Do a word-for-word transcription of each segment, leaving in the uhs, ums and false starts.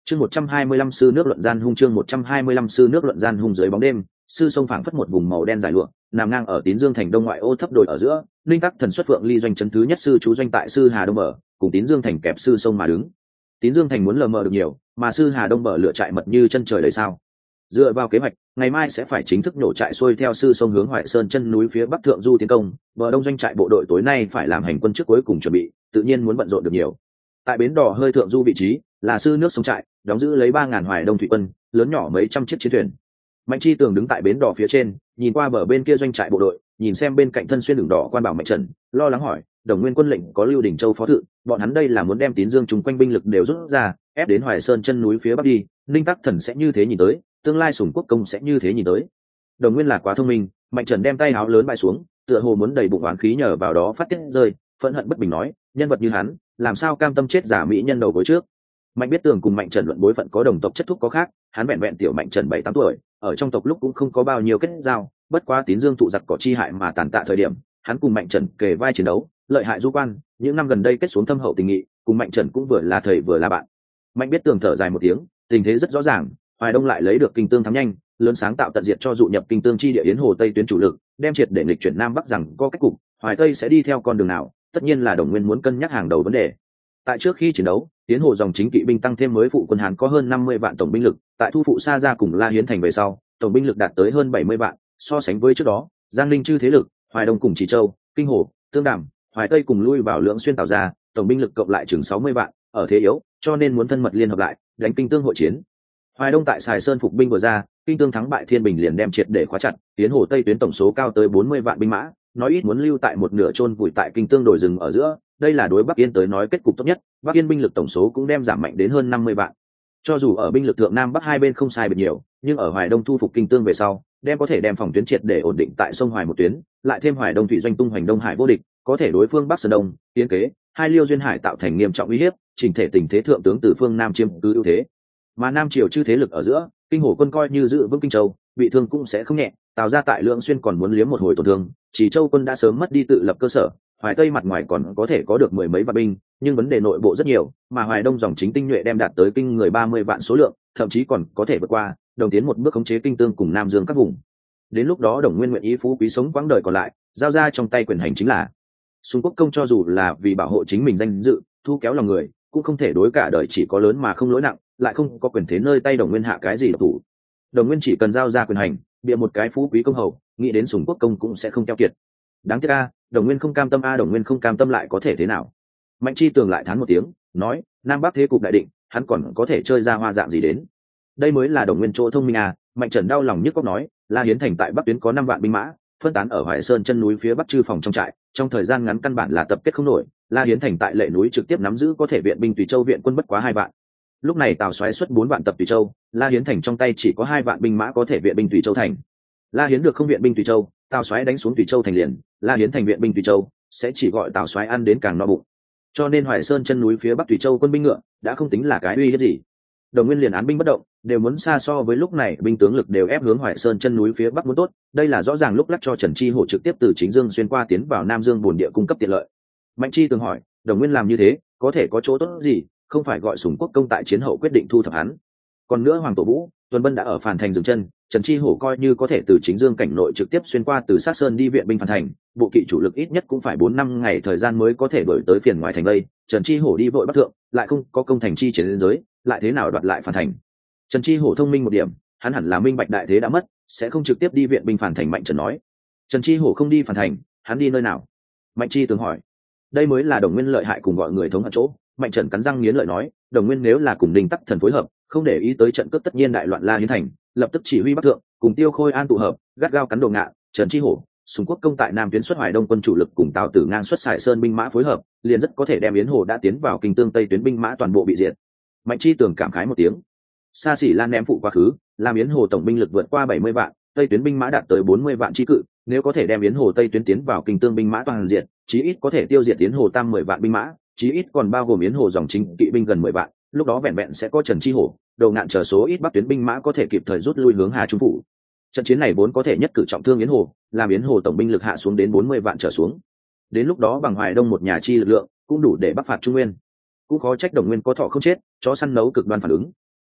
chương một trăm hai mươi lăm sư nước luận gian hung chương một trăm hai mươi lăm sư nước luận gian hung dưới bóng đêm, sư sông phảng phất một vùng màu đen dài lụa, nằm ngang ở Tín Dương thành đông ngoại ô thấp đồi ở giữa, linh tắc thần xuất phượng ly doanh chấn thứ nhất sư chú doanh tại sư Hà Đông bờ, cùng Tín Dương thành kẹp sư sông mà đứng. Tín Dương thành muốn lờ mờ được nhiều, mà sư Hà Đông bờ lựa trại mật như chân trời đầy sao. Dựa vào kế hoạch, ngày mai sẽ phải chính thức nổ trại xuôi theo sư sông hướng Hoài Sơn chân núi phía bắc thượng du tiến công, bờ đông doanh trại bộ đội tối nay phải làm hành quân trước cuối cùng chuẩn bị, tự nhiên muốn bận rộn được nhiều. Tại bến đò hơi thượng du vị trí, là sư nước sông trại, đóng giữ lấy ba ngàn Hoài Đông thủy quân, lớn nhỏ mấy trăm chiếc chiến thuyền. Mạnh Chi Tường đứng tại bến đò phía trên, nhìn qua bờ bên kia doanh trại bộ đội, nhìn xem bên cạnh thân xuyên đường đỏ quan bảo Mạnh Trần, lo lắng hỏi: Đồng Nguyên quân lệnh có Lưu Đình Châu phó thự, bọn hắn đây là muốn đem Tín Dương chung quanh binh lực đều rút ra, ép đến Hoài Sơn chân núi phía bắc đi, Ninh Tắc Thần sẽ như thế nhìn tới, tương lai Sủng Quốc công sẽ như thế nhìn tới. Đồng Nguyên là quá thông minh, Mạnh Trần đem tay áo lớn bại xuống, tựa hồ muốn đầy bụng oán khí nhờ vào đó phát tiết rơi, phẫn hận bất bình nói: nhân vật như hắn, làm sao cam tâm chết giả mỹ nhân đầu gối trước. Mạnh Biết Tường cùng Mạnh Trần luận bối phận có đồng tộc chất thúc có khác, hắn vẹn vẹn tiểu Mạnh Trần bảy tám tuổi, ở trong tộc lúc cũng không có bao nhiêu kết giao, bất quá Tín Dương tụ giặc cỏ chi hại mà tàn tạ thời điểm, hắn cùng Mạnh Trần kề vai chiến đấu, lợi hại du quan, những năm gần đây kết xuống thâm hậu tình nghị, cùng Mạnh Trần cũng vừa là thầy vừa là bạn. Mạnh Biết Tường thở dài một tiếng, tình thế rất rõ ràng, Hoài Đông lại lấy được kinh tương thắng nhanh, lớn sáng tạo tận diệt cho dụ nhập kinh tương chi địa yến hồ tây tuyến chủ lực, đem triệt để nghịch chuyển nam bắc rằng có cách cục, Hoài Tây sẽ đi theo con đường nào, tất nhiên là Đồng Nguyên muốn cân nhắc hàng đầu vấn đề. Tại trước khi chiến đấu, Yến hồ dòng chính kỵ binh tăng thêm mới phụ quân Hán có hơn năm mươi vạn tổng binh lực, tại thu phụ Sa Gia cùng La Hiến thành về sau, tổng binh lực đạt tới hơn bảy mươi vạn, so sánh với trước đó, Giang Ninh chư thế lực, Hoài Đông cùng Chỉ Châu, Kinh Hồ, Tương Đàm, Hoài Tây cùng lui vào Lưỡng Xuyên tạo ra, tổng binh lực cộng lại chừng sáu mươi vạn, ở thế yếu, cho nên muốn thân mật liên hợp lại, đánh kinh tương hội chiến. Hoài Đông tại Sài Sơn phục binh vừa ra, kinh tương thắng bại Thiên Bình liền đem triệt để khóa chặt, Yến hồ Tây tuyến tổng số cao tới bốn mươi vạn binh mã, nói ít muốn lưu tại một nửa chôn vùi tại kinh tương đồi rừng ở giữa, đây là đối Bắc Yên tới nói kết cục tốt nhất, Bắc Yên binh lực tổng số cũng đem giảm mạnh đến hơn năm mươi vạn. Cho dù ở binh lực thượng Nam Bắc hai bên không sai biệt nhiều, nhưng ở Hoài Đông thu phục kinh tương về sau, đem có thể đem phòng tuyến triệt để ổn định tại sông Hoài một tuyến, lại thêm Hoài Đông thủy doanh tung hoành Đông Hải vô địch, có thể đối phương Bắc Sơn Đông, Tiến Kế, hai Liêu duyên hải tạo thành nghiêm trọng uy hiếp, chỉnh thể tình thế thượng tướng từ phương Nam chiếm cứ ưu thế. Mà Nam triều chư thế lực ở giữa, Kinh Hổ quân coi như giữ vững Kinh Châu, bị thương cũng sẽ không nhẹ, Tào ra tại Lưỡng Xuyên còn muốn liếm một hồi tổn thương, Chỉ Châu quân đã sớm mất đi tự lập cơ sở, Hoài Tây mặt ngoài còn có thể có được mười mấy vạn binh, nhưng vấn đề nội bộ rất nhiều, mà Hoài Đông dòng chính tinh nhuệ đem đạt tới kinh người ba mươi vạn số lượng, thậm chí còn có thể vượt qua, đồng tiến một bước khống chế kinh tương cùng Nam Dương các vùng. Đến lúc đó Đồng Nguyên nguyện ý phú quý sống quãng đời còn lại, giao ra trong tay quyền hành chính là Sùng Quốc công, cho dù là vì bảo hộ chính mình danh dự, thu kéo lòng người, cũng không thể đối cả đời chỉ có lớn mà không lỗi nặng, lại không có quyền thế nơi tay Đồng Nguyên hạ cái gì độc thủ. Đồng Nguyên chỉ cần giao ra quyền hành, bịa một cái phú quý công hầu, nghĩ đến Sùng Quốc công cũng sẽ không keo kiệt. Đáng tiếc a, Đồng Nguyên không cam tâm a, Đồng Nguyên không cam tâm lại có thể thế nào? Mạnh Chi Tường lại thán một tiếng, nói: Nam Bắc thế cục đại định, hắn còn có thể chơi ra hoa dạng gì đến? Đây mới là Đồng Nguyên chỗ thông minh à. Mạnh Trần đau lòng nhức óc nói: La Hiến thành tại Bắc tuyến có năm vạn binh mã, phân tán ở Hoài Sơn chân núi phía bắc chư phòng trong trại, trong thời gian ngắn căn bản là tập kết không nổi. La Hiến thành tại Lệ núi trực tiếp nắm giữ có thể viện binh Tùy Châu viện quân bất quá hai vạn. Lúc này Tào xoáy xuất bốn vạn tập Tùy Châu, La Hiến thành trong tay chỉ có hai vạn binh mã có thể viện binh Tùy Châu thành. La Hiến được không viện binh Tùy Châu, Tào xoáy đánh xuống Tùy Châu thành liền, La Hiến thành viện binh Tùy Châu sẽ chỉ gọi Tào xoáy ăn đến càng no bụng. Cho nên Hoài Sơn chân núi phía bắc Tùy Châu quân binh ngựa đã không tính là cái uy hiếp gì. Đồng Nguyên liền án binh bất động, đều muốn xa so với lúc này binh tướng lực đều ép hướng Hoài Sơn chân núi phía bắc muốn tốt, đây là rõ ràng lúc lắc cho Trần Chi Hổ trực tiếp từ Chính Dương xuyên qua tiến vào Nam Dương bổn địa cung cấp tiện lợi. Mạnh Chi Tường hỏi: Đồng Nguyên làm như thế, có thể có chỗ tốt gì, không phải gọi Sùng Quốc công tại chiến hậu quyết định thu thập hắn. Còn nữa Hoàng Tổ Vũ, Tuần Bân đã ở Phàn Thành dừng chân, Trần Chi Hổ coi như có thể từ Chính Dương cảnh nội trực tiếp xuyên qua từ Sát Sơn đi viện binh Phàn Thành, bộ kỵ chủ lực ít nhất cũng phải bốn năm ngày thời gian mới có thể đuổi tới phiền ngoài thành đây. Trần Chi Hổ đi vội bắc thượng, lại không có công thành chi chiến đến giới, lại thế nào đoạt lại Phàn Thành? Trần Chi Hổ thông minh một điểm, hắn hẳn là minh bạch đại thế đã mất, sẽ không trực tiếp đi viện binh Phàn Thành. Mạnh Trần nói. Trần Chi Hổ không đi Phàn Thành, hắn đi nơi nào? Mạnh Chi Tường hỏi. Đây mới là Đồng Nguyên lợi hại cùng gọi người thống hận chỗ. Mạnh Trần cắn răng nghiến lợi nói: Đồng Nguyên nếu là cùng Ninh Tắc Thần phối hợp, không để ý tới trận cướp tất nhiên đại loạn La Hiến thành, lập tức chỉ huy bắc thượng, cùng Tiêu Khôi An tụ hợp, gắt gao cắn đầu ngạ. Trần Chi Hổ, Sùng Quốc công tại Nam tuyến xuất Hoài Đông quân chủ lực cùng Tào Tử ngang xuất Sài Sơn binh mã phối hợp, liền rất có thể đem Yến Hồ đã tiến vào kinh tương Tây tuyến binh mã toàn bộ bị diệt. Mạnh Chi Tường cảm khái một tiếng. Xa xỉ Lan ném phụ quá khứ, làm Yến Hồ tổng binh lực vượt qua bảy mươi vạn, Tây tuyến binh mã đạt tới bốn mươi vạn chi cự, nếu có thể đem Yến Hồ Tây tuyến tiến vào kinh tương binh mã toàn diệt, chí ít có thể tiêu diệt Yến Hồ tam mười vạn binh mã, chí ít còn bao gồm Yến Hồ dòng chính kỵ binh gần mười vạn, lúc đó vẹn vẹn sẽ có Trần Chi Hổ, Đầu Ngạn chờ số ít bắc tuyến binh mã có thể kịp thời rút lui hướng Hà Trung phủ. Trận chiến này vốn có thể nhất cử trọng thương Yến Hồ, làm Yến Hồ tổng binh lực hạ xuống đến bốn mươi vạn trở xuống. Đến lúc đó bằng Hoài Đông một nhà chi lực lượng, cũng đủ để bắc phạt Trung Nguyên. Cũng khó trách Đồng Nguyên có thọ không chết, chó săn nấu cực đoan phản ứng.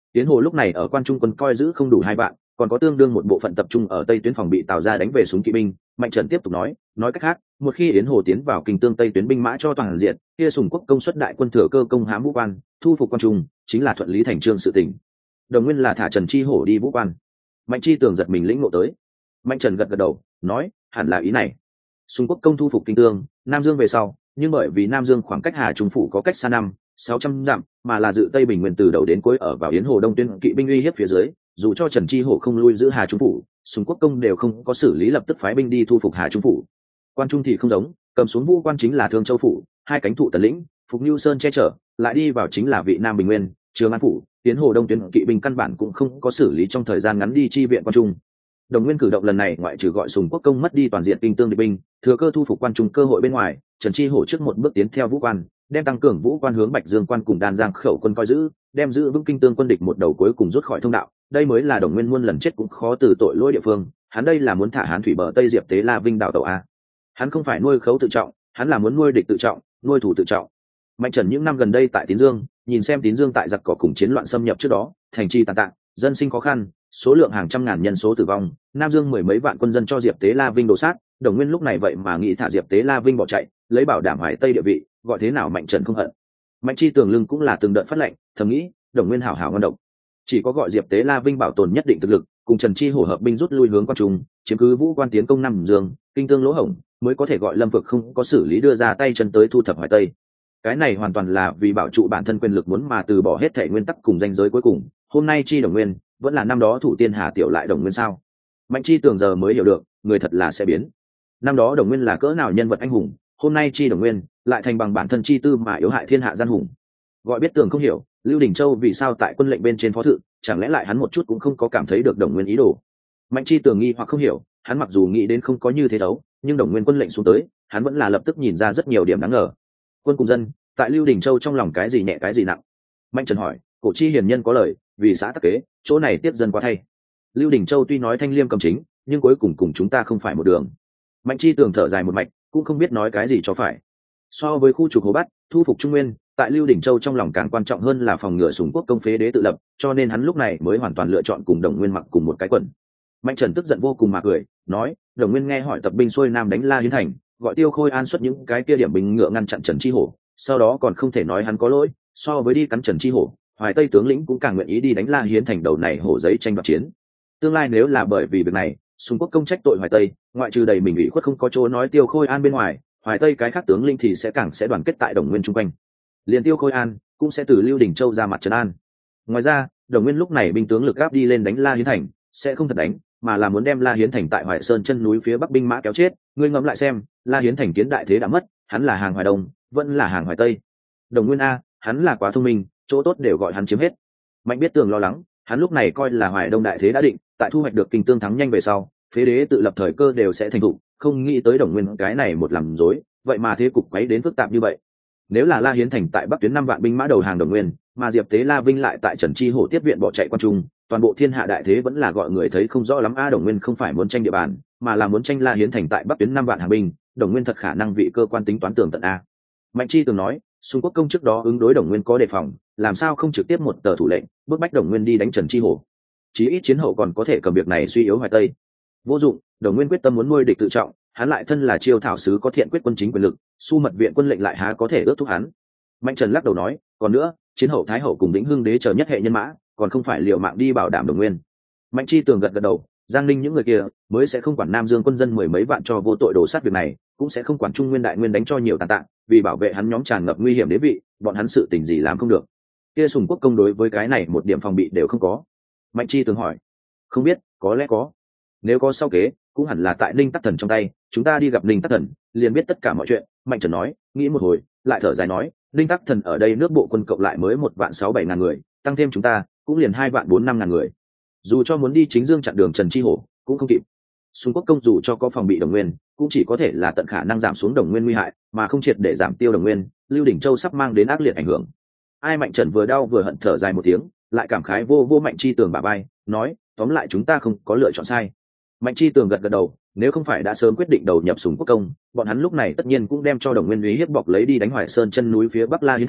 Tiến Hồ lúc này ở quan trung quân coi giữ không đủ hai vạn, còn có tương đương một bộ phận tập trung ở tây tuyến phòng bị Tào ra đánh về súng kỵ binh. Mạnh Trần tiếp tục nói, nói cách khác, một khi Yến Hồ tiến vào kinh tương tây tuyến binh mã cho toàn diện, kia Sùng Quốc công suất đại quân thừa cơ công hãm Vũ Quan, thu phục quan trung, chính là thuận lý thành trương sự tình. Đồng Nguyên là thả Trần Chi Hổ đi Vũ Quan. Mạnh Chi Tường giật mình lĩnh ngộ tới. Mạnh Trần gật gật đầu, nói, hẳn là ý này. Sùng Quốc công thu phục kinh tương, Nam Dương về sau, nhưng bởi vì Nam Dương khoảng cách Hà Trung phủ có cách xa năm, sáu trăm dặm, mà là dự Tây Bình Nguyên từ đầu đến cuối ở vào Yến Hồ Đông tuyến kỵ binh uy hiếp phía dưới, dù cho Trần Chi Hổ không lui giữ Hà Trung phủ, Sùng Quốc công đều không có xử lý lập tức phái binh đi thu phục Hà Trung phủ. Quan Trung thì không giống, cầm xuống Vũ Quan chính là Thương Châu phủ, hai cánh thụ Tần lĩnh, Phục Nưu Sơn che chở, lại đi vào chính là vị Nam Bình Nguyên, Trường An phủ, Yến Hồ Đông tuyến kỵ binh căn bản cũng không có xử lý trong thời gian ngắn đi chi viện Quan Trung. Đồng Nguyên cử động lần này ngoại trừ gọi Sùng Quốc công mất đi toàn diện kinh tương địch binh, thừa cơ thu phục Quan Trung cơ hội bên ngoài, Trần Chi Hổ trước một bước tiến theo Vũ Quan, đem tăng cường Vũ Quan hướng Bạch Dương Quan cùng Đan Giang khẩu quân coi giữ, đem giữ vững kinh tương quân địch một đầu cuối cùng rút khỏi thông đạo. Đây mới là Đồng Nguyên muôn lần chết cũng khó từ tội lỗi địa phương, hắn đây là muốn thả Hán thủy bờ Tây Diệp Tế La Vinh đảo tàu a. Hắn không phải nuôi khấu tự trọng, hắn là muốn nuôi địch tự trọng, nuôi thủ tự trọng. Mạnh Trần những năm gần đây tại Tín Dương, nhìn xem Tín Dương tại giặc cỏ cùng chiến loạn xâm nhập trước đó, thành trì tàn tạ, dân sinh khó khăn, số lượng hàng trăm ngàn nhân số tử vong, Nam Dương mười mấy vạn quân dân cho Diệp Tế La Vinh đổ sát, Đồng Nguyên lúc này vậy mà nghĩ thả Diệp Tế La Vinh bỏ chạy, lấy bảo đảm Hoài Tây địa vị, gọi thế nào Mạnh Trần không hận. Mạnh Chi Tường lưng cũng là từng đợt phát lệnh, thầm nghĩ, Đồng Nguyên hảo hảo ngon độc, chỉ có gọi Diệp Tế La Vinh bảo tồn nhất định thực lực, cùng Trần Chi Hổ hợp binh rút lui hướng Quan Trung, chiếm cứ Vũ Quan tiến công Nam Dương, kinh tương lỗ hổng, mới có thể gọi Lâm Vực không có xử lý đưa ra tay chân tới thu thập Hoài Tây. Cái này hoàn toàn là vì bảo trụ bản thân quyền lực muốn mà từ bỏ hết thể nguyên tắc cùng danh giới cuối cùng. Hôm nay Chi Đồng Nguyên vẫn là năm đó thủ tiên Hà Tiểu lại Đồng Nguyên sao? Mạnh Chi Tường giờ mới hiểu được, người thật là sẽ biến. Năm đó Đồng Nguyên là cỡ nào nhân vật anh hùng, hôm nay Chi Đồng Nguyên lại thành bằng bản thân chi tư mà yếu hại thiên hạ gian hùng. Gọi biết Tường không hiểu, Lưu Đình Châu vì sao tại quân lệnh bên trên phó thự, chẳng lẽ lại hắn một chút cũng không có cảm thấy được Đồng Nguyên ý đồ? Mạnh Chi Tường nghi hoặc không hiểu, hắn mặc dù nghĩ đến không có như thế đấu, nhưng Đồng Nguyên quân lệnh xuống tới, hắn vẫn là lập tức nhìn ra rất nhiều điểm đáng ngờ. Quân cùng dân, tại Lưu Đình Châu trong lòng cái gì nhẹ cái gì nặng? Mạnh Trần hỏi, cổ chi hiền nhân có lời, vì xã tắc kế, chỗ này tiếp dân quá thay. Lưu Đình Châu tuy nói thanh liêm cầm chính, nhưng cuối cùng cùng chúng ta không phải một đường. Mạnh Chi Tường thở dài một mạch, cũng không biết nói cái gì cho phải. So với khu trục Hồ Bát, thu phục Trung Nguyên, tại Lưu Đình Châu trong lòng càng quan trọng hơn là phòng ngừa Sùng Quốc công phế đế tự lập, cho nên hắn lúc này mới hoàn toàn lựa chọn cùng Đồng Nguyên mặc cùng một cái quần. Mạnh Trần tức giận vô cùng mà cười, nói, Đồng Nguyên nghe hỏi tập binh xuôi nam đánh La Hiến Thành, gọi Tiêu Khôi An xuất những cái kia điểm binh ngựa ngăn chặn Trần Chi Hổ, sau đó còn không thể nói hắn có lỗi, so với đi cắn Trần Chi Hổ, Hoài Tây tướng lĩnh cũng càng nguyện ý đi đánh La Hiến Thành đầu này hổ giấy tranh đoạt chiến. Tương lai nếu là bởi vì việc này, Sùng Quốc công trách tội Hoài Tây, ngoại trừ đầy mình ủy khuất không có chỗ nói Tiêu Khôi An bên ngoài, Hoài Tây cái khác tướng lĩnh thì sẽ càng sẽ đoàn kết tại Đồng Nguyên chung quanh. Liên Tiêu Khôi An cũng sẽ từ Lưu Đình Châu ra mặt trấn an. Ngoài ra, Đồng Nguyên lúc này binh tướng lực gáp đi lên đánh La Hiến Thành, sẽ không thật đánh, mà là muốn đem La Hiến Thành tại Hoài Sơn chân núi phía bắc binh mã kéo chết. Ngươi ngẫm lại xem, La Hiến Thành kiến đại thế đã mất, hắn là hàng Hoài Đông, vẫn là hàng Hoài Tây. Đồng Nguyên a, hắn là quá thông minh, chỗ tốt đều gọi hắn chiếm hết. Mạnh Biết Tường lo lắng, hắn lúc này coi là Hoài Đông đại thế đã định, tại thu hoạch được kinh tương thắng nhanh về sau, phế đế tự lập thời cơ đều sẽ thành thục, không nghĩ tới Đồng Nguyên cái này một làm rối, vậy mà thế cục quấy đến phức tạp như vậy. Nếu là La Hiến Thành tại bắc tuyến năm vạn binh mã đầu hàng Đồng Nguyên, mà Diệp Tế La Vinh lại tại Trần Chi Hổ tiếp viện bỏ chạy Quan Trung, toàn bộ thiên hạ đại thế vẫn là gọi người thấy không rõ lắm. A Đồng Nguyên không phải muốn tranh địa bàn, mà là muốn tranh La Hiến Thành tại bắc tuyến năm vạn hàng binh, Đồng Nguyên thật khả năng vị cơ quan tính toán tường tận a. Mạnh Chi từng nói, Sùng Quốc công trước đó ứng đối Đồng Nguyên có đề phòng, làm sao không trực tiếp một tờ thủ lệnh bức bách Đồng Nguyên đi đánh Trần Chi Hổ, chí ít chiến hậu còn có thể cầm việc này suy yếu Hoài Tây. Vô dụng, Đồng Nguyên quyết tâm muốn nuôi địch tự trọng, hắn lại thân là chiêu thảo sứ có thiện quyết quân chính quyền lực, Su mật viện quân lệnh lại há có thể ước thúc hắn. Mạnh Trần lắc đầu nói, còn nữa, chiến hậu Thái hậu cùng Vĩnh Hưng đế chờ nhất hệ nhân mã, còn không phải liều mạng đi bảo đảm Đồng Nguyên. Mạnh Chi Tường gật gật đầu, Giang Ninh những người kia mới sẽ không quản Nam Dương quân dân mười mấy vạn cho vô tội đổ sát việc này, cũng sẽ không quản Trung Nguyên đại nguyên đánh cho nhiều tàn tạ, vì bảo vệ hắn nhóm tràn ngập nguy hiểm đế vị, bọn hắn sự tình gì làm không được. Kia Sùng Quốc công đối với cái này một điểm phòng bị đều không có. Mạnh Chi Tường hỏi, không biết, có lẽ có. Nếu có sau kế, cũng hẳn là tại Ninh Tắc Thần trong tay, chúng ta đi gặp Ninh Tắc Thần, liền biết tất cả mọi chuyện. Mạnh Trần nói, nghĩ một hồi, lại thở dài nói, Ninh Tắc Thần ở đây nước bộ quân cộng lại mới một vạn sáu bảy ngàn người, tăng thêm chúng ta cũng liền hai vạn bốn năm ngàn người. Dù cho muốn đi chính dương chặn đường Trần Chi Hổ, cũng không kịp. Sùng Quốc công dù cho có phòng bị Đồng Nguyên, cũng chỉ có thể là tận khả năng giảm xuống Đồng Nguyên nguy hại, mà không triệt để giảm tiêu Đồng Nguyên. Lưu Đình Châu sắp mang đến ác liệt ảnh hưởng. Ai Mạnh Trần vừa đau vừa hận thở dài một tiếng, lại cảm khái vô vô Mạnh Chi Tường bả vai, nói, tóm lại chúng ta không có lựa chọn sai. Mạnh Chi Tường gật gật đầu, nếu không phải đã sớm quyết định đầu nhập Sùng Quốc công, bọn hắn lúc này tất nhiên cũng đem cho Đồng Nguyên uy hiếp bọc lấy đi đánh Hoài Sơn chân núi phía bắc La Hiến Thành,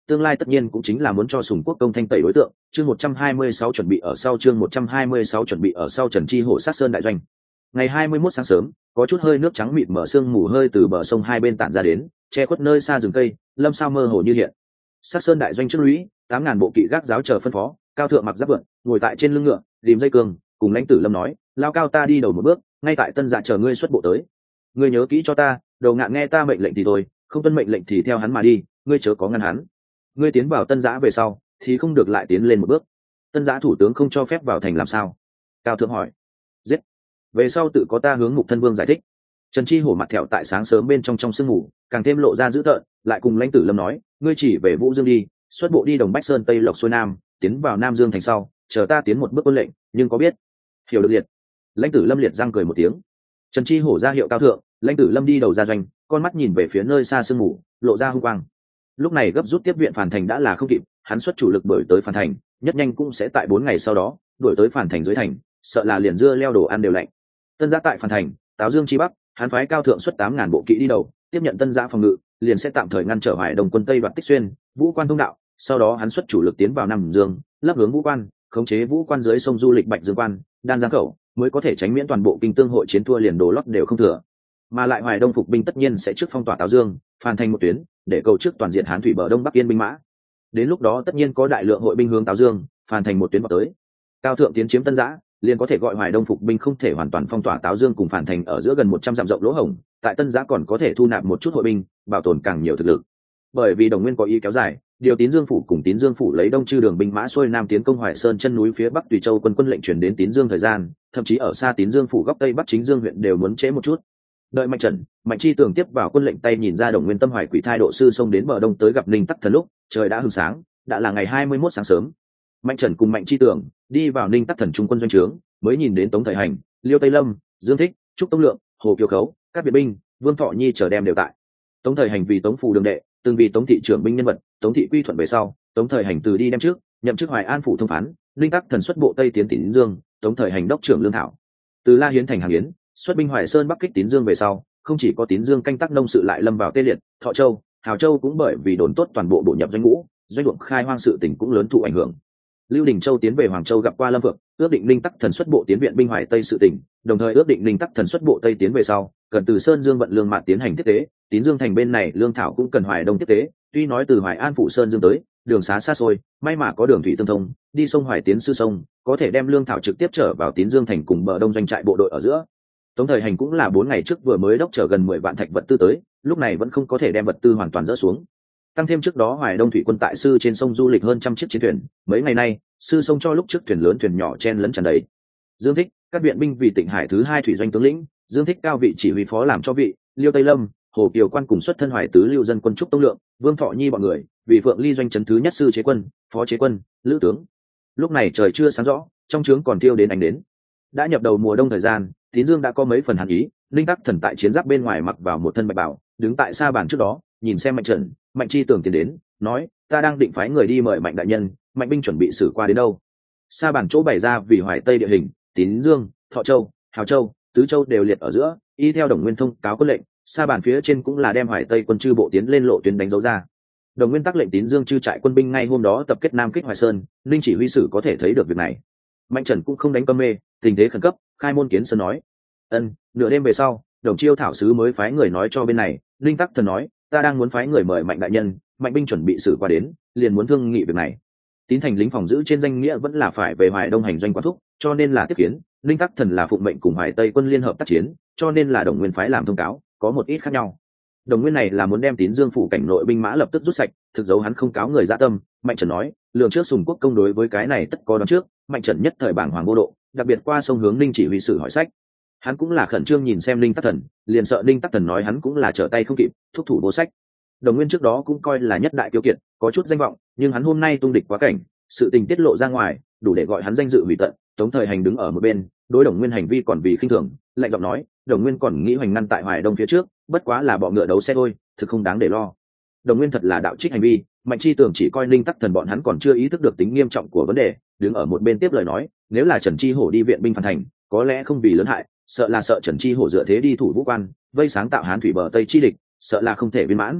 tương lai tất nhiên cũng chính là muốn cho Sùng Quốc công thanh tẩy đối tượng. Chương một trăm hai mươi sáu chuẩn bị ở sau chương một trăm hai mươi sáu chuẩn bị ở sau Trần Chi Hổ sát sơn đại doanh. Ngày hai mươi mốt sáng sớm, có chút hơi nước trắng mịt mở sương mù hơi từ bờ sông hai bên tản ra đến, che khuất nơi xa rừng cây, lâm sao mơ hồ như hiện. Sát sơn đại doanh trước lũy, tám ngàn bộ kỵ gác giáo chờ phân phó, Cao Thượng mặc giáp vượn, ngồi tại trên lưng ngựa, rìm dây cương, cùng lãnh tử Lâm nói, lao Cao ta đi đầu một bước, ngay tại Tân Dạ chờ ngươi xuất bộ tới. Ngươi nhớ kỹ cho ta, đầu ngạn nghe ta mệnh lệnh thì thôi, không tuân mệnh lệnh thì theo hắn mà đi, ngươi chớ có ngăn hắn. Ngươi tiến vào Tân Giã về sau, thì không được lại tiến lên một bước. Tân Giã thủ tướng không cho phép vào thành làm sao? Cao Thượng hỏi. Giết. Về sau tự có ta hướng Mục Thân Vương giải thích. Trần Chi Hổ mặt thẹo tại sáng sớm bên trong trong sương ngủ, càng thêm lộ ra dữ tợn, lại cùng lãnh tử Lâm nói, ngươi chỉ về Vũ Dương đi, xuất bộ đi Đồng Bách Sơn Tây Lộc xuôi nam, tiến vào Nam Dương thành sau, chờ ta tiến một bước quân lệnh, nhưng có biết? Hiểu được liệt. Lãnh tử Lâm liệt răng cười một tiếng. Trần Chi Hổ ra hiệu Cao Thượng, lãnh tử Lâm đi đầu ra doanh, con mắt nhìn về phía nơi xa sương ngủ, lộ ra hung quang. Lúc này gấp rút tiếp viện Phản Thành đã là không kịp, hắn xuất chủ lực đuổi tới Phản Thành, nhất nhanh cũng sẽ tại bốn ngày sau đó đuổi tới Phản Thành dưới thành, sợ là liền dưa leo đồ ăn đều lạnh. Tân Giã tại Phản Thành, Táo Dương chi bắc, hắn phái Cao Thượng xuất tám ngàn bộ kỵ đi đầu, tiếp nhận Tân Giã phòng ngự, liền sẽ tạm thời ngăn trở Hoài Đông quân Tây đoạt Tích Xuyên, Vũ Quan thông đạo, sau đó hắn xuất chủ lực tiến vào Nam Dương, lấp hướng Vũ Quan, khống chế Vũ Quan dưới sông du lịch Bạch Dương Quan, Đan Giang khẩu, mới có thể tránh miễn toàn bộ kinh tương hội chiến thua liền đồ lót đều không thừa. Mà lại Hoài Đông phục binh tất nhiên sẽ trước phong tỏa Táo Dương, Phản Thành một tuyến, để cầu trước toàn diện Hán thủy bờ đông bắc yên binh mã. Đến lúc đó tất nhiên có đại lượng hội binh hướng Táo Dương, Phản Thành một tuyến vào tới. Cao Thượng tiến chiếm Tân Giã, liền có thể gọi Hoài Đông phục binh không thể hoàn toàn phong tỏa Táo Dương cùng Phản Thành ở giữa gần một trăm dặm rộng lỗ hổng, tại Tân Giã còn có thể thu nạp một chút hội binh, bảo tồn càng nhiều thực lực. Bởi vì Đồng Nguyên có ý kéo dài, điều Tín Dương phủ cùng Tín Dương phủ lấy đông chư đường binh mã xuôi nam tiến công Hoài Sơn chân núi phía bắc Tùy Châu quân quân lệnh chuyển đến Tín Dương thời gian, thậm chí ở xa Tín Dương phủ góc tây bắc Chính Dương huyện đều muốn trễ một chút. Đợi Mạnh Trần, Mạnh Chi Tường tiếp vào quân lệnh tay nhìn ra Đồng Nguyên tâm hoài quỷ thai độ sư xông đến bờ đông tới gặp Ninh Tắc Thần lúc trời đã hừng sáng, đã là ngày hai mươi mốt sáng sớm. Mạnh Trần cùng Mạnh Chi Tường đi vào Ninh Tắc Thần trung quân doanh trướng, mới nhìn đến Tống Thời Hành, Liêu Tây Lâm, Dương Thích, Trúc Tông Lượng, Hồ Kiều Khấu, các viện binh, Vương Thọ Nhi chờ đem đều tại. Tống Thời Hành vì Tống phủ đường đệ, từng vì Tống thị trưởng binh nhân vật, Tống thị quy thuận về sau, Tống Thời Hành từ đi đem trước, nhậm chức Hoài An phủ thông phán, Ninh Tắc Thần xuất bộ Tây tiến Tín Dương, Tống Thời Hành đốc trưởng lương thảo. Từ La Hiến thành Hàng Yến, xuất binh Hoài Sơn bắc kích Tín Dương về sau, không chỉ có Tín Dương canh tác nông sự lại lâm vào tê liệt, Thọ Châu, Hào Châu cũng bởi vì đồn tốt toàn bộ bổ nhập doanh ngũ, doanh ruộng khai hoang sự tỉnh cũng lớn thụ ảnh hưởng. Lưu Đình Châu tiến về Hoàng Châu gặp qua Lâm Vượng, ước định Ninh Tắc Thần xuất bộ tiến viện binh Hoài Tây sự tỉnh, đồng thời ước định Ninh Tắc Thần xuất bộ Tây tiến về sau, cần từ Sơn Dương vận lương mạn tiến hành tiếp tế, Tín Dương thành bên này lương thảo cũng cần Hoài Đông tiếp tế, tuy nói từ Hoài An phủ Sơn Dương tới, đường xá xa xôi, may mà có đường thủy tương thông, đi sông Hoài tiến sư sông, có thể đem lương thảo trực tiếp trở vào Tín Dương thành cùng bờ đông doanh trại bộ đội ở giữa. Tống Thời Hành cũng là bốn ngày trước vừa mới đốc trở gần mười vạn thạch vật tư tới, lúc này vẫn không có thể đem vật tư hoàn toàn dỡ xuống. Tăng thêm trước đó Hoài Đông thủy quân tại sư trên sông du lịch hơn trăm chiếc chiến thuyền, mấy ngày nay, sư sông cho lúc trước thuyền lớn thuyền nhỏ chen lấn tràn đầy. Dương Thích, các viện binh vì Tịnh Hải thứ hai thủy doanh tướng lĩnh, Dương Thích cao vị chỉ huy phó làm cho vị, Liêu Tây Lâm, Hồ Kiều Quan cùng xuất thân Hoài tứ lưu dân quân Trúc Tông Lượng, Vương Thọ Nhi bọn người, vì Phượng Ly doanh trấn thứ nhất sư chế quân, phó chế quân, lữ tướng. Lúc này trời chưa sáng rõ, trong trướng còn tiêu đến ánh đến. Đã nhập đầu mùa đông thời gian, Tín Dương đã có mấy phần hàn ý, Linh Tắc Thần tại chiến giáp bên ngoài mặc vào một thân bạch bào, đứng tại xa bàn trước đó, nhìn xem Mạnh Trần, Mạnh Chi Tường tiến đến, nói: "Ta đang định phái người đi mời Mạnh đại nhân, Mạnh binh chuẩn bị xử qua đến đâu?" Xa bàn chỗ bày ra vì Hoài Tây địa hình, Tín Dương, Thọ Châu, Hào Châu, Tứ Châu đều liệt ở giữa, y theo Đồng Nguyên thông cáo quân lệnh, xa bàn phía trên cũng là đem Hoài Tây quân chư bộ tiến lên lộ tuyến đánh dấu ra. Đồng Nguyên tắc lệnh Tín Dương chư trại quân binh ngay hôm đó tập kết nam kích Hoài Sơn, Linh chỉ huy sử có thể thấy được việc này. Mạnh Trần cũng không đánh cơm mê, tình thế khẩn cấp, khai môn kiến sơn nói: "Ân." Nửa đêm về sau, Đồng Chiêu thảo sứ mới phái người nói cho bên này, Linh Tắc Thần nói: "Ta đang muốn phái người mời Mạnh đại nhân, Mạnh binh chuẩn bị xử qua đến, liền muốn thương nghị việc này." Tín thành lính phòng giữ trên danh nghĩa vẫn là phải về Hoài Đông hành doanh quán thúc, cho nên là tiếp kiến. Linh Tắc Thần là phụng mệnh cùng Hoài Tây quân liên hợp tác chiến, cho nên là Đồng Nguyên phái làm thông cáo, có một ít khác nhau. Đồng Nguyên này là muốn đem Tín Dương phủ cảnh nội binh mã lập tức rút sạch, thực dấu hắn không cáo người dạ tâm. Mạnh Trần nói: "Lường trước Sùng Quốc công đối với cái này tất có đoán trước." Mạnh Trần nhất thời bảng hoàng vô độ, đặc biệt qua sông hướng Ninh chỉ huy sử hỏi sách. Hắn cũng là khẩn trương nhìn xem Linh Tắc Thần, liền sợ Linh Tắc Thần nói hắn cũng là trở tay không kịp, thúc thủ vô sách. Đồng Nguyên trước đó cũng coi là nhất đại kiêu kiệt, có chút danh vọng, nhưng hắn hôm nay tung địch quá cảnh, sự tình tiết lộ ra ngoài, đủ để gọi hắn danh dự hủy tận. Tống Thời Hành đứng ở một bên, đối Đồng Nguyên hành vi còn vì khinh thường, lạnh giọng nói: "Đồng Nguyên còn nghĩ hoành ngăn tại Hoài Đông phía trước, bất quá là bọ ngựa đấu xe thôi, thực không đáng để lo." Đồng Nguyên thật là đạo trích hành vi, Mạnh Chi Tưởng chỉ coi Linh Tắc Thần bọn hắn còn chưa ý thức được tính nghiêm trọng của vấn đề, đứng ở một bên tiếp lời nói: "Nếu là Trần Chi Hổ đi viện binh phản thành, có lẽ không vì lớn hại, sợ là sợ Trần Chi Hổ dựa thế đi thủ Vũ Quan, vây sáng tạo Hán thủy bờ Tây chi địch, sợ là không thể viên mãn."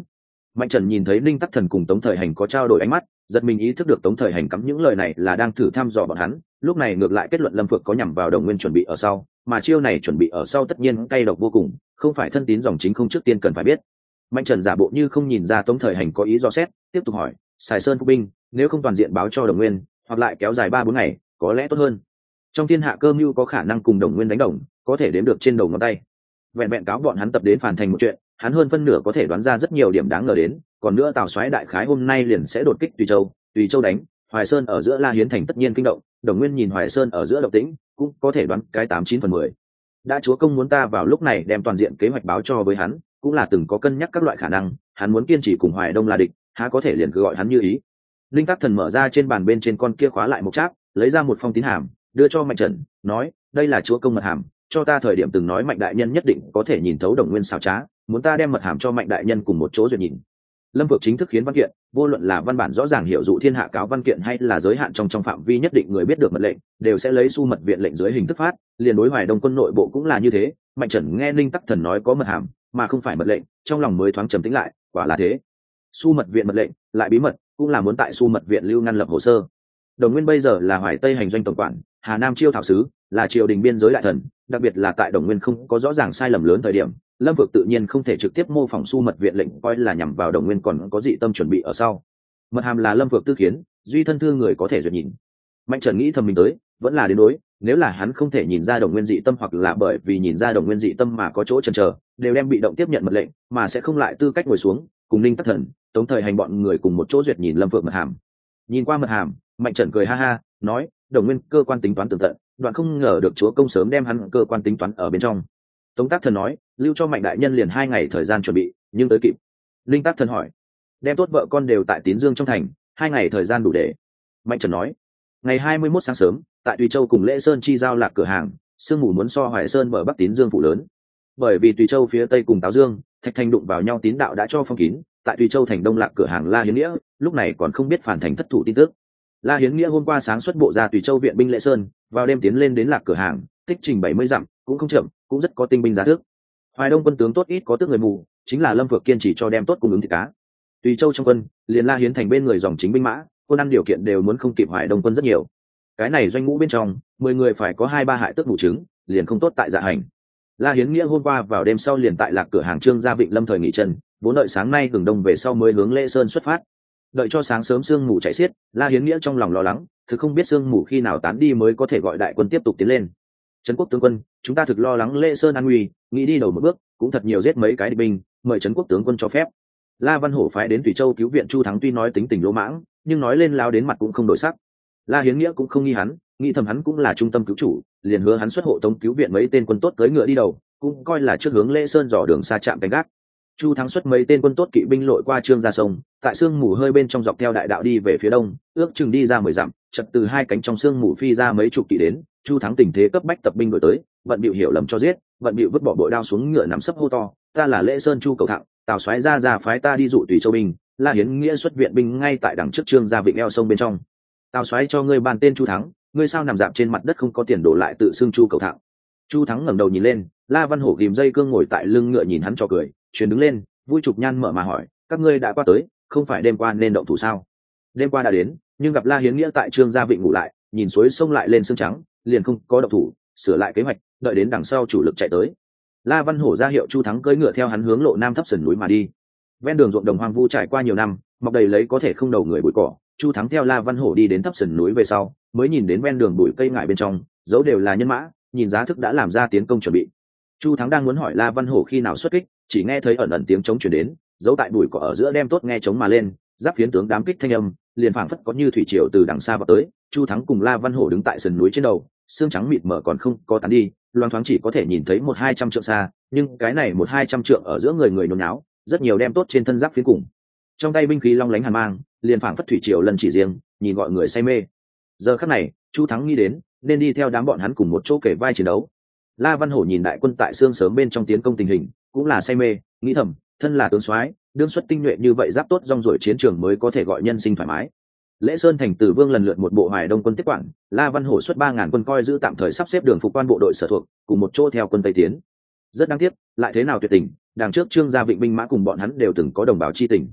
Mạnh Trần nhìn thấy Ninh Tắc Thần cùng Tống Thời Hành có trao đổi ánh mắt, giật mình ý thức được Tống Thời Hành cắm những lời này là đang thử thăm dò bọn hắn, lúc này ngược lại kết luận Lâm Phượng có nhằm vào Đồng Nguyên chuẩn bị ở sau, mà chiêu này chuẩn bị ở sau tất nhiên cay độc vô cùng, không phải thân tín dòng chính không trước tiên cần phải biết. Mạnh Trần giả bộ như không nhìn ra Tống Thời Hành có ý dò xét, tiếp tục hỏi, Sài Sơn phục binh, nếu không toàn diện báo cho Đồng Nguyên, hoặc lại kéo dài ba bốn ngày, có lẽ tốt hơn. Trong thiên hạ cơ mưu có khả năng cùng Đồng Nguyên đánh đồng, có thể đếm được trên đầu ngón tay. Vẹn vẹn cáo bọn hắn tập đến phản thành một chuyện, hắn hơn phân nửa có thể đoán ra rất nhiều điểm đáng ngờ đến, còn nữa Tào Soái đại khái hôm nay liền sẽ đột kích Tùy Châu, Tùy Châu đánh, Hoài Sơn ở giữa La Hiến thành tất nhiên kinh động, Đồng Nguyên nhìn Hoài Sơn ở giữa động tĩnh, cũng có thể đoán cái tám chín phần mười. Đã chúa công muốn ta vào lúc này đem toàn diện kế hoạch báo cho với hắn, cũng là từng có cân nhắc các loại khả năng, hắn muốn kiên trì cùng Hoài Đông là địch, há có thể liền cứ gọi hắn như ý. Linh Tắc Thần mở ra trên bàn bên trên con kia khóa lại một tráp, lấy ra một phong tín hàm, đưa cho Mạnh Trần, nói, đây là chúa công mật hàm, cho ta thời điểm từng nói Mạnh đại nhân nhất định có thể nhìn thấu Đồng Nguyên xảo trá, muốn ta đem mật hàm cho Mạnh đại nhân cùng một chỗ duyệt nhìn. Lâm Phượng chính thức khiến văn kiện, vô luận là văn bản rõ ràng hiểu dụ thiên hạ cáo văn kiện hay là giới hạn trong trong phạm vi nhất định người biết được mật lệnh, đều sẽ lấy su mật viện lệnh dưới hình thức phát, liền đối Hoài Đông quân nội bộ cũng là như thế. Mạnh Trần nghe Linh Tắc Thần nói có mật hàm, mà không phải mật lệnh, trong lòng mới thoáng trầm tĩnh lại, quả là thế. Su mật viện mật lệnh, lại bí mật, cũng là muốn tại su mật viện lưu ngăn lập hồ sơ. Đồng Nguyên bây giờ là Hoài Tây hành doanh tổng quản, Hà Nam chiêu thảo sứ, là triều đình biên giới đại thần, đặc biệt là tại Đồng Nguyên không có rõ ràng sai lầm lớn thời điểm, Lâm Phượng tự nhiên không thể trực tiếp mô phỏng su mật viện lệnh coi là nhằm vào Đồng Nguyên còn có dị tâm chuẩn bị ở sau. Mật hàm là Lâm Phượng tư khiến, duy thân thương người có thể duyệt nhìn. Mạnh Trần nghĩ thầm mình tới, vẫn là đến đối, nếu là hắn không thể nhìn ra Đồng Nguyên dị tâm hoặc là bởi vì nhìn ra Đồng Nguyên dị tâm mà có chỗ chần chờ, đều đem bị động tiếp nhận mật lệnh, mà sẽ không lại tư cách ngồi xuống, cùng Ninh Tắc Thần, Tống Thời Hành bọn người cùng một chỗ duyệt nhìn Lâm Phượng mật hàm. Nhìn qua mật hàm, Mạnh Trần cười ha ha, nói, Đồng Nguyên cơ quan tính toán tường tận, đoạn không ngờ được chúa công sớm đem hắn cơ quan tính toán ở bên trong. Tống Tác Thần nói, lưu cho Mạnh đại nhân liền hai ngày thời gian chuẩn bị, nhưng tới kịp. Linh Tác Thần hỏi, đem tốt vợ con đều tại Tín Dương trong thành, hai ngày thời gian đủ để. Mạnh Trần nói, ngày hai mươi mốt sáng sớm, tại Tùy Châu cùng Lễ Sơn chi giao lạc cửa hàng, sương mù muốn so Hoài Sơn bờ bắc Tín Dương phủ lớn. Bởi vì Tùy Châu phía tây cùng Táo Dương, Thạch Thành đụng vào nhau tín đạo đã cho phong kín, tại Tùy Châu thành đông lạc cửa hàng La Hiến Nghĩa, lúc này còn không biết phản thành thất thủ tin tức. La Hiến Nghĩa hôm qua sáng xuất bộ ra Tùy Châu viện binh Lễ Sơn, vào đêm tiến lên đến lạc cửa hàng, tích trình bảy mươi dặm, cũng không chậm, cũng rất có tinh binh giá thước. Hoài Đông quân tướng tốt ít có tước người mù, chính là Lâm Phượng kiên trì cho đem tốt cung ứng thịt cá. Tùy Châu trong quân, liền La Hiến thành bên người dòng chính binh mã, quân ăn điều kiện đều muốn không kịp Hoài Đông quân rất nhiều. Cái này doanh ngũ bên trong, mười người phải có hai ba hại tước mù trứng, liền không tốt tại dạ hành. La Hiến Nghĩa hôm qua vào đêm sau liền tại lạc cửa hàng Trương gia Vịnh Lâm thời nghỉ chân, vốn đợi sáng nay hưởng đông về sau mới hướng Lễ Sơn xuất phát. Đợi cho sáng sớm sương mù chạy xiết, La Hiến Nghĩa trong lòng lo lắng, thực không biết sương mù khi nào tán đi mới có thể gọi đại quân tiếp tục tiến lên. Trấn Quốc tướng quân, chúng ta thực lo lắng Lễ Sơn an nguy, nghĩ đi đầu một bước, cũng thật nhiều giết mấy cái địch binh, mời Trấn Quốc tướng quân cho phép. La Văn Hổ phái đến Tùy Châu cứu viện Chu Thắng tuy nói tính tình lỗ mãng, nhưng nói lên lao đến mặt cũng không đổi sắc. La Hiến Nghĩa cũng không nghi hắn, nghĩ thầm hắn cũng là trung tâm cứu chủ, liền hứa hắn xuất hộ tống cứu viện mấy tên quân tốt tới ngựa đi đầu, cũng coi là trước hướng Lễ Sơn dò đường xa chạm canh gác. Chu Thắng xuất mấy tên quân tốt kỵ binh lội qua Trương gia sông, tại sương mù hơi bên trong dọc theo đại đạo đi về phía đông, ước chừng đi ra mười dặm, chợt từ hai cánh trong sương mù phi ra mấy chục kỵ đến. Chu Thắng tình thế cấp bách tập binh đuổi tới, vận bịu hiểu lầm cho giết, vận bịu vứt bỏ bội đao xuống ngựa nằm sấp hô to, ta là Lễ Sơn Chu Cầu Thặng, Tào Soái ra ra phái ta đi dụ Tùy Châu binh, La Hiến Nghĩa xuất viện binh ngay tại đằng trước Trương gia Vịnh eo sông bên trong. Tào Soái cho ngươi ban tên Chu Thắng, ngươi sao nằm dạp trên mặt đất không có tiền đổ lại tự xưng Chu Cầu Thặng. Chu Thắng ngẩng đầu nhìn lên, La Văn Hổ ghìm dây cương ngồi tại lưng ngựa nhìn hắn cho cười, chuyển đứng lên, vui trục nhan mở mà hỏi, các ngươi đã qua tới, không phải đêm qua nên động thủ sao? Đêm qua đã đến, nhưng gặp La Hiến Nghĩa tại Trương gia Vịnh ngủ lại, nhìn suối sông lại lên sương trắng, liền không có động thủ, sửa lại kế hoạch, đợi đến đằng sau chủ lực chạy tới. La Văn Hổ ra hiệu Chu Thắng cưỡi ngựa theo hắn hướng lộ nam thấp sườn núi mà đi. Ven đường ruộng đồng hoang vu trải qua nhiều năm, mọc đầy lấy có thể không đầu người bụi cỏ. Chu Thắng theo La Văn Hổ đi đến thấp sườn núi về sau, mới nhìn đến ven đường bụi cây ngải bên trong, dấu đều là nhân mã, nhìn giá thức đã làm ra tiến công chuẩn bị. Chu Thắng đang muốn hỏi La Văn Hổ khi nào xuất kích, chỉ nghe thấy ẩn ẩn tiếng trống truyền đến, dấu tại bụi cỏ ở giữa đem tốt nghe trống mà lên, giáp phiến tướng đám kích thanh âm, liền phảng phất có như thủy triều từ đằng xa vào tới. Chu Thắng cùng La Văn Hổ đứng tại sườn núi trên đầu, xương trắng mịt mờ còn không có tán đi, loáng thoáng chỉ có thể nhìn thấy một hai trăm trượng xa, nhưng cái này một hai trăm trượng ở giữa người người nhốn nháo, rất nhiều đem tốt trên thân giáp phiến cùng, trong tay binh khí long lánh hàn mang, liền phảng phất thủy triều lần chỉ riêng, nhìn gọi người say mê. Giờ khắc này, Chu Thắng nghĩ đến, nên đi theo đám bọn hắn cùng một chỗ kể vai chiến đấu. La Văn Hổ nhìn đại quân tại xương sớm bên trong tiến công tình hình, cũng là say mê, nghĩ thầm, thân là tướng soái, đương xuất tinh nhuệ như vậy giáp tốt rong ruổi chiến trường mới có thể gọi nhân sinh thoải mái. Lễ Sơn thành Tử Vương lần lượt một bộ Hoài Đông quân tiếp quản, La Văn Hổ xuất ba ngàn quân coi giữ tạm thời sắp xếp đường phục quan bộ đội sở thuộc, cùng một chỗ theo quân Tây tiến. Rất đáng tiếc, lại thế nào tuyệt tình, đằng trước Trương gia Vịnh binh mã cùng bọn hắn đều từng có đồng bào chi tình,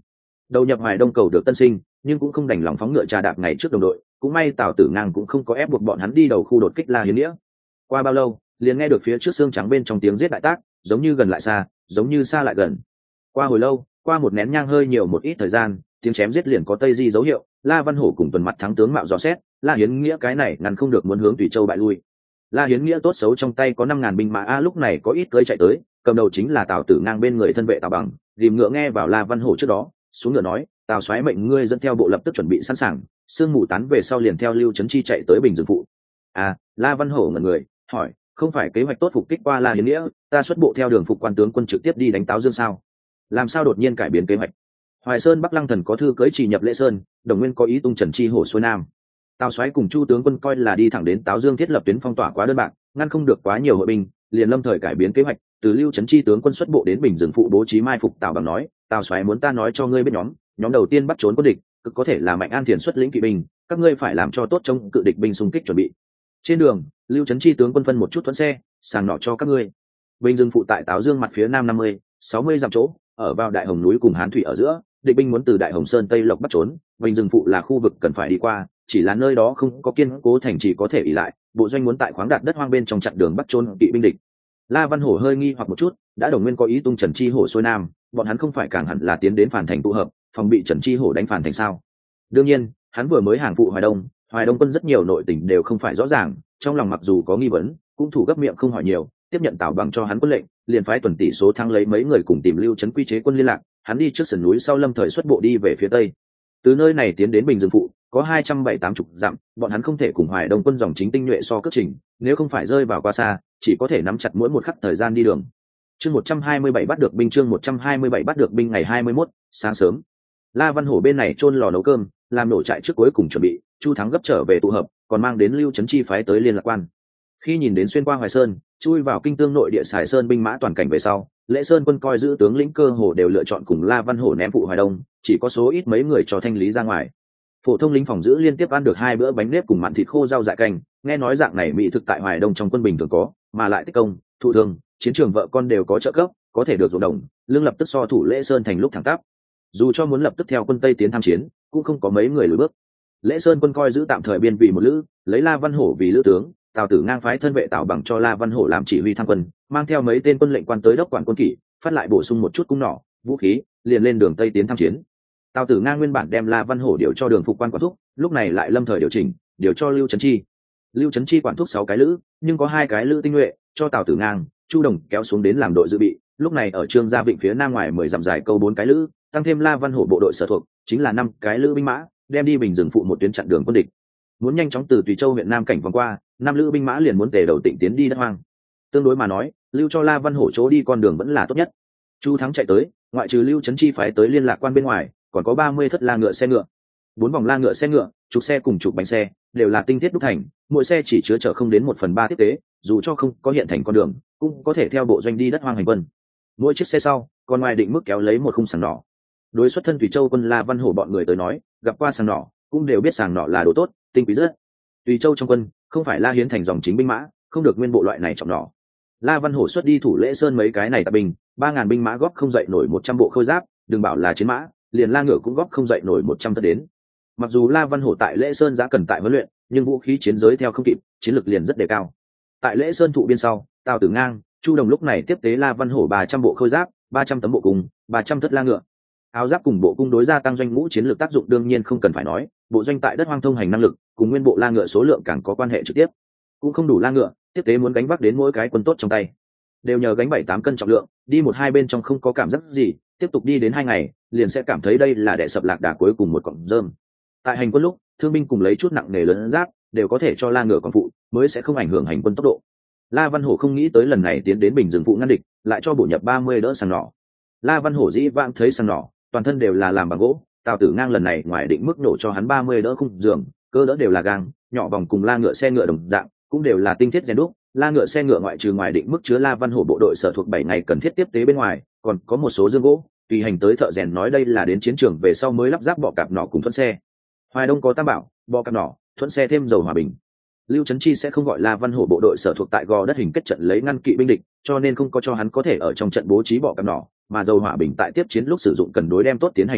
đầu nhập Hoài Đông cầu được tân sinh, nhưng cũng không đành lòng phóng ngựa trà đạp ngày trước đồng đội, cũng may Tào Tử Ngang cũng không có ép buộc bọn hắn đi đầu khu đột kích La Hiến Nghĩa. Qua bao lâu, liền nghe được phía trước xương trắng bên trong tiếng giết đại tác, giống như gần lại xa, giống như xa lại gần. Qua hồi lâu, qua một nén nhang hơi nhiều một ít thời gian, tiếng chém giết liền có tây di dấu hiệu. La Văn Hổ cùng tuần mặt thắng tướng mạo dò xét, La Hiến Nghĩa cái này ngăn không được muốn hướng Tùy Châu bại lui. La Hiến Nghĩa tốt xấu trong tay có năm ngàn binh mã a, lúc này có ít cưỡi chạy tới, cầm đầu chính là Tào Tử Ngang bên người thân vệ Tào Bằng, rìm ngựa nghe vào La Văn Hổ trước đó, xuống ngựa nói, Tào soái mệnh ngươi dẫn theo bộ lập tức chuẩn bị sẵn sàng, sương mù tán về sau liền theo Lưu Trấn Chi chạy tới Bình Dương phụ. À, La Văn Hổ ngẩn người, hỏi, không phải kế hoạch tốt phục kích qua La Hiến Nghĩa, ta xuất bộ theo đường phục quan tướng quân trực tiếp đi đánh Táo Dương sao? Làm sao đột nhiên cải biến kế hoạch? Hoài Sơn Bắc Lăng Thần có thư cưới chỉ nhập Lễ Sơn, Đồng Nguyên có ý tung Trần Chi hổ xuôi nam. Tào soái cùng Chu tướng quân coi là đi thẳng đến Táo Dương thiết lập tuyến phong tỏa quá đơn bạc, ngăn không được quá nhiều hội binh, liền lâm thời cải biến kế hoạch, từ Lưu Trấn Chi tướng quân xuất bộ đến Bình Dương phụ bố trí mai phục. Tào Bằng nói, Tào soái muốn ta nói cho ngươi biết nhóm, nhóm đầu tiên bắt trốn quân địch, cực có thể là Mạnh An Thiền xuất lĩnh kỵ binh, các ngươi phải làm cho tốt chống cự địch binh xung kích chuẩn bị. Trên đường, Lưu Trấn Chi tướng quân phân một chút thuẫn xe, sàng nọ cho các ngươi. Bình Dương phụ tại Táo Dương mặt phía nam năm mươi, sáu mươi dặm chỗ, ở vào Đại Hồng núi cùng Hán thủy ở giữa, địch binh muốn từ Đại Hồng Sơn Tây Lộc bắt trốn, Bình Dương phụ là khu vực cần phải đi qua, chỉ là nơi đó không có kiên cố thành trì có thể ỷ lại, bộ doanh muốn tại khoáng đạt đất hoang bên trong chặn đường bắt trốn kỵ binh địch. La Văn Hổ hơi nghi hoặc một chút, đã Đồng Nguyên có ý tung Trần Chi hổ xuôi nam, bọn hắn không phải càng hẳn là tiến đến phản thành tụ hợp, phòng bị Trần Chi hổ đánh phản thành sao? Đương nhiên, hắn vừa mới hàng phụ Hoài Đông, Hoài Đông quân rất nhiều nội tình đều không phải rõ ràng, trong lòng mặc dù có nghi vấn, cũng thủ gấp miệng không hỏi nhiều, tiếp nhận Tào Bằng cho hắn quân lệnh, liền phái tuần tỷ số thắng lấy mấy người cùng tìm Lưu Trấn quy chế quân liên lạc, hắn đi trước sườn núi sau lâm thời xuất bộ đi về phía tây. Từ nơi này tiến đến Bình Dương phụ, có hai trăm bảy tám chục dặm, bọn hắn không thể cùng Hoài Đông quân dòng chính tinh nhuệ so cước trình, nếu không phải rơi vào quá xa, chỉ có thể nắm chặt mỗi một khắc thời gian đi đường. Chương một trăm hai mươi bảy bắt được binh chương một trăm hai mươi bảy bắt được binh ngày hai mươi mốt, sáng sớm. La Văn Hổ bên này chôn lò nấu cơm, làm nổ trại trước cuối cùng chuẩn bị, Chu Thắng gấp trở về tụ hợp, còn mang đến Lưu Trấn Chi phái tới liên lạc quan. Khi nhìn đến xuyên qua Hoài Sơn, chui vào kinh tương nội địa Sài Sơn binh mã toàn cảnh về sau, Lễ Sơn quân coi giữ tướng lĩnh cơ hồ đều lựa chọn cùng La Văn Hổ ném phụ Hoài Đông, chỉ có số ít mấy người cho thanh lý ra ngoài. Phổ thông lính phòng giữ liên tiếp ăn được hai bữa bánh nếp cùng mặn thịt khô rau dại canh, nghe nói dạng này mỹ thực tại Hoài Đông trong quân bình thường có, mà lại tích công, thụ thương, chiến trường vợ con đều có trợ cấp, có thể được ruộng đồng, lương lập tức so thủ Lễ Sơn thành lúc thẳng tắp. Dù cho muốn lập tức theo quân Tây tiến tham chiến, cũng không có mấy người lùi bước. Lễ Sơn quân coi giữ tạm thời biên vị một lữ, lấy La Văn Hổ vì lữ tướng, Tào Tử Ngang phái thân vệ Tào Bằng cho La Văn Hổ làm chỉ huy tham quân, mang theo mấy tên quân lệnh quan tới đốc quản quân kỷ, phát lại bổ sung một chút cung nỏ, vũ khí, liền lên đường Tây tiến tham chiến. Tào Tử Ngang nguyên bản đem La Văn Hổ điều cho đường phục quan quản thúc, lúc này lại lâm thời điều chỉnh, điều cho Lưu Trấn Chi. Lưu Trấn Chi quản thúc sáu cái lữ, nhưng có hai cái lữ tinh nhuệ, cho Tào Tử Ngang, Chu Đồng kéo xuống đến làm đội dự bị. Lúc này ở Trương Gia Vịnh phía nam ngoài mười dặm dài câu bốn cái lữ, tăng thêm La Văn Hổ bộ đội sở thuộc, chính là năm cái lữ binh mã, đem đi Bình Dương phụ một tuyến chặn đường quân địch. Muốn nhanh chóng từ Tùy Châu huyện Nam cảnh vòng qua, năm lữ binh mã liền muốn tề đầu tịnh tiến đi đất hoang. Tương đối mà nói, lưu cho La Văn Hổ chỗ đi con đường vẫn là tốt nhất. Chu Thắng chạy tới, ngoại trừ Lưu Trấn Chi phái tới liên lạc quan bên ngoài, còn có ba mươi thất la ngựa xe ngựa, bốn vòng la ngựa xe ngựa, trục xe cùng trục bánh xe, đều là tinh thiết đúc thành, mỗi xe chỉ chứa chở không đến một phần ba tiếp tế, dù cho không có hiện thành con đường, cũng có thể theo bộ doanh đi đất hoang hành quân. Mỗi chiếc xe sau, còn ngoài định mức kéo lấy một khung sàng nỏ. Đối xuất thân Tùy Châu quân La Văn Hổ bọn người tới nói, gặp qua sàng nỏ, cũng đều biết sàng nỏ là đồ tốt, tinh quý rất. Tùy Châu trong quân, không phải La Hiến thành dòng chính binh mã, không được nguyên bộ loại này trọng nỏ. La Văn Hổ xuất đi thủ Lễ Sơn mấy cái này tạp binh, ba ngàn binh mã góp không dậy nổi một trăm bộ khôi giáp, đừng bảo là chiến mã, liền la ngựa cũng góp không dậy nổi một trăm tấn đến. Mặc dù La Văn Hổ tại Lễ Sơn giá cần tại huấn luyện, nhưng vũ khí chiến giới theo không kịp, chiến lực liền rất đề cao. Tại Lễ Sơn thụ biên sau, Tào Tử Ngang, Chu Đồng lúc này tiếp tế La Văn Hổ ba trăm bộ khôi giáp, ba trăm tấm bộ cung, ba trăm thất la ngựa. Áo giáp cùng bộ cung đối gia tăng doanh ngũ chiến lược tác dụng đương nhiên không cần phải nói, bộ doanh tại đất hoang thông hành năng lực, cùng nguyên bộ la ngựa số lượng càng có quan hệ trực tiếp. Cũng không đủ la ngựa, tiếp tế muốn gánh vác đến mỗi cái quân tốt trong tay, đều nhờ gánh bảy tám cân trọng lượng, đi một hai bên trong không có cảm giác gì, tiếp tục đi đến hai ngày, liền sẽ cảm thấy đây là đè sập lạc đà cuối cùng một cọng rơm. Tại hành quân lúc, thương binh cùng lấy chút nặng nề lớn giáp, đều có thể cho la ngựa còn phụ, mới sẽ không ảnh hưởng hành quân tốc độ. La Văn Hổ không nghĩ tới lần này tiến đến Bình Dương phụ ngăn địch, lại cho bổ nhập ba mươi đỡ sàng nỏ. La Văn Hổ dĩ vãng thấy sàng nỏ, toàn thân đều là làm bằng gỗ, Tào Tử Ngang lần này ngoài định mức nổ cho hắn ba mươi đỡ khung giường, cơ đỡ đều là gang, nhỏ vòng cùng la ngựa xe ngựa đồng dạng, cũng đều là tinh thiết rèn đúc. La ngựa xe ngựa ngoại trừ ngoài định mức chứa La Văn Hổ bộ đội sở thuộc bảy ngày cần thiết tiếp tế bên ngoài, còn có một số dương gỗ, tùy hành tới thợ rèn nói đây là đến chiến trường về sau mới lắp ráp bọ cạp nỏ cùng thuẫn xe. Hoài Đông có tam bảo, bọ cạp nỏ, thuẫn xe thêm dầu hòa bình. Lưu Trấn Chi sẽ không gọi La Văn Hổ bộ đội sở thuộc tại gò đất hình kết trận lấy ngăn kỵ binh địch, cho nên không có cho hắn có thể ở trong trận bố trí bọ cạp nỏ, mà dầu hỏa bình tại tiếp chiến lúc sử dụng cần đối đem tốt tiến hành huấn luyện,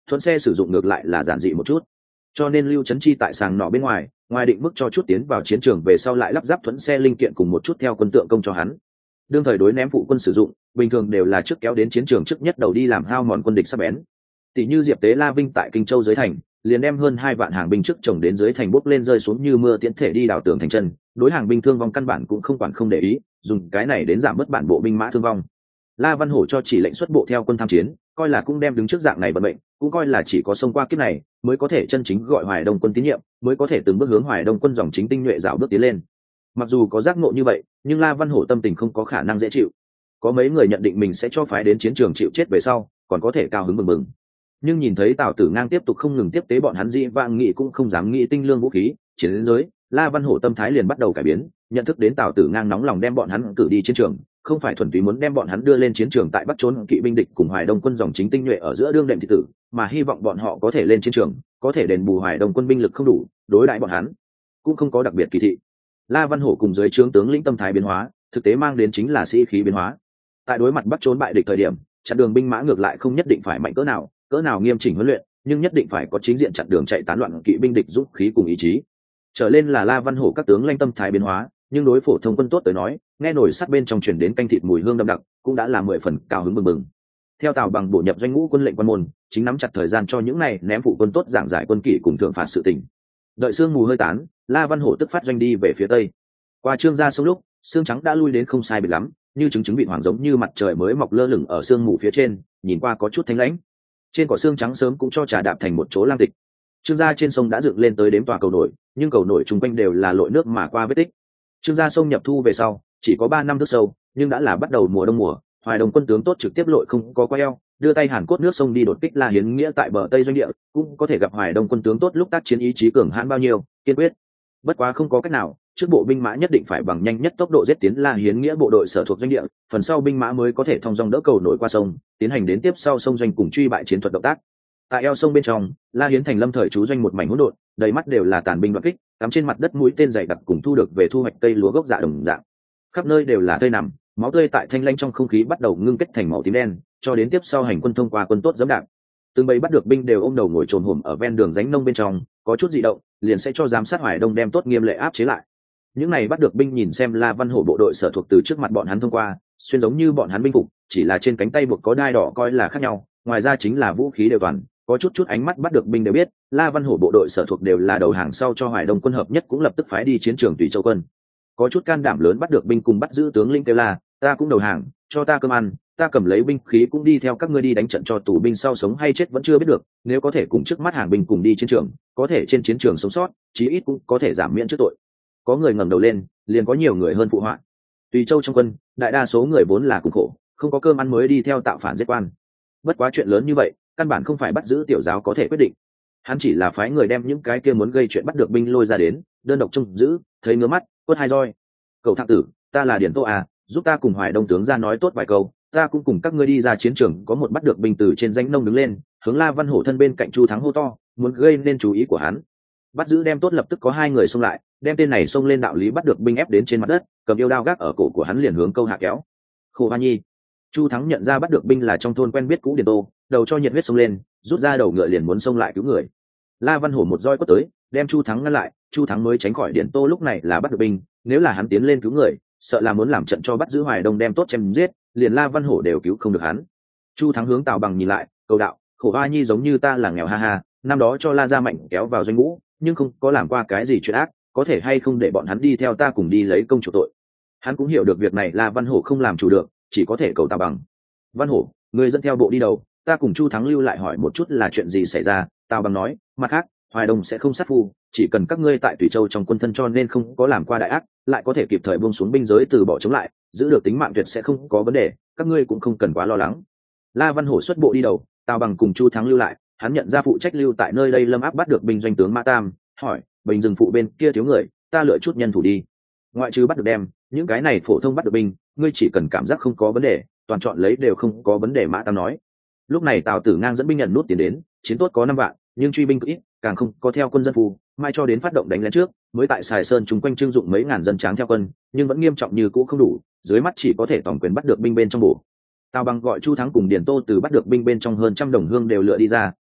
thuận xe sử dụng ngược lại là giản dị một chút, cho nên Lưu Trấn Chi tại sàng nọ bên ngoài ngoài định mức cho chút tiến vào chiến trường về sau lại lắp ráp thuẫn xe linh kiện cùng một chút theo quân tượng công cho hắn. Đương thời đối ném phụ quân sử dụng bình thường đều là trước kéo đến chiến trường trước nhất đầu đi làm hao mòn quân địch sắc bén. Tỷ như Diệp Tế La Vinh tại Kinh Châu dưới thành liền đem hơn hai vạn hàng binh trước chồng đến dưới thành bốc lên rơi xuống như mưa tiễn thể đi đào tường thành chân, đối hàng binh thương vong căn bản cũng không quản không để ý, dùng cái này đến giảm bớt bản bộ binh mã thương vong. La Văn Hổ cho chỉ lệnh xuất bộ theo quân tham chiến, coi là cũng đem đứng trước dạng này vận mệnh, cũng coi là chỉ có xông qua kiếp này mới có thể chân chính gọi Hoài Đông quân tín nhiệm, mới có thể từng bước hướng Hoài Đông quân dòng chính tinh nhuệ dạo bước tiến lên. Mặc dù có giác ngộ như vậy, nhưng La Văn Hổ tâm tình không có khả năng dễ chịu. Có mấy người nhận định mình sẽ cho phái đến chiến trường chịu chết về sau, còn có thể cao hứng mừng mừng. Nhưng nhìn thấy Tào Tử Ngang tiếp tục không ngừng tiếp tế bọn hắn dị vãng nghĩ cũng không dám nghĩ tinh lương vũ khí, chiến đến giới, La Văn Hổ tâm thái liền bắt đầu cải biến, nhận thức đến Tào Tử Ngang nóng lòng đem bọn hắn cử đi chiến trường, không phải thuần túy muốn đem bọn hắn đưa lên chiến trường tại bắt trốn kỵ binh địch cùng Hoài Đông quân dòng chính tinh nhuệ ở giữa đương đệm thị tử, mà hy vọng bọn họ có thể lên chiến trường, có thể đền bù Hoài Đông quân binh lực không đủ, đối đãi bọn hắn cũng không có đặc biệt kỳ thị. La Văn Hổ cùng dưới trướng tướng lĩnh tâm thái biến hóa, thực tế mang đến chính là sĩ khí biến hóa. Tại đối mặt bắt trốn bại địch thời điểm, chặn đường binh mã ngược lại không nhất định phải mạnh cỡ nào, cỡ nào nghiêm chỉnh huấn luyện, nhưng nhất định phải có chính diện chặn đường chạy tán loạn kỵ binh địch giúp khí cùng ý chí. Trở lên là La Văn Hổ các tướng lãnh tâm thái biến hóa, nhưng đối phổ thông quân tốt tới nói, nghe nổi sắt bên trong truyền đến canh thịt mùi hương đậm đặc, cũng đã là mười phần cao hứng mừng mừng. Theo Tào Bằng bổ nhập doanh ngũ quân lệnh quan môn, chính nắm chặt thời gian cho những này ném phụ quân tốt giảng giải quân kỷ cùng thượng phạt sự tình. Đợi sương mù hơi tán, La Văn Hổ tức phát doanh đi về phía tây. Qua Trương Gia sông lúc, xương trắng đã lui đến không sai biệt lắm, như trứng trứng bị hoàng giống như mặt trời mới mọc lơ lửng ở sương mù phía trên, nhìn qua có chút thanh lãnh. Trên cỏ xương trắng sớm cũng cho trà đạp thành một chỗ lang tịch. Trương Gia trên sông đã dựng lên tới đếm tòa cầu nổi, nhưng cầu nổi chung quanh đều là lội nước mà qua vết tích. Trương Gia sông nhập thu về sau, chỉ có ba năm thước sâu, nhưng đã là bắt đầu mùa đông mùa, Hoài Đông quân tướng tốt trực tiếp lội không có qua eo, đưa tay hàn cốt nước sông đi đột kích La Hiến Nghĩa tại bờ tây doanh địa, cũng có thể gặp Hoài Đông quân tướng tốt lúc tác chiến ý chí cường hãn bao nhiêu, kiên quyết. Bất quá không có cách nào, trước bộ binh mã nhất định phải bằng nhanh nhất tốc độ giết tiến La Hiến Nghĩa bộ đội sở thuộc doanh địa, phần sau binh mã mới có thể thông dong đỡ cầu nổi qua sông, tiến hành đến tiếp sau sông doanh cùng truy bại chiến thuật động tác. Tại eo sông bên trong, La Hiến thành lâm thời trú doanh một mảnh hỗn độn, đầy mắt đều là tàn binh đoạt kích, cắm trên mặt đất mũi tên dày đặc cùng thu được về thu hoạch cây lúa gốc dạ đồng dạng. Khắp nơi đều là tươi nằm, máu tươi tại thanh lanh trong không khí bắt đầu ngưng kết thành màu tím đen, cho đến tiếp sau hành quân thông qua quân tốt dẫm đạp. Từng bầy bắt được binh đều ôm đầu ngồi trồn hổm ở ven đường ránh nông bên trong, có chút dị động, liền sẽ cho giám sát Hoài Đông đem tốt nghiêm lệ áp chế lại. Những này bắt được binh nhìn xem La Văn Hổ bộ đội sở thuộc từ trước mặt bọn hắn thông qua, xuyên giống như bọn hắn binh phục, chỉ là trên cánh tay buộc có đai đỏ coi là khác nhau, ngoài ra chính là vũ khí đều toàn, có chút chút ánh mắt bắt được binh đều biết, La Văn Hổ bộ đội sở thuộc đều là đầu hàng sau cho Hoài Đông quân hợp nhất cũng lập tức phái đi chiến trường Tùy Châu quân. Có chút can đảm lớn bắt được binh cùng bắt giữ tướng lĩnh kêu la, ta cũng đầu hàng, cho ta cơm ăn, ta cầm lấy binh khí cũng đi theo các ngươi đi đánh trận cho tù binh sau sống hay chết vẫn chưa biết được, nếu có thể cùng trước mắt hàng binh cùng đi chiến trường, có thể trên chiến trường sống sót, chí ít cũng có thể giảm miễn trước tội. Có người ngẩng đầu lên, liền có nhiều người hơn phụ họa. Tùy Châu trong quân, đại đa số người vốn là cùng khổ, không có cơm ăn mới đi theo tạo phản giết quan. Bất quá chuyện lớn như vậy, căn bản không phải bắt giữ tiểu giáo có thể quyết định. Hắn chỉ là phái người đem những cái kia muốn gây chuyện bắt được binh lôi ra đến, đơn độc trông giữ, thấy ngứa mắt, quất hai roi. Cậu thạc tử, ta là Điển Tô à, giúp ta cùng Hoài Đông tướng ra nói tốt vài câu, ta cũng cùng các ngươi đi ra chiến trường. Có một bắt được binh từ trên danh nông đứng lên, hướng La Văn Hổ thân bên cạnh Chu Thắng hô to, muốn gây nên chú ý của hắn. Bắt giữ đem tốt lập tức có hai người xông lại, đem tên này xông lên đạo lý bắt được binh ép đến trên mặt đất, cầm yêu đao gác ở cổ của hắn liền hướng câu hạ kéo. Khổ Hoa Nhi. Chu Thắng nhận ra bắt được binh là trong thôn quen biết cũ Điển Tô, đầu cho nhiệt huyết xông lên, rút ra đầu ngựa liền muốn xông lại cứu người. La Văn Hổ một roi quất tới, đem Chu Thắng ngăn lại, Chu Thắng mới tránh khỏi Điển Tô lúc này là bắt được binh, nếu là hắn tiến lên cứu người, sợ là muốn làm trận cho bắt giữ Hoài Đông đem tốt chém giết, liền La Văn Hổ đều cứu không được hắn. Chu Thắng hướng Tào Bằng nhìn lại, cầu đạo, Khổ Hoa Nhi giống như ta là nghèo ha ha, năm đó cho La Gia Mạnh kéo vào doanh ngũ, nhưng không có làm qua cái gì chuyện ác, có thể hay không để bọn hắn đi theo ta cùng đi lấy công chủ tội. Hắn cũng hiểu được việc này La Văn Hổ không làm chủ được, chỉ có thể cầu Tào Bằng. Văn Hổ, người dẫn theo bộ đi đầu, ta cùng Chu Thắng lưu lại hỏi một chút là chuyện gì xảy ra. Tào Bằng nói, mặt khác, Hoài Đông sẽ không sát phu, chỉ cần các ngươi tại Tùy Châu trong quân thân cho nên không có làm qua đại ác, lại có thể kịp thời buông xuống binh giới từ bỏ chống lại, giữ được tính mạng tuyệt sẽ không có vấn đề, các ngươi cũng không cần quá lo lắng. La Văn Hổ xuất bộ đi đầu, Tào Bằng cùng Chu Thắng lưu lại, hắn nhận ra phụ trách lưu tại nơi đây lâm áp bắt được binh doanh tướng Mã Tam, hỏi, bình rừng phụ bên kia thiếu người, ta lựa chút nhân thủ đi. Ngoại trừ bắt được đem, những cái này phổ thông bắt được binh, ngươi chỉ cần cảm giác không có vấn đề, toàn chọn lấy đều không có vấn đề. Mã Tam nói. Lúc này Tào Tử Ngang dẫn binh nhận nút tiến đến, chiến tốt có năm vạn, nhưng truy binh cực ít, càng không có theo quân dân phù, mai cho đến phát động đánh lén trước, mới tại Sài Sơn chúng quanh trưng dụng mấy ngàn dân tráng theo quân, nhưng vẫn nghiêm trọng như cũ không đủ, dưới mắt chỉ có thể toàn quyền bắt được binh bên trong bổ. Tào Bằng gọi Chu Thắng cùng Điển Tô từ bắt được binh bên trong hơn trăm đồng hương đều lựa đi ra,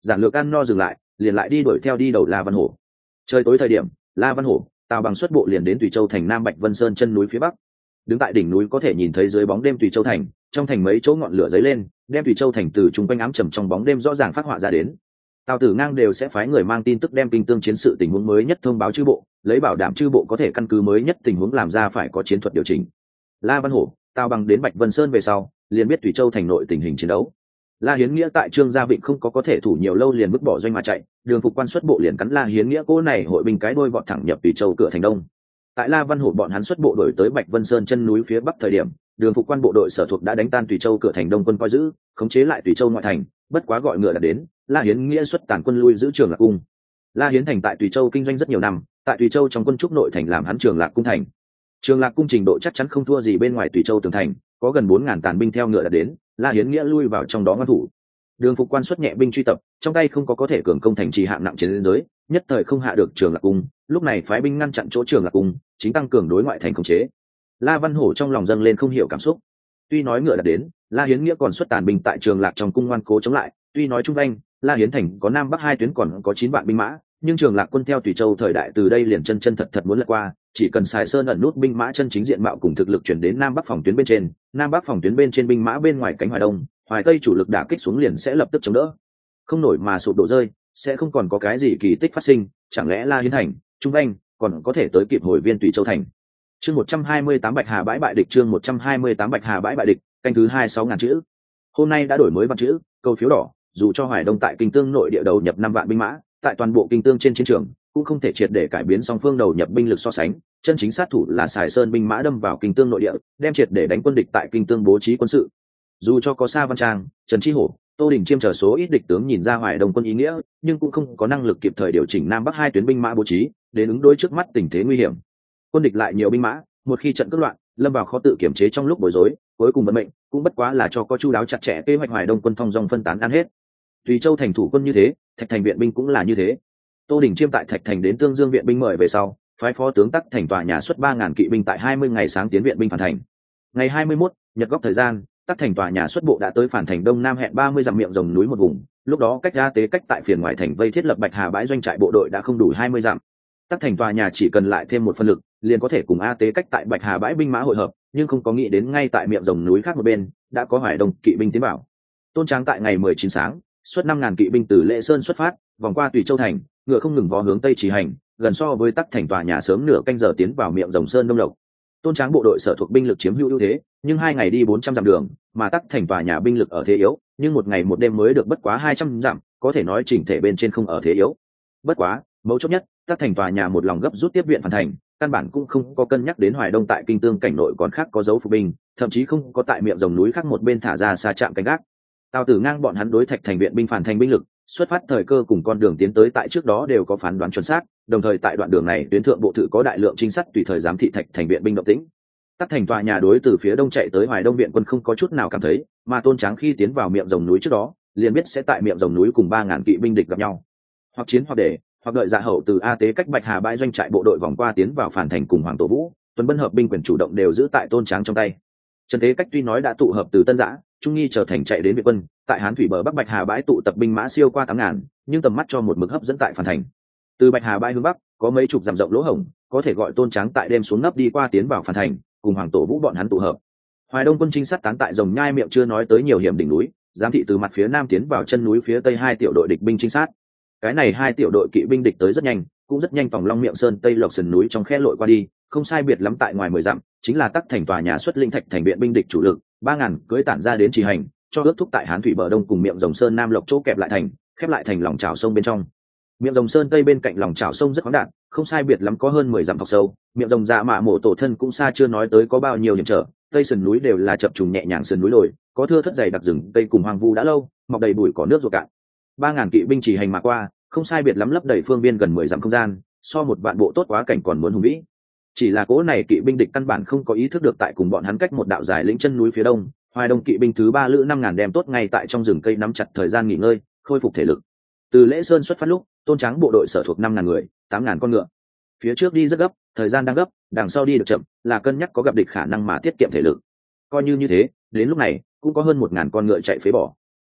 giản lược ăn no dừng lại, liền lại đi đuổi theo đi đầu La Văn Hổ. Trời tối thời điểm, La Văn Hổ, Tào Bằng xuất bộ liền đến Tùy Châu thành Nam Bạch Vân Sơn chân núi phía bắc. Đứng tại đỉnh núi có thể nhìn thấy dưới bóng đêm Tùy Châu thành, trong thành mấy chỗ ngọn lửa dấy lên, đem Tùy Châu thành từ trung quanh ám trầm trong bóng đêm rõ ràng phát họa ra đến. Tào Tử Ngang đều sẽ phái người mang tin tức đem kinh tương chiến sự tình huống mới nhất thông báo chư bộ, lấy bảo đảm chư bộ có thể căn cứ mới nhất tình huống làm ra phải có chiến thuật điều chỉnh. La Văn Hổ, Tào Bằng đến Bạch Vân Sơn về sau, liền biết Tùy Châu thành nội tình hình chiến đấu. La Hiến Nghĩa tại Trương Gia Vịnh không có có thể thủ nhiều lâu liền vứt bỏ doanh mà chạy, Đường Phục Quan xuất bộ liền cắn La Hiến Nghĩa cố này hội binh cái đôi vọt thẳng nhập Tùy Châu cửa thành đông. Tại La Văn Hổ bọn hắn xuất bộ đổi tới Bạch Vân Sơn chân núi phía bắc thời điểm, Đường Phục Quan bộ đội sở thuộc đã đánh tan Tùy Châu cửa thành đông quân coi giữ, khống chế lại Tùy Châu ngoại thành, bất quá gọi ngựa đã đến, La Hiến Nghĩa xuất tàn quân lui giữ Trường Lạc cung. La Hiến thành tại Tùy Châu kinh doanh rất nhiều năm, tại Tùy Châu trong quân trúc nội thành làm hắn Trường Lạc cung thành. Trường Lạc cung trình độ chắc chắn không thua gì bên ngoài Tùy Châu tường thành, có gần bốn ngàn tàn binh theo ngựa đã đến, La Hiến Nghĩa lui vào trong đó ngăn thủ. Đường Phục Quan xuất nhẹ binh truy tập, trong tay không có có thể cường công thành trì hạng nặng chiến giới, nhất thời không hạ được Trường Lạc cung, lúc này phái binh ngăn chặn chỗ Trường Lạc cung, chính tăng cường đối ngoại thành khống chế. La Văn Hổ trong lòng dâng lên không hiểu cảm xúc. Tuy nói ngựa đã đến, La Hiến Nghĩa còn xuất tàn binh tại Trường Lạc trong cung ngoan cố chống lại, tuy nói trung anh, La Hiến thành có nam bắc hai tuyến còn có chín vạn binh mã, nhưng Trường Lạc quân theo Tùy Châu thời đại từ đây liền chân chân thật thật muốn lật qua, chỉ cần xài sơn ẩn nút binh mã chân chính diện mạo cùng thực lực chuyển đến nam bắc phòng tuyến bên trên, nam bắc phòng tuyến bên trên binh mã bên ngoài cánh Hoài Đông, Hoài Tây chủ lực đả kích xuống liền sẽ lập tức chống đỡ, không nổi mà sụp đổ rơi, sẽ không còn có cái gì kỳ tích phát sinh, chẳng lẽ La Hiến thành, trung anh còn có thể tới kịp hồi viên Tùy Châu thành. Chương một trăm hai mươi tám Bạch Hà bãi bại địch, chương một trăm hai mươi tám Bạch Hà bãi bại địch, canh thứ hai sáu ngàn chữ. Hôm nay đã đổi mới văn chữ, câu phiếu đỏ, dù cho Hoài Đông tại kinh tương nội địa đầu nhập năm vạn binh mã, tại toàn bộ kinh tương trên chiến trường cũng không thể triệt để cải biến song phương đầu nhập binh lực so sánh, chân chính sát thủ là Sài Sơn binh mã đâm vào kinh tương nội địa, đem triệt để đánh quân địch tại kinh tương bố trí quân sự. Dù cho có Sa Văn Trang, Trần Chi Hổ, Tô Đình Chiêm chờ số ít địch tướng nhìn ra Hoài Đông quân ý nghĩa, nhưng cũng không có năng lực kịp thời điều chỉnh nam bắc hai tuyến binh mã bố trí, để ứng đối trước mắt tình thế nguy hiểm. Quân địch lại nhiều binh mã, một khi trận cướp loạn, lâm vào khó tự kiểm chế trong lúc bối rối, cuối cùng vận mệnh cũng bất quá là cho có chu đáo chặt chẽ kế hoạch Hoài Đông quân thông dong phân tán ăn hết. Tùy Châu thành thủ quân như thế, Thạch Thành viện binh cũng là như thế. Tô Đình Chiêm tại Thạch Thành đến Tương Dương viện binh mời về sau, phái phó tướng Tắc Thành tòa nhà xuất ba ngàn kỵ binh tại hai mươi ngày sáng tiến viện binh phản thành. Ngày hai mươi mốt, nhật góc thời gian, Tắc Thành tòa nhà xuất bộ đã tới phản thành đông nam hẹn ba mươi dặm miệng rồng núi một vùng, lúc đó cách ra tế cách tại phiền ngoại thành vây thiết lập Bạch Hà bãi doanh trại bộ đội đã không đủ hai mươi dặm. Tắc Thành tòa nhà chỉ cần lại thêm một phân lực, liền có thể cùng A tế cách tại Bạch Hà bãi binh mã hội hợp, nhưng không có nghĩ đến ngay tại miệng rồng núi khác một bên, đã có Hoài Đông kỵ binh tiến vào. Tôn Tráng tại ngày mười chín sáng, xuất năm ngàn kỵ binh từ Lệ Sơn xuất phát, vòng qua Tùy Châu thành, ngựa không ngừng vó hướng tây chỉ hành, gần so với Tắc Thành tòa nhà sớm nửa canh giờ tiến vào miệng rồng sơn đông lộc. Tôn Tráng bộ đội sở thuộc binh lực chiếm hữu ưu thế, nhưng hai ngày đi bốn trăm dặm đường, mà Tắc Thành tòa nhà binh lực ở thế yếu, nhưng một ngày một đêm mới được bất quá hai trăm dặm, có thể nói chỉnh thể bên trên không ở thế yếu. Bất quá, mấu chốt nhất, Tắc Thành tòa nhà một lòng gấp rút tiếp viện phản thành, căn bản cũng không có cân nhắc đến Hoài Đông tại kinh tương cảnh nội còn khác có dấu phục binh, thậm chí không có tại miệng rồng núi khác một bên thả ra xa trạm canh gác. Tào Tử Ngang bọn hắn đối Thạch Thành viện binh phản thành binh lực, xuất phát thời cơ cùng con đường tiến tới tại trước đó đều có phán đoán chuẩn xác, đồng thời tại đoạn đường này tuyến thượng bộ thự có đại lượng trinh sát tùy thời giám thị Thạch Thành viện binh động tĩnh. Tắc Thành tòa nhà đối từ phía đông chạy tới Hoài Đông viện quân không có chút nào cảm thấy, mà Tôn Tráng khi tiến vào miệng rồng núi trước đó, liền biết sẽ tại miệng rồng núi cùng ba ngàn kỵ binh địch gặp nhau, hoặc chiến hoặc để, hoặc đợi dạ hậu từ A tế cách Bạch Hà bãi doanh trại bộ đội vòng qua tiến vào phản thành cùng Hoàng Tổ Vũ, Tuần Bân hợp binh quyền chủ động đều giữ tại Tôn Tráng trong tay. Trần Tế cách tuy nói đã tụ hợp từ Tân Giã, Trung Nghi trở thành chạy đến viện quân, tại Hán thủy bờ bắc Bạch Hà bãi tụ tập binh mã siêu qua tám ngàn, nhưng tầm mắt cho một mực hấp dẫn tại phản thành. Từ Bạch Hà bãi hướng bắc, có mấy chục dặm rộng lỗ hổng, có thể gọi Tôn Tráng tại đêm xuống nấp đi qua tiến vào phản thành, cùng Hoàng Tổ Vũ bọn hắn tụ hợp. Hoài Đông quân trinh sát tán tại Rồng Nhai miệng chưa nói tới nhiều hiểm đỉnh núi, giám thị từ mặt phía nam tiến vào chân núi phía tây hai tiểu đội địch binh trinh sát. Cái này hai tiểu đội kỵ binh địch tới rất nhanh, cũng rất nhanh tòng Long miệng sơn tây lộc sườn núi trong khe lội qua đi, không sai biệt lắm tại ngoài mười dặm, chính là Tắc Thành tòa nhà xuất linh Thạch Thành viện binh địch chủ lực, ba ngàn cưỡi tản ra đến trì hành, cho ước thúc tại Hán thủy bờ đông cùng miệng rồng sơn nam lộc chỗ kẹp lại thành, khép lại thành lòng chảo sông bên trong. Miệng rồng sơn tây bên cạnh lòng chảo sông rất khoáng đạt, không sai biệt lắm có hơn mười dặm thọc sâu, miệng rồng dạ mạ mổ tổ thân cũng xa chưa nói tới có bao nhiêu hiểm trở, tây sườn núi đều là chập trùng nhẹ nhàng sườn núi lồi, có thưa thất dày đặc rừng tây cùng hoang vu đã lâu, mọc đầy bụi cỏ nước ruột cạn. Ba ngàn kỵ binh chỉ hành mà qua, không sai biệt lắm lấp đầy phương biên gần mười dặm không gian, so một vạn bộ tốt quá cảnh còn muốn hùng vĩ. Chỉ là cỗ này kỵ binh địch căn bản không có ý thức được tại cùng bọn hắn cách một đạo dài lĩnh chân núi phía đông, Hoài Đông kỵ binh thứ ba lữ năm ngàn đem tốt ngay tại trong rừng cây nắm chặt thời gian nghỉ ngơi, khôi phục thể lực. Từ Lễ Sơn xuất phát lúc, Tôn Tráng bộ đội sở thuộc năm ngàn người, tám ngàn con ngựa. Phía trước đi rất gấp, thời gian đang gấp, đằng sau đi được chậm, là cân nhắc có gặp địch khả năng mà tiết kiệm thể lực. Coi như như thế, đến lúc này cũng có hơn một ngàn con ngựa chạy phế bỏ.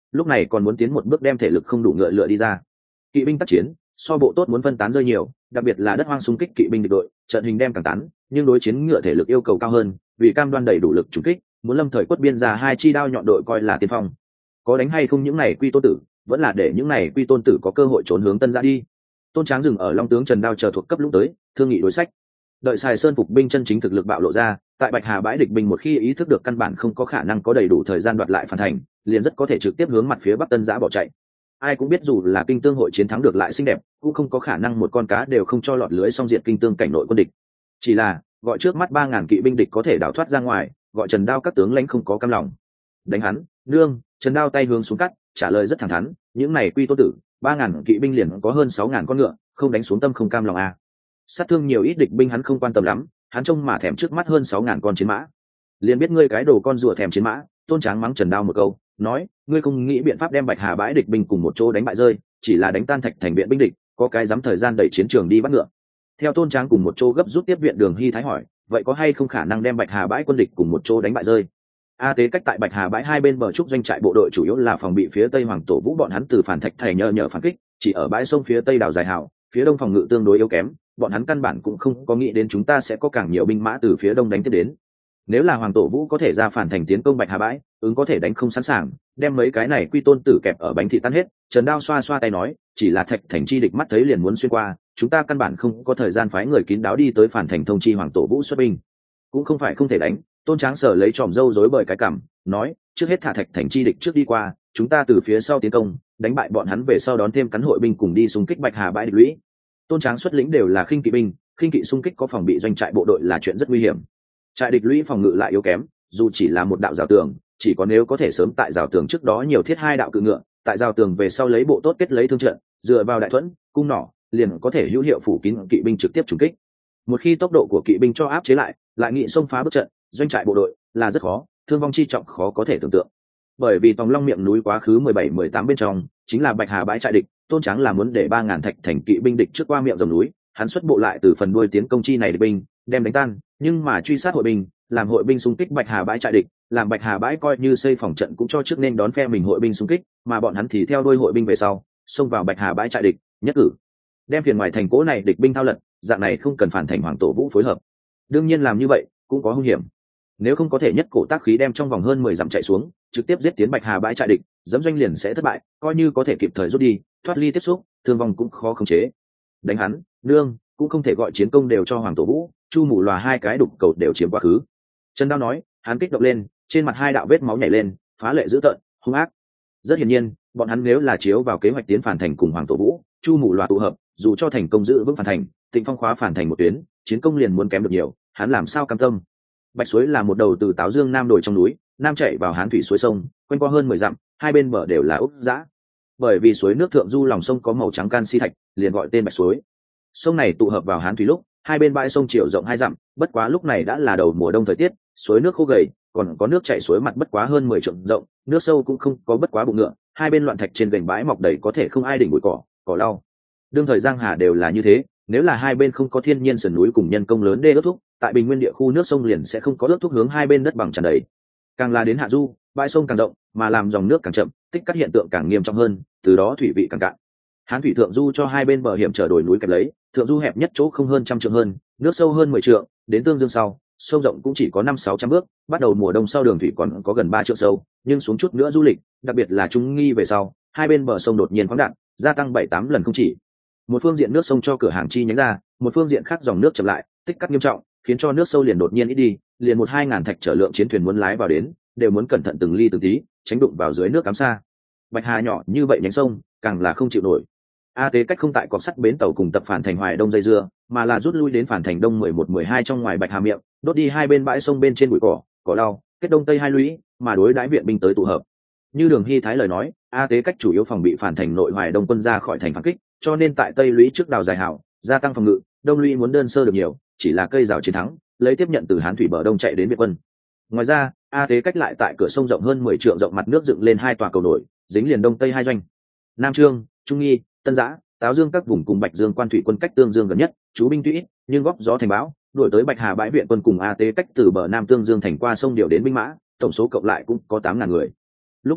lúc này còn muốn tiến một bước đem thể lực không đủ ngựa lựa đi ra. Kỵ binh tác chiến so bộ tốt muốn phân tán rơi nhiều, đặc biệt là đất hoang xung kích kỵ binh địch đội, trận hình đem càng tán, nhưng đối chiến ngựa thể lực yêu cầu cao hơn, vì cam đoan đầy đủ lực trùng kích, muốn lâm thời quất biên ra hai chi đao nhọn đội coi là tiên phong. Có đánh hay không những này quy tôn tử, vẫn là để những này quy tôn tử có cơ hội trốn hướng Tân Giã đi. Tôn Tráng dừng ở Long tướng Trần Đao chờ thuộc cấp lúc tới, thương nghị đối sách. Đợi Sài Sơn phục binh chân chính thực lực bạo lộ ra, tại Bạch Hà bãi địch binh một khi ý thức được căn bản không có khả năng có đầy đủ thời gian đoạt lại phản thành, liền rất có thể trực tiếp hướng mặt phía Bắc Tân Giã bỏ chạy. Ai cũng biết dù là kinh tương hội chiến thắng được lại xinh đẹp, cũng không có khả năng một con cá đều không cho lọt lưới xong diệt kinh tương cảnh nội quân địch. Chỉ là gọi trước mắt ba ngàn kỵ binh địch có thể đào thoát ra ngoài, gọi Trần Đao các tướng lãnh không có cam lòng. Đánh hắn, nương, Trần Đao tay hướng xuống cắt, trả lời rất thẳng thắn, những này quy tô tử, ba ngàn kỵ binh liền có hơn sáu ngàn con ngựa, không đánh xuống tâm không cam lòng à. Sát thương nhiều ít địch binh hắn không quan tâm lắm, hắn trông mà thèm trước mắt hơn sáu ngàn con chiến mã. Liền biết ngươi cái đồ con rùa thèm chiến mã. Tôn Tráng mắng Trần Đao một câu, nói, ngươi không nghĩ biện pháp đem Bạch Hà bãi địch binh cùng một chỗ đánh bại rơi, chỉ là đánh tan Thạch Thành viện binh địch, có cái dám thời gian đẩy chiến trường đi bắt ngựa. Theo Tôn Tráng cùng một chỗ gấp rút tiếp viện Đường Hy Thái hỏi, vậy có hay không khả năng đem Bạch Hà bãi quân địch cùng một chỗ đánh bại rơi? A Tế cách tại Bạch Hà bãi hai bên bờ trúc doanh trại bộ đội chủ yếu là phòng bị phía tây Hoàng Tổ Vũ bọn hắn từ phản Thạch Thành nhờ nhờ phản kích, chỉ ở bãi sông phía tây đảo Dài Hào, phía đông phòng ngự tương đối yếu kém, bọn hắn căn bản cũng không có nghĩ đến chúng ta sẽ có càng nhiều binh mã từ phía đông đánh tiếp đến. Nếu là Hoàng Tổ Vũ có thể ra phản thành tiến công Bạch Hà bãi, ứng có thể đánh không sẵn sàng, đem mấy cái này quy tôn tử kẹp ở bánh thị tan hết. Trần Đao xoa xoa tay nói, chỉ là Thạch Thành chi địch mắt thấy liền muốn xuyên qua, chúng ta căn bản không có thời gian phái người kín đáo đi tới phản thành thông chi Hoàng Tổ Vũ xuất binh. Cũng không phải không thể đánh. Tôn Tráng sở lấy tròm râu rối bời cái cằm, nói, trước hết thả Thạch Thành chi địch trước đi qua, chúng ta từ phía sau tiến công, đánh bại bọn hắn về sau đón thêm cắn hội binh cùng đi xung kích Bạch Hà bãi địch lũy. Tôn Tráng xuất lĩnh đều là khinh kỵ binh, khinh kỵ xung kích có phòng bị doanh trại bộ đội là chuyện rất nguy hiểm. Trại địch lũy phòng ngự lại yếu kém, dù chỉ là một đạo rào tường, chỉ có nếu có thể sớm tại rào tường trước đó nhiều thiết hai đạo cự ngựa, tại rào tường về sau lấy bộ tốt kết lấy thương trận, dựa vào đại thuẫn, cung nỏ, liền có thể hữu hiệu phủ kín kỵ binh trực tiếp trùng kích. Một khi tốc độ của kỵ binh cho áp chế lại, lại nghị xông phá bức trận, doanh trại bộ đội là rất khó, thương vong chi trọng khó có thể tưởng tượng. Bởi vì Tòng Long miệng núi quá khứ mười bảy mười tám bên trong, chính là Bạch Hà bãi trại địch, Tôn Tráng là muốn để ba ngàn Thạch Thành kỵ binh địch trước qua miệng dòng núi, hắn xuất bộ lại từ phần đuôi tiến công chi này địch binh, đem đánh tan, nhưng mà truy sát hội binh, làm hội binh xung kích Bạch Hà bãi trại địch, làm Bạch Hà bãi coi như xây phòng trận cũng cho trước nên đón phe mình hội binh xung kích, mà bọn hắn thì theo đuôi hội binh về sau, xông vào Bạch Hà bãi trại địch, nhất cử đem phiền ngoài thành cố này địch binh thao lật, dạng này không cần phản thành Hoàng Tổ Vũ phối hợp. Đương nhiên làm như vậy cũng có hung hiểm. Nếu không có thể nhất cổ tác khí đem trong vòng hơn mười dặm chạy xuống, trực tiếp giết tiến Bạch Hà bãi trại địch, dẫm doanh liền sẽ thất bại, coi như có thể kịp thời rút đi, thoát ly tiếp xúc, thương vong cũng khó khống chế. Đánh hắn, nương, cũng không thể gọi chiến công đều cho Hoàng Tổ Vũ, Chu Mù Lòa hai cái đục cầu đều chiếm quá khứ. Trần Đao nói, hắn kích động lên, trên mặt hai đạo vết máu nhảy lên, phá lệ dữ tợn, hung ác. Rất hiển nhiên, bọn hắn nếu là chiếu vào kế hoạch tiến phản thành cùng Hoàng Tổ Vũ, Chu Mù Lòa tụ hợp, dù cho thành công giữ vững phản thành, Tịnh Phong khóa phản thành một tuyến, chiến công liền muốn kém được nhiều, hắn làm sao cam tâm. Bạch suối là một đầu từ Táo Dương nam đồi trong núi, nam chạy vào Hán thủy suối sông, quanh qua hơn mười dặm, hai bên bờ đều là ốc dã. Bởi vì suối nước thượng du lòng sông có màu trắng canxi thạch, liền gọi tên Bạch suối. Sông này tụ hợp vào Hán thủy lúc, hai bên bãi sông chiều rộng hai dặm, bất quá lúc này đã là đầu mùa đông thời tiết, suối nước khô gầy, còn có nước chảy suối mặt bất quá hơn mười trượng rộng, nước sâu cũng không có bất quá bụng ngựa, hai bên loạn thạch trên gành bãi mọc đầy có thể không ai đỉnh bụi cỏ, cỏ lau. Đương thời Giang Hà đều là như thế, nếu là hai bên không có thiên nhiên sườn núi cùng nhân công lớn đê ước thúc, tại bình nguyên địa khu nước sông liền sẽ không có ước thúc hướng hai bên đất bằng tràn đầy. Càng là đến hạ du, bãi sông càng rộng, mà làm dòng nước càng chậm, tích cắt hiện tượng càng nghiêm trọng hơn, từ đó thủy vị càng cạn. Hán thủy thượng du cho hai bên bờ hiểm trở đồi núi kẹp lấy, thượng du hẹp nhất chỗ không hơn trăm trượng hơn, nước sâu hơn mười trượng, đến tương dương sau, sông rộng cũng chỉ có năm sáu trăm bước, bắt đầu mùa đông sau đường thủy còn có gần ba trượng sâu, nhưng xuống chút nữa du lịch, đặc biệt là trung nghi về sau, hai bên bờ sông đột nhiên khoáng đạn, gia tăng bảy tám lần không chỉ. Một phương diện nước sông cho cửa hàng chi nhánh ra, một phương diện khác dòng nước chậm lại, tích cắt nghiêm trọng, khiến cho nước sâu liền đột nhiên ít đi, liền một hai ngàn thạch trở lượng chiến thuyền muốn lái vào đến, đều muốn cẩn thận từng ly từng tí, tránh đụng vào dưới nước cắm xa. Bạch Hà nhỏ như vậy nhánh sông, càng là không chịu nổi. A Tế cách không tại cọc sắt bến tàu cùng tập phản thành Hoài Đông dây dưa, mà là rút lui đến phản thành Đông mười một mười hai trong ngoài Bạch Hà miệng, đốt đi hai bên bãi sông bên trên bụi cỏ, cỏ lau, kết đông tây hai lũy, mà đối đãi viện binh tới tụ hợp. Như Đường Hy Thái lời nói, A Tế cách chủ yếu phòng bị phản thành nội Hoài Đông quân ra khỏi thành phản kích, cho nên tại tây lũy trước đào Dài Hảo, gia tăng phòng ngự, đông lũy muốn đơn sơ được nhiều, chỉ là cây rào chiến thắng, lấy tiếp nhận từ Hán thủy bờ đông chạy đến Việt quân. Ngoài ra, A Tế cách lại tại cửa sông rộng hơn mười trượng rộng mặt nước dựng lên hai tòa cầu nổi, dính liền đông tây hai doanh. Nam Trương, Trung Nghi, Tân Giã, Táo Dương các vùng cùng Bạch Dương quan thủy quân cách Tương Dương gần nhất, chú binh tuy ít, nhưng góp gió thành bão, đuổi tới Bạch Hà bãi viện quân cùng A Tế cách từ bờ Nam Tương Dương thành qua sông điều đến binh mã, tổng số cộng lại cũng có tám ngàn người. Lúc này,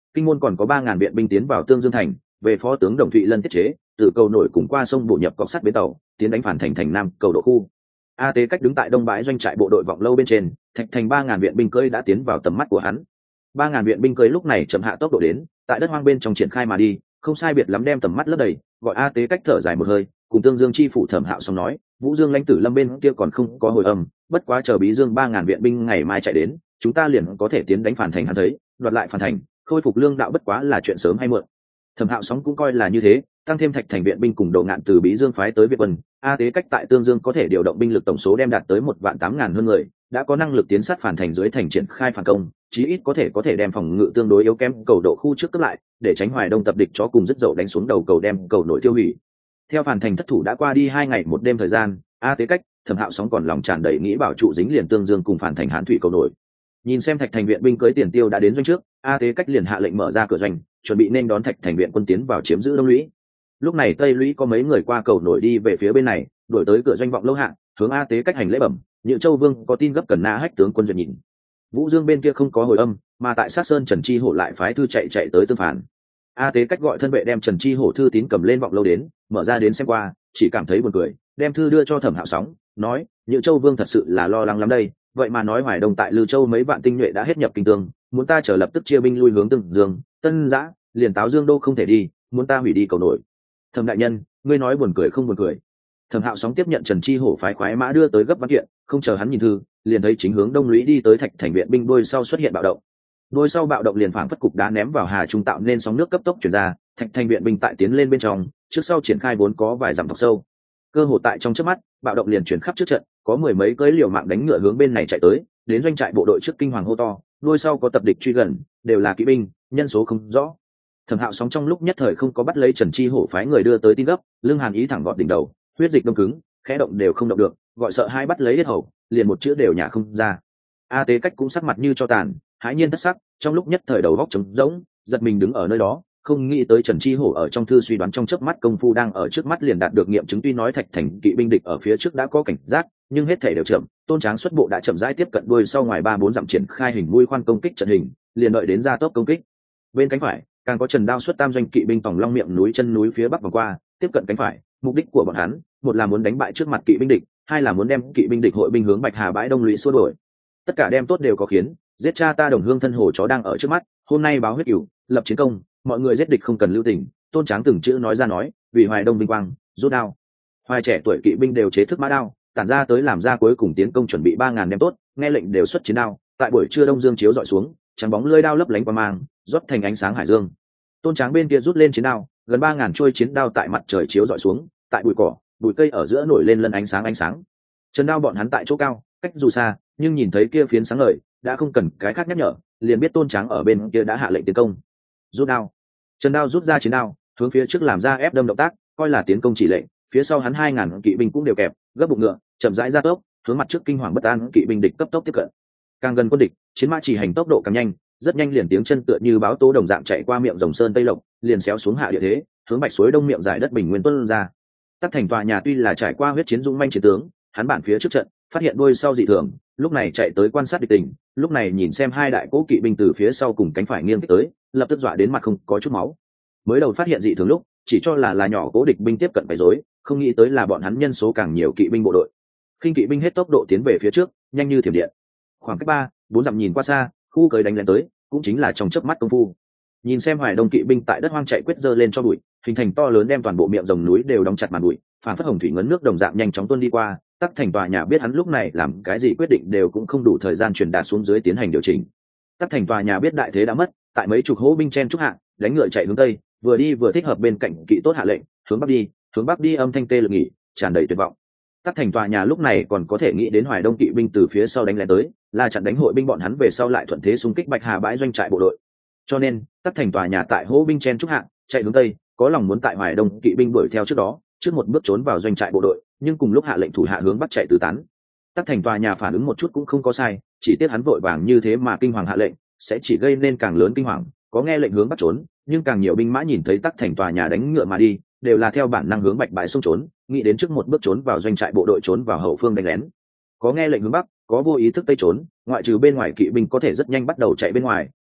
kinh môn còn có ba ngàn viện binh tiến vào Tương Dương thành, về phó tướng Đồng Thụy Lân tiết chế, từ cầu nổi cùng qua sông bổ nhập cọc sắt bến tàu, tiến đánh phản thành thành nam cầu độ khu. A Tế Cách đứng tại đông bãi doanh trại bộ đội vọng lâu bên trên, thạch thành ba ngàn viện binh cưỡi đã tiến vào tầm mắt của hắn. Ba ngàn viện binh cưỡi lúc này chậm hạ tốc độ đến, tại đất hoang bên trong triển khai mà đi, không sai biệt lắm đem tầm mắt lấp đầy, gọi A Tế Cách thở dài một hơi, cùng Tương Dương chi phủ Thẩm Hạo xong nói, Vũ Dương lãnh tử Lâm bên kia còn không có hồi âm, bất quá chờ Bí Dương ba ngàn viện binh ngày mai chạy đến, chúng ta liền có thể tiến đánh phản thành hắn thấy, đoạt lại phản thành, khôi phục lương đạo bất quá là chuyện sớm hay muộn. Thẩm Hạo sóng cũng coi là như thế, tăng thêm thạch thành viện binh cùng Đồ Ngạn từ Bí Dương phái tới Việt Vân, A Tế Cách tại Tương Dương có thể điều động binh lực tổng số đem đạt tới một vạn tám ngàn hơn người, đã có năng lực tiến sát phản thành dưới thành triển khai phản công, chí ít có thể có thể đem phòng ngự tương đối yếu kém cầu độ khu trước cấp lại, để tránh Hoài Đông tập địch chó cùng dứt dậu đánh xuống đầu cầu đem cầu nội tiêu hủy. Theo phản thành thất thủ đã qua đi hai ngày một đêm thời gian, A Tế Cách, Thẩm Hạo sóng còn lòng tràn đầy nghĩ bảo trụ dính liền Tương Dương cùng phản thành Hán thủy cầu nổi. Nhìn xem thạch thành viện binh cưới tiền tiêu đã đến doanh trước, A Tế Cách liền hạ lệnh mở ra cửa doanh, chuẩn bị nên đón thạch thành viện quân tiến vào chiếm giữ đông lũy. Lúc này tây lũy có mấy người qua cầu nổi đi về phía bên này, đuổi tới cửa doanh vọng lâu hạng, hướng A Tế Cách hành lễ bẩm, Nhự Châu Vương có tin gấp cần Na Hách tướng quân duyệt nhìn. Vũ Dương bên kia không có hồi âm, mà tại Sát Sơn Trần Chi Hổ lại phái thư chạy chạy tới tương phản. A Tế Cách gọi thân vệ đem Trần Chi Hổ thư tín cầm lên vọng lâu đến, mở ra đến xem qua, chỉ cảm thấy buồn cười, đem thư đưa cho Thẩm Hạo sóng, nói, Nhự Châu Vương thật sự là lo lắng lắm đây, vậy mà nói Hoài Đông tại Lư Châu mấy vạn tinh nhuệ đã hết nhập kinh tương, muốn ta chờ lập tức chia binh lui hướng Tương Dương, Tân Giã, liền Táo Dương đô không thể đi, muốn ta hủy đi cầu nổi. Thẩm đại nhân, ngươi nói buồn cười không buồn cười? Thẩm Hạo sóng tiếp nhận Trần Chi Hổ phái khoái mã đưa tới gấp văn kiện, không chờ hắn nhìn thư, liền thấy chính hướng đông lũy đi tới thạch thành viện binh đôi sau xuất hiện bạo động. Đôi sau bạo động liền phảng phất cục đá ném vào hà trung tạo nên sóng nước cấp tốc chuyển ra, thạch thành viện binh tại tiến lên bên trong, trước sau triển khai vốn có vài dặm thọc sâu. Cơ hội tại trong chớp mắt, bạo động liền chuyển khắp trước trận, có mười mấy cưỡi liều mạng đánh ngựa hướng bên này chạy tới, đến doanh trại bộ đội trước kinh hoàng hô to, đôi sau có tập địch truy gần, đều là kỵ binh, nhân số không rõ. Thẩm Hạo sóng trong lúc nhất thời không có bắt lấy Trần Chi Hổ phái người đưa tới tin gấp, lưng hàn ý thẳng gọn đỉnh đầu, huyết dịch đông cứng, khẽ động đều không động được, gọi sợ hai bắt lấy hết hầu, liền một chữ đều nhả không ra. A Tế Cách cũng sắc mặt như cho tàn, hãi nhiên thất sắc, trong lúc nhất thời đầu góc trống rỗng, giật mình đứng ở nơi đó, không nghĩ tới Trần Chi Hổ ở trong thư suy đoán trong chớp mắt công phu đang ở trước mắt liền đạt được nghiệm chứng, tuy nói thạch thành kỵ binh địch ở phía trước đã có cảnh giác, nhưng hết thể đều chậm, Tôn Tráng xuất bộ đã chậm rãi tiếp cận đuôi sau ngoài ba bốn dặm triển khai hình mũi khoan công kích trận hình, liền đợi đến ra tốc công kích. Bên cánh phải, càng có Trần Đao xuất tam doanh kỵ binh tòng long miệng núi chân núi phía bắc vòng qua, tiếp cận cánh phải, mục đích của bọn hắn, một là muốn đánh bại trước mặt kỵ binh địch, hai là muốn đem kỵ binh địch hội binh hướng Bạch Hà bãi đông lũy xua đuổi. Tất cả đem tốt đều có khiến, giết cha ta đồng hương thân hồ chó đang ở trước mắt, hôm nay báo huyết cửu, lập chiến công, mọi người giết địch không cần lưu tình. Tôn Tráng từng chữ nói ra nói, vì Hoài Đông vinh quang, rút đao. Hoài trẻ tuổi kỵ binh đều chế thức mã đao, tản ra tới làm ra cuối cùng tiến công chuẩn bị ba ngàn đem tốt, nghe lệnh đều xuất chiến đao. Tại buổi trưa đông dương chiếu dọi xuống, trắng bóng lưỡi đao lấp lánh qua mang, rót thành ánh sáng hải dương. Tôn Tráng bên kia rút lên chiến đao, gần ba ngàn trôi chiến đao tại mặt trời chiếu dọi xuống, tại bụi cỏ, bụi cây ở giữa nổi lên lân ánh sáng ánh sáng. Trần Đao bọn hắn tại chỗ cao, cách dù xa, nhưng nhìn thấy kia phiến sáng ngời, đã không cần cái khác nhắc nhở, liền biết Tôn Tráng ở bên kia đã hạ lệnh tiến công. Rút đao. Trần Đao rút ra chiến đao, hướng phía trước làm ra ép đâm động tác, coi là tiến công chỉ lệnh, phía sau hắn hai ngàn kỵ binh cũng đều kẹp, gấp bụng ngựa, chậm rãi ra tốc, hướng mặt trước kinh hoàng bất an kỵ binh địch cấp tốc tiếp cận. Càng gần quân địch, chiến mã chỉ hành tốc độ càng nhanh, rất nhanh liền tiếng chân tựa như báo tố đồng dạng chạy qua miệng rồng sơn tây lộc, liền xéo xuống hạ địa thế, hướng bạch suối đông miệng giải đất bình nguyên tuôn ra. Tắc thành tòa nhà tuy là trải qua huyết chiến dũng manh chiến tướng, hắn bản phía trước trận, phát hiện đuôi sau dị thường, lúc này chạy tới quan sát địch tình, lúc này nhìn xem hai đại cố kỵ binh từ phía sau cùng cánh phải nghiêng tới, lập tức dọa đến mặt không có chút máu. Mới đầu phát hiện dị thường lúc, chỉ cho là là nhỏ cố địch binh tiếp cận phải rối, không nghĩ tới là bọn hắn nhân số càng nhiều kỵ binh bộ đội. Khinh kỵ binh hết tốc độ tiến về phía trước, nhanh như thiểm điện. Khoảng cách ba, bốn dặm nhìn qua xa, khu cới đánh lên tới, cũng chính là trong chớp mắt công phu. Nhìn xem Hoài Đông kỵ binh tại đất hoang chạy quyết dơ lên cho bụi, hình thành to lớn đem toàn bộ miệng rồng núi đều đóng chặt màn bụi, phản phất hồng thủy ngấn nước đồng dạng nhanh chóng tuôn đi qua. Tắc thành tòa nhà biết hắn lúc này làm cái gì quyết định đều cũng không đủ thời gian truyền đạt xuống dưới tiến hành điều chỉnh. Tắc thành tòa nhà biết đại thế đã mất, tại mấy chục hỗ binh chen trúc hạ, đánh ngựa chạy hướng tây, vừa đi vừa thích hợp bên cạnh kỵ tốt hạ lệnh, hướng bắc đi, hướng bắc đi âm thanh tê lực nghỉ, tràn đầy tuyệt vọng. Tắc thành tòa nhà lúc này còn có thể nghĩ đến Hoài Đông kỵ binh từ phía sau đánh lén tới, là chặn đánh hội binh bọn hắn về sau lại thuận thế xung kích Bạch Hà bãi doanh trại bộ đội. Cho nên, Tắc thành tòa nhà tại hỗ binh chen trúc hạ, chạy hướng tây, có lòng muốn tại Hoài Đông kỵ binh đuổi theo trước đó, trước một bước trốn vào doanh trại bộ đội, nhưng cùng lúc hạ lệnh thủ hạ hướng bắc chạy tứ tán. Tắc thành tòa nhà phản ứng một chút cũng không có sai, chỉ tiếc hắn vội vàng như thế mà kinh hoàng hạ lệnh, sẽ chỉ gây nên càng lớn kinh hoàng, có nghe lệnh hướng bắc trốn, nhưng càng nhiều binh mã nhìn thấy Tắc thành tòa nhà đánh ngựa mà đi, đều là theo bản năng hướng Bạch bãi sông trốn, nghĩ đến trước một bước trốn vào doanh trại bộ đội trốn vào hậu phương đánh lén. Có nghe lệnh hướng bắc, có vô ý thức tây trốn, ngoại trừ bên ngoài kỵ binh có thể rất nhanh bắt đầu chạy bên ngoài,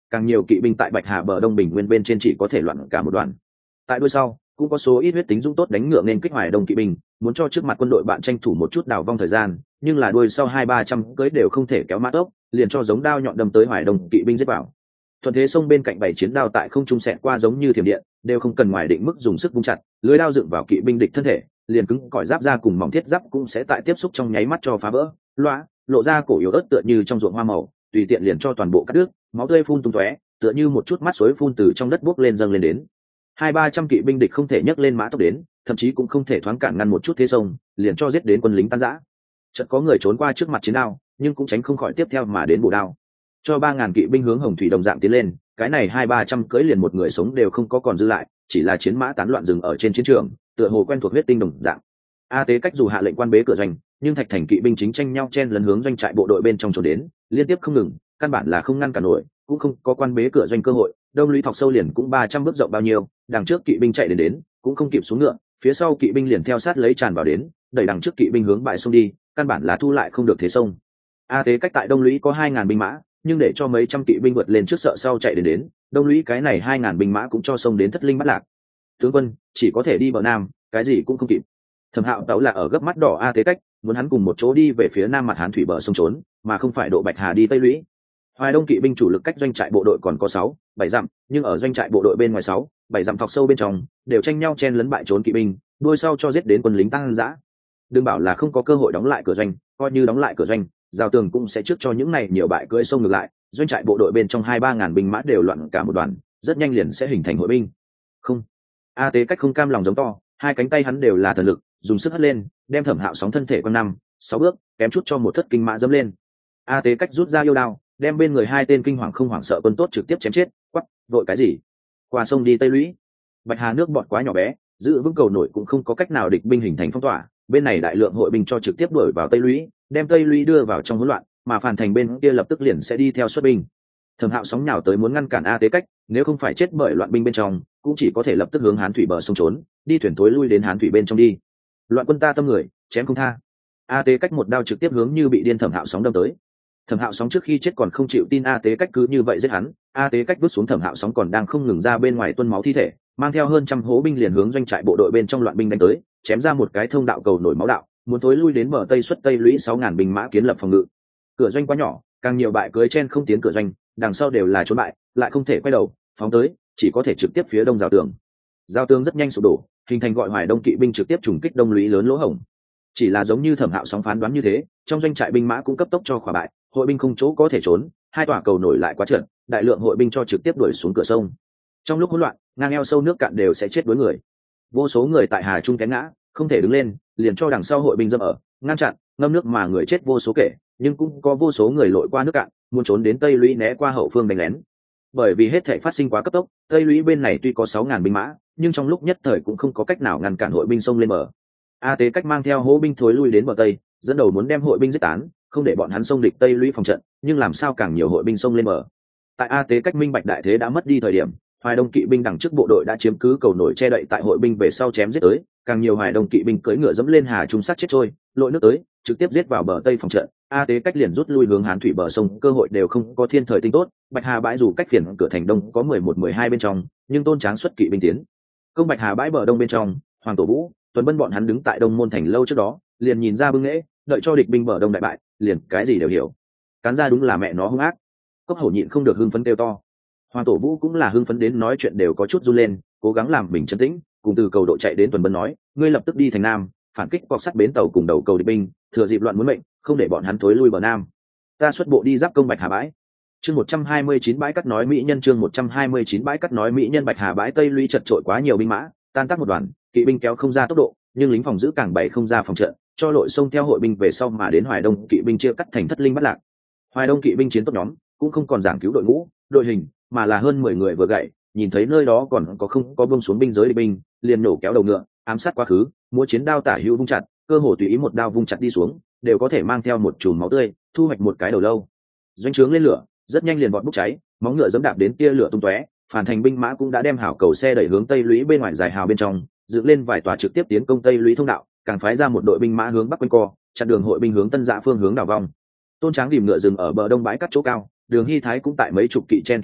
càng nhiều kỵ binh tại bạch hà bờ đông bình nguyên bên trên chỉ có thể loạn cả một đoàn. Tại đuôi sau cũng có số ít huyết tính dũng tốt đánh ngựa nên kích hoài đông kỵ binh, muốn cho trước mặt quân đội bạn tranh thủ một chút đào vong thời gian, nhưng là đuôi sau hai ba trăm cưới đều không thể kéo mã tốc, liền cho giống đao nhọn đâm tới hoài đông kỵ binh giết vào. Thuận thế sông bên cạnh bảy chiến đao tại không trung xẹt qua giống như thiểm điện, đều không cần ngoài định mức dùng sức vung chặt, lưới đao dựng vào kỵ binh địch thân thể, liền cứng cỏi giáp ra cùng mỏng thiết giáp cũng sẽ tại tiếp xúc trong nháy mắt cho phá vỡ, loa, lộ ra cổ yếu ớt tựa như trong ruộng hoa màu, tùy tiện liền cho toàn bộ cắt đứt, máu tươi phun tung tóe, tựa như một chút mắt suối phun từ trong đất buốc lên dâng lên đến. Hai ba trăm kỵ binh địch không thể nhấc lên mã tốc đến, thậm chí cũng không thể thoáng cản ngăn một chút thế sông, liền cho giết đến quân lính tan rã. Chợt có người trốn qua trước mặt chiến đao, nhưng cũng tránh không khỏi tiếp theo mà đến bổ đao. Cho ba ngàn kỵ binh hướng Hồng Thủy đồng dạng tiến lên, cái này hai ba trăm cưỡi liền một người sống đều không có còn dư lại, chỉ là chiến mã tán loạn rừng ở trên chiến trường, tựa hồ quen thuộc huyết tinh đồng dạng. A Tế Cách dù hạ lệnh quan bế cửa doanh, nhưng Thạch Thành kỵ binh chính tranh nhau chen lấn hướng doanh trại bộ đội bên trong trốn đến, liên tiếp không ngừng, căn bản là không ngăn cản nổi, cũng không có quan bế cửa doanh cơ hội. Đông lũy thọc sâu liền cũng ba trăm bước rộng bao nhiêu, đằng trước kỵ binh chạy đến đến, cũng không kịp xuống ngựa, phía sau kỵ binh liền theo sát lấy tràn vào đến, đẩy đằng trước kỵ binh hướng bãi sông đi, căn bản là thu lại không được thế sông. A Tế Cách tại Đông lũy có hai ngàn binh mã, nhưng để cho mấy trăm kỵ binh vượt lên trước sợ sau chạy đến đến, Đông lũy cái này hai ngàn binh mã cũng cho sông đến thất linh bắt lạc. Tướng quân chỉ có thể đi bờ nam, cái gì cũng không kịp. Thẩm Hạo tấu là ở gấp mắt đỏ A Tế Cách, muốn hắn cùng một chỗ đi về phía nam mặt Hán thủy bờ sông trốn, mà không phải độ Bạch Hà đi Tây lũy. Hoài Đông kỵ binh chủ lực cách doanh trại bộ đội còn có sáu, bảy dặm, nhưng ở doanh trại bộ đội bên ngoài sáu, bảy dặm thọc sâu bên trong, đều tranh nhau chen lấn bại trốn kỵ binh, đuôi sau cho giết đến quân lính tăng dã. Đừng bảo là không có cơ hội đóng lại cửa doanh, coi như đóng lại cửa doanh, giao tường cũng sẽ trước cho những này nhiều bại cưỡi sông ngược lại, doanh trại bộ đội bên trong hai ba ngàn binh mã đều loạn cả một đoàn, rất nhanh liền sẽ hình thành hội binh. Không, A Tế Cách không cam lòng giống to, hai cánh tay hắn đều là thần lực, dùng sức hất lên, đem Thẩm Hạo sóng thân thể quanh năm, sáu bước, kém chút cho một thất kinh mã dẫm lên. A Tế Cách rút ra yêu đao, đem bên người hai tên kinh hoàng không hoảng sợ quân tốt trực tiếp chém chết. Quắc, vội cái gì? Qua sông đi Tây lũy. Bạch Hà nước bọt quá nhỏ bé, giữ vững cầu nổi cũng không có cách nào địch binh hình thành phong tỏa, bên này đại lượng hội binh cho trực tiếp đuổi vào Tây lũy, đem Tây lũy đưa vào trong hỗn loạn, mà Phàn Thành bên kia lập tức liền sẽ đi theo xuất binh. Thẩm Hạo sóng nhào tới muốn ngăn cản A Tế Cách, nếu không phải chết bởi loạn binh bên trong, cũng chỉ có thể lập tức hướng Hán thủy bờ sông trốn, đi thuyền tối lui đến Hán thủy bên trong đi. Loạn quân ta tâm người, chém không tha. A Tế Cách một đao trực tiếp hướng như bị điên Thẩm Hạo sóng đâm tới. Thẩm Hạo sóng trước khi chết còn không chịu tin A Tế Cách cứ như vậy giết hắn, A Tế Cách vứt xuống Thẩm Hạo sóng còn đang không ngừng ra bên ngoài tuôn máu thi thể, mang theo hơn trăm hố binh liền hướng doanh trại bộ đội bên trong loạn binh đánh tới, chém ra một cái thông đạo cầu nổi máu đạo, muốn tối lui đến bờ tây xuất Tây lũy sáu ngàn binh mã kiến lập phòng ngự. Cửa doanh quá nhỏ, càng nhiều bại cưới chen không tiến cửa doanh, đằng sau đều là trốn bại, lại không thể quay đầu phóng tới, chỉ có thể trực tiếp phía đông giao tường. Giao tường rất nhanh sụp đổ, hình thành gọi Hoài Đông kỵ binh trực tiếp trùng kích Đông lũy lớn lỗ hổng. Chỉ là giống như Thẩm Hạo sóng phán đoán như thế, trong doanh trại binh mã cũng cấp tốc cho khỏa bại, hội binh không chỗ có thể trốn, hai tòa cầu nổi lại quá trượt, đại lượng hội binh cho trực tiếp đuổi xuống cửa sông. Trong lúc hỗn loạn, ngang eo sâu nước cạn đều sẽ chết đuối người. Vô số người tại hà trung té ngã, không thể đứng lên, liền cho đằng sau hội binh dâm ở, ngăn chặn, ngâm nước mà người chết vô số kể, nhưng cũng có vô số người lội qua nước cạn, muốn trốn đến Tây lũy né qua hậu phương đánh lén. Bởi vì hết thảy phát sinh quá cấp tốc, Tây lũy bên này tuy có sáu ngàn binh mã, nhưng trong lúc nhất thời cũng không có cách nào ngăn cản hội binh sông lên bờ. A Tế Cách mang theo hố binh thối lui đến bờ tây, dẫn đầu muốn đem hội binh giết tán, không để bọn hắn xông địch Tây lũy phòng trận, nhưng làm sao càng nhiều hội binh sông lên bờ. Tại A Tế Cách minh bạch đại thế đã mất đi thời điểm, Hoài Đông kỵ binh đằng trước bộ đội đã chiếm cứ cầu nổi che đậy tại hội binh về sau chém giết tới, càng nhiều Hoài Đông kỵ binh cưỡi ngựa dẫm lên hà trung sát chết trôi, lội nước tới, trực tiếp giết vào bờ tây phòng trận. A Tế Cách liền rút lui hướng Hán thủy bờ sông, cơ hội đều không có thiên thời tinh tốt. Bạch Hà bãi dù cách phiền cửa thành đông có mười một mười hai bên trong, nhưng Tôn Tráng xuất kỵ binh tiến công Bạch Hà bãi bờ đông bên trong, Hoàng Tổ Vũ, Tuấn Bân bọn hắn đứng tại đông môn thành lâu trước đó, liền nhìn ra bưng lễ, đợi cho địch binh bờ đông đại bại, liền cái gì đều hiểu. Cán ra đúng là mẹ nó hung ác. Cốc Hổ nhịn không được hưng phấn kêu to. Hoàng Tổ Vũ cũng là hưng phấn đến nói chuyện đều có chút run lên, cố gắng làm mình trấn tĩnh, cùng từ cầu độ chạy đến Tuần Bân nói, ngươi lập tức đi thành nam, phản kích cọc sắt bến tàu cùng đầu cầu địch binh, thừa dịp loạn muốn mệnh, không để bọn hắn thối lui bờ nam. Ta xuất bộ đi giáp công Bạch Hà bãi. Chương một trăm hai mươi chín bãi cắt nói mỹ nhân chương một trăm hai mươi chín bãi cắt nói mỹ nhân Bạch Hà bãi Tây lũy chật trội quá nhiều binh mã, tan tác một đoàn, kỵ binh kéo không ra tốc độ, nhưng lính phòng giữ càng bảy không ra phòng trận, cho lội sông theo hội binh về sau mà đến Hoài Đông kỵ binh chia cắt thành thất linh bắt lạc. Hoài Đông kỵ binh chiến tốt nhóm, cũng không còn giảng cứu đội ngũ, đội hình, mà là hơn mười người vừa gậy, nhìn thấy nơi đó còn có không có buông xuống binh giới địch binh, liền nổ kéo đầu ngựa, ám sát quá khứ, múa chiến đao tả hữu vung chặt, cơ hồ tùy ý một đao vung chặt đi xuống, đều có thể mang theo một chùm máu tươi, thu hoạch một cái đầu lâu. Doanh trướng lên lửa, rất nhanh liền vọt bốc cháy, móng ngựa giẫm đạp đến tia lửa tung tóe, Phản Thành binh mã cũng đã đem hảo cầu xe đẩy hướng Tây lũy bên ngoài dài hào bên trong, dựng lên vài tòa trực tiếp tiến công Tây lũy thông đạo, càng phái ra một đội binh mã hướng bắc quanh co, chặn đường hội binh hướng Tân Dạ phương hướng đảo vong. Tôn Tráng điểm ngựa dừng ở bờ đông bãi cắt chỗ cao, Đường Hy Thái cũng tại mấy chục kỵ chen trúc hạng,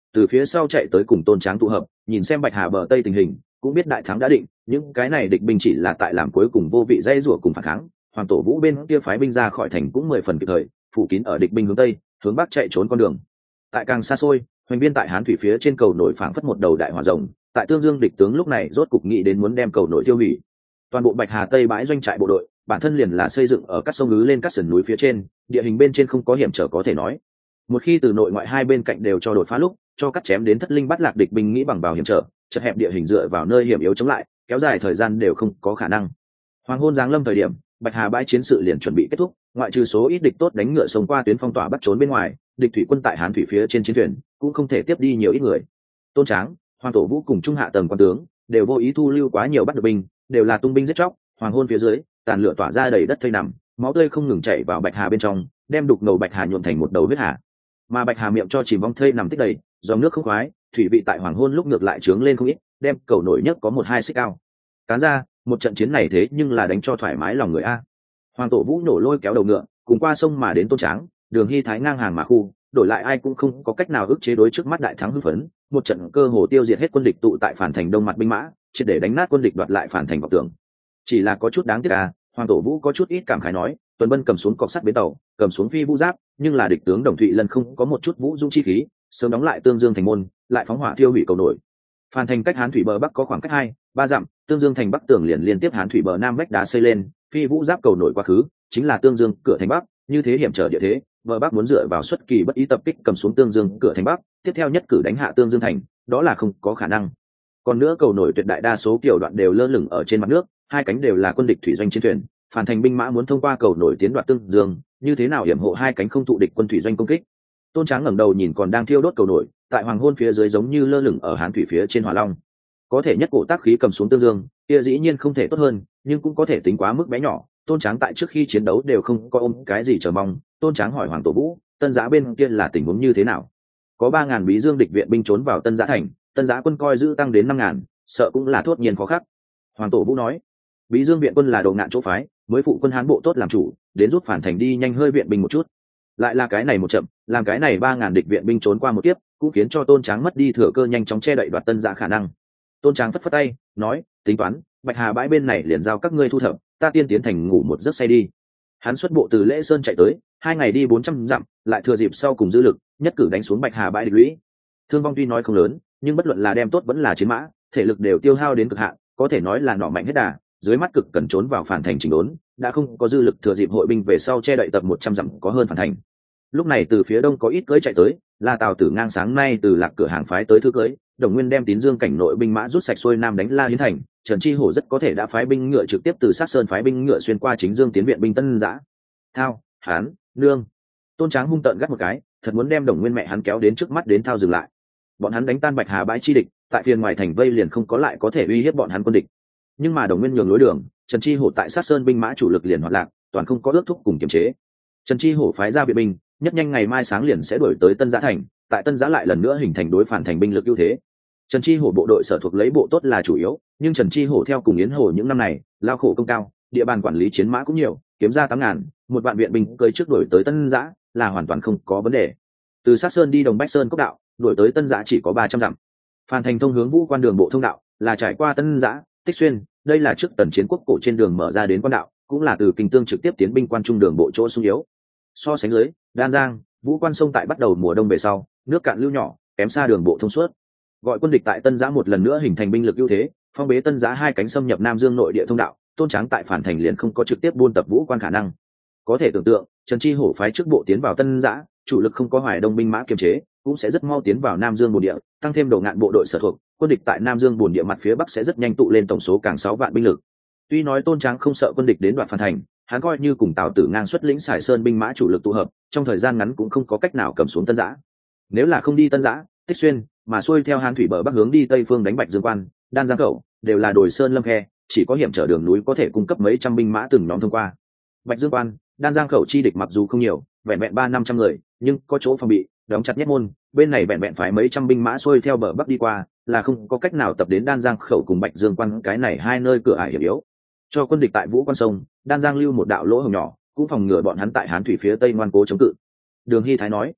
từ phía sau chạy tới cùng Tôn Tráng tụ hợp, nhìn xem Bạch Hà bờ tây tình hình, cũng biết đại thắng đã định, những cái này địch binh chỉ là tại làm cuối cùng vô vị dây rủa cùng phản kháng. Hoàng Tổ Vũ bên kia phái binh ra khỏi thành cũng mười phần kịp thời, phủ kín ở địch binh hướng tây, hướng bắc chạy trốn con đường. Tại càng xa xôi, hoành viên tại Hán thủy phía trên cầu nổi phảng phất một đầu đại hỏa rồng, tại Tương Dương địch tướng lúc này rốt cục nghĩ đến muốn đem cầu nổi tiêu hủy. Toàn bộ Bạch Hà Tây bãi doanh trại bộ đội, bản thân liền là xây dựng ở các sông ngứ lên các sườn núi phía trên, địa hình bên trên không có hiểm trở có thể nói. Một khi từ nội ngoại hai bên cạnh đều cho đột phá lúc, cho cắt chém đến thất linh bắt lạc địch binh nghĩ bằng vào hiểm trở, chật hẹp địa hình dựa vào nơi hiểm yếu chống lại, kéo dài thời gian đều không có khả năng. Hoàng hôn giáng lâm thời điểm, Bạch Hà bãi chiến sự liền chuẩn bị kết thúc, ngoại trừ số ít địch tốt đánh ngựa sông qua tuyến phong tỏa bắt trốn bên ngoài, địch thủy quân tại Hán thủy phía trên chiến thuyền cũng không thể tiếp đi nhiều ít người. Tôn Tráng, Hoàng Tổ Vũ cùng trung hạ tầng quan tướng đều vô ý thu lưu quá nhiều bắt được binh, đều là tung binh giết chóc. Hoàng hôn phía dưới, tàn lửa tỏa ra đầy đất thây nằm, máu tươi không ngừng chảy vào Bạch Hà bên trong, đem đục ngầu Bạch Hà nhuộm thành một đầu huyết hà. Mà Bạch Hà miệng cho chìm vong thây nằm tích đầy, dòng nước không khoái, thủy vị tại hoàng hôn lúc ngược lại trướng lên không ít, đem cầu nổi nhất có một hai xích cao. Cán ra, một trận chiến này thế nhưng là đánh cho thoải mái lòng người a. Hoàng Tổ Vũ nổ lôi kéo đầu ngựa, cùng qua sông mà đến Tôn Tráng, Đường Hy Thái ngang hàng mà khu, đổi lại ai cũng không có cách nào ức chế đối trước mắt đại thắng hưng phấn, một trận cơ hồ tiêu diệt hết quân địch tụ tại phản thành đông mặt binh mã, triệt để đánh nát quân địch đoạt lại phản thành vọng tưởng. Chỉ là có chút đáng tiếc à, Hoàng Tổ Vũ có chút ít cảm khái nói, Tuần Bân cầm xuống cọc sắt bến tàu, cầm xuống phi vũ giáp, nhưng là địch tướng Đồng Thụy Lân không có một chút vũ dung chi khí, sớm đóng lại Tương Dương thành môn, lại phóng hỏa thiêu hủy cầu nổi. Phản thành cách Hán thủy bờ bắc có khoảng cách hai ba dặm, Tương Dương thành bắc tường liền liên tiếp Hán thủy bờ nam vách đá xây lên, phi vũ giáp cầu nổi quá khứ, chính là Tương Dương cửa thành bắc, như thế hiểm trở địa thế, bờ bắc muốn dựa vào xuất kỳ bất ý tập kích cầm xuống Tương Dương cửa thành bắc, tiếp theo nhất cử đánh hạ Tương Dương thành, đó là không có khả năng. Còn nữa cầu nổi tuyệt đại đa số kiểu đoạn đều lơ lửng ở trên mặt nước, hai cánh đều là quân địch thủy doanh chiến thuyền, phản thành binh mã muốn thông qua cầu nổi tiến đoạt Tương Dương, như thế nào hiểm hộ hai cánh không thụ địch quân thủy doanh công kích. Tôn Tráng ngẩng đầu nhìn còn đang thiêu đốt cầu nổi, tại hoàng hôn phía dưới giống như lơ lửng ở Hán thủy phía trên Hỏa Long. Có thể nhất cổ tác khí cầm xuống Tương Dương, kia dĩ nhiên không thể tốt hơn, nhưng cũng có thể tính quá mức bé nhỏ. Tôn Tráng tại trước khi chiến đấu đều không có ôm cái gì chờ mong. Tôn Tráng hỏi Hoàng Tổ Vũ, Tân Giã bên kia là tình huống như thế nào? Có ba ngàn Bí Dương địch viện binh trốn vào Tân Giã thành, Tân Giã quân coi giữ tăng đến năm ngàn, sợ cũng là thốt nhiên khó khắc. Hoàng Tổ Vũ nói, Bí Dương viện quân là đồ ngạn chỗ phái, mới phụ quân Hán bộ tốt làm chủ, đến rút phản thành đi nhanh hơi viện binh một chút. Lại là cái này một chậm, làm cái này ba ngàn địch viện binh trốn qua một tiếp, cũng khiến cho Tôn Tráng mất đi thừa cơ nhanh chóng che đậy đoạt Tân Giã khả năng. Tôn Tráng phất phất tay, nói, tính toán, Bạch Hà bãi bên này liền giao các ngươi thu thập, ta tiên tiến thành ngủ một giấc say đi. Hắn xuất bộ từ Lễ Sơn chạy tới, hai ngày đi bốn trăm dặm, lại thừa dịp sau cùng dư lực, nhất cử đánh xuống Bạch Hà bãi địch lũy. Thương vong tuy nói không lớn, nhưng bất luận là đem tốt vẫn là chiến mã, thể lực đều tiêu hao đến cực hạn, có thể nói là nọ mạnh hết đà, dưới mắt cực cần trốn vào phản thành chỉnh đốn, đã không có dư lực thừa dịp hội binh về sau che đậy tập một trăm dặm có hơn phản thành. Lúc này từ phía đông có ít cưỡi chạy tới, là Tào Tử ngang sáng nay từ Lạc cửa hàng phái tới thư cưỡi, Đồng Nguyên đem Tín Dương cảnh nội binh mã rút sạch xuôi nam đánh La Hiến thành, Trần Chi Hổ rất có thể đã phái binh ngựa trực tiếp từ Sát Sơn phái binh ngựa xuyên qua chính Dương tiến viện binh Tân Giã. Thao, Hán, Nương. Tôn Tráng hung tợn gắt một cái, thật muốn đem Đồng Nguyên mẹ hắn kéo đến trước mắt đến thao dừng lại. Bọn hắn đánh tan Bạch Hà bãi chi địch, tại phiên ngoài thành vây liền không có lại có thể uy hiếp bọn hắn quân địch. Nhưng mà Đồng Nguyên nhường lối đường, Trần Chi Hổ tại Sát Sơn binh mã chủ lực liền hoạt lạc, toàn không có ước thúc cùng kiềm chế. Trần Chi Hổ phái ra viện binh, nhất nhanh ngày mai sáng liền sẽ đuổi tới Tân Giã thành, tại Tân Giã lại lần nữa hình thành đối phản thành binh lực ưu thế. Trần Chi Hổ bộ đội sở thuộc lấy bộ tốt là chủ yếu, nhưng Trần Chi Hổ theo cùng Yến Hổ những năm này, lao khổ công cao, địa bàn quản lý chiến mã cũng nhiều, kiếm ra tám ngàn, một vạn viện binh cơi trước đuổi tới Tân Giã là hoàn toàn không có vấn đề. Từ Sát Sơn đi Đồng Bách Sơn cốc đạo, đuổi tới Tân Giã chỉ có ba trăm dặm. Phản thành thông hướng Vũ Quan đường bộ thông đạo, là trải qua Tân Giã, Tích Xuyên, đây là trước tần chiến quốc cổ trên đường mở ra đến quan đạo, cũng là từ Kinh Tương trực tiếp tiến binh quan trung đường bộ chỗ sung yếu. So sánh dưới, Đan Giang, Vũ Quan sông tại bắt đầu mùa đông về sau, nước cạn lưu nhỏ, kém xa đường bộ thông suốt. Gọi quân địch tại Tân Giã một lần nữa hình thành binh lực ưu thế, phong bế Tân Giã hai cánh xâm nhập Nam Dương nội địa thông đạo, Tôn Tráng tại phản thành liền không có trực tiếp buôn tập Vũ Quan khả năng. Có thể tưởng tượng, Trần Chi Hổ phái trước bộ tiến vào Tân Giã, chủ lực không có Hoài Đông binh mã kiềm chế, cũng sẽ rất mau tiến vào Nam Dương bồn địa, tăng thêm Đồ Ngạn bộ đội sở thuộc, quân địch tại Nam Dương bồn địa mặt phía bắc sẽ rất nhanh tụ lên tổng số càng sáu vạn binh lực. Tuy nói Tôn Tráng không sợ quân địch đến đoạt phản thành, hắn coi như cùng Tào Tử ngang xuất lĩnh Sải Sơn binh mã chủ lực tụ hợp, trong thời gian ngắn cũng không có cách nào cầm xuống Tân Giã. Nếu là không đi Tân Giã, Tích Xuyên, mà xuôi theo Hán thủy bờ bắc hướng đi tây phương đánh Bạch Dương Quan, Đan Giang khẩu, đều là đồi sơn lâm khe, chỉ có hiểm trở đường núi có thể cung cấp mấy trăm binh mã từng nhóm thông qua. Bạch Dương Quan, Đan Giang khẩu chi địch mặc dù không nhiều, vẹn vẹn ba năm trăm người, nhưng có chỗ phòng bị, đóng chặt nhất môn, bên này vẹn vẹn phải mấy trăm binh mã xuôi theo bờ bắc đi qua, là không có cách nào tập đến Đan Giang khẩu cùng Bạch Dương Quan cái này hai nơi cửa ải hiểm yếu. Cho quân địch tại Vũ Quan sông, Đan Giang lưu một đạo lỗ hổng nhỏ, cũng phòng ngừa bọn hắn tại Hán thủy phía tây ngoan cố chống cự. Đường Hy Thái nói,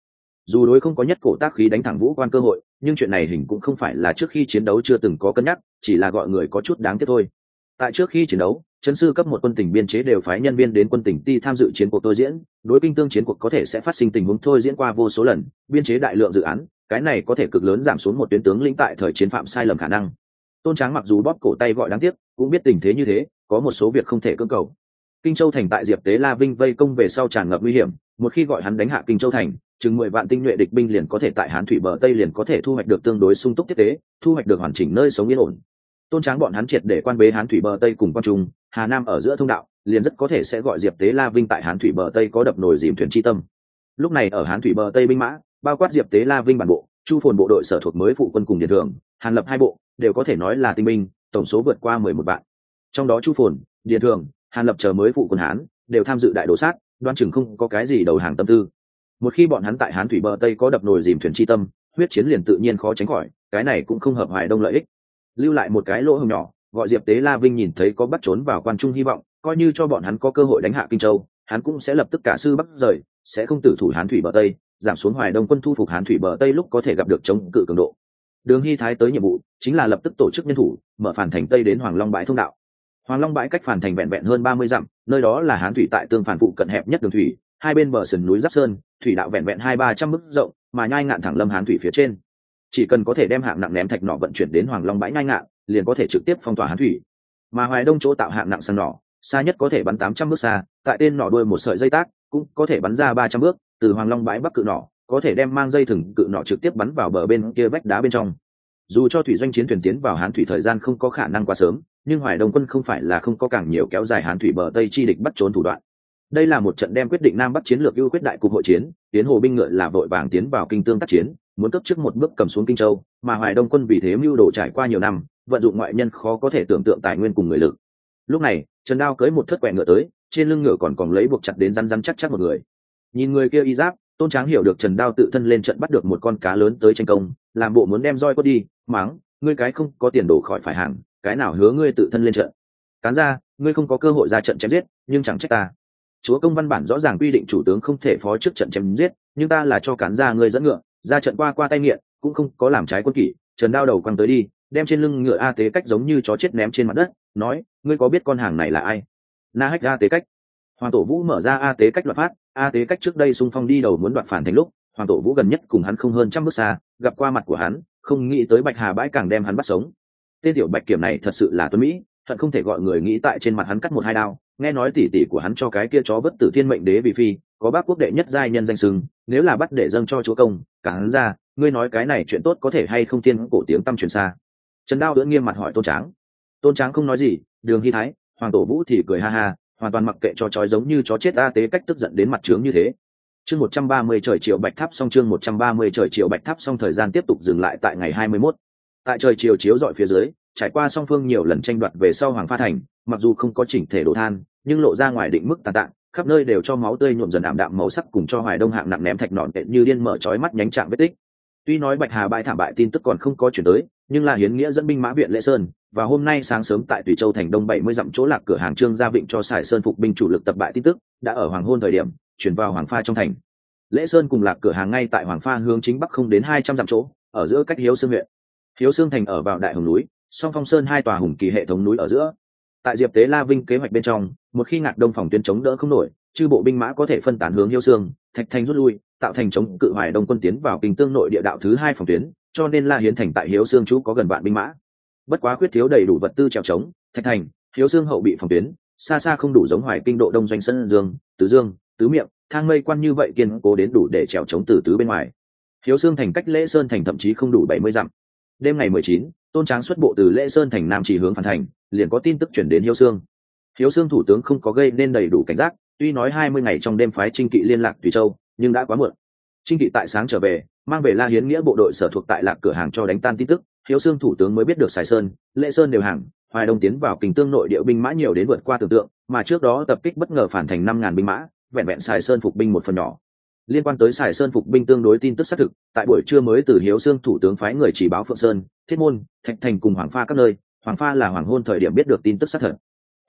Dù đối không có nhất cổ tác khí đánh thẳng vũ quan cơ hội, nhưng chuyện này hình cũng không phải là trước khi chiến đấu chưa từng có cân nhắc, chỉ là gọi người có chút đáng tiếc thôi. Tại trước khi chiến đấu, trấn sư cấp một quân tỉnh biên chế đều phái nhân viên đến quân tỉnh ti tham dự chiến cuộc thôi diễn, đối kinh tương chiến cuộc có thể sẽ phát sinh tình huống thôi diễn qua vô số lần, biên chế đại lượng dự án, cái này có thể cực lớn giảm xuống một tuyến tướng lĩnh tại thời chiến phạm sai lầm khả năng. Tôn Tráng mặc dù bóp cổ tay gọi đáng tiếc, cũng biết tình thế như thế, có một số việc không thể cưỡng cầu. Kinh Châu thành tại Diệp Tế La Vinh vây công về sau tràn ngập nguy hiểm, một khi gọi hắn đánh hạ Kinh Châu thành, chừng mười vạn tinh nhuệ địch binh liền có thể tại Hán thủy bờ Tây liền có thể thu hoạch được tương đối sung túc tiếp tế, thu hoạch được hoàn chỉnh nơi sống yên ổn. Tôn Tráng bọn hắn triệt để quan bế Hán thủy bờ Tây cùng quan trung, Hà Nam ở giữa thông đạo, liền rất có thể sẽ gọi Diệp Tế La Vinh tại Hán thủy bờ Tây có đập nồi dìm thuyền chi tâm. Lúc này ở Hán thủy bờ Tây binh mã, bao quát Diệp Tế La Vinh bản bộ, Chu Phồn bộ đội sở thuộc mới phụ quân cùng Điền Thường, Hàn Lập hai bộ, đều có thể nói là tinh binh, tổng số vượt qua mười một vạn. Trong đó Chu Phồn, Điền Thường, Hàn Lập chờ mới phụ quân Hán, đều tham dự đại đồ sát, đoán chừng không có cái gì đầu hàng tâm tư. Một khi bọn hắn tại Hán thủy bờ Tây có đập nồi dìm thuyền chi tâm, huyết chiến liền tự nhiên khó tránh khỏi, cái này cũng không hợp Hoài Đông lợi ích. Lưu lại một cái lỗ hổng nhỏ, gọi Diệp Tế La Vinh nhìn thấy có bắt trốn vào quan trung hy vọng, coi như cho bọn hắn có cơ hội đánh hạ Kinh Châu, hắn cũng sẽ lập tức cả sư bắc rời, sẽ không tử thủ Hán thủy bờ Tây, giảm xuống Hoài Đông quân thu phục Hán thủy bờ Tây lúc có thể gặp được chống cự cường độ. Đường Hy Thái tới nhiệm vụ chính là lập tức tổ chức nhân thủ, mở Phản Thành Tây đến Hoàng Long bãi thông đạo. Hoàng Long bãi cách Phản Thành vẹn vẹn hơn ba mươi dặm, nơi đó là Hán thủy tại tương phản phụ cận hẹp nhất đường thủy, hai bên bờ sườn núi giáp sơn, thủy đạo vẹn vẹn hai ba trăm bước rộng, mà nhai ngạn thẳng lâm Hán thủy phía trên. Chỉ cần có thể đem hạng nặng ném thạch nỏ vận chuyển đến Hoàng Long bãi nhai ngạn, liền có thể trực tiếp phong tỏa Hán thủy. Mà Hoài Đông chỗ tạo hạng nặng săn nỏ, xa nhất có thể bắn tám trăm bước xa, tại tên nỏ đuôi một sợi dây tác, cũng có thể bắn ra ba trăm bước, từ Hoàng Long bãi bắc cự nỏ, có thể đem mang dây thừng cự nỏ trực tiếp bắn vào bờ bên kia vách đá bên trong. Dù cho thủy doanh chiến thuyền tiến vào Hán thủy thời gian không có khả năng quá sớm, nhưng Hoài Đông quân không phải là không có càng nhiều kéo dài Hán thủy bờ Tây chi địch bắt trốn thủ đoạn. Đây là một trận đem quyết định Nam Bắc chiến lược ưu quyết đại cục hội chiến, tiến hồ binh ngựa là vội vàng tiến vào kinh tương tác chiến, muốn cấp trước một bước cầm xuống Kinh Châu, mà Hoài Đông quân vì thế mưu đồ trải qua nhiều năm, vận dụng ngoại nhân khó có thể tưởng tượng tài nguyên cùng người lực. Lúc này, Trần Đao cưỡi một thất quẹ ngựa tới, trên lưng ngựa còn còn lấy buộc chặt đến rắn rắn chắc chắc một người. Nhìn người kia y giáp, Tôn Tráng hiểu được Trần Đao tự thân lên trận bắt được một con cá lớn tới tranh công, làm bộ muốn đem roi quất đi, mắng, ngươi cái không có tiền đổ khỏi phải hàng, cái nào hứa ngươi tự thân lên trận. Cán ra, ngươi không có cơ hội ra trận chém giết, nhưng chẳng trách ta. Chúa công văn bản rõ ràng quy định chủ tướng không thể phó trước trận chém giết, nhưng ta là cho cán ra ngươi dẫn ngựa, ra trận qua qua tay nghiện, cũng không có làm trái quân kỷ. Trần Đao đầu quăng tới đi, đem trên lưng ngựa A Tế Cách giống như chó chết ném trên mặt đất, nói, ngươi có biết con hàng này là ai? Na Hách A Tế Cách. Hoàng Tổ Vũ mở ra A Tế Cách loạt phát, A Tế Cách trước đây xung phong đi đầu muốn đoạt Phản Thành lúc, Hoàng Tổ Vũ gần nhất cùng hắn không hơn trăm bước xa, gặp qua mặt của hắn, không nghĩ tới Bạch Hà bãi càng đem hắn bắt sống. Tên tiểu Bạch Kiểm này thật sự là tuấn mỹ, thật không thể gọi người nghĩ tại trên mặt hắn cắt một hai đao. Nghe nói tỷ tỷ của hắn cho cái kia chó vất tử thiên mệnh đế vì phi, có bác quốc đệ nhất giai nhân danh sừng, nếu là bắt để dâng cho chúa công, cả hắn ra, ngươi nói cái này chuyện tốt có thể hay không tiên cổ tiếng tăm truyền xa. Trần Đao đỡ nghiêm mặt hỏi Tôn Tráng. Tôn Tráng không nói gì, Đường Hy Thái, Hoàng Tổ Vũ thì cười ha ha, hoàn toàn mặc kệ cho chói giống như chó chết A Tế Cách tức giận đến mặt trướng như thế. Chương một trăm ba mươi trời chiều bạch tháp xong chương một trăm ba mươi trời chiều bạch tháp xong thời gian tiếp tục dừng lại tại ngày hai mươi mốt. Tại trời chiều chiếu rọi phía dưới, trải qua song phương nhiều lần tranh đoạt về sau Hoàng Pha Thành, mặc dù không có chỉnh thể đổ than, nhưng lộ ra ngoài định mức tàn tạ, khắp nơi đều cho máu tươi nhuộm dần ảm đạm màu sắc cùng cho Hoài Đông hạng nặng ném thạch nọn đện như điên mở chói mắt nhánh trạng vết tích. Tuy nói Bạch Hà bãi thảm bại tin tức còn không có chuyển tới, nhưng là Hiến Nghĩa dẫn binh mã viện Lễ Sơn, và hôm nay sáng sớm tại Tùy Châu thành đông bảy mươi dặm chỗ lạc cửa hàng Trương Gia Vịnh cho Sài Sơn phục binh chủ lực tập bại tin tức, đã ở hoàng hôn thời điểm chuyển vào Hoàng Pha trong thành. Lễ Sơn cùng lạc cửa hàng ngay tại Hoàng Pha hướng chính bắc không đến hai trăm dặm chỗ, ở giữa cách Hiếu Sương huyện. Hiếu Sương thành ở vào Đại Hồng núi, Song Phong Sơn hai tòa hùng kỳ hệ thống núi ở giữa. Tại Diệp Tế La Vinh kế hoạch bên trong, một khi Ngạc Đông phòng tuyến chống đỡ không nổi, chư bộ binh mã có thể phân tán hướng Hiếu Sương, Thạch Thành rút lui, tạo thành chống cự Hoài Đông quân tiến vào Kinh Tương nội địa đạo thứ hai phòng tuyến, cho nên La Hiến thành tại Hiếu Sương chú có gần vạn binh mã. Bất quá khuyết thiếu đầy đủ vật tư trèo chống, Thạch Thành, Hiếu Sương hậu bị phòng tuyến, xa xa không đủ giống Hoài Kinh độ đông doanh Sơn Dương, Tứ Dương, Tứ Miệng, Thang Mây quan như vậy kiên cố đến đủ để trèo chống từ tứ bên ngoài. Hiếu Sương thành cách Lễ Sơn thành thậm chí không đủ bảy mươi dặm. Đêm ngày mười chín, Tôn Tráng xuất bộ từ Lễ Sơn thành nam chỉ hướng Phản Thành, liền có tin tức chuyển đến Hiếu Sương. Hiếu Sương thủ tướng không có gây nên đầy đủ cảnh giác, tuy nói hai mươi ngày trong đêm phái Trinh Kỵ liên lạc Tùy Châu, nhưng đã quá muộn. Trinh Kỵ tại sáng trở về, mang về La Hiến Nghĩa bộ đội sở thuộc tại lạc cửa hàng cho đánh tan tin tức, Hiếu Sương thủ tướng mới biết được Sài Sơn, Lễ Sơn đều hàng, Hoài Đông tiến vào Kinh Tương nội địa binh mã nhiều đến vượt qua tưởng tượng, mà trước đó tập kích bất ngờ Phản Thành năm ngàn binh mã, vẹn vẹn Sài Sơn phục binh một phần nhỏ. Liên quan tới Sài Sơn phục binh tương đối tin tức xác thực, tại buổi trưa mới từ Hiếu Sương thủ tướng phái người chỉ báo Phượng Sơn, Thiết Môn, Thạch Thành cùng Hoàng Pha các nơi, Hoàng Pha là hoàng hôn thời điểm biết được tin tức xác thật.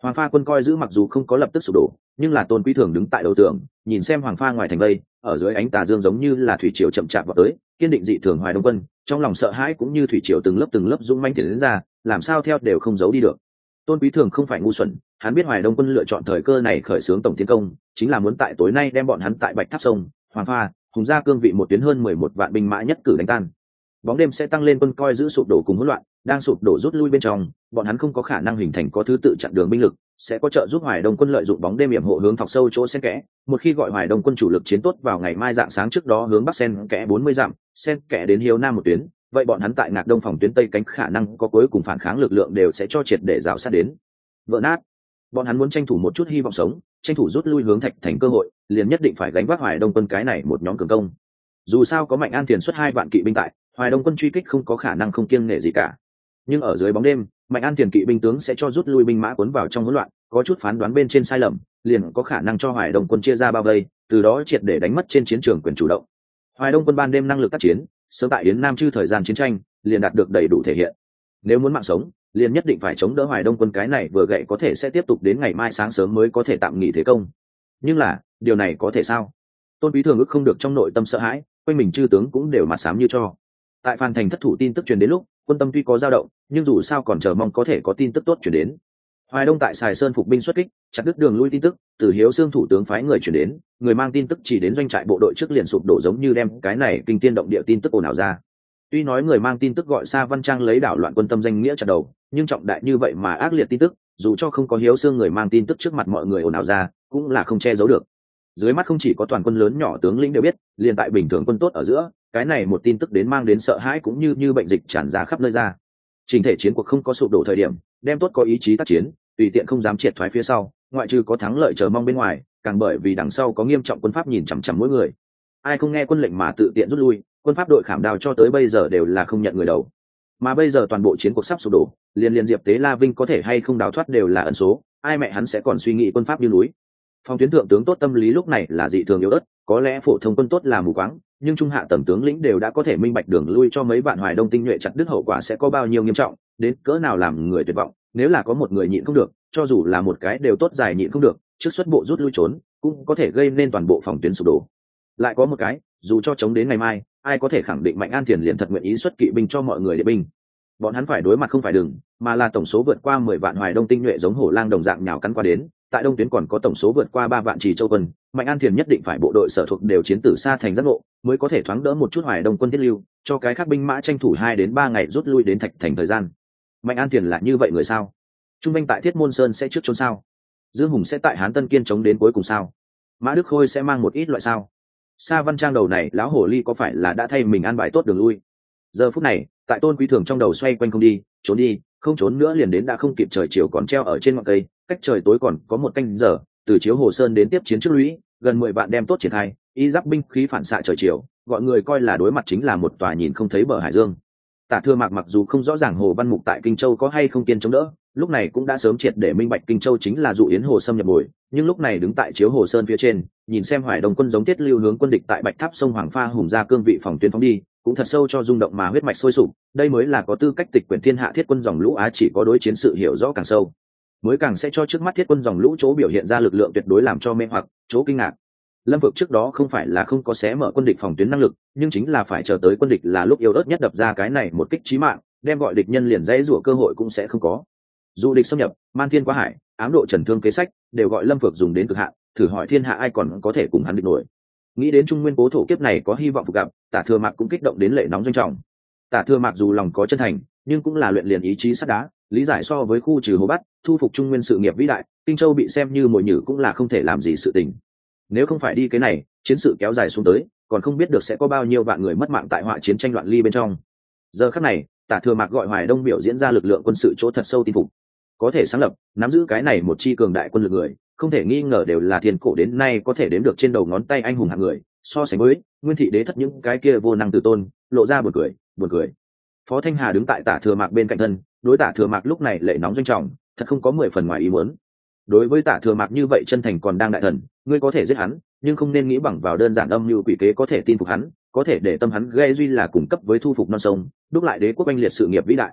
Hoàng Pha quân coi giữ mặc dù không có lập tức sụp đổ, nhưng là Tôn Quý Thường đứng tại đầu tường, nhìn xem Hoàng Pha ngoài thành vây, ở dưới ánh tà dương giống như là thủy triều chậm chạp vào tới, kiên định dị thường Hoài Đông quân, trong lòng sợ hãi cũng như thủy triều từng lớp từng lớp dũng mãnh tiến đến ra, làm sao theo đều không giấu đi được. Tôn Quý Thường không phải ngu xuẩn, hắn biết Hoài Đông quân lựa chọn thời cơ này khởi xướng tổng tiến công, chính là muốn tại tối nay đem bọn hắn tại Bạch Tháp sông, Hoàng Pha, Hùng Gia cương vị một tuyến hơn mười một vạn binh mã nhất cử đánh tan. Bóng đêm sẽ tăng lên quân coi giữ sụp đổ cùng hỗn loạn, đang sụp đổ rút lui bên trong, bọn hắn không có khả năng hình thành có thứ tự chặn đường binh lực, sẽ có trợ giúp Hoài Đông quân lợi dụng bóng đêm yểm hộ hướng thọc sâu chỗ xen kẽ. Một khi gọi Hoài Đông quân chủ lực chiến tốt vào ngày mai dạng sáng trước đó hướng bắc xen kẽ bốn mươi dặm, xen kẽ đến Hiếu Nam một tuyến, vậy bọn hắn tại Ngạc Đông phòng tuyến tây cánh khả năng có cuối cùng phản kháng lực lượng đều sẽ cho triệt để rào sát đến vỡ nát. Bọn hắn muốn tranh thủ một chút hy vọng sống, tranh thủ rút lui hướng Thạch Thành cơ hội, liền nhất định phải gánh vác Hoài Đông quân cái này một nhóm cường công. Dù sao có Mạnh An Tiền xuất hai vạn kỵ binh tại, Hoài Đông quân truy kích không có khả năng không kiêng nể gì cả. Nhưng ở dưới bóng đêm, Mạnh An Tiền kỵ binh tướng sẽ cho rút lui binh mã cuốn vào trong hỗn loạn, có chút phán đoán bên trên sai lầm, liền có khả năng cho Hoài Đông quân chia ra bao vây, từ đó triệt để đánh mất trên chiến trường quyền chủ động. Hoài Đông quân ban đêm năng lực tác chiến, sớm tại Yến Nam chư thời gian chiến tranh, liền đạt được đầy đủ thể hiện. Nếu muốn mạng sống, liền nhất định phải chống đỡ Hoài Đông quân cái này vừa gậy có thể sẽ tiếp tục đến ngày mai sáng sớm mới có thể tạm nghỉ thế công. Nhưng là, điều này có thể sao? Tôn Quý Thường ức không được trong nội tâm sợ hãi, quanh mình chư tướng cũng đều mặt xám như cho. Tại Phan Thành thất thủ tin tức truyền đến lúc, quân tâm tuy có dao động, nhưng dù sao còn chờ mong có thể có tin tức tốt truyền đến. Hoài Đông tại Sài Sơn phục binh xuất kích, chặt đứt đường lui tin tức, Từ Hiếu Xương thủ tướng phái người truyền đến, người mang tin tức chỉ đến doanh trại bộ đội trước liền sụp đổ giống như đem cái này kinh thiên động địa tin tức ồn ào ra. Tuy nói người mang tin tức gọi Sa Văn Trang lấy đảo loạn quân tâm danh nghĩa chặt đầu, nhưng trọng đại như vậy mà ác liệt tin tức, dù cho không có Hiếu Xương người mang tin tức trước mặt mọi người ồn ào ra, cũng là không che giấu được. Dưới mắt không chỉ có toàn quân lớn nhỏ tướng lĩnh đều biết, liền tại bình thường quân tốt ở giữa, cái này một tin tức đến mang đến sợ hãi cũng như như bệnh dịch tràn ra khắp nơi ra. Trình thể chiến cuộc không có sụp đổ thời điểm, đem tốt có ý chí tác chiến, tùy tiện không dám triệt thoái phía sau, ngoại trừ có thắng lợi chờ mong bên ngoài, càng bởi vì đằng sau có nghiêm trọng quân pháp nhìn chằm chằm mỗi người. Ai không nghe quân lệnh mà tự tiện rút lui, quân pháp đội khảm đào cho tới bây giờ đều là không nhận người đầu. Mà bây giờ toàn bộ chiến cuộc sắp sụp đổ, liền liền Diệp Tế La Vinh có thể hay không đào thoát đều là ẩn số, ai mẹ hắn sẽ còn suy nghĩ quân pháp như núi. Phong tuyến thượng tướng tốt tâm lý lúc này là dị thường yếu ớt, có lẽ phổ thông quân tốt là mù quáng, nhưng trung hạ tầng tướng lĩnh đều đã có thể minh bạch đường lui cho mấy vạn Hoài Đông tinh nhuệ chặt đứt hậu quả sẽ có bao nhiêu nghiêm trọng, đến cỡ nào làm người tuyệt vọng. Nếu là có một người nhịn không được, cho dù là một cái đều tốt dài nhịn không được, trước xuất bộ rút lui trốn, cũng có thể gây nên toàn bộ phòng tuyến sụp đổ. Lại có một cái, dù cho chống đến ngày mai, ai có thể khẳng định Mạnh An Tiền liền thật nguyện ý xuất kỵ binh cho mọi người để binh. Bọn hắn phải đối mặt không phải đừng, mà là tổng số vượt qua mười vạn Hoài Đông tinh nhuệ giống hổ lang đồng dạng nhào cắn qua đến. Tại đông tuyến còn có tổng số vượt qua ba vạn Trì Châu quân, Mạnh An Thiền nhất định phải bộ đội sở thuộc đều chiến tử xa thành giác ngộ, mới có thể thoáng đỡ một chút Hoài Đông quân thiết lưu, cho cái khác binh mã tranh thủ hai đến ba ngày rút lui đến Thạch Thành thời gian. Mạnh An Thiền là như vậy người sao? Trung binh tại Thiết Môn Sơn sẽ trước trốn sao? Dương Hùng sẽ tại Hán Tân Kiên chống đến cuối cùng sao? Mã Đức Khôi sẽ mang một ít loại sao? Sa Văn Trang đầu này lão hồ ly có phải là đã thay mình an bài tốt đường lui? Giờ phút này, tại Tôn Quý Thường trong đầu xoay quanh không đi, trốn đi, không trốn nữa liền đến đã không kịp, trời chiều còn treo ở trên ngọn cây, cách trời tối còn có một canh giờ, từ Chiếu Hồ Sơn đến tiếp chiến trước lũy, gần mười vạn đem tốt triển khai, y giáp binh khí phản xạ trời chiều, gọi người coi là đối mặt chính là một tòa nhìn không thấy bờ hải dương. Tả Thừa Mạc mặc dù không rõ ràng Hồ Văn Mục tại Kinh Châu có hay không kiên chống đỡ, lúc này cũng đã sớm triệt để minh bạch Kinh Châu chính là dụ Yến Hồ xâm nhập bồi, nhưng lúc này đứng tại Chiếu Hồ Sơn phía trên, nhìn xem Hoài Đông quân giống tiết lưu hướng quân địch tại Bạch Tháp sông Hoàng Pha Hùng Gia cương vị phòng tuyến phóng đi, cũng thật sâu cho rung động mà huyết mạch sôi sục. Đây mới là có tư cách tịch quyển thiên hạ thiết quân dòng lũ Á, chỉ có đối chiến sự hiểu rõ càng sâu, mới càng sẽ cho trước mắt thiết quân dòng lũ chỗ biểu hiện ra lực lượng tuyệt đối làm cho mê hoặc, chỗ kinh ngạc. Lâm Vực trước đó không phải là không có xé mở quân địch phòng tuyến năng lực, nhưng chính là phải chờ tới quân địch là lúc yếu ớt nhất đập ra cái này một kích chí mạng, đem gọi địch nhân liền dãy rủa cơ hội cũng sẽ không có. Dù địch xâm nhập, man thiên quá hải, ám độ trần thương kế sách, đều gọi Lâm Vực dùng đến cực hạn, thử hỏi thiên hạ ai còn có thể cùng hắn địch nổi. Nghĩ đến Trung Nguyên cố thổ kiếp này có hy vọng phục gặp, Tả Thừa Mạc cũng kích động đến lệ nóng doanh trọng. Tả Thừa Mạc dù lòng có chân thành, nhưng cũng là luyện liền ý chí sắt đá, lý giải so với khu trừ Hồ Bắc, thu phục Trung Nguyên sự nghiệp vĩ đại, Kinh Châu bị xem như mồi nhử cũng là không thể làm gì sự tình. Nếu không phải đi cái này, chiến sự kéo dài xuống tới, còn không biết được sẽ có bao nhiêu vạn người mất mạng tại họa chiến tranh loạn ly bên trong. Giờ khắc này, Tả Thừa Mạc gọi Hoài Đông biểu diễn ra lực lượng quân sự chỗ thật sâu tin phục. Có thể sáng lập, nắm giữ cái này một chi cường đại quân lực người, không thể nghi ngờ đều là thiên cổ đến nay có thể đếm được trên đầu ngón tay anh hùng hạng người. So sánh với Nguyên Thị Đế thất những cái kia vô năng từ tôn, lộ ra buồn cười, buồn cười. Phó Thanh Hà đứng tại Tả Thừa Mạc bên cạnh thân, đối Tả Thừa Mạc lúc này lệ nóng doanh trọng, thật không có mười phần ngoài ý muốn. Đối với Tả Thừa Mạc như vậy chân thành còn đang đại thần, ngươi có thể giết hắn, nhưng không nên nghĩ bằng vào đơn giản âm mưu quỷ kế có thể tin phục hắn, có thể để tâm hắn gây duy là cung cấp với thu phục non sông, đúc lại đế quốc anh liệt sự nghiệp vĩ đại.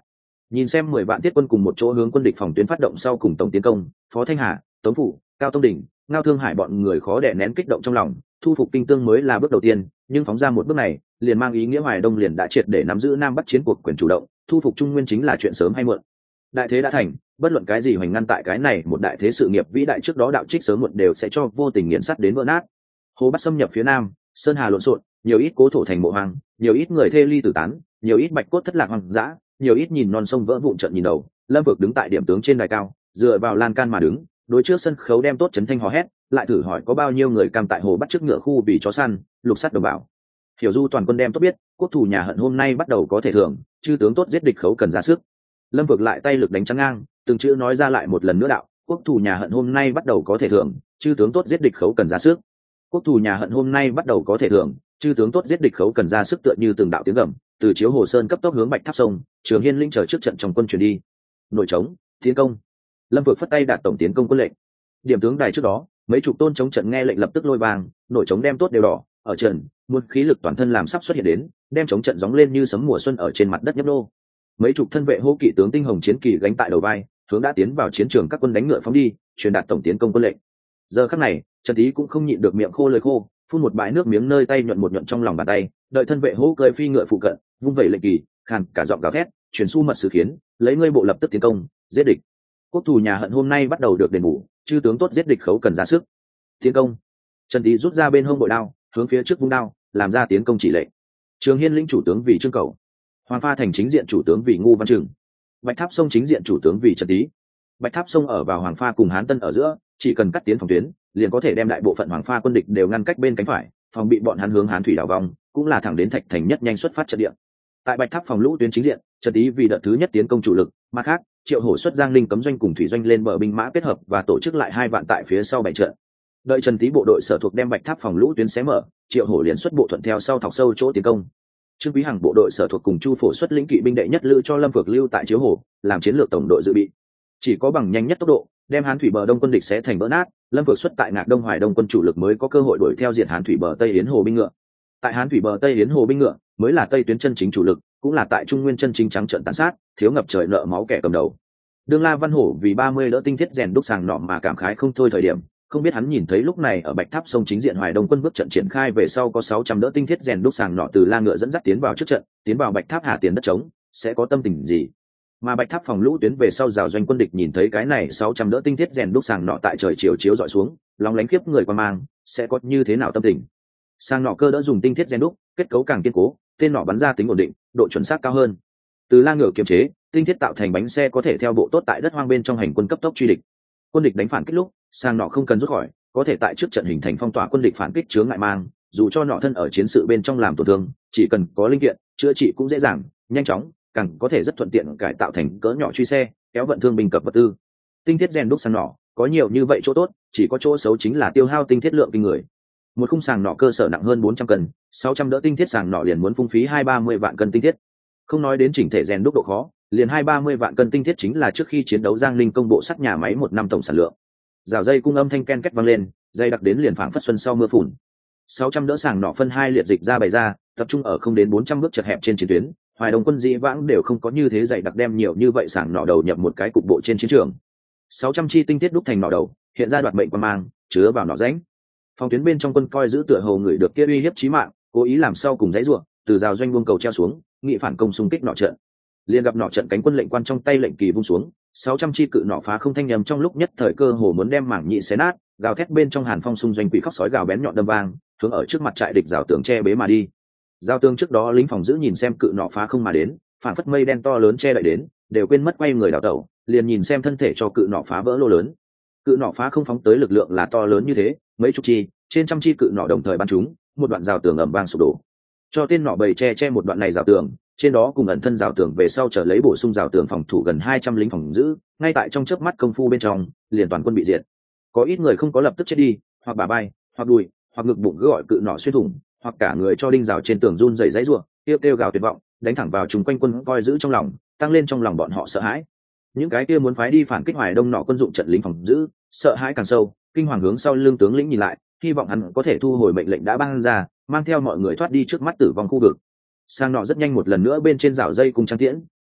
Nhìn xem mười vạn tiết quân cùng một chỗ hướng quân địch phòng tuyến phát động sau cùng tổng tiến công, Phó Thanh Hà, Tống Phủ, Cao Tông Đình, Ngao Thương Hải bọn người khó đè nén kích động trong lòng, thu phục Kinh Tương mới là bước đầu tiên, nhưng phóng ra một bước này, liền mang ý nghĩa Hoài Đông liền đã triệt để nắm giữ Nam Bắc chiến cuộc quyền chủ động, thu phục Trung Nguyên chính là chuyện sớm hay muộn. Đại thế đã thành, bất luận cái gì hoành ngăn tại cái này một đại thế sự nghiệp vĩ đại trước đó đạo trích sớm muộn đều sẽ cho vô tình nghiền sắt đến vỡ nát. Hồ Bắc xâm nhập phía Nam, sơn hà lộn xộn, nhiều ít cố thổ thành mộ hoang, nhiều ít người thê ly tử tán, nhiều ít bạch cốt thất lạc hoang dã, nhiều ít nhìn non sông vỡ vụn trận nhìn đầu. Lâm Vực đứng tại điểm tướng trên đài cao, dựa vào lan can mà đứng, đối trước sân khấu đem tốt chấn thanh hò hét, lại thử hỏi có bao nhiêu người cam tại hồ bắt trước ngựa khu vì chó săn, lục sắt đồng bào. Hiểu Du toàn quân đem tốt biết, quốc thủ nhà hận hôm nay bắt đầu có thể thưởng, chư tướng tốt giết địch khấu cần ra sức. Lâm Vực lại tay lực đánh trắng ngang, từng chữ nói ra lại một lần nữa đạo, quốc thủ nhà hận hôm nay bắt đầu có thể thưởng, chư tướng tốt giết địch khấu cần ra sức. Quốc thủ nhà hận hôm nay bắt đầu có thể thưởng, chư tướng tốt giết địch khấu cần ra sức, tựa như từng đạo tiếng gầm từ chiếu hồ sơn cấp tốc hướng Bạch Tháp sông, Trường Hiên lĩnh chờ trước trận trong quân chuyển đi. Nội trống, tiến công. Lâm Vực phất tay đạt tổng tiến công quân lệnh. Điểm tướng đài trước đó, mấy chục tôn chống trận nghe lệnh lập tức lôi vàng, nội trống đem tốt đều đỏ, ở trận, muôn khí lực toàn thân làm sắp xuất hiện đến, đem chống trận gióng lên như sấm mùa xuân ở trên mặt đất nhấp nô. Mấy chục thân vệ hô kỵ tướng tinh hồng chiến kỳ gánh tại đầu vai, hướng đã tiến vào chiến trường các quân đánh ngựa phóng đi, truyền đạt tổng tiến công quân lệnh. Giờ khắc này, Trần Tý cũng không nhịn được miệng khô lời khô, phun một bãi nước miếng nơi tay nhuận một nhuận trong lòng bàn tay, đợi thân vệ hô cười phi ngựa phụ cận, vung vẩy lệnh kỳ, khàn cả giọng gào thét, truyền su mật sử khiến, lấy ngươi bộ lập tức tiến công, giết địch. Quốc thủ nhà hận hôm nay bắt đầu được đền bù, chư tướng tốt giết địch khấu cần ra sức. Tiến công. Trần Tý rút ra bên hông bội đao, hướng phía trước vung đao, làm ra tiến công chỉ lệnh. Trường Hiên lĩnh chủ tướng vì Trương Cầu, Hoàng Pha thành chính diện chủ tướng vì Ngu Văn Trừng, Bạch Tháp sông chính diện chủ tướng vì Trần Tý. Bạch Tháp sông ở vào Hoàng Pha cùng Hán Tân ở giữa, chỉ cần cắt tiến phòng tuyến, liền có thể đem đại bộ phận Hoàng Pha quân địch đều ngăn cách bên cánh phải, phòng bị bọn hắn hướng Hán thủy đảo vòng, cũng là thẳng đến Thạch Thành nhất nhanh xuất phát trận địa. Tại Bạch Tháp phòng lũ tuyến chính diện, Trần Tý vì đợt thứ nhất tiến công chủ lực, mặt khác, Triệu Hổ xuất Giang Linh cấm doanh cùng thủy doanh lên bờ binh mã kết hợp và tổ chức lại hai vạn tại phía sau bảy trận. Đợi Trần Tý bộ đội sở thuộc đem Bạch Tháp phòng lũ tuyến xé mở, Triệu Hổ liền xuất bộ thuận theo sau thọc sâu chỗ tiến công. Trương Quý Hằng bộ đội sở thuộc cùng Chu Phổ xuất lĩnh kỵ binh đệ nhất lữ cho Lâm Vực lưu tại Chiếu Hồ, làm chiến lược tổng đội dự bị. Chỉ có bằng nhanh nhất tốc độ, đem Hán thủy bờ đông quân địch xé thành vỡ nát, Lâm Vực xuất tại Ngạc Đông Hoài Đông quân chủ lực mới có cơ hội đuổi theo diệt Hán thủy bờ Tây Yến Hồ binh ngựa. Tại Hán thủy bờ Tây Yến Hồ binh ngựa, mới là Tây tuyến chân chính chủ lực, cũng là tại Trung Nguyên chân chính trắng trợn tàn sát, thiếu ngập trời nợ máu kẻ cầm đầu. Đương La Văn Hổ vì ba mươi đỡ tinh thiết rèn đúc sàng nọ mà cảm khái không thôi thời điểm, không biết hắn nhìn thấy lúc này ở Bạch Tháp sông chính diện Hoài Đông quân bước trận triển khai về sau có sáu trăm đỡ tinh thiết rèn đúc sàng nọ từ La Ngựa dẫn dắt tiến vào trước trận, tiến vào Bạch Tháp hạ tiền đất trống, sẽ có tâm tình gì? Mà Bạch Tháp phòng lũ tuyến về sau rào doanh quân địch nhìn thấy cái này sáu trăm đỡ tinh thiết rèn đúc sàng nọ tại trời chiều chiếu dọi xuống, lóng lánh khiếp người qua mang, sẽ có như thế nào tâm tình? Sàng nọ cơ đỡ dùng tinh thiết rèn đúc, kết cấu càng kiên cố, tên nọ bắn ra tính ổn định, độ chuẩn xác cao hơn. Từ La Ngựa kiềm chế, tinh thiết tạo thành bánh xe có thể theo bộ tốt tại đất hoang bên trong hành quân cấp tốc truy địch. Quân địch đánh phản kích lúc, sàng nọ không cần rút khỏi, có thể tại trước trận hình thành phong tỏa quân địch phản kích chướng ngại mang, dù cho nọ thân ở chiến sự bên trong làm tổn thương, chỉ cần có linh kiện chữa trị cũng dễ dàng nhanh chóng, càng có thể rất thuận tiện cải tạo thành cỡ nhỏ truy xe, kéo vận thương binh cập vật tư. Tinh thiết rèn đúc sàng nọ có nhiều như vậy chỗ tốt, chỉ có chỗ xấu chính là tiêu hao tinh thiết lượng kinh người. Một khung sàng nọ cơ sở nặng hơn bốn trăm cân, sáu trăm đỡ tinh thiết sàng nọ liền muốn phung phí hai ba mươi vạn cân tinh thiết. Không nói đến chỉnh thể rèn đúc độ khó, liền hai ba mươi vạn cân tinh thiết chính là trước khi chiến đấu Giang Linh công bộ sắt nhà máy một năm tổng sản lượng. Rào dây cung âm thanh ken két vang lên, dây đặc đến liền phảng phất xuân sau mưa phùn. sáu trăm đỡ sàng nọ phân hai liệt dịch ra bày ra, tập trung ở không đến bốn trăm bước chật hẹp trên chiến tuyến. Hoài Đông quân dĩ vãng đều không có như thế dày đặc đem nhiều như vậy sàng nọ đầu nhập một cái cục bộ trên chiến trường. sáu trăm chi tinh thiết đúc thành nọ đầu, hiện ra đoạt mệnh quan mang, chứa vào nọ rãnh. Phòng tuyến bên trong quân coi giữ tựa hồ người được kia uy hiếp chí mạng, cố ý làm sau cùng dãy rủa, từ rào doanh buông cầu treo xuống, nghị phản công xung kích nọ trận. Liền gặp nọ trận cánh quân lệnh quan trong tay lệnh kỳ vung xuống, sáu trăm chi cự nọ phá không thanh nhầm trong lúc nhất thời cơ hồ muốn đem mảng nhị xé nát, gào thét bên trong hàn phong xung doanh quỷ khóc sói gào bén nhọn đâm vang, hướng ở trước mặt trại địch rào tường che bế mà đi. Giao tường trước đó lính phòng giữ nhìn xem cự nọ phá không mà đến, phản phất mây đen to lớn che đậy đến, đều quên mất quay người đảo tẩu, liền nhìn xem thân thể cho cự nọ phá vỡ lô lớn. Cự nọ phá không phóng tới lực lượng là to lớn như thế, mấy chục chi, trên trăm chi cự nọ đồng thời bắn chúng, một đoạn rào tường ầm vang sụp đổ. Cho tên nọ bầy che che một đoạn này rào tường, trên đó cùng ẩn thân rào tường về sau trở lấy bổ sung rào tường phòng thủ gần hai trăm lính phòng giữ, ngay tại trong chớp mắt công phu bên trong, liền toàn quân bị diệt. Có ít người không có lập tức chết đi, hoặc bả vai, hoặc đùi, hoặc ngực bụng cứ gọi cự nọ xuyên thủng, hoặc cả người cho đinh rào trên tường run rẩy dãy rủa, kêu kêu gào tuyệt vọng, đánh thẳng vào chúng quanh quân coi giữ trong lòng, tăng lên trong lòng bọn họ sợ hãi. Những cái kia muốn phái đi phản kích Hoài Đông nọ quân dụng trận lính phòng giữ, sợ hãi càng sâu, kinh hoàng hướng sau lưng tướng lĩnh nhìn lại, hy vọng hắn có thể thu hồi mệnh lệnh đã ban ra, mang theo mọi người thoát đi trước mắt tử vong khu vực. Sang nọ rất nhanh một lần nữa bên trên rào dây cùng trang tiễn,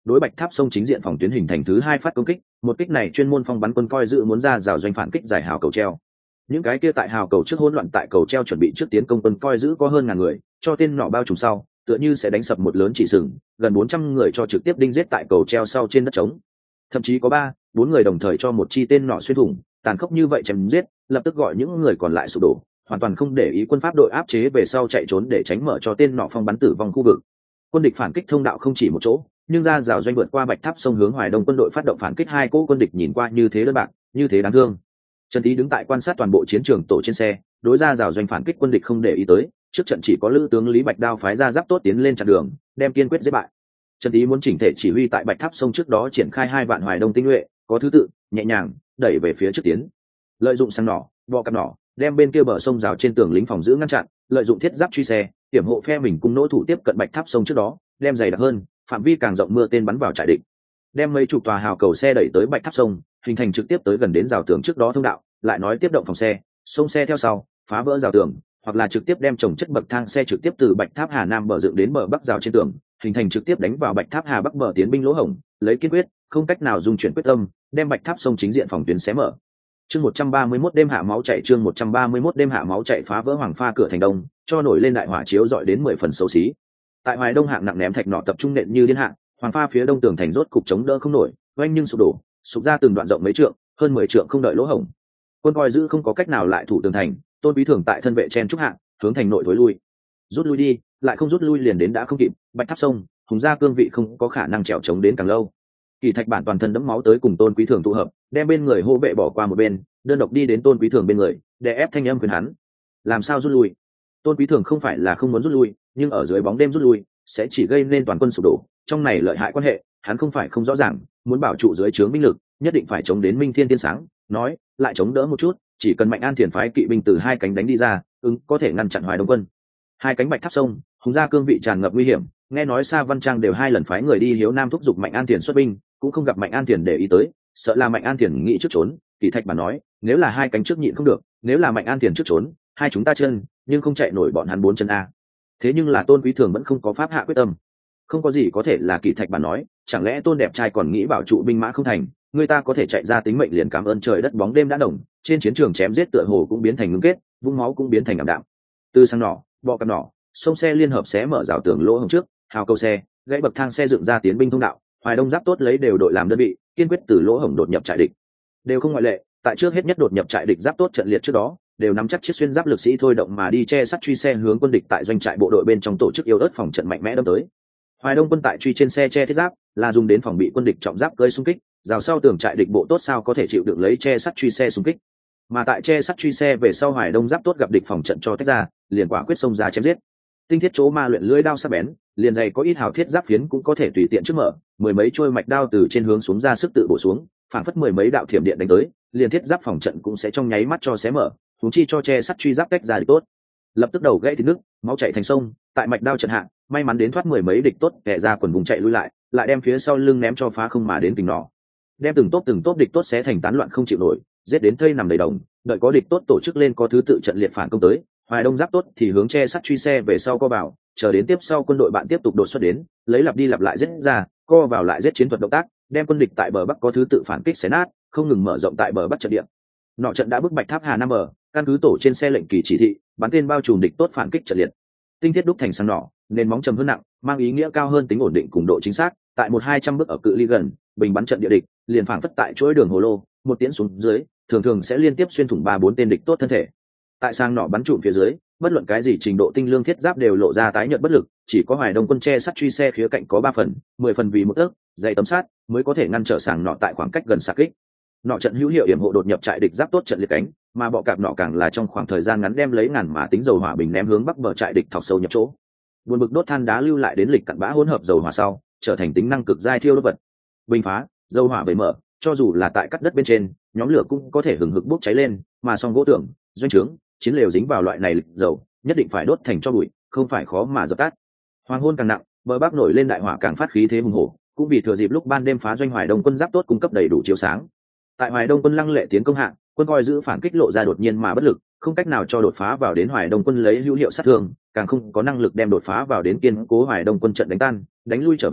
đối bạch tháp sông chính diện phòng tuyến hình thành thứ hai phát công kích. Một kích này chuyên môn phong bắn quân coi dự muốn ra rào doanh phản kích giải hào cầu treo. Những cái kia tại hào cầu trước hỗn loạn tại cầu treo chuẩn bị trước tiến công quân coi giữ có hơn ngàn người, cho tên nọ bao trùm sau, tựa như sẽ đánh sập một lớn chỉ sừng, gần bốn trăm người cho trực tiếp đinh giết tại cầu treo sau trên đất trống. Thậm chí có ba, bốn người đồng thời cho một chi tên nọ xuyên thủng, tàn khốc như vậy chém giết, lập tức gọi những người còn lại sụp đổ, hoàn toàn không để ý quân pháp đội áp chế về sau chạy trốn để tránh mở cho tên nọ phong bắn tử vong khu vực. Quân địch phản kích thông đạo không chỉ một chỗ, nhưng ra rào doanh vượt qua bạch tháp sông hướng Hoài Đông quân đội phát động phản kích hai cỗ quân địch nhìn qua như thế đơn bạc, như thế đáng thương. Trần Tý đứng tại quan sát toàn bộ chiến trường tổ trên xe, đối ra rào doanh phản kích quân địch không để ý tới, trước trận chỉ có lữ tướng Lý Bạch Đao phái ra giáp tốt tiến lên chặn đường, đem kiên quyết giết bại. Trần Tý muốn chỉnh thể chỉ huy tại bạch tháp sông trước đó triển khai hai vạn Hoài Đông tinh nhuệ, có thứ tự, nhẹ nhàng đẩy về phía trước tiến, lợi dụng săn nỏ, bọ cặp nỏ, đem bên kia bờ sông rào trên tường lính phòng giữ ngăn chặn, lợi dụng thiết giáp truy xe, hiểm hộ phe mình cung nỗ thủ tiếp cận bạch tháp sông trước đó, đem dày đặc hơn, phạm vi càng rộng mưa tên bắn vào trại địch, đem mấy chục tòa hào cầu xe đẩy tới bạch tháp sông, hình thành trực tiếp tới gần đến rào tường trước đó thông đạo, lại nói tiếp động phòng xe, sông xe theo sau, phá vỡ rào tường, hoặc là trực tiếp đem trồng chất bậc thang xe trực tiếp từ bạch tháp Hà Nam bờ dựng đến bờ bắc rào trên tường, hình thành trực tiếp đánh vào bạch tháp Hà Bắc bờ tiến binh lỗ hổng, lấy kiên quyết, không cách nào dung chuyển quyết tâm, đem bạch tháp sông chính diện phòng tuyến xé mở. Chương một trăm ba mươi mốt đêm hạ máu chạy chương một trăm ba mươi mốt đêm hạ máu chạy phá vỡ hoàng pha cửa thành đông, cho nổi lên đại hỏa chiếu dọi đến mười phần xấu xí. Tại Hoài Đông hạng nặng ném thạch nọ tập trung nện như điên hạng, hoàng pha phía đông tường thành rốt cục chống đỡ không nổi, oanh nhưng sụp đổ, sụp ra từng đoạn rộng mấy trượng, hơn mười trượng không đợi lỗ hổng. Quân coi giữ không có cách nào lại thủ tường thành, Tôn Quý Thường tại thân vệ chen trúc hạng, hướng thành nội thối lui. Rút lui đi, lại không rút lui liền đến đã không kịp, bạch tháp sông, hùng gia cương vị không có khả năng trèo chống đến càng lâu. Kỳ Thạch Bản toàn thân đẫm máu tới cùng Tôn Quý Thường tụ hợp, đem bên người hô vệ bỏ qua một bên, đơn độc đi đến Tôn Quý Thường bên người, để ép thanh âm khuyên hắn. Làm sao rút lui? Tôn Quý Thường không phải là không muốn rút lui, nhưng ở dưới bóng đêm rút lui sẽ chỉ gây nên toàn quân sụp đổ, trong này lợi hại quan hệ, hắn không phải không rõ ràng, muốn bảo trụ dưới trướng binh lực, nhất định phải chống đến minh thiên tiên sáng, nói, lại chống đỡ một chút, chỉ cần Mạnh An Thiền phái kỵ binh từ hai cánh đánh đi ra, ứng có thể ngăn chặn Hoài Đông quân. Hai cánh bạch tháp sông, hùng gia cương vị tràn ngập nguy hiểm, nghe nói Sa Văn Trang đều hai lần phái người đi Hiếu Nam thúc giục Mạnh An Thiền xuất binh, cũng không gặp Mạnh An Thiền để ý tới, sợ là Mạnh An Thiền nghĩ trước trốn. Kỳ Thạch Bản nói, nếu là hai cánh trước nhịn không được, nếu là Mạnh An Thiền trước trốn, hai chúng ta chân, nhưng không chạy nổi bọn hắn bốn chân a. Thế nhưng là Tôn Quý Thường vẫn không có pháp hạ quyết tâm, không có gì có thể là Kỳ Thạch Bản nói, chẳng lẽ Tôn đẹp trai còn nghĩ bảo trụ binh mã không thành, người ta có thể chạy ra tính mệnh liền cảm ơn trời đất bóng đêm đã đồng, trên chiến trường chém giết tựa hồ cũng biến thành ngưng kết, vung máu cũng biến thành ảm đạm. Từ sang nỏ, bọ cặp nỏ, sông xe liên hợp xé mở rào tường lỗ hổng trước, hào cầu xe, gãy bậc thang xe dựng ra tiến binh thông đạo, Hoài Đông giáp tốt lấy đều đội làm đơn vị, kiên quyết từ lỗ hổng đột nhập trại địch. Đều không ngoại lệ, tại trước hết nhất đột nhập trại địch giáp tốt trận liệt trước đó, đều nắm chắc chiếc xuyên giáp lực sĩ thôi động mà đi che sắt truy xe hướng quân địch tại doanh trại bộ đội bên trong tổ chức yếu ớt phòng trận mạnh mẽ đâm tới. Hoài Đông quân tại truy trên xe che thiết giáp, là dùng đến phòng bị quân địch trọng giáp cơi xung kích, rào sau tường trại địch bộ tốt sao có thể chịu được lấy che sắt truy xe xung kích. Mà tại che sắt truy xe về sau Hoài Đông giáp tốt gặp địch phòng trận cho tách ra, liền quả quyết xông ra chém giết. Tinh thiết chỗ ma luyện lưỡi đao sắc bén, liền dày có ít hào thiết giáp phiến cũng có thể tùy tiện trước mở, mười mấy trôi mạch đao từ trên hướng xuống ra sức tự bổ xuống, phảng phất mười mấy đạo thiểm điện đánh tới, liền thiết giáp phòng trận cũng sẽ trong nháy mắt cho xé mở, huống chi cho che sắt truy giáp tách ra địch tốt. Lập tức đầu gãy thịt nước, máu chảy thành sông, tại mạch đao trận hạ, may mắn đến thoát mười mấy địch tốt, kẻ ra quần vùng chạy lui lại, lại đem phía sau lưng ném cho phá không mà đến kình nỏ. Đem từng tốt từng tốt địch tốt xé thành tán loạn không chịu nổi, giết đến thây nằm đầy đồng, đợi có địch tốt tổ chức lên có thứ tự trận liệt phản công tới, Hoài Đông giáp tốt thì hướng che sắt truy xe về sau co vào, chờ đến tiếp sau quân đội bạn tiếp tục đột xuất đến, lấy lặp đi lặp lại giết ra, co vào lại giết chiến thuật động tác, đem quân địch tại bờ bắc có thứ tự phản kích xé nát, không ngừng mở rộng tại bờ bắc trận địa. Nọ trận đã bức bạch tháp Hà Nam bờ, căn cứ tổ trên xe lệnh kỳ chỉ thị, bắn tên bao trùm địch tốt phản kích trận liệt. Tinh thiết đúc thành sang nỏ, nền móng trầm hơn nặng, mang ý nghĩa cao hơn tính ổn định cùng độ chính xác, tại một hai trăm bước ở cự ly gần, bình bắn trận địa địch, liền phảng phất tại chuỗi đường hồ lô, một tiễn xuống dưới, thường thường sẽ liên tiếp xuyên thủng ba bốn tên địch tốt thân thể. Tại sang nỏ bắn trụm phía dưới, bất luận cái gì trình độ tinh lương thiết giáp đều lộ ra tái nhợt bất lực, chỉ có Hoài Đông quân che sắt truy xe khía cạnh có ba phần, mười phần vì một tấc, dày tấm sắt mới có thể ngăn trở sàng nỏ tại khoảng cách gần xạ kích. Nọ trận hữu hiệu yểm hộ đột nhập trại địch giáp tốt trận liệt cánh, mà bọ cạp nọ càng là trong khoảng thời gian ngắn đem lấy ngàn mã tính dầu hỏa bình ném hướng bắc bờ trại địch thọc sâu nhập chỗ. Buồn bực đốt than đá lưu lại đến lịch cặn bã hỗn hợp dầu hỏa sau, trở thành tính năng cực giai thiêu đốt vật. Bình phá, dầu hỏa bể mở, cho dù là tại cắt đất bên trên, nhóm lửa cũng có thể hừng hực bốc cháy lên, mà song gỗ tưởng, doanh trướng, chiến lều dính vào loại này lịch dầu, nhất định phải đốt thành cho bụi, không phải khó mà dập tắt. Hoàng hôn càng nặng, bờ bắc nổi lên đại hỏa càng phát khí thế hùng hổ, cũng vì thừa dịp lúc ban đêm phá doanh Hoài Đông quân giáp tốt cung cấp đầy đủ chiếu sáng. Tại Hoài Đông quân lăng lệ tiến công hạng, quân coi giữ phản kích lộ ra đột nhiên mà bất lực, không cách nào cho đột phá vào đến Hoài Đông quân lấy hữu hiệu sát thương, càng không có năng lực đem đột phá vào đến kiên cố Hoài Đông quân trận đánh tan, đánh lui trở về,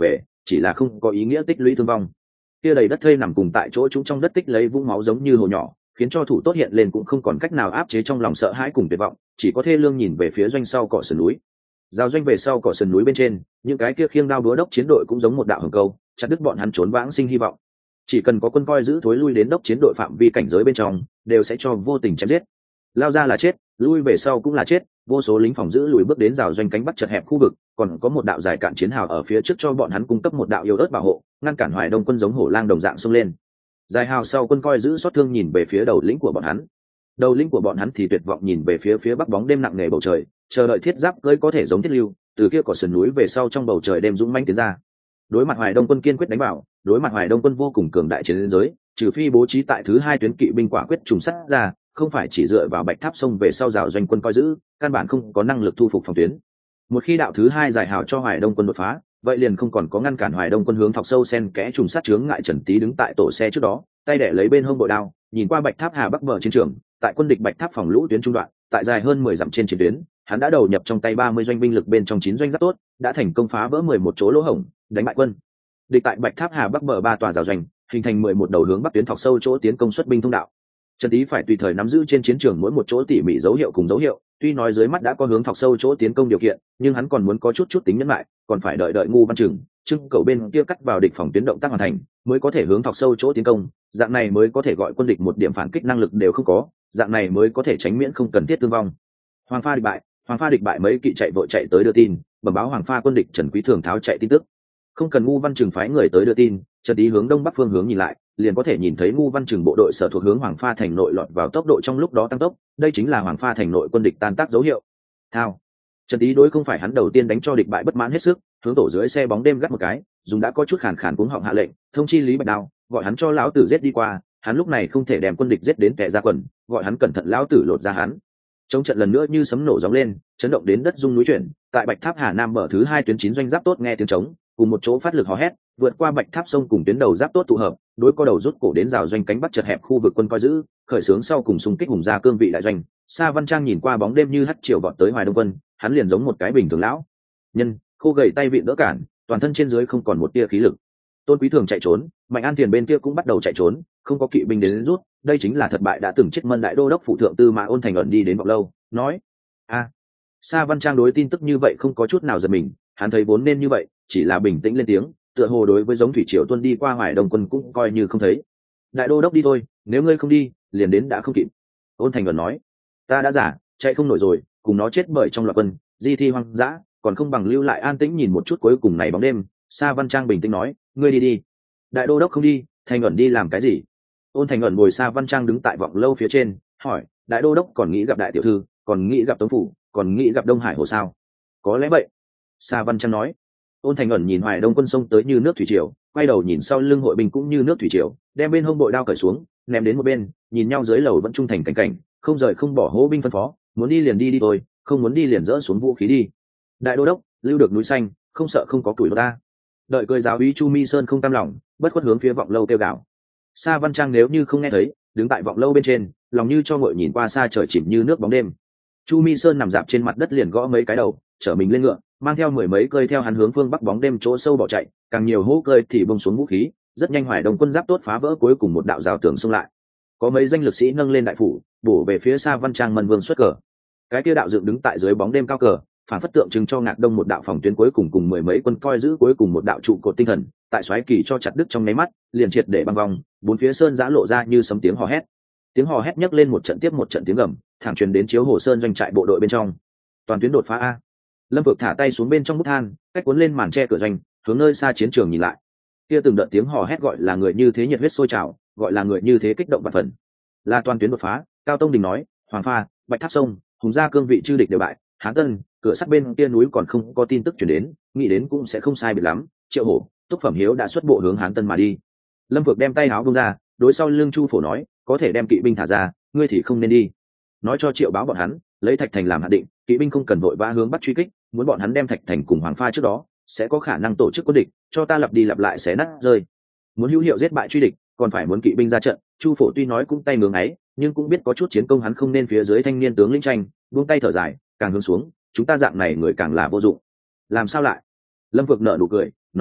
chỉ là không có ý nghĩa tích lũy thương vong. Kia đầy đất thây nằm cùng tại chỗ chúng trong đất tích lấy vũng máu giống như hồ nhỏ, khiến cho thủ tốt hiện lên cũng không còn cách nào áp chế trong lòng sợ hãi cùng tuyệt vọng, chỉ có thê lương nhìn về phía doanh sau cỏ sườn núi. Giao doanh về sau cỏ sườn núi bên trên, những cái kia khiêng đao búa đốc chiến đội cũng giống một đạo hồng câu, chặt đứt bọn hắn trốn vãng sinh hy vọng. Chỉ cần có quân coi giữ thối lui đến đốc chiến đội phạm vi cảnh giới bên trong, đều sẽ cho vô tình chém giết. Lao ra là chết, lui về sau cũng là chết, vô số lính phòng giữ lùi bước đến rào doanh cánh bắc chật hẹp khu vực, còn có một đạo dài cạn chiến hào ở phía trước cho bọn hắn cung cấp một đạo yếu ớt bảo hộ, ngăn cản Hoài Đông quân giống hổ lang đồng dạng xông lên. Dài hào sau quân coi giữ xót thương nhìn về phía đầu lĩnh của bọn hắn. Đầu lĩnh của bọn hắn thì tuyệt vọng nhìn về phía phía bắc bóng đêm nặng nề bầu trời, chờ đợi thiết giáp cưỡi có thể giống thiết lưu, từ kia cỏ sườn núi về sau trong bầu trời đêm dũng mãnh tiến ra. Đối mặt Hoài Đông quân kiên quyết đánh vào, đối mặt Hoài Đông quân vô cùng cường đại chiến giới, trừ phi bố trí tại thứ hai tuyến kỵ binh quả quyết trùng sát ra, không phải chỉ dựa vào bạch tháp sông về sau rào doanh quân coi giữ, căn bản không có năng lực thu phục phòng tuyến. Một khi đạo thứ hai giải hào cho Hoài Đông quân đột phá, vậy liền không còn có ngăn cản Hoài Đông quân hướng thọc sâu sen kẽ trùng sát chướng ngại. Trần Tý đứng tại tổ xe trước đó, tay đẻ lấy bên hông bội đao, nhìn qua bạch tháp hà bắc bờ chiến trường, tại quân địch bạch tháp phòng lũ tuyến trung đoạn, tại dài hơn mười dặm trên chiến tuyến, hắn đã đầu nhập trong tay ba mươi doanh binh lực bên trong chín doanh rất tốt, đã thành công phá vỡ mười một chỗ lỗ hổng, đánh bại quân địch tại bạch tháp hà bắc bờ ba tòa rào doanh, hình thành mười một đầu hướng bắc tuyến thọc sâu chỗ tiến công xuất binh thông đạo. Trần Tý phải tùy thời nắm giữ trên chiến trường mỗi một chỗ tỉ mỉ dấu hiệu cùng dấu hiệu, tuy nói dưới mắt đã có hướng thọc sâu chỗ tiến công điều kiện, nhưng hắn còn muốn có chút chút tính nhẫn lại, còn phải đợi đợi ngu văn trừng trưng cầu bên kia cắt vào địch phòng tuyến động tác hoàn thành, mới có thể hướng thọc sâu chỗ tiến công, dạng này mới có thể gọi quân địch một điểm phản kích năng lực đều không có, dạng này mới có thể tránh miễn không cần thiết thương vong. Hoàng Pha địch bại, Hoàng Pha địch bại mấy kỵ chạy vội chạy tới đưa tin, bẩm báo Hoàng Pha quân địch Trần Quý Thường tháo chạy tin tức. Không cần ngu văn trừng phái người tới đưa tin, Trần Tý hướng đông bắc phương hướng nhìn lại, liền có thể nhìn thấy ngu văn trừng bộ đội sở thuộc hướng Hoàng Pha thành nội lọt vào tốc độ trong lúc đó tăng tốc, đây chính là Hoàng Pha thành nội quân địch tan tác dấu hiệu. Thao. Trần Tý đối không phải hắn đầu tiên đánh cho địch bại bất mãn hết sức, hướng tổ dưới xe bóng đêm gắt một cái, dùng đã có chút khàn khàn cuống họng hạ lệnh, thông chi Lý Bạch Đao, gọi hắn cho lão tử giết đi qua, hắn lúc này không thể đem quân địch giết đến kẻ ra quần, gọi hắn cẩn thận lão tử lột ra hắn. Trong trận lần nữa như sấm nổ gióng lên, chấn động đến đất rung núi chuyển, tại Bạch Tháp Hà Nam bờ thứ hai tuyến chín doanh giáp tốt nghe tiếng trống, cùng một chỗ phát lực hò hét, vượt qua Bạch Tháp sông cùng tuyến đầu giáp tốt tụ hợp, đối co đầu rút cổ đến rào doanh cánh bắc chật hẹp khu vực quân coi giữ, khởi xướng sau cùng xung kích hùng ra cương vị đại doanh. Sa Văn Trang nhìn qua bóng đêm như hắt chiều vọt tới Hoài Đông quân, hắn liền giống một cái bình thường lão nhân, khô gầy tay vịn đỡ cản, toàn thân trên dưới không còn một tia khí lực. Tôn Quý Thường chạy trốn, Mạnh An Tiền bên kia cũng bắt đầu chạy trốn, không có kỵ binh đến, đến rút, đây chính là thất bại đã từng chết Mân đại đô đốc phụ thượng Tư Mã Ôn Thành ẩn đi đến Vọng Lâu, nói: "A." Sa Văn Trang đối tin tức như vậy không có chút nào giật mình, hắn thấy vốn nên như vậy, chỉ là bình tĩnh lên tiếng, tựa hồ đối với giống thủy triều tuân đi qua Hoài Đông quân cũng coi như không thấy. "Đại đô đốc đi thôi, nếu ngươi không đi, liền đến đã không kịp." Ôn Thành ẩn nói: "Ta đã giả, chạy không nổi rồi, cùng nó chết bởi trong loạt quân, di thi hoang dã, còn không bằng lưu lại an tĩnh nhìn một chút cuối cùng này bóng đêm." Sa Văn Trang bình tĩnh nói: "Ngươi đi đi." Đại đô đốc không đi, Thành ẩn đi làm cái gì? Ôn Thành ẩn ngồi Sa Văn Trang đứng tại Vọng Lâu phía trên, hỏi: "Đại đô đốc còn nghĩ gặp đại tiểu thư, còn nghĩ gặp Tống phủ, còn nghĩ gặp Đông Hải Hồ sao?" "Có lẽ vậy." Sa Văn Trang nói. Ôn Thành ẩn nhìn Hoài Đông quân sông tới như nước thủy triều, quay đầu nhìn sau lưng hội binh cũng như nước thủy triều, đem bên hông bội đao cởi xuống, ném đến một bên, nhìn nhau dưới lầu vẫn trung thành cảnh cảnh, không rời không bỏ hô binh phân phó, muốn đi liền đi đi thôi, không muốn đi liền dỡ xuống vũ khí đi. Đại đô đốc, lưu được núi xanh, không sợ không có tuổi ta. Đợi cười giáo úy Chu Mi Sơn không cam lòng, bất khuất hướng phía Vọng Lâu kêu gào. Sa Văn Trang nếu như không nghe thấy, đứng tại Vọng Lâu bên trên, lòng như cho ngội nhìn qua xa trời chìm như nước bóng đêm. Chu Mi Sơn nằm dạp trên mặt đất liền gõ mấy cái đầu, trở mình lên ngựa, mang theo mười mấy cơi theo hắn hướng phương bắc bóng đêm chỗ sâu bỏ chạy, càng nhiều hô cơi thì bông xuống vũ khí, rất nhanh Hoài Đông quân giáp tốt phá vỡ cuối cùng một đạo rào tường xông lại. Có mấy danh lực sĩ nâng lên đại phủ, bổ về phía Sa Văn Trang mân vương xuất cờ. Cái kia đạo dựng đứng tại dưới bóng đêm cao cờ, phản phất tượng trưng cho Ngạc Đông một đạo phòng tuyến cuối cùng cùng mười mấy quân coi giữ cuối cùng một đạo trụ cột tinh thần, tại xoáy kỳ cho chặt đứt trong nháy mắt, liền triệt để băng vòng, bốn phía sơn giã lộ ra như sấm tiếng hò hét. Tiếng hò hét nhấc lên một trận tiếp một trận tiếng gầm, thẳng truyền đến Chiếu Hồ Sơn doanh trại bộ đội bên trong. Toàn tuyến đột phá a. Lâm Vực thả tay xuống bên trong bút than, cách cuốn lên màn che cửa doanh, hướng nơi xa chiến trường nhìn lại. Kia từng đợt tiếng hò hét gọi là người như thế nhiệt huyết sôi trào, gọi là người như thế kích động vạn phần. Là toàn tuyến đột phá, Cao Tông Đình nói, Hoàng Pha, Bạch Tháp sông, Hùng Gia cương vị chư địch đều bại, Hán Tân, cửa sắt bên kia núi còn không có tin tức truyền đến, nghĩ đến cũng sẽ không sai biệt lắm. Triệu Hổ, Túc Phẩm Hiếu đã xuất bộ hướng Hán Tân mà đi. Lâm Vực đem tay áo buông ra, đối sau lưng Chu Phổ nói, có thể đem kỵ binh thả ra, ngươi thì không nên đi. Nói cho Triệu Báo bọn hắn, lấy Thạch Thành làm hạn định, kỵ binh không cần vội vã hướng bắc truy kích, muốn bọn hắn đem Thạch Thành cùng Hoàng Pha trước đó, sẽ có khả năng tổ chức quân địch, cho ta lặp đi lặp lại xé nát rơi. Muốn hữu hiệu giết bại truy địch, còn phải muốn kỵ binh ra trận. Chu Phổ tuy nói cũng tay ngưỡng ấy, nhưng cũng biết có chút chiến công hắn không nên phía dưới thanh niên tướng lĩnh tranh, buông tay thở dài, càng hướng xuống, chúng ta dạng này người càng là vô dụng. Làm sao lại? Lâm Vực nở nụ cười, nói,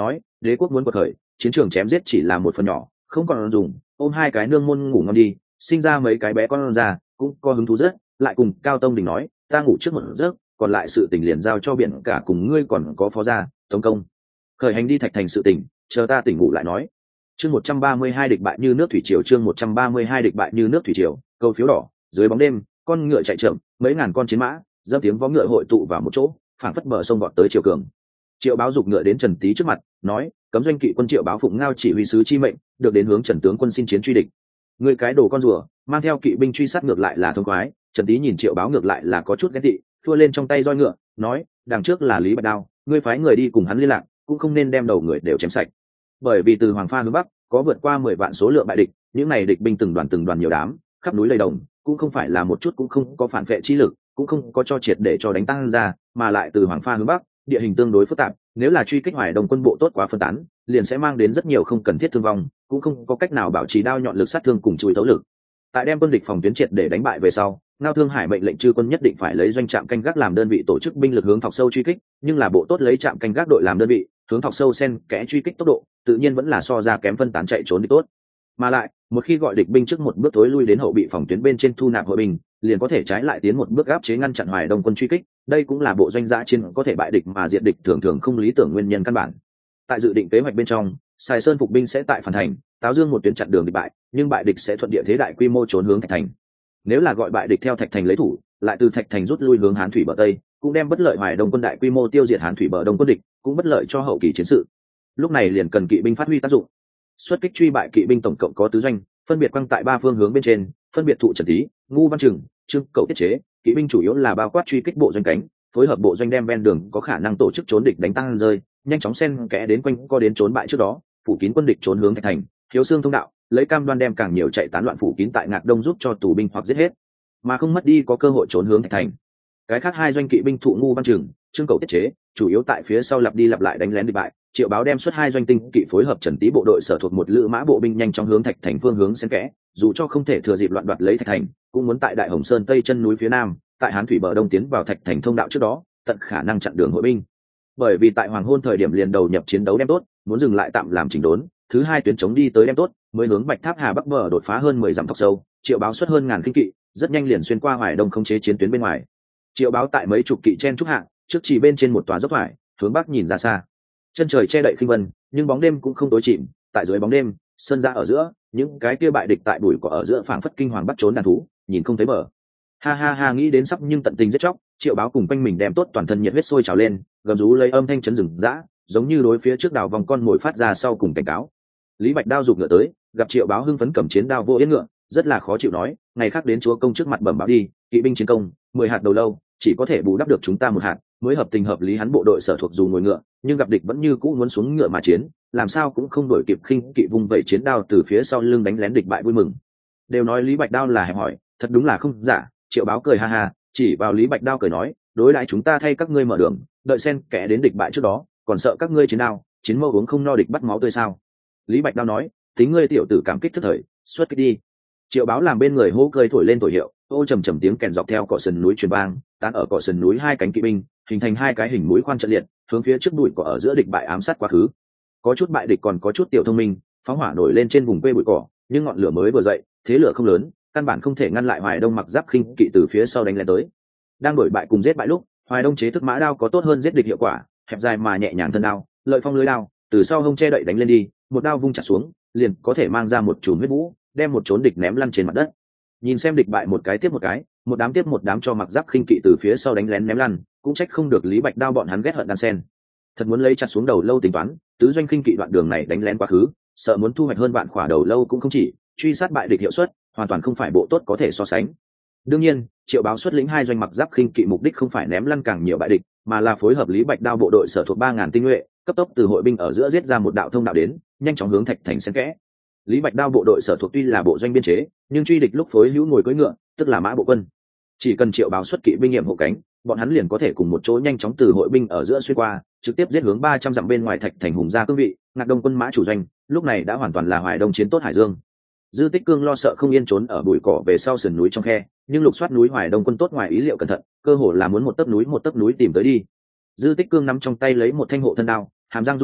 đế quốc muốn quật khởi, chiến trường chém giết chỉ là một phần nhỏ, không còn dùng, ôm hai cái nương môn ngủ ngon đi, sinh ra mấy cái bé con ra, cũng có hứng thú rất, lại cùng Cao Tông Đình nói, ta ngủ trước một giấc, còn lại sự tình liền giao cho biển cả cùng ngươi còn có phó gia, Tống Công. Khởi hành đi Thạch Thành sự tình, chờ ta tỉnh ngủ lại nói. Chương một trăm ba mươi hai địch bại như nước thủy triều, chương một trăm ba mươi hai địch bại như nước thủy triều, câu phiếu đỏ, dưới bóng đêm, con ngựa chạy chậm, mấy ngàn con chiến mã, dâm tiếng vó ngựa hội tụ vào một chỗ, phảng phất bờ sông vọt tới Triều Cường. Triệu Báo giục ngựa đến Trần Tý trước mặt, nói, cấm doanh kỵ quân Triệu Báo phụng Ngao chỉ huy sứ chi mệnh, được đến hướng Trần tướng quân xin chiến truy địch. Người cái đồ con rùa, mang theo kỵ binh truy sát ngược lại là thông khoái. Trần Tý nhìn Triệu Báo ngược lại là có chút ghét tị, thua lên trong tay roi ngựa, nói, đằng trước là Lý Bạch Đao, ngươi phái người đi cùng hắn liên lạc, cũng không nên đem đầu người đều chém sạch. Bởi vì từ Hoàng Pha hướng bắc có vượt qua mười vạn số lượng bại địch, những này địch binh từng đoàn từng đoàn nhiều đám, khắp núi lầy đồng, cũng không phải là một chút cũng không có phản vệ chi lực, cũng không có cho triệt để cho đánh tăng ra, mà lại từ Hoàng Pha hướng bắc, địa hình tương đối phức tạp, nếu là truy kích Hoài Đông quân bộ tốt quá phân tán, liền sẽ mang đến rất nhiều không cần thiết thương vong, cũng không có cách nào bảo trì đao nhọn lực sát thương cùng chui thấu lực. Tại đem quân địch phòng tuyến triệt để đánh bại về sau, Ngao Thương Hải mệnh lệnh chư quân nhất định phải lấy doanh trạm canh gác làm đơn vị tổ chức binh lực hướng thọc sâu truy kích, nhưng là bộ tốt lấy trạm canh gác đội làm đơn vị, hướng thọc sâu xen kẽ truy kích tốc độ, tự nhiên vẫn là so ra kém phân tán chạy trốn đi tốt. Mà lại, một khi gọi địch binh trước một bước tối lui đến hậu bị phòng tuyến bên trên thu nạp hội binh, liền có thể trái lại tiến một bước áp chế ngăn chặn Hoài Đông quân truy kích, đây cũng là bộ doanh giã chiến có thể bại địch mà diệt địch thường thường không lý tưởng nguyên nhân căn bản. Tại dự định kế hoạch bên trong, Sài Sơn phục binh sẽ tại Phản Thành, Táo Dương một tuyến chặn đường địch bại, nhưng bại địch sẽ thuận địa thế đại quy mô trốn hướng Thạch Thành. Nếu là gọi bại địch theo Thạch Thành lấy thủ, lại từ Thạch Thành rút lui hướng Hán thủy bờ Tây, cũng đem bất lợi Hoài Đông quân đại quy mô tiêu diệt Hán thủy bờ Đông quân địch, cũng bất lợi cho hậu kỳ chiến sự. Lúc này liền cần kỵ binh phát huy tác dụng. Xuất kích truy bại kỵ binh tổng cộng có tứ doanh, phân biệt quăng tại ba phương hướng bên trên, phân biệt thụ Trần Tý, Ngu Văn Trừng, Trương Cậu tiết chế, kỵ binh chủ yếu là bao quát truy kích bộ doanh cánh, phối hợp bộ doanh đem ven đường có khả năng tổ chức trốn địch đánh tăng rơi, nhanh chóng xen kẽ đến quanh co đến trốn bại trước đó, phủ kín quân địch trốn hướng Thạch Thành, Hiếu Xương thông đạo, lấy cam đoan đem càng nhiều chạy tán loạn phủ kín tại Ngạc Đông giúp cho tù binh hoặc giết hết, mà không mất đi có cơ hội trốn hướng Thạch Thành. Cái khác hai doanh kỵ binh thụ Ngu Văn Trừng, Trương Cậu tiết chế, chủ yếu tại phía sau lặp đi lặp lại đánh lén địch bại. Triệu Báo đem xuất hai doanh tinh kỵ phối hợp Trần Tý bộ đội sở thuộc một lữ mã bộ binh nhanh chóng hướng Thạch Thành phương hướng xen kẽ, dù cho không thể thừa dịp loạn đoạt lấy Thạch Thành, cũng muốn tại Đại Hồng Sơn tây chân núi phía nam, tại Hán thủy bờ đông tiến vào Thạch Thành thông đạo trước đó, tận khả năng chặn đường hội binh. Bởi vì tại hoàng hôn thời điểm liền đầu nhập chiến đấu đem tốt, muốn dừng lại tạm làm chỉnh đốn, thứ hai tuyến chống đi tới đem tốt, mới hướng Bạch Tháp Hà bắc bờ đột phá hơn mười dặm thọc sâu. Triệu Báo xuất hơn ngàn kinh kỵ, rất nhanh liền xuyên qua Hoài Đông khống chế chiến tuyến bên ngoài. Triệu Báo tại mấy chục kỵ chen trúc hạng, trước chỉ bên trên một tòa dốc thoải, hướng bắc nhìn ra xa. Chân trời che đậy khinh vân, nhưng bóng đêm cũng không tối chìm, tại dưới bóng đêm, sơn ra ở giữa, những cái kia bại địch tại bụi cỏ ở giữa phảng phất kinh hoàng bắt trốn đàn thú, nhìn không thấy bờ. Ha ha ha, nghĩ đến sắp nhưng tận tình giết chóc, Triệu Báo cùng quanh mình đem tốt toàn thân nhiệt huyết sôi trào lên, gầm rú lấy âm thanh chấn rừng dã, giống như đối phía trước đào vòng con mồi phát ra sau cùng cảnh cáo. Lý Bạch Đao giục ngựa tới, gặp Triệu Báo hưng phấn cầm chiến đao vô yên ngựa, rất là khó chịu nói, ngày khác đến chúa công trước mặt bẩm báo đi, kỵ binh chiến công, mười hạt đầu lâu, chỉ có thể bù đắp được chúng ta một hạt, mới hợp tình hợp lý. Hắn bộ đội sở thuộc dù ngồi ngựa, nhưng gặp địch vẫn như cũ muốn xuống ngựa mà chiến, làm sao cũng không đổi kịp khinh kỵ vung vẩy chiến đao từ phía sau lưng đánh lén địch bại vui mừng. Đều nói Lý Bạch Đao là hẹp hỏi, thật đúng là không giả. Triệu Báo cười ha ha, chỉ vào Lý Bạch Đao cười nói, đối đãi chúng ta thay các ngươi mở đường, đợi xen kẽ đến địch bại trước đó, còn sợ các ngươi chiến đao chiến mâu uống không no địch bắt máu tươi sao? Lý Bạch Đao nói, tính ngươi tiểu tử cảm kích thức thời, xuất kích đi. Triệu Báo làm bên người hô cười thổi lên thổi hiệu, ô trầm trầm tiếng kèn dọc theo cỏ sườn núi truyền vang, tán ở cỏ sườn núi hai cánh kỵ binh hình thành hai cái hình mũi khoan trận liệt, hướng phía trước bụi cỏ ở giữa địch bại ám sát quá khứ. Có chút bại địch còn có chút tiểu thông minh, phóng hỏa nổi lên trên vùng quê bụi cỏ, nhưng ngọn lửa mới vừa dậy, thế lửa không lớn, căn bản không thể ngăn lại Hoài Đông mặc giáp khinh kỵ từ phía sau đánh lên tới. Đang đổi bại cùng giết bại lúc, Hoài Đông chế thức mã đao có tốt hơn giết địch hiệu quả, hẹp dài mà nhẹ nhàng thân đao, lợi phong lưới đao, từ sau hông che đậy đánh lên đi, một đao vung chặt xuống, liền có thể mang ra một chùm huyết vũ, đem một chốn địch ném lăn trên mặt đất. Nhìn xem địch bại một cái tiếp một cái, một đám tiếp một đám cho mặc giáp khinh kỵ từ phía sau đánh lén ném lăn, cũng trách không được Lý Bạch Đao bọn hắn ghét hận đan sen. Thật muốn lấy chặt xuống đầu lâu tính toán, tứ doanh khinh kỵ đoạn đường này đánh lén quá khứ, sợ muốn thu hoạch hơn vạn khỏa đầu lâu cũng không chỉ, truy sát bại địch hiệu suất hoàn toàn không phải bộ tốt có thể so sánh. Đương nhiên, Triệu Báo xuất lĩnh hai doanh mặc giáp khinh kỵ mục đích không phải ném lăn càng nhiều bại địch, mà là phối hợp Lý Bạch Đao bộ đội sở thuộc ba ngàn tinh nhuệ, cấp tốc từ hội binh ở giữa giết ra một đạo thông đạo đến, nhanh chóng hướng Thạch Thành xen kẽ. Lý Bạch Đao bộ đội sở thuộc tuy là bộ doanh biên chế, nhưng truy địch lúc phối hữu ngồi cưỡi ngựa, tức là mã bộ quân. Chỉ cần Triệu Báo xuất kỵ binh nghiệm hộ cánh, bọn hắn liền có thể cùng một chỗ nhanh chóng từ hội binh ở giữa xuyên qua, trực tiếp giết hướng ba trăm dặm bên ngoài Thạch Thành hùng gia cương vị. Ngạc Đông quân mã chủ doanh, lúc này đã hoàn toàn là Hoài Đông chiến tốt Hải Dương. Dư Tích Cương lo sợ không yên trốn ở bụi cỏ về sau sườn núi trong khe, nhưng lục soát núi Hoài Đông quân tốt ngoài ý liệu cẩn thận, cơ hồ là muốn một tấc núi một tấc núi tìm tới đi. Dư Tích Cương nắm trong tay lấy một thanh hộ thân đao, hàm răng run lên,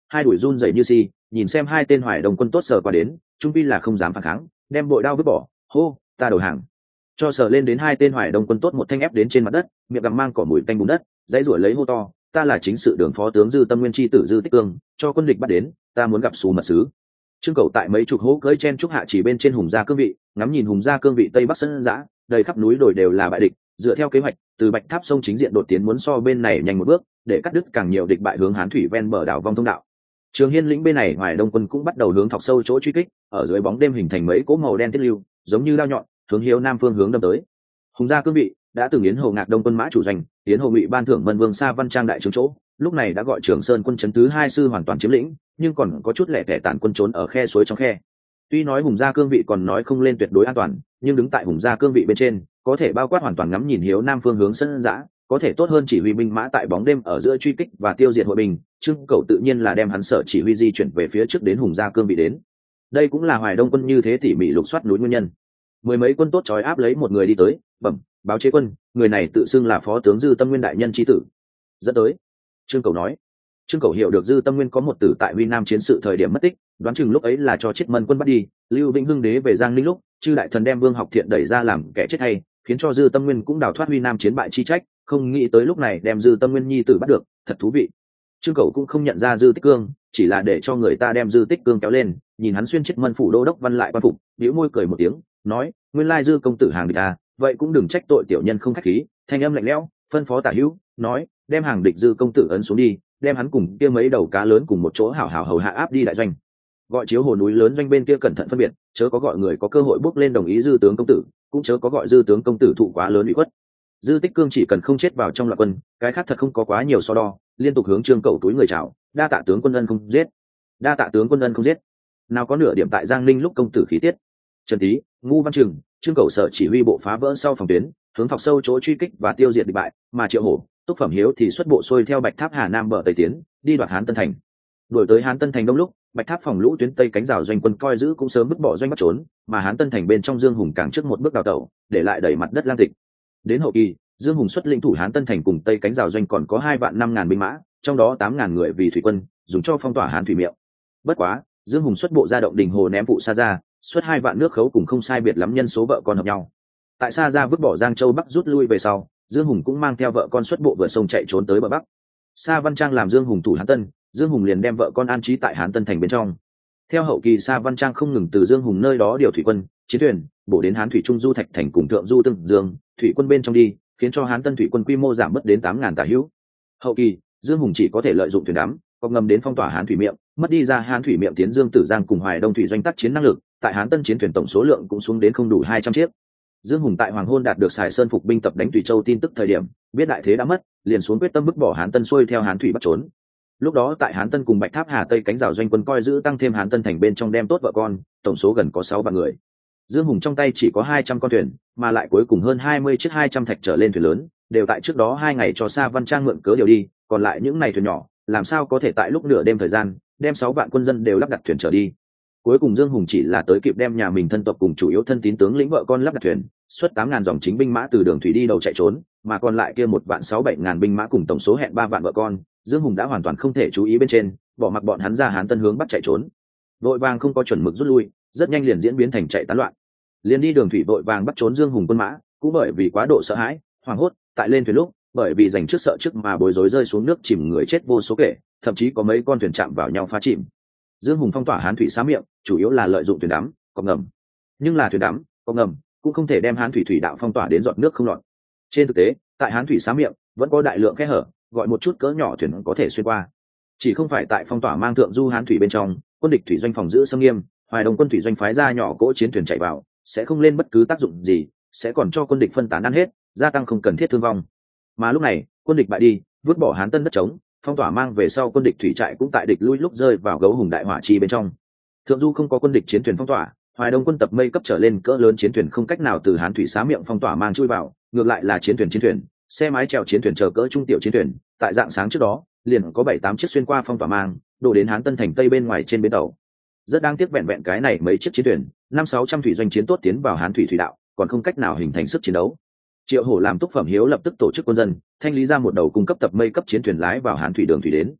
hai đuổi run rẩy như si, nhìn xem hai tên Hoài Đông quân tốt sờ qua đến, trung pi là không dám phản kháng, đem bội đao vứt bỏ, hô, ta đầu hàng. Cho sờ lên đến hai tên Hoài Đông quân tốt một thanh ép đến trên mặt đất, miệng gặm mang cỏ mùi tanh bùn đất, dãy rủa lấy hô to, ta là chính sự đường phó tướng Dư Tâm Nguyên chi tử Dư Tích Cương, cho quân địch bắt đến, ta muốn gặp xù mật sứ. Trương Cẩu tại mấy chục hố cưỡi chen trúc hạ chỉ bên trên Hùng Gia cương vị, ngắm nhìn Hùng Gia cương vị tây bắc sân dã, đầy khắp núi đồi đều là bại địch, dựa theo kế hoạch, từ Bạch Tháp sông chính diện đột tiến muốn so bên này nhanh một bước, để cắt đứt càng nhiều địch bại hướng Hán thủy ven bờ đảo vong thông đạo. Trường Hiên lĩnh bên này Hoài Đông quân cũng bắt đầu hướng thọc sâu chỗ truy kích, ở dưới bóng đêm hình thành mấy cỗ màu đen tiết lưu, giống như dao nhọn, hướng Hiếu Nam phương hướng đâm tới. Hùng Gia cương vị đã từng Yến Hồ Ngạc Đông quân mã chủ doanh, Yến Hồ Ngụy ban thưởng Mân Vương Sa Văn Trang đại trướng chỗ, lúc này đã gọi Trường Sơn quân chấn thứ hai sư hoàn toàn chiếm lĩnh, nhưng còn có chút lẻ tẻ tản quân trốn ở khe suối trong khe. Tuy nói Hùng Gia cương vị còn nói không lên tuyệt đối an toàn, nhưng đứng tại Hùng Gia cương vị bên trên, có thể bao quát hoàn toàn ngắm nhìn Hiếu Nam phương hướng sân dã, có thể tốt hơn chỉ huy binh mã tại bóng đêm ở giữa truy kích và tiêu diệt hội binh. Trương Cẩu tự nhiên là đem hắn sở chỉ huy di chuyển về phía trước đến Hùng Gia cương vị đến. Đây cũng là Hoài Đông quân như thế tỉ mỉ lục soát núi nguyên nhân. Mười mấy quân tốt trói áp lấy một người đi tới, bẩm báo chế quân, người này tự xưng là phó tướng Dư Tâm Nguyên đại nhân chi tử. Dẫn tới. Trương Cẩu nói. Trương Cẩu hiểu được Dư Tâm Nguyên có một tử tại Huy Nam chiến sự thời điểm mất tích, đoán chừng lúc ấy là cho Chiết Mân quân bắt đi, Lưu Vĩnh Hưng đế về Giang Ninh lúc, chư đại thần đem Vương Học Thiện đẩy ra làm kẻ chết hay, khiến cho Dư Tâm Nguyên cũng đào thoát Huy Nam chiến bại chi trách, không nghĩ tới lúc này đem Dư Tâm Nguyên nhi tử bắt được, thật thú vị. Trương Cẩu cũng không nhận ra Dư Tích Cương, chỉ là để cho người ta đem Dư Tích Cương kéo lên, nhìn hắn xuyên Chiết Mân phủ đô đốc văn lại quan phục, bĩu môi cười một tiếng, nói, nguyên lai Dư công tử hàng địch à, vậy cũng đừng trách tội tiểu nhân không khách khí, thanh âm lạnh lẽo, phân phó Tả Hữu, nói, đem hàng địch Dư công tử ấn xuống đi, đem hắn cùng kia mấy đầu cá lớn cùng một chỗ hảo hảo hầu hạ áp đi đại doanh. Gọi chiếu hồ núi lớn doanh bên kia cẩn thận phân biệt, chớ có gọi người có cơ hội bước lên đồng ý Dư tướng công tử, cũng chớ có gọi Dư tướng công tử thụ quá lớn ủy khuất. Dư Tích Cương chỉ cần không chết vào trong loạn quân, cái khác thật không có quá nhiều so đo, liên tục hướng Trương Cẩu túi người chào, đa tạ tướng quân ân không giết, đa tạ tướng quân ân không giết. Nào có nửa điểm tại Giang Ninh lúc công tử khí tiết. Trần Tý, Ngu Văn Trừng, Trương Cẩu sở chỉ huy bộ phá vỡ sau phòng tuyến, hướng thọc sâu chỗ truy kích và tiêu diệt địch bại, mà Triệu Hổ, Túc Phẩm Hiếu thì xuất bộ xuôi theo Bạch Tháp Hà Nam bờ tây tiến, đi đoạt Hán Tân Thành. Đuổi tới Hán Tân Thành đông lúc, Bạch Tháp phòng lũ tuyến tây cánh rào doanh quân coi giữ cũng sớm bức bỏ doanh bắt trốn, mà Hán Tân Thành bên trong Dương Hùng càng trước một bước đào tẩu, để lại đầy mặt đất lang tịch. Đến hậu kỳ, Dương Hùng xuất lĩnh thủ Hán Tân Thành cùng tây cánh rào doanh còn có hai vạn năm ngàn binh mã, trong đó tám ngàn người vì thủy quân, dùng cho phong tỏa Hán thủy miệng. Bất quá, Dương Hùng xuất bộ ra động đình hồ ném vụ xa ra, xuất hai vạn nước khấu cùng không sai biệt lắm nhân số vợ con hợp nhau. Tại xa ra vứt bỏ Giang Châu Bắc rút lui về sau, Dương Hùng cũng mang theo vợ con xuất bộ vượt sông chạy trốn tới bờ Bắc. Sa Văn Trang làm Dương Hùng thủ Hán Tân, Dương Hùng liền đem vợ con an trí tại Hán Tân Thành bên trong. Theo hậu kỳ Sa Văn Trang không ngừng từ Dương Hùng nơi đó điều thủy quân, chiến thuyền, bổ đến Hán thủy trung du Thạch Thành cùng thượng du Tương Dương, thủy quân bên trong đi, khiến cho Hán Tân thủy quân quy mô giảm mất đến tám ngàn tả hữu. Hậu kỳ, Dương Hùng chỉ có thể lợi dụng thuyền đắm, có ngầm đến phong tỏa Hán thủy miệng, mất đi ra Hán thủy miệng tiến Dương Tử Giang cùng Hoài Đông thủy doanh tác chiến năng lực, tại Hán Tân chiến thuyền tổng số lượng cũng xuống đến không đủ hai trăm chiếc. Dương Hùng tại Hoàng Hôn đạt được Sài Sơn phục binh tập đánh Tùy Châu tin tức thời điểm, biết đại thế đã mất, liền xuống quyết tâm bức bỏ Hán Tân xuôi theo Hán thủy bắt trốn. Lúc đó tại Hán Tân cùng Bạch Tháp Hà Tây cánh rào doanh quân coi giữ tăng thêm Hán Tân thành bên trong đem tốt vợ con, tổng số gần có sáu vạn người. Dương Hùng trong tay chỉ có hai trăm con thuyền, mà lại cuối cùng hơn hai mươi chiếc hai trăm thạch trở lên thuyền lớn, đều tại trước đó hai ngày cho Sa Văn Trang mượn cớ điều đi, còn lại những này thuyền nhỏ, làm sao có thể tại lúc nửa đêm thời gian, đem sáu vạn quân dân đều lắp đặt thuyền trở đi. Cuối cùng Dương Hùng chỉ là tới kịp đem nhà mình thân tộc cùng chủ yếu thân tín tướng lĩnh vợ con lắp đặt thuyền, xuất tám ngàn dòng chính binh mã từ đường thủy đi đầu chạy trốn, mà còn lại kia một vạn sáu bảy ngàn binh mã cùng tổng số hẹn ba vạn vợ con, Dương Hùng đã hoàn toàn không thể chú ý bên trên, bỏ mặc bọn hắn ra Hán Tân hướng bắt chạy trốn. Vội vàng không có chuẩn mực rút lui, rất nhanh liền diễn biến thành chạy tán loạn. Liền đi đường thủy vội vàng bắt trốn Dương Hùng quân mã, cũng bởi vì quá độ sợ hãi, hoảng hốt, tại lên thuyền lúc, bởi vì giành trước sợ trước mà bối rối rơi xuống nước chìm người chết vô số kể, thậm chí có mấy con thuyền chạm vào nhau phá chìm. Dương Hùng phong tỏa Hán thủy xá miệng, chủ yếu là lợi dụng thuyền đắm, có ngầm. Nhưng là thuyền đắm, có ngầm, cũng không thể đem Hán thủy thủy đạo phong tỏa đến giọt nước không lọt. Trên thực tế, tại Hán thủy xá miệng vẫn có đại lượng kẽ hở, gọi một chút cỡ nhỏ thuyền có thể xuyên qua. Chỉ không phải tại phong tỏa mang thượng du Hán thủy bên trong, quân địch thủy doanh phòng giữ xâm nghiêm, Hoài Đông quân thủy doanh phái ra nhỏ cỗ chiến thuyền chạy vào, sẽ không lên bất cứ tác dụng gì, sẽ còn cho quân địch phân tán ăn hết, gia tăng không cần thiết thương vong. Mà lúc này, quân địch bại đi, vứt bỏ Hán Tân đất trống, phong tỏa mang về sau quân địch thủy trại cũng tại địch lui lúc rơi vào gấu hùng đại hỏa chi bên trong. Thượng du không có quân địch chiến thuyền phong tỏa, Hoài Đông quân tập mây cấp trở lên cỡ lớn chiến thuyền không cách nào từ Hán thủy xá miệng phong tỏa mang chui vào, ngược lại là chiến thuyền chiến thuyền, xe mái chèo chiến thuyền chờ cỡ trung tiểu chiến thuyền, tại dạng sáng trước đó, liền có bảy tám chiếc xuyên qua phong tỏa mang, đổ đến Hán Tân thành tây bên ngoài trên bến tàu. Rất đáng tiếc vẹn vẹn cái này mấy chiếc chiến thuyền, năm sáu trăm thủy doanh chiến tốt tiến vào Hán thủy thủy đạo, còn không cách nào hình thành sức chiến đấu. Triệu Hổ làm Túc Phẩm Hiếu lập tức tổ chức quân dân, thanh lý ra một đầu cung cấp tập mây cấp chiến thuyền lái vào Hán thủy đường thủy đến.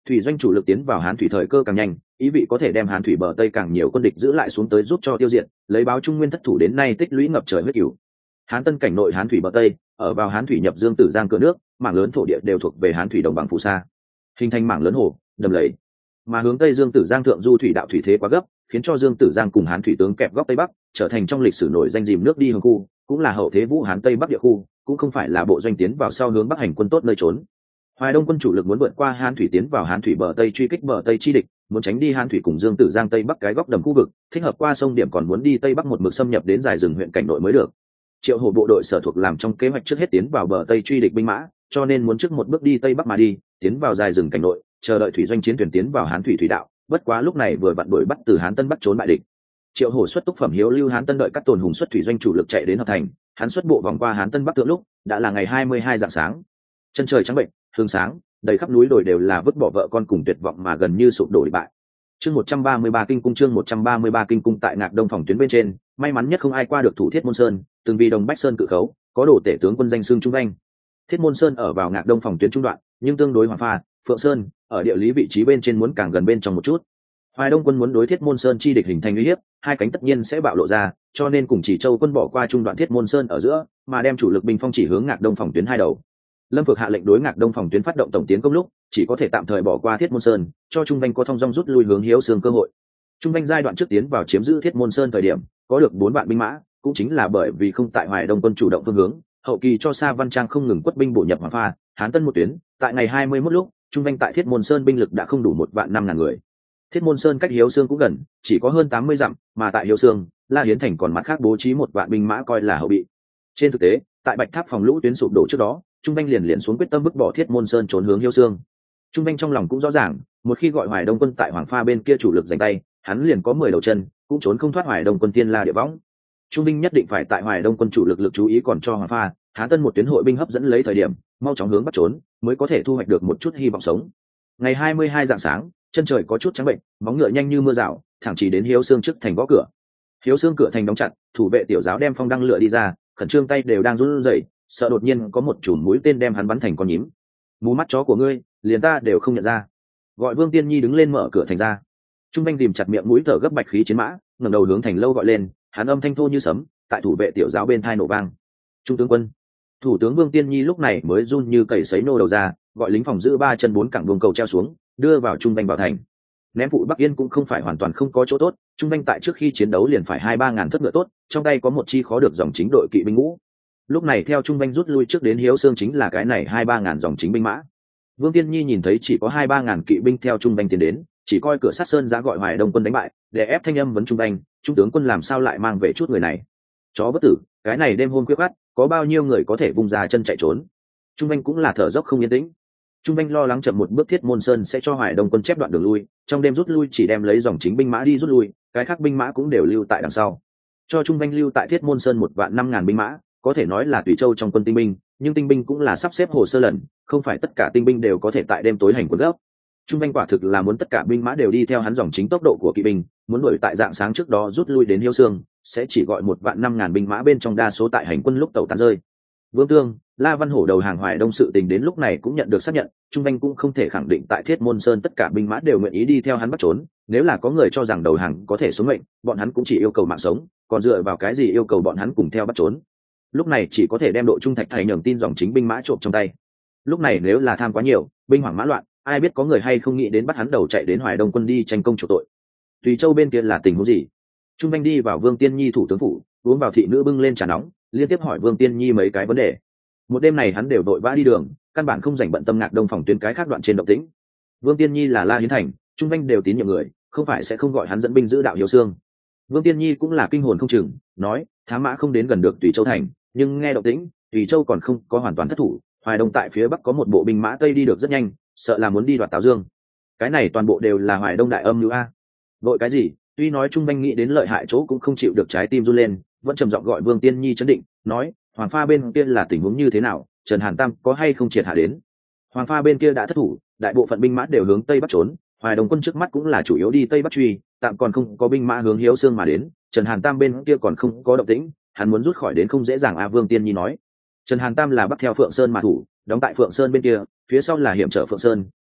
thủy doanh chủ lực tiến vào hán thủy thời cơ càng nhanh, ý vị có thể đem hán thủy bờ tây càng nhiều quân địch giữ lại xuống tới giúp cho tiêu diệt, lấy báo Trung Nguyên thất thủ đến nay tích lũy ngập trời huyết cửu. Hán Tân cảnh nội hán thủy bờ tây, ở vào hán thủy nhập dương tử giang cửa nước, mảng lớn thổ địa đều thuộc về hán thủy đồng bằng phù sa, hình thành mảng lớn hồ đầm lầy. Mà hướng tây dương tử giang thượng du thủy đạo thủy thế quá gấp, khiến cho dương tử giang cùng hán thủy tướng kẹp góc tây bắc, trở thành trong lịch sử nổi danh dìm nước đi hướng khu, cũng là hậu thế vũ hán tây bắc địa khu, cũng không phải là bộ doanh tiến vào sau hướng bắc hành quân tốt nơi trốn. Hoài Đông quân chủ lực muốn vượt qua hán thủy tiến vào hán thủy bờ tây truy kích bờ tây chi địch, muốn tránh đi hán thủy cùng dương tử giang tây bắc cái góc đầm khu vực, thích hợp qua sông điểm còn muốn đi tây bắc một mực xâm nhập đến dài rừng huyện cảnh nội mới được. Triệu Hổ bộ đội sở thuộc làm trong kế hoạch trước hết tiến vào bờ tây truy địch binh mã, cho nên muốn trước một bước đi tây bắc mà đi, tiến vào dài rừng cảnh nội, chờ đợi thủy doanh chiến thuyền tiến vào hán thủy thủy đạo. Bất quá lúc này vừa vặn đuổi bắt từ hán tân bắt trốn bại địch. Triệu Hổ xuất túc phẩm hiếu lưu hán tân đợi các tồn hùng xuất thủy doanh chủ lực chạy đến hợp thành, hắn xuất bộ vòng qua hán tân bắc tượng lúc đã là ngày hai mươi hai rạng sáng. Chân trời trắng bệnh, hương sáng, đầy khắp núi đồi đều là vứt bỏ vợ con cùng tuyệt vọng mà gần như sụp đổ đi bại. Chương một trăm ba mươi ba kinh cung chương một trăm ba mươi ba kinh cung tại Ngạc Đông phòng tuyến bên trên, may mắn nhất không ai qua được thủ Thiết Môn Sơn, từng vì Đồng Bách Sơn cự khấu, có đồ tể tướng quân danh xưng trung danh. Thiết Môn Sơn ở vào Ngạc Đông phòng tuyến trung đoạn, nhưng tương đối Hoàng Pha, Phượng Sơn, ở địa lý vị trí bên trên muốn càng gần bên trong một chút. Hoài Đông quân muốn đối Thiết Môn Sơn chi địch hình thành uy hiếp, hai cánh tất nhiên sẽ bạo lộ ra, cho nên cùng Chỉ Châu quân bỏ qua trung đoạn Thiết Môn Sơn ở giữa, mà đem chủ lực binh phong chỉ hướng Ngạc Đông phòng tuyến hai đầu. Lâm Phược hạ lệnh đối Ngạc Đông phòng tuyến phát động tổng tiến công lúc, chỉ có thể tạm thời bỏ qua Thiết Môn Sơn, cho Trung Banh có thông dong rút lui hướng Hiếu Xương cơ hội. Trung Banh giai đoạn trước tiến vào chiếm giữ Thiết Môn Sơn thời điểm, có được bốn vạn binh mã, cũng chính là bởi vì không tại Hoài Đông quân chủ động phương hướng, hậu kỳ cho Sa Văn Trang không ngừng quất binh bổ nhập Hoàng Pha, Hán Tân một tuyến, tại ngày hai mươi mốt lúc, Trung Banh tại Thiết Môn Sơn binh lực đã không đủ một vạn năm ngàn người. Thiết Môn Sơn cách Hiếu Xương cũng gần, chỉ có hơn tám mươi dặm, mà tại Hiếu Xương, La Hiến Thành còn mặt khác bố trí một vạn binh mã coi là hậu bị. Trên thực tế, tại Bạch Tháp phòng lũ tuyến sụp đổ trước đó, Trung Banh liền liền xuống quyết tâm bức bỏ Thiết Môn Sơn trốn hướng Hiếu Xương. Trung Banh trong lòng cũng rõ ràng, một khi gọi Hoài Đông quân tại Hoàng Pha bên kia chủ lực giành tay, hắn liền có mười đầu chân, cũng trốn không thoát Hoài Đông quân tiên la địa võng. Trung Binh nhất định phải tại Hoài Đông quân chủ lực lực chú ý còn cho Hoàng Pha, Hán Tân một tuyến hội binh hấp dẫn lấy thời điểm, mau chóng hướng bắt trốn, mới có thể thu hoạch được một chút hy vọng sống. Ngày hai mươi hai rạng sáng, chân trời có chút trắng bệnh, bóng ngựa nhanh như mưa rào, thẳng chỉ đến Hiếu Xương trước thành gõ cửa. Hiếu Xương cửa thành đóng chặt, thủ vệ tiểu giáo đem phong đăng lựa đi ra, khẩn trương tay đều đang run rẩy, sợ đột nhiên có một chùm mũi tên đem hắn bắn thành con nhím. Mù mắt chó của ngươi, liền ta đều không nhận ra. Gọi Vương Tiên Nhi đứng lên mở cửa thành ra. Trung Banh tìm chặt miệng mũi thở gấp bạch khí chiến mã, ngẩng đầu hướng thành lâu gọi lên, hắn âm thanh thô như sấm, tại thủ vệ tiểu giáo bên thai nổ vang. Trung tướng quân. Thủ tướng Vương Tiên Nhi lúc này mới run như cầy sấy nô đầu ra, gọi lính phòng giữ ba chân bốn cẳng buông cầu treo xuống, đưa vào Trung Banh vào thành. Ném phụ Bắc Yên cũng không phải hoàn toàn không có chỗ tốt, Trung Banh tại trước khi chiến đấu liền phải hai ba ngàn thất ngựa tốt, trong tay có một chi khó được dòng chính đội kỵ binh ngũ. Lúc này theo Trung Banh rút lui trước đến Hiếu Xương chính là cái này hai ba ngàn dòng chính binh mã. Vương Tiên Nhi nhìn thấy chỉ có hai ba ngàn kỵ binh theo Trung Banh tiến đến, chỉ coi cửa sát sơn ra gọi Hoài Đông quân đánh bại, để ép thanh âm vấn Trung Banh, trung tướng quân làm sao lại mang về chút người này? Chó bất tử, cái này đêm hôm khuya khoắt, có bao nhiêu người có thể vung ra chân chạy trốn? Trung Banh cũng là thở dốc không yên tĩnh. Trung Banh lo lắng chậm một bước Thiết Môn Sơn sẽ cho Hoài Đông quân chép đoạn đường lui, trong đêm rút lui chỉ đem lấy dòng chính binh mã đi rút lui, cái khác binh mã cũng đều lưu tại đằng sau. Cho Trung Banh lưu tại Thiết Môn Sơn một vạn năm ngàn binh mã, có thể nói là tùy châu trong quân tinh binh, nhưng tinh binh cũng là sắp xếp hồ sơ lần, không phải tất cả tinh binh đều có thể tại đêm tối hành quân gấp. Trung Banh quả thực là muốn tất cả binh mã đều đi theo hắn dòng chính tốc độ của kỵ binh, muốn đuổi tại dạng sáng trước đó rút lui đến Hiếu Xương, sẽ chỉ gọi một vạn năm ngàn binh mã bên trong đa số tại hành quân lúc tàu tán rơi. Vương Tương, La Văn Hổ đầu hàng Hoài Đông sự tình đến lúc này cũng nhận được xác nhận, Trung Banh cũng không thể khẳng định tại Thiết Môn Sơn tất cả binh mã đều nguyện ý đi theo hắn bắt trốn, nếu là có người cho rằng đầu hàng có thể xuống mệnh, bọn hắn cũng chỉ yêu cầu mạng sống, còn dựa vào cái gì yêu cầu bọn hắn cùng theo bắt trốn. Lúc này chỉ có thể đem độ trung thạch thầy nhường tin dòng chính binh mã trộm trong tay. Lúc này nếu là tham quá nhiều, binh hoảng mã loạn, ai biết có người hay không nghĩ đến bắt hắn đầu chạy đến Hoài Đông quân đi tranh công chủ tội. Tùy Châu bên kia là tình huống gì? Trung Banh đi vào Vương Tiên Nhi thủ tướng phủ, uống vào thị nữ bưng lên trà nóng, liên tiếp hỏi Vương Tiên Nhi mấy cái vấn đề. Một đêm này hắn đều đội vã đi đường, căn bản không dành bận tâm Ngạc Đông phòng tuyến cái khác đoạn trên động tĩnh. Vương Tiên Nhi là La Hiến Thành, Trung Banh đều tín nhiệm người, không phải sẽ không gọi hắn dẫn binh giữ đạo Hiếu Xương. Vương Tiên Nhi cũng là kinh hồn không chừng, nói thám mã không đến gần được Tùy Châu thành, nhưng nghe động tĩnh, Tùy Châu còn không có hoàn toàn thất thủ, Hoài Đông tại phía bắc có một bộ binh mã tây đi được rất nhanh, sợ là muốn đi đoạt Tào Dương. Cái này toàn bộ đều là Hoài Đông đại âm mưu a. Vội cái gì? Tuy nói Trung Banh nghĩ đến lợi hại chỗ cũng không chịu được trái tim run lên, vẫn trầm giọng gọi Vương Tiên Nhi chấn định, nói Hoàng Pha bên kia là tình huống như thế nào, Trần Hàn Tam có hay không triệt hạ đến? Hoàng Pha bên kia đã thất thủ, đại bộ phận binh mã đều hướng tây bắc trốn, Hoài Đông quân trước mắt cũng là chủ yếu đi tây bắc truy, tạm còn không có binh mã hướng Hiếu Xương mà đến, Trần Hàn Tam bên kia còn không có động tĩnh, hắn muốn rút khỏi đến không dễ dàng a. Vương Tiên Nhi nói. Trần Hàn Tam là bắt theo Phượng Sơn mà thủ, đóng tại Phượng Sơn bên kia, phía sau là hiểm trở Phượng Sơn,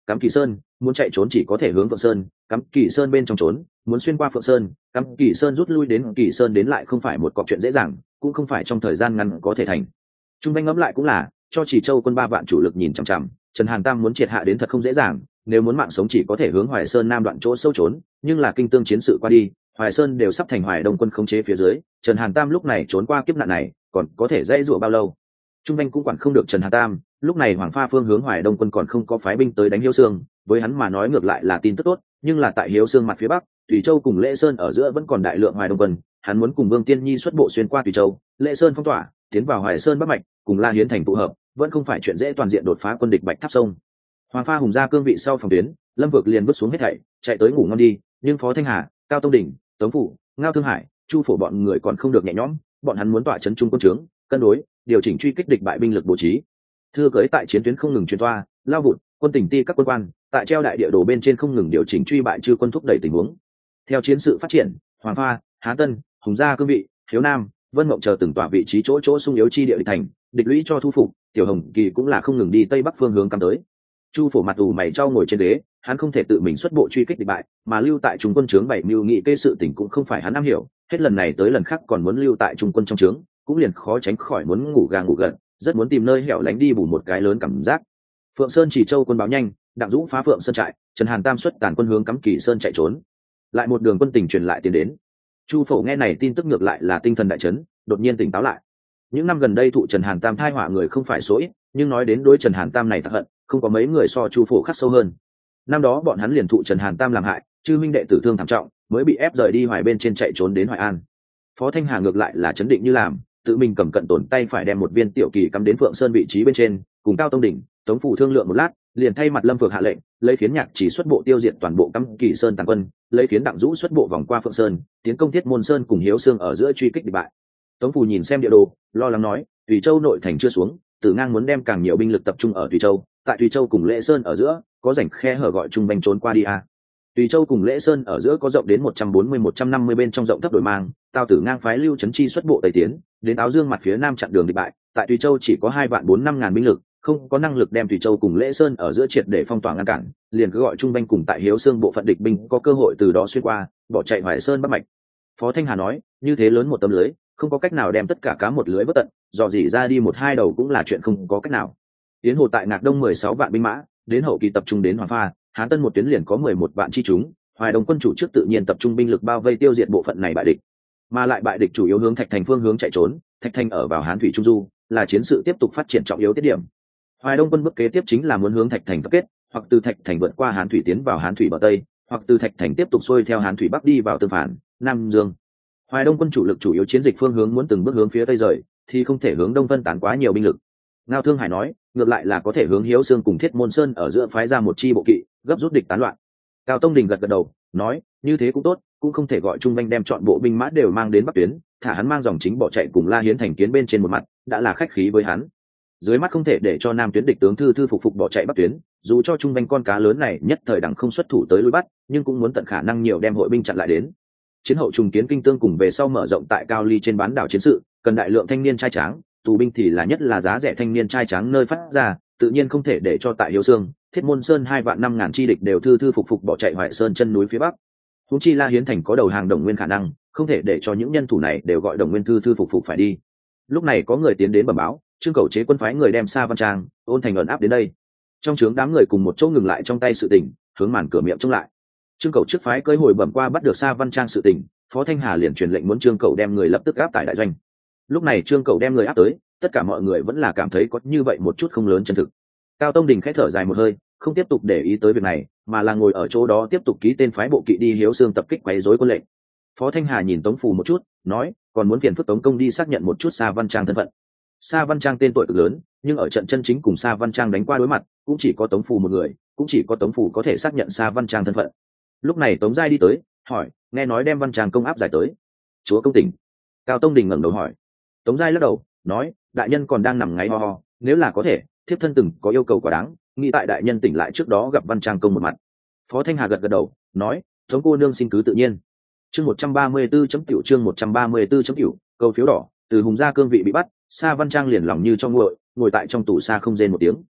cắm kỳ sơn, muốn chạy trốn chỉ có thể hướng Phượng Sơn, cắm kỳ sơn bên trong trốn, muốn xuyên qua Phượng Sơn, cắm kỳ sơn rút lui đến kỳ sơn đến lại không phải một cọc chuyện dễ dàng, cũng không phải trong thời gian ngắn có thể thành. Trung Banh ngẫm lại cũng là, cho Chỉ Châu quân ba vạn chủ lực nhìn chằm chằm, Trần Hàn Tam muốn triệt hạ đến thật không dễ dàng, nếu muốn mạng sống chỉ có thể hướng Hoài Sơn Nam đoạn chỗ sâu trốn, nhưng là kinh tương chiến sự qua đi, Hoài Sơn đều sắp thành Hoài Đông quân khống chế phía dưới, Trần Hàn Tam lúc này trốn qua kiếp nạn này, còn có thể dễ dụa bao lâu? Trung Banh cũng quản không được Trần Hàn Tam, lúc này Hoàng Pha phương hướng Hoài Đông quân còn không có phái binh tới đánh Hiếu Sương, với hắn mà nói ngược lại là tin tức tốt, nhưng là tại Hiếu Sương mặt phía bắc, Tùy Châu cùng Lễ Sơn ở giữa vẫn còn đại lượng Hoài Đông quân, hắn muốn cùng Vương Tiên Nhi xuất bộ xuyên qua Tùy Châu, Lễ Sơn phong tỏa, tiến vào Hoài Sơn bắc mạch, cùng La Hiến thành tụ hợp, vẫn không phải chuyện dễ toàn diện đột phá quân địch Bạch Tháp sông. Hoàng Pha hùng ra cương vị sau phòng tuyến, Lâm Vực liền vứt xuống hết thảy, chạy tới ngủ ngon đi, nhưng Phó Thanh Hà, Cao Tông Đỉnh, Tống Phủ, Ngao Thương Hải, Chu Phổ bọn người còn không được nhẹ nhõm, bọn hắn muốn tỏa chấn trung quân trướng, cân đối, điều chỉnh truy kích địch bại binh lực bố trí. Thưa cưới tại chiến tuyến không ngừng truyền toa, lao vụt, quân tỉnh ti các quân quan, tại treo đại địa đồ bên trên không ngừng điều chỉnh truy bại chư quân thúc đẩy tình huống. Theo chiến sự phát triển, Hoàng Pha, Hán Tân, Hùng Gia cương vị, Hiếu Nam, Vân Mộng chờ từng tỏa vị trí chỗ chỗ sung yếu chi địa địch thành, địch lũy cho thu phục, Tiểu Hồng Kỳ cũng là không ngừng đi tây bắc phương hướng cắm tới. Chu Phổ mặt ủ mày trao ngồi trên ghế, hắn không thể tự mình xuất bộ truy kích địch bại, mà lưu tại trung quân trướng bảy mưu nghị kê sự tình cũng không phải hắn am hiểu, hết lần này tới lần khác còn muốn lưu tại trung quân trong trướng, cũng liền khó tránh khỏi muốn ngủ gà ngủ gật, rất muốn tìm nơi hẻo lánh đi bù một cái lớn cảm giác. Phượng Sơn Chỉ Châu quân báo nhanh, Đặng Dũ phá Phượng Sơn trại, Trần Hàn Tam xuất tàn quân hướng cắm Kỳ Sơn chạy trốn. Lại một đường quân tình truyền lại tiến đến. Chu Phổ nghe này tin tức ngược lại là tinh thần đại chấn, đột nhiên tỉnh táo lại. Những năm gần đây thụ Trần Hàn Tam thai họa người không phải số ít, nhưng nói đến đối Trần Hàn Tam này thật hận, không có mấy người so Chu Phổ khắc sâu hơn. Năm đó bọn hắn liền thụ Trần Hàn Tam làm hại, chư minh đệ tử thương thảm trọng, mới bị ép rời đi Hoài bên trên chạy trốn đến Hoài An. Phó Thanh Hà ngược lại là chấn định như làm, tự mình cầm cận tổn tay phải đem một viên tiểu kỳ cắm đến Phượng Sơn vị trí bên trên, cùng Cao Tông Đỉnh, Tống Phủ thương lượng một lát, liền thay mặt Lâm Phượng hạ lệnh, lấy khiến Nhạc Chỉ xuất bộ tiêu diệt toàn bộ cắm Kỳ Sơn tàn quân, lấy khiến Đặng Dũ xuất bộ vòng qua Phượng Sơn, tiến công Thiết Môn Sơn cùng Hiếu Sương ở giữa truy kích địch bại. Tống Phủ nhìn xem địa đồ, lo lắng nói, Tùy Châu nội thành chưa xuống, Tử Ngang muốn đem càng nhiều binh lực tập trung ở Tùy Châu, tại Tùy Châu cùng Lễ Sơn ở giữa, có rảnh khe hở gọi Trung Banh trốn qua đi a. À. Tùy Châu cùng Lễ Sơn ở giữa có rộng đến một trăm bốn mươi một trăm năm mươi bên trong rộng thấp đổi mang, Tào Tử Ngang phái Lưu Trấn Chi xuất bộ tây tiến, đến Áo Dương mặt phía nam chặn đường địch bại, tại Tùy Châu chỉ có hai vạn bốn năm ngàn binh lực, không có năng lực đem Tùy Châu cùng Lễ Sơn ở giữa triệt để phong tỏa ngăn cản, liền cứ gọi Trung Banh cùng tại Hiếu Sương bộ phận địch binh có cơ hội từ đó xuyên qua, bỏ chạy Hoài Sơn bắc mạch. Phó Thanh Hà nói, như thế lớn một tấm lưới, không có cách nào đem tất cả cá một lưới vớt tận, dò dỉ ra đi một hai đầu cũng là chuyện không có cách nào. Tiến Hồ tại Ngạc Đông mười sáu vạn binh mã, đến hậu kỳ tập trung đến Hoàng Pha, Hán Tân một tuyến liền có mười một vạn chi chúng, Hoài Đông quân chủ trước tự nhiên tập trung binh lực bao vây tiêu diệt bộ phận này bại địch, mà lại bại địch chủ yếu hướng Thạch Thành phương hướng chạy trốn, Thạch Thành ở vào Hán thủy trung du, là chiến sự tiếp tục phát triển trọng yếu tiết điểm. Hoài Đông quân bước kế tiếp chính là muốn hướng Thạch Thành tập kết, hoặc từ Thạch Thành vượt qua Hán thủy tiến vào Hán thủy bờ tây, hoặc từ Thạch Thành tiếp tục xuôi theo Hán thủy bắc đi vào Tương Phản, Nam Dương. Hoài Đông quân chủ lực chủ yếu chiến dịch phương hướng muốn từng bước hướng phía tây rời, thì không thể hướng đông phân tán quá nhiều binh lực. Ngao Thương Hải nói, ngược lại là có thể hướng Hiếu Sương cùng Thiết Môn Sơn ở giữa phái ra một chi bộ kỵ, gấp rút địch tán loạn. Cao Tông Đình gật gật đầu, nói, như thế cũng tốt, cũng không thể gọi Trung Banh đem chọn bộ binh mã đều mang đến bắc tuyến, thả hắn mang dòng chính bỏ chạy cùng La Hiến thành kiến bên trên một mặt, đã là khách khí với hắn. Dưới mắt không thể để cho Nam tuyến địch tướng thư thư phục phục bỏ chạy bắc tuyến, dù cho Trung Banh con cá lớn này nhất thời đẳng không xuất thủ tới lui bắt, nhưng cũng muốn tận khả năng nhiều đem hội binh chặn lại đến. Chiến hậu trùng kiến kinh tương cùng về sau mở rộng tại Cao Ly trên bán đảo chiến sự, cần đại lượng thanh niên trai tráng, tù binh thì là nhất là giá rẻ thanh niên trai tráng nơi phát ra, tự nhiên không thể để cho tại Hiếu Sương, Thiết Môn Sơn hai vạn năm ngàn chi địch đều thư thư phục phục bỏ chạy Hoài Sơn chân núi phía bắc. Huống chi La Hiến thành có đầu hàng Đồng Nguyên khả năng, không thể để cho những nhân thủ này đều gọi Đồng Nguyên thư thư phục phục phải đi. Lúc này có người tiến đến bẩm báo, Trương Cẩu chế quân phái người đem Sa Văn Trang, Ôn Thành ẩn áp đến đây. Trong trướng đám người cùng một chỗ ngừng lại trong tay sự tình, hướng màn cửa miệng trông lại. Trương Cẩu trước phái cưỡi hồi bẩm qua bắt được Sa Văn Trang sự tình, Phó Thanh Hà liền truyền lệnh muốn Trương Cẩu đem người lập tức áp tại đại doanh. Lúc này Trương Cẩu đem người áp tới, tất cả mọi người vẫn là cảm thấy có như vậy một chút không lớn chân thực. Cao Tông Đình khẽ thở dài một hơi, không tiếp tục để ý tới việc này, mà là ngồi ở chỗ đó tiếp tục ký tên phái bộ kỵ đi Hiếu Sương tập kích quấy rối quân lệnh. Phó Thanh Hà nhìn Tống Phù một chút, nói, còn muốn phiền phức Tống công đi xác nhận một chút Sa Văn Trang thân phận. Sa Văn Trang tên tuổi cực lớn, nhưng ở trận chân chính cùng Sa Văn Trang đánh qua đối mặt, cũng chỉ có Tống Phù một người, cũng chỉ có Tống Phù có thể xác nhận Sa Văn Trang thân phận. Lúc này Tống Giai đi tới, hỏi, nghe nói đem Văn Trang công áp giải tới. Chúa công tỉnh. Cao Tông Đình ngẩng đầu hỏi. Tống Giai lắc đầu, nói, đại nhân còn đang nằm ngáy ho ho, nếu là có thể, thiếp thân từng có yêu cầu quá đáng, nghĩ tại đại nhân tỉnh lại trước đó gặp Văn Trang công một mặt. Phó Thanh Hà gật gật đầu, nói, Tống cô nương xin cứ tự nhiên. Chương một trăm ba mươi tư chấm tiểu chương một trăm ba mươi tư chấm tiểu, câu phiếu đỏ, từ Hùng gia cương vị bị bắt, Sa Văn Trang liền lòng như cho nguội, ngồi tại trong tủ xa không rên một tiếng.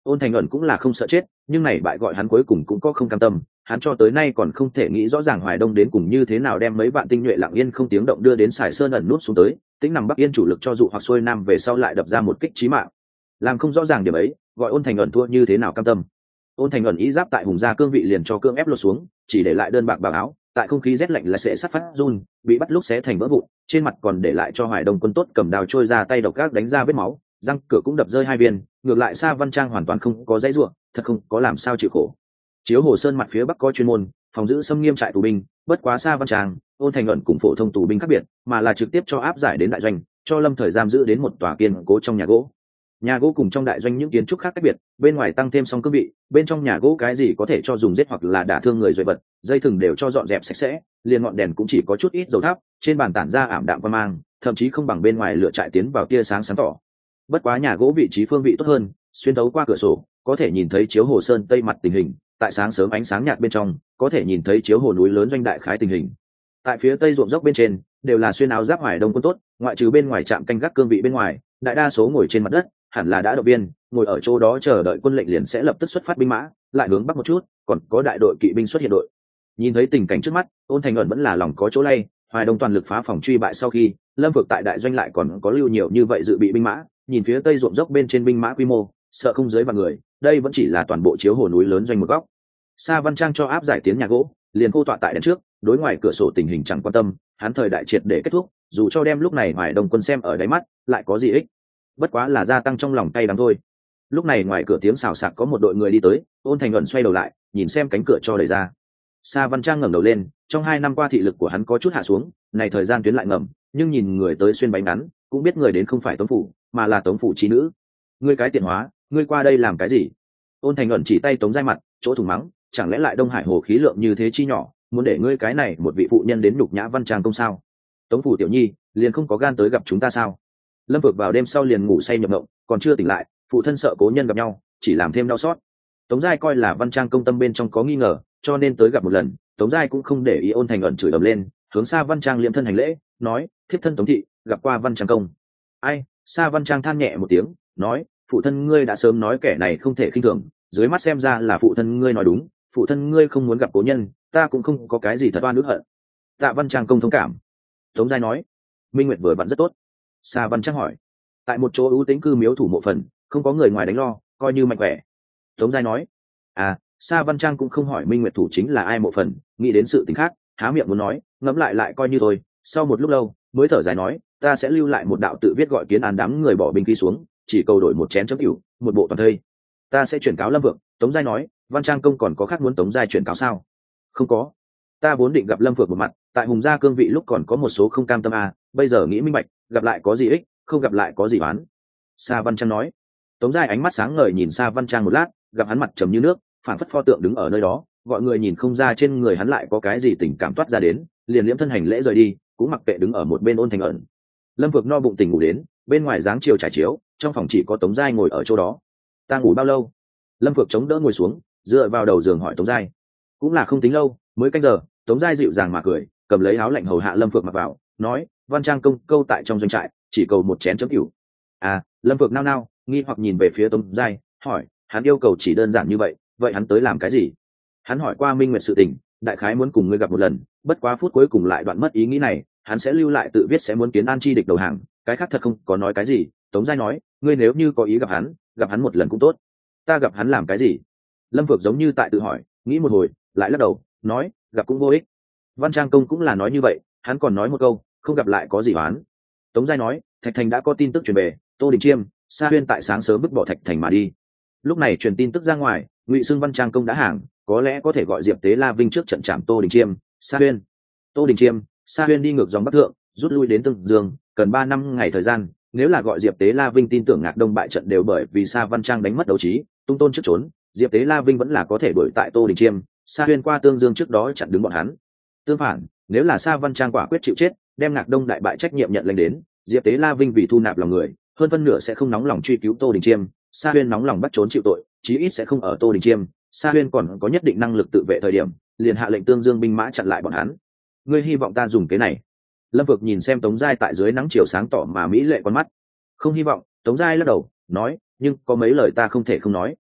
Ôn Thành ẩn cũng là không sợ chết, nhưng này bại gọi hắn cuối cùng cũng có không cam tâm, hắn cho tới nay còn không thể nghĩ rõ ràng Hoài Đông đến cùng như thế nào đem mấy vạn tinh nhuệ lặng yên không tiếng động đưa đến Sải Sơn ẩn nút xuống tới, tính nằm Bắc Yên chủ lực cho dụ hoặc xuôi nam về sau lại đập ra một kích chí mạng. Làm không rõ ràng điểm ấy, gọi Ôn Thành ẩn thua như thế nào cam tâm. Ôn Thành ẩn ý giáp tại hùng gia cương vị liền cho cương ép lột xuống, chỉ để lại đơn bạc bào áo, tại không khí rét lạnh là sẽ sắt phát run, bị bắt lúc xé thành vỡ vụn, trên mặt còn để lại cho Hoài Đông quân tốt cầm đao trôi ra tay độc ác đánh ra vết máu, răng cửa cũng đập rơi hai viên, ngược lại Sa Văn Trang hoàn toàn không có dãy rủa, thật không có làm sao chịu khổ. Chiếu Hồ Sơn mặt phía bắc có chuyên môn phòng giữ xâm nghiêm trại tù binh, bất quá Sa Văn Trang, Ôn Thành ẩn cùng phổ thông tù binh khác biệt, mà là trực tiếp cho áp giải đến đại doanh, cho Lâm Thời giam giữ đến một tòa kiên cố trong nhà gỗ. Nhà gỗ cùng trong đại doanh những kiến trúc khác cách biệt, bên ngoài tăng thêm song cương vị, bên trong nhà gỗ cái gì có thể cho dùng giết hoặc là đả thương người duy vật, dây thừng đều cho dọn dẹp sạch sẽ, liền ngọn đèn cũng chỉ có chút ít dầu thắp, trên bàn tản ra ảm đạm qua mang, thậm chí không bằng bên ngoài lửa trại tiến vào tia sáng sáng tỏ. Bất quá nhà gỗ vị trí phương vị tốt hơn, xuyên thấu qua cửa sổ có thể nhìn thấy Chiếu Hồ Sơn tây mặt tình hình, tại sáng sớm ánh sáng nhạt bên trong có thể nhìn thấy Chiếu Hồ núi lớn doanh đại khái tình hình. Tại phía tây ruộng dốc bên trên đều là xuyên áo giáp Hoài Đông quân tốt, ngoại trừ bên ngoài trạm canh gác cương vị bên ngoài, đại đa số ngồi trên mặt đất, hẳn là đã động viên, ngồi ở chỗ đó chờ đợi quân lệnh liền sẽ lập tức xuất phát binh mã, lại hướng bắc một chút, còn có đại đội kỵ binh xuất hiện đội. Nhìn thấy tình cảnh trước mắt, Ôn Thành ẩn vẫn là lòng có chỗ lay, Hoài Đông toàn lực phá phòng truy bại sau khi, Lâm Vực tại đại doanh lại còn có lưu nhiều như vậy dự bị binh mã, nhìn phía tây ruộng dốc bên trên binh mã quy mô, sợ không dưới vạn người, đây vẫn chỉ là toàn bộ Chiếu Hồ núi lớn doanh một góc. Sa Văn Trang cho áp giải tiến nhà gỗ, liền cô tọa tại đằng trước, đối ngoài cửa sổ tình hình chẳng quan tâm, hắn thời đại triệt để kết thúc, dù cho đem lúc này Hoài Đông quân xem ở đáy mắt, lại có gì ích? Bất quá là gia tăng trong lòng cay đắng thôi. Lúc này ngoài cửa tiếng xào xạc có một đội người đi tới, Ôn Thành ẩn xoay đầu lại, nhìn xem cánh cửa cho đẩy ra. Sa Văn Trang ngẩng đầu lên, trong hai năm qua thị lực của hắn có chút hạ xuống, này thời gian tuyến lại ngầm, nhưng nhìn người tới xuyên bánh ngắn, cũng biết người đến không phải Tống phủ, mà là Tống phủ trí nữ. Ngươi cái tiện hóa, ngươi qua đây làm cái gì? Ôn Thành ẩn chỉ tay Tống Giai mặt, chỗ thủng mắng, chẳng lẽ lại Đông Hải hồ khí lượng như thế chi nhỏ, muốn để ngươi cái này một vị phụ nhân đến nhục nhã Văn Trang công sao? Tống phủ tiểu nhi, liền không có gan tới gặp chúng ta sao? Lâm Vực vào đêm sau liền ngủ say nhập mộng, còn chưa tỉnh lại, phụ thân sợ cố nhân gặp nhau, chỉ làm thêm đau xót. Tống Giai coi là Văn Trang công tâm bên trong có nghi ngờ, cho nên tới gặp một lần. Tống Giai cũng không để ý, Ôn Thành ẩn chửi ầm lên, hướng Sa Văn Trang liệm thân hành lễ, nói: thiếp thân Tống thị gặp qua Văn Trang công. Ai? Sa Văn Trang than nhẹ một tiếng, nói: phụ thân ngươi đã sớm nói kẻ này không thể khinh thường, dưới mắt xem ra là phụ thân ngươi nói đúng, phụ thân ngươi không muốn gặp cố nhân, ta cũng không có cái gì thật oan ức hận. Tạ Văn Trang công thông cảm. Tống Giai nói: Minh Nguyệt vừa vặn rất tốt. Sa Văn Trang hỏi: tại một chỗ ưu tĩnh cư miếu thủ mộ phần, không có người ngoài đánh lo, coi như mạnh khỏe. Tống Giai nói: à. Sa Văn Trang cũng không hỏi Minh Nguyệt thủ chính là ai mộ phần, nghĩ đến sự tình khác, há miệng muốn nói, ngẫm lại lại coi như thôi. Sau một lúc lâu mới thở dài nói: ta sẽ lưu lại một đạo tự viết gọi kiến an đám người bỏ binh khí xuống, chỉ cầu đổi một chén chấm cửu, một bộ toàn thây. Ta sẽ chuyển cáo Lâm Vượng. Tống Giai nói: Văn Trang công còn có khác muốn Tống Giai chuyển cáo sao? Không có, ta vốn định gặp Lâm Vượng một mặt, tại hùng gia cương vị lúc còn có một số không cam tâm à, bây giờ nghĩ minh bạch, gặp lại có gì ích, không gặp lại có gì oán. Sa Văn Trang nói. Tống Giai ánh mắt sáng ngời nhìn Sa Văn Trang một lát, gặp hắn mặt trầm như nước, phản phất pho tượng đứng ở nơi đó, gọi người nhìn không ra trên người hắn lại có cái gì tình cảm toát ra đến, liền liễm thân hành lễ rời đi, cũng mặc kệ đứng ở một bên Ôn Thành ẩn. Lâm Vượng no bụng tỉnh ngủ đến, bên ngoài dáng chiều trải chiếu, trong phòng chỉ có Tống Giai ngồi ở chỗ đó. Ta ngủ bao lâu? Lâm Vượng chống đỡ ngồi xuống, dựa vào đầu giường hỏi Tống Giai. Cũng là không tính lâu, mới canh giờ. Tống Giai dịu dàng mà cười, cầm lấy áo lạnh hầu hạ Lâm Vượng mặc vào, nói: Văn Trang công câu tại trong doanh trại, chỉ cầu một chén chấm cửu. À. Lâm Vượng nao nao, nghi hoặc nhìn về phía Tống Giai, hỏi: hắn yêu cầu chỉ đơn giản như vậy, vậy hắn tới làm cái gì? Hắn hỏi qua Minh Nguyệt sự tình, đại khái muốn cùng ngươi gặp một lần, bất quá phút cuối cùng lại đoạn mất ý nghĩ này, hắn sẽ lưu lại tự viết sẽ muốn kiến an chi địch đầu hàng, cái khác thật không có nói cái gì. Tống Giai nói: ngươi nếu như có ý gặp hắn, gặp hắn một lần cũng tốt. Ta gặp hắn làm cái gì? Lâm Vượng giống như tại tự hỏi, nghĩ một hồi lại lắc đầu, nói: gặp cũng vô ích. Văn Trang công cũng là nói như vậy, hắn còn nói một câu: không gặp lại có gì oán. Tống Giai nói: Thạch Thành đã có tin tức truyền về, Tô Đình Chiêm, Sa Huyên tại sáng sớm vứt bỏ Thạch Thành mà đi. Lúc này truyền tin tức ra ngoài, Ngụy Xưng Văn Trang công đã hàng, có lẽ có thể gọi Diệp Tế La Vinh trước trận chạm Tô Đình Chiêm, Sa Huyên. Tô Đình Chiêm, Sa Huyên đi ngược dòng bắc thượng, rút lui đến Tương Dương, cần ba năm ngày thời gian. Nếu là gọi Diệp Tế La Vinh tin tưởng Ngạc Đông bại trận đều bởi vì Sa Văn Trang đánh mất đấu trí, tung tôn trước trốn, Diệp Tế La Vinh vẫn là có thể đuổi tại Tô Đình Chiêm, Sa Huyên qua Tương Dương trước đó chặn đứng bọn hắn. Tương phản, nếu là Sa Văn Trang quả quyết chịu chết, đem Ngạc Đông đại bại trách nhiệm nhận lên đến, Diệp Tế La Vinh vì thu nạp lòng người, hơn phân nửa sẽ không nóng lòng truy cứu Tô Đình Chiêm, Sa Huyên nóng lòng bắt trốn chịu tội, chí ít sẽ không ở Tô Đình Chiêm, Sa Huyên còn có nhất định năng lực tự vệ thời điểm, liền hạ lệnh Tương Dương binh mã chặn lại bọn hắn. Ngươi hy vọng ta dùng cái này? Lâm Vực nhìn xem Tống Giai tại dưới nắng chiều sáng tỏ mà mỹ lệ con mắt. Không hy vọng. Tống Giai lắc đầu, nói: nhưng có mấy lời ta không thể không nói.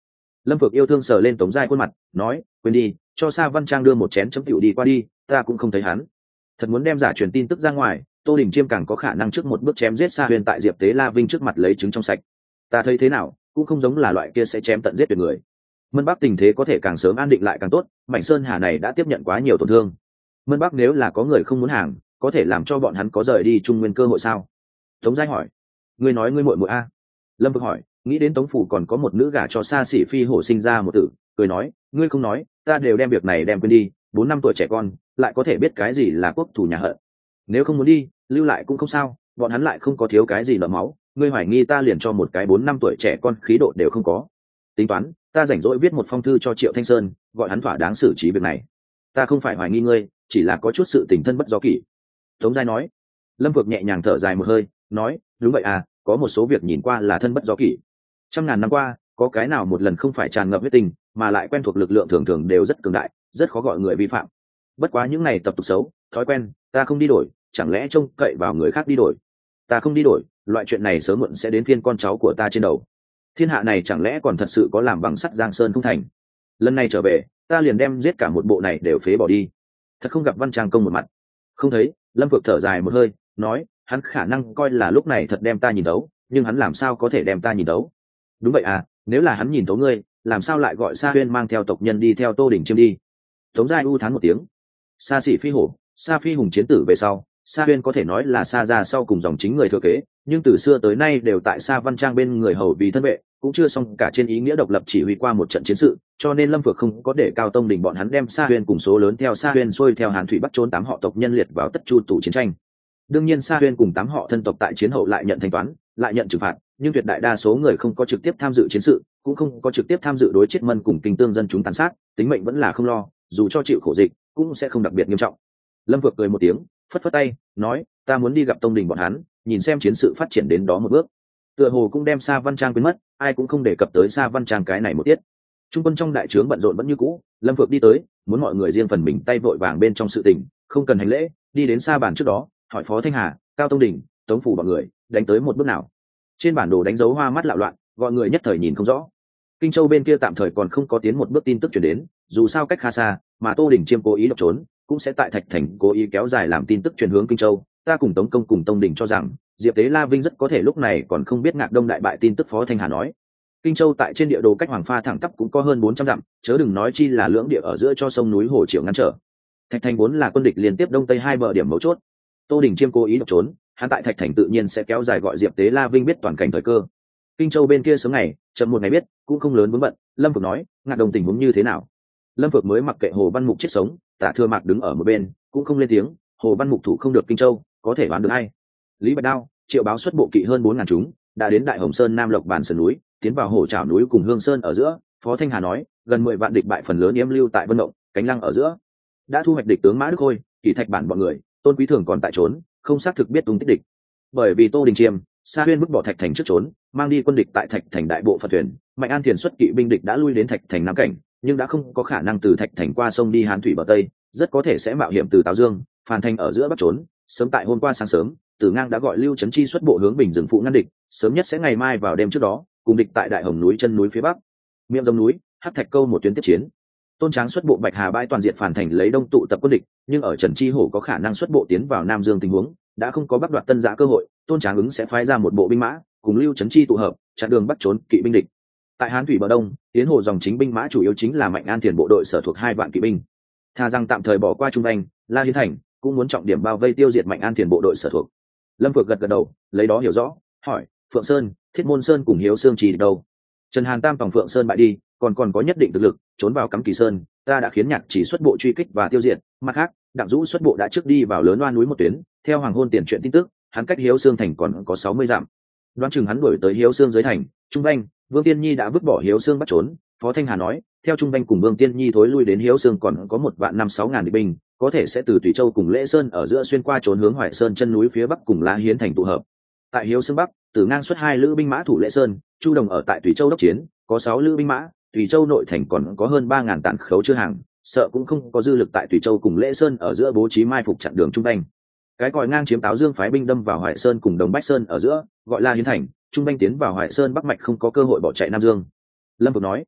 Lâm Phược yêu thương sờ lên Tống Giai khuôn mặt, nói, quên đi, cho Sa Văn Trang đưa một chén chấm tiểu đi qua đi, ta cũng không thấy hắn. Thật muốn đem giả truyền tin tức ra ngoài, Tô Đình Chiêm càng có khả năng trước một bước chém giết Sa Huyên tại Diệp Tế La Vinh trước mặt lấy trứng trong sạch. Ta thấy thế nào, cũng không giống là loại kia sẽ chém tận giết tuyệt người. Mân Bắc tình thế có thể càng sớm an định lại càng tốt, Mạnh Sơn Hà này đã tiếp nhận quá nhiều tổn thương. Mân Bắc nếu là có người không muốn hàng, có thể làm cho bọn hắn có rời đi Trung Nguyên cơ hội sao? Tống Giai hỏi. Ngươi nói ngươi muội muội a? Lâm Vực hỏi, nghĩ đến Tống phủ còn có một nữ gả cho xa xỉ phi hổ sinh ra một tử, cười nói, ngươi không nói, ta đều đem việc này đem quên đi, bốn năm tuổi trẻ con, lại có thể biết cái gì là quốc thủ nhà hận. Nếu không muốn đi, lưu lại cũng không sao, bọn hắn lại không có thiếu cái gì nợ máu, ngươi hoài nghi ta liền cho một cái bốn năm tuổi trẻ con khí độ đều không có. Tính toán, ta rảnh rỗi viết một phong thư cho Triệu Thanh Sơn, gọi hắn thỏa đáng xử trí việc này. Ta không phải hoài nghi ngươi, chỉ là có chút sự tình thân bất do kỷ. Tống Giai nói. Lâm Vực nhẹ nhàng thở dài một hơi, nói, đúng vậy à, có một số việc nhìn qua là thân bất do kỷ. Trăm ngàn năm qua, có cái nào một lần không phải tràn ngập huyết tình, mà lại quen thuộc lực lượng thường thường đều rất cường đại, rất khó gọi người vi phạm. Bất quá những này tập tục xấu, thói quen, ta không đi đổi, chẳng lẽ trông cậy vào người khác đi đổi? Ta không đi đổi, loại chuyện này sớm muộn sẽ đến phiên con cháu của ta trên đầu. Thiên hạ này chẳng lẽ còn thật sự có làm bằng sắt Giang Sơn không thành? Lần này trở về, ta liền đem giết cả một bộ này đều phế bỏ đi. Thật không gặp Văn Trang công một mặt. Không thấy, Lâm Vực thở dài một hơi, nói, hắn khả năng coi là lúc này thật đem ta nhìn đấu, nhưng hắn làm sao có thể đem ta nhìn đấu? Đúng vậy à, nếu là hắn nhìn thấu ngươi, làm sao lại gọi Sa Huyên mang theo tộc nhân đi theo Tô Đình Chiêm đi? Tống Giai u thán một tiếng. Sa Sĩ Phi Hổ, Sa Phi hùng chiến tử về sau, Sa Huyên có thể nói là Sa gia sau cùng dòng chính người thừa kế, nhưng từ xưa tới nay đều tại Sa Văn Trang bên người hầu vì thân vệ, cũng chưa xong cả trên ý nghĩa độc lập chỉ huy qua một trận chiến sự, cho nên Lâm Phược không có để Cao Tông Đình bọn hắn đem Sa Huyên cùng số lớn theo Sa Huyên xuôi theo Hàn Thủy bắt trốn tám họ tộc nhân liệt vào tất chu tủ chiến tranh. Đương nhiên Sa Huyên cùng tám họ thân tộc tại chiến hậu lại nhận thanh toán, lại nhận trừng phạt, nhưng tuyệt đại đa số người không có trực tiếp tham dự chiến sự, cũng không có trực tiếp tham dự đối chết Mân cùng kinh tương dân chúng tàn sát, tính mệnh vẫn là không lo, dù cho chịu khổ dịch, cũng sẽ không đặc biệt nghiêm trọng. Lâm Phược cười một tiếng, phất phất tay, nói, ta muốn đi gặp Tông Đình bọn hắn, nhìn xem chiến sự phát triển đến đó một bước. Tựa hồ cũng đem Sa Văn Trang quên mất, ai cũng không đề cập tới Sa Văn Trang cái này một tiết. Trung quân trong đại trướng bận rộn vẫn như cũ, Lâm Phược đi tới, muốn mọi người riêng phần mình tay vội vàng bên trong sự tình, không cần hành lễ, đi đến Sa bàn trước đó, hỏi Phó Thanh Hà, Cao Tông Đình, Tống phủ bọn người, đánh tới một bước nào. Trên bản đồ đánh dấu hoa mắt lạo loạn, gọi người nhất thời nhìn không rõ. Kinh Châu bên kia tạm thời còn không có tiến một bước tin tức truyền đến, dù sao cách khá xa, mà Tô Đình Chiêm cố ý độc trốn, cũng sẽ tại Thạch Thành cố ý kéo dài làm tin tức truyền hướng Kinh Châu. Ta cùng Tống công cùng Tông Đình cho rằng, Diệp Tế La Vinh rất có thể lúc này còn không biết Ngạc Đông đại bại tin tức. Phó Thanh Hà nói, Kinh Châu tại trên địa đồ cách Hoàng Pha thẳng tắp cũng có hơn bốn trăm dặm, chớ đừng nói chi là lưỡng địa ở giữa cho sông núi hồ triều ngăn trở. Thạch Thành vốn là quân địch liên tiếp đông tây hai bờ điểm mấu chốt. Tô Đình Chiêm cố ý độc trốn, hắn tại Thạch Thành tự nhiên sẽ kéo dài gọi Diệp Tế La Vinh biết toàn cảnh thời cơ. Kinh Châu bên kia sớm ngày, chậm một ngày biết, cũng không lớn vướng bận. Lâm Phược nói, Ngạc Đông tình huống như thế nào? Lâm Phược mới mặc kệ Hồ Văn Mục chết sống, Tả Thừa Mạc đứng ở một bên, cũng không lên tiếng. Hồ Văn Mục thủ không được Kinh Châu, có thể đoán được hay? Lý Bạch Đao, Triệu Báo xuất bộ kỵ hơn bốn ngàn chúng, đã đến Đại Hồng Sơn Nam Lộc Bản sườn núi, tiến vào Hổ Trảo núi cùng Hương Sơn ở giữa. Phó Thanh Hà nói, gần mười vạn địch bại phần lớn yếm lưu tại Vân Động, Cánh Lăng ở giữa. Đã thu hoạch địch tướng Mã Đức Khôi, Kỷ Thạch Bản bọn người, Tôn Quý Thường còn tại trốn, không xác thực biết tung tích địch. Bởi vì Tô Đình Chiêm, Sa Huyên vứt bỏ Thạch Thành trước trốn, mang đi quân địch tại Thạch Thành đại bộ phận thuyền, Mạnh An Thiền xuất kỵ binh địch đã lui đến Thạch Thành Nam cảnh, nhưng đã không có khả năng từ Thạch Thành qua sông đi Hán thủy bờ tây, rất có thể sẽ mạo hiểm từ Táo Dương, Phan Thành ở giữa bắt trốn. Sớm tại hôm qua sáng sớm, Tử Ngang đã gọi Lưu Trấn Chi xuất bộ hướng Bình Dừng phụ ngăn địch, sớm nhất sẽ ngày mai vào đêm trước đó, cùng địch tại Đại Hồng núi chân núi phía bắc, Miệng Rồng núi, Hắc Thạch Câu một tuyến tiếp chiến. Tôn Tráng xuất bộ Bạch Hà bãi toàn diện Phản Thành lấy đông tụ tập quân địch, nhưng ở Trần Chi Hổ có khả năng xuất bộ tiến vào Nam Dương tình huống, đã không có bắt đoạt Tân Giã cơ hội, Tôn Tráng ứng sẽ phái ra một bộ binh mã, cùng Lưu Trấn Chi tụ hợp, chặn đường bắt trốn kỵ binh địch. Tại Hán thủy bờ đông, tiến hồ dòng chính binh mã chủ yếu chính là Mạnh An Thiền bộ đội sở thuộc hai vạn kỵ binh. Thà rằng tạm thời bỏ qua Trung Anh, La Hiến Thành, cũng muốn trọng điểm bao vây tiêu diệt Mạnh An Thiền bộ đội sở thuộc. Lâm Phược gật gật đầu, lấy đó hiểu rõ, hỏi, Phượng Sơn, Thiết Môn Sơn cùng Hiếu Sương Trì đâu? Trần Hàn Tam tổng Phượng Sơn bại đi, còn còn có nhất định thực lực, trốn vào Cắm Kỳ Sơn, ta đã khiến Nhạc Chỉ xuất bộ truy kích và tiêu diệt. Mặt khác, Đặng Dũ xuất bộ đã trước đi vào Lớn Oan núi một tuyến, theo hoàng hôn tiền chuyện tin tức, hắn cách Hiếu Sương thành còn có sáu mươi dặm. Đoán chừng hắn đuổi tới Hiếu Sương dưới thành. Trung Anh, Vương Tiên Nhi đã vứt bỏ Hiếu Sương bắt trốn. Phó Thanh Hà nói, theo Trung Anh cùng Vương Tiên Nhi thối lui đến Hiếu Sương còn có một vạn năm sáu ngàn địch binh, có thể sẽ từ Tùy Châu cùng Lễ Sơn ở giữa xuyên qua trốn hướng Hoài Sơn chân núi phía bắc cùng La Hiến thành tụ hợp. Tại Hiếu Sương bắc, Tử Ngang xuất hai lữ binh mã thủ Lễ Sơn, Chu Đồng ở tại Tùy Châu đốc chiến, có sáu lữ binh mã, Tùy Châu nội thành còn có hơn ba ngàn tàn khấu chưa hàng, sợ cũng không có dư lực tại Tùy Châu cùng Lễ Sơn ở giữa bố trí mai phục chặn đường Trung Anh. Cái còi ngang chiếm Táo Dương phái binh đâm vào Hoài Sơn cùng Đồng Bách Sơn ở giữa, gọi La Hiến thành, Trung Anh tiến vào Hoài Sơn bắc mạch không có cơ hội bỏ chạy Nam Dương. Lâm Vực nói,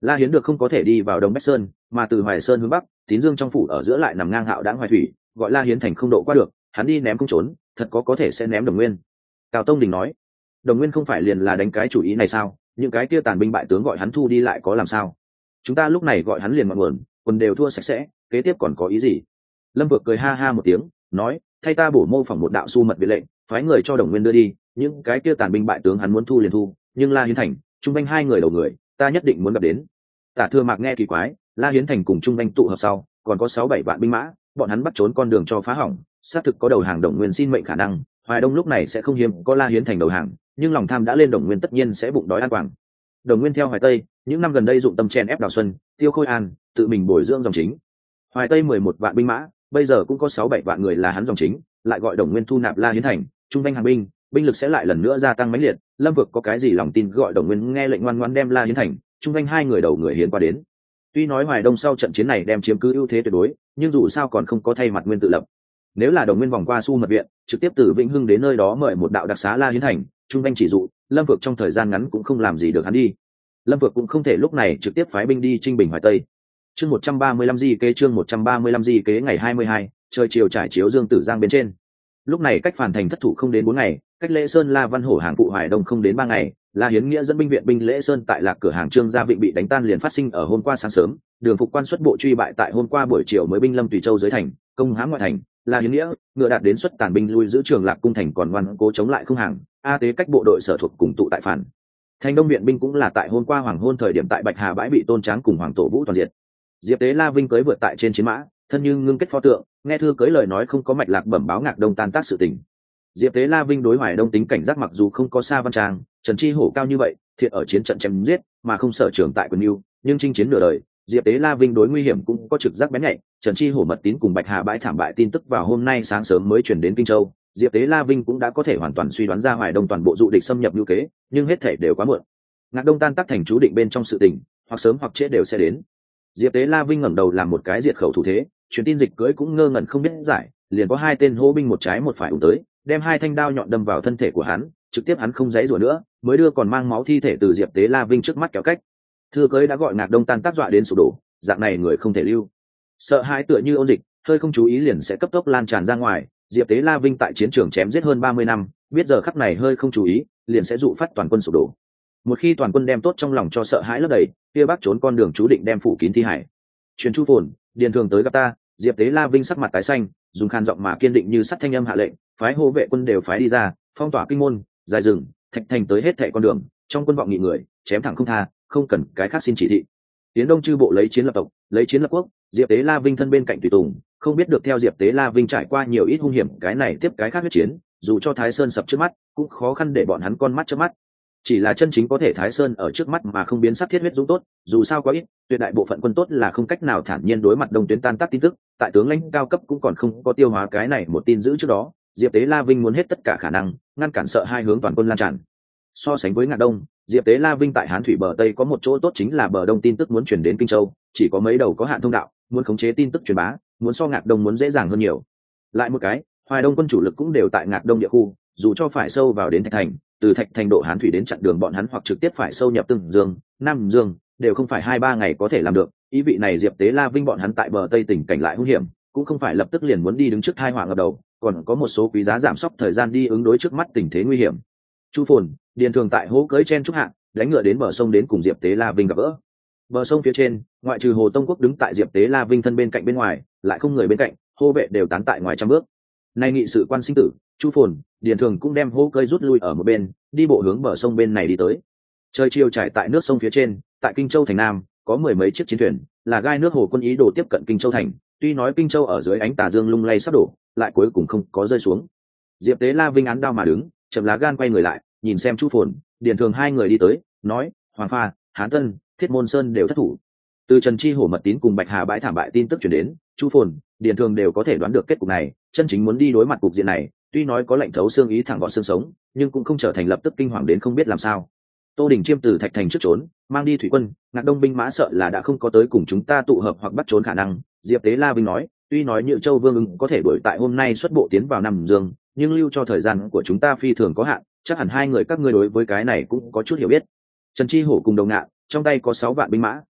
La Hiến được không có thể đi vào Đông Bách Sơn, mà từ Hoài Sơn hướng bắc, Tín Dương trong phủ ở giữa lại nằm ngang hạo đãng Hoài thủy, gọi La Hiến thành không độ qua được, hắn đi ném không trốn, thật có có thể sẽ ném Đồng Nguyên. Cao Tông Đình nói, Đồng Nguyên không phải liền là đánh cái chủ ý này sao? Những cái kia tàn binh bại tướng gọi hắn thu đi lại có làm sao? Chúng ta lúc này gọi hắn liền ngọn nguồn, quần đều thua sạch sẽ, kế tiếp còn có ý gì? Lâm Vược cười ha ha một tiếng, nói, thay ta bổ mô phỏng một đạo su mật viện lệnh, phái người cho Đồng Nguyên đưa đi, những cái kia tàn binh bại tướng hắn muốn thu liền thu, nhưng La Hiến thành, Trung Vanh hai người đầu người, ta nhất định muốn gặp đến. Tả Thừa Mạc nghe kỳ quái, La Hiến thành cùng Trung Vanh tụ hợp sau, còn có sáu bảy vạn binh mã, bọn hắn bắt trốn con đường cho phá hỏng, xác thực có đầu hàng Đồng Nguyên xin mệnh khả năng. Hoài Đông lúc này sẽ không hiếm có La Hiến thành đầu hàng, nhưng lòng tham đã lên, Đồng Nguyên tất nhiên sẽ bụng đói ăn quảng. Đồng Nguyên theo Hoài Tây, những năm gần đây dụng tâm chen ép Đào Xuân, Tiêu Khôi An, tự mình bồi dưỡng dòng chính. Hoài Tây mười một vạn binh mã, bây giờ cũng có sáu bảy vạn người là hắn dòng chính, lại gọi Đồng Nguyên thu nạp La Hiến thành, Trung Vanh hàng binh, binh lực sẽ lại lần nữa gia tăng mãnh liệt. Lâm Vực có cái gì lòng tin gọi Đồng Nguyên nghe lệnh ngoan ngoãn đem La Hiến thành, Trung Vanh hai người đầu người hiến qua đến. Tuy nói Hoài Đông sau trận chiến này đem chiếm cứ ưu thế tuyệt đối, nhưng dù sao còn không có thay mặt Nguyên tự lập. Nếu là Đồng Nguyên vòng qua Su Mật viện, trực tiếp từ Vĩnh Hưng đến nơi đó mời một đạo đặc xá La Hiến thành, Trung Vanh chỉ dụ, Lâm Vực trong thời gian ngắn cũng không làm gì được hắn đi. Lâm Vực cũng không thể lúc này trực tiếp phái binh đi chinh bình Hoài Tây. Chương một trăm ba mươi lăm di kế chương một trăm ba mươi lăm di kế ngày hai mươi hai, trời chiều trải chiếu Dương Tử Giang bên trên. Lúc này cách Phàn thành thất thủ không đến bốn ngày, cách Lễ Sơn La Văn Hổ hàng phụ Hoài Đông không đến ba ngày, La Hiến nghĩa dẫn binh viện binh Lễ Sơn tại Lạc cửa hàng Trương Gia Vịnh bị đánh tan liền phát sinh ở hôm qua sáng sớm, Đường Phục quan xuất bộ truy bại tại hôm qua buổi chiều mới binh lâm Tùy Châu dưới thành, công hãm ngoại thành. La Hiến nghĩa ngựa đạt đến xuất tàn binh lui giữ Trường Lạc cung thành còn ngoan cố chống lại không hàng, A Tế cách bộ đội sở thuộc cùng tụ tại Phàn thành Đông viện binh cũng là tại hôm qua hoàng hôn thời điểm tại Bạch Hà bãi bị Tôn Tráng cùng Hoàng Tổ Vũ toàn diệt. Diệp Tế La Vinh cưỡi vượt tại trên chiến mã, thân như ngưng kết pho tượng, nghe thư cưỡi lời nói không có mạch lạc bẩm báo Ngạc Đông tan tác sự tình. Diệp Tế La Vinh đối Hoài Đông tính cảnh giác mặc dù không có Sa Văn Trang, Trần Chi Hổ cao như vậy, thiệt ở chiến trận chém giết, mà không sở trường tại quân lưu, nhưng chinh chiến nửa đời, Diệp Tế La Vinh đối nguy hiểm cũng có trực giác bén nhạy. Trần Chi Hổ mật tín cùng Bạch Hà bãi thảm bại tin tức vào hôm nay sáng sớm mới truyền đến Kinh Châu, Diệp Tế La Vinh cũng đã có thể hoàn toàn suy đoán ra Hoài Đông toàn bộ dụ địch xâm nhập lưu kế, nhưng hết thể đều quá muộn. Ngạc Đông tan tác thành chú định bên trong sự tình, hoặc sớm hoặc trễ đều sẽ đến. Diệp Tế La Vinh ngẩng đầu làm một cái diệt khẩu thủ thế, truyền tin dịch cưỡi cũng ngơ ngẩn không biết giải, liền có hai tên hô binh một trái một phải ùn tới, đem hai thanh đao nhọn đâm vào thân thể của hắn, trực tiếp hắn không dãy rủa nữa, mới đưa còn mang máu thi thể từ Diệp Tế La Vinh trước mắt kéo cách. Thư cưỡi đã gọi Ngạc Đông tan tác dọa đến sụp đổ, dạng này người không thể lưu. Sợ hãi tựa như ôn dịch, hơi không chú ý liền sẽ cấp tốc lan tràn ra ngoài. Diệp Tế La Vinh tại chiến trường chém giết hơn ba mươi năm, biết giờ khắc này hơi không chú ý, liền sẽ dụ phát toàn quân sụp đổ. Một khi toàn quân đem tốt trong lòng cho sợ hãi lấp đầy, kia bác trốn con đường chú định đem phủ kín thi hải. Truyền Chu Phồn, Điền Thường tới gặp ta. Diệp Tế La Vinh sắc mặt tái xanh, dùng khan giọng mà kiên định như sắt thanh âm hạ lệnh, phái hô vệ quân đều phái đi ra, phong tỏa kinh môn, dài rừng, thạch thành tới hết thảy con đường, trong quân vọng nghị người, chém thẳng không tha, không cần cái khác xin chỉ thị. Tiến Đông chư bộ lấy chiến lập tộc, lấy chiến lập quốc, Diệp Tế La Vinh thân bên cạnh tùy tùng, không biết được theo Diệp Tế La Vinh trải qua nhiều ít hung hiểm, cái này tiếp cái khác huyết chiến, dù cho Thái Sơn sập trước mắt, cũng khó khăn để bọn hắn con mắt trước mắt. Chỉ là chân chính có thể Thái Sơn ở trước mắt mà không biến sắc thiết huyết dũng tốt, dù sao quá ít, tuyệt đại bộ phận quân tốt là không cách nào thản nhiên đối mặt Đông tuyến tan tác tin tức, tại tướng lãnh cao cấp cũng còn không có tiêu hóa cái này một tin dữ trước đó, Diệp Tế La Vinh muốn hết tất cả khả năng ngăn cản sợ hai hướng toàn quân lan tràn. So sánh với Ngạc Đông, Diệp Tế La Vinh tại Hán thủy bờ Tây có một chỗ tốt chính là bờ Đông tin tức muốn truyền đến Kinh Châu, chỉ có mấy đầu có hạn thông đạo, muốn khống chế tin tức truyền bá, muốn so Ngạc Đông muốn dễ dàng hơn nhiều. Lại một cái, Hoài Đông quân chủ lực cũng đều tại Ngạc Đông địa khu, dù cho phải sâu vào đến Thạch Thành, từ Thạch Thành độ Hán thủy đến chặn đường bọn hắn hoặc trực tiếp phải sâu nhập Tương Dương, Nam Dương, đều không phải hai ba ngày có thể làm được. Ý vị này Diệp Tế La Vinh bọn hắn tại bờ Tây tỉnh cảnh lại hung hiểm, cũng không phải lập tức liền muốn đi đứng trước tai họa ngập đầu, còn có một số quý giá giảm sốc thời gian đi ứng đối trước mắt tình thế nguy hiểm. Chu Phồn, Điền Thường tại hố cưỡi chen trúc hạ, đánh ngựa đến bờ sông đến cùng Diệp Tế La Vinh gặp gỡ. Bờ sông phía trên, ngoại trừ Hồ Tông Quốc đứng tại Diệp Tế La Vinh thân bên cạnh bên ngoài, lại không người bên cạnh, hô vệ đều tán tại ngoài trăm bước. Nay nghị sự quan sinh tử, Chu Phồn, Điền Thường cũng đem hố cưỡi rút lui ở một bên, đi bộ hướng bờ sông bên này đi tới. Trời chiều trải tại nước sông phía trên, tại Kinh Châu thành Nam, có mười mấy chiếc chiến thuyền, là gai nước hồ quân ý đồ tiếp cận Kinh Châu thành. Tuy nói Kinh Châu ở dưới ánh tà dương lung lay sắp đổ, lại cuối cùng không có rơi xuống. Diệp Tế La Vinh án đao mà đứng, chậm lá gan quay người lại, nhìn xem Chu Phồn, Điền Thường hai người đi tới, nói: Hoàng Pha, Hán Tân, Thiết Môn Sơn đều thất thủ. Từ Trần Chi Hổ mật tín cùng Bạch Hà bãi thảm bại tin tức truyền đến, Chu Phồn, Điền Thường đều có thể đoán được kết cục này, chân chính muốn đi đối mặt cục diện này, tuy nói có lệnh thấu xương ý thẳng gọn xương sống, nhưng cũng không trở thành lập tức kinh hoàng đến không biết làm sao. Tô Đình Chiêm từ Thạch Thành trước trốn, mang đi thủy quân, Ngạc Đông binh mã sợ là đã không có tới cùng chúng ta tụ hợp hoặc bắt trốn khả năng. Diệp Tế La Vinh nói, tuy nói Nhự Châu Vương Ưng có thể đuổi tại hôm nay xuất bộ tiến vào Nam Dương, nhưng lưu cho thời gian của chúng ta phi thường có hạn, chắc hẳn hai người các ngươi đối với cái này cũng có chút hiểu biết. Trần Chi Hổ cùng Đồng Ngạn, trong tay có sáu vạn binh mã,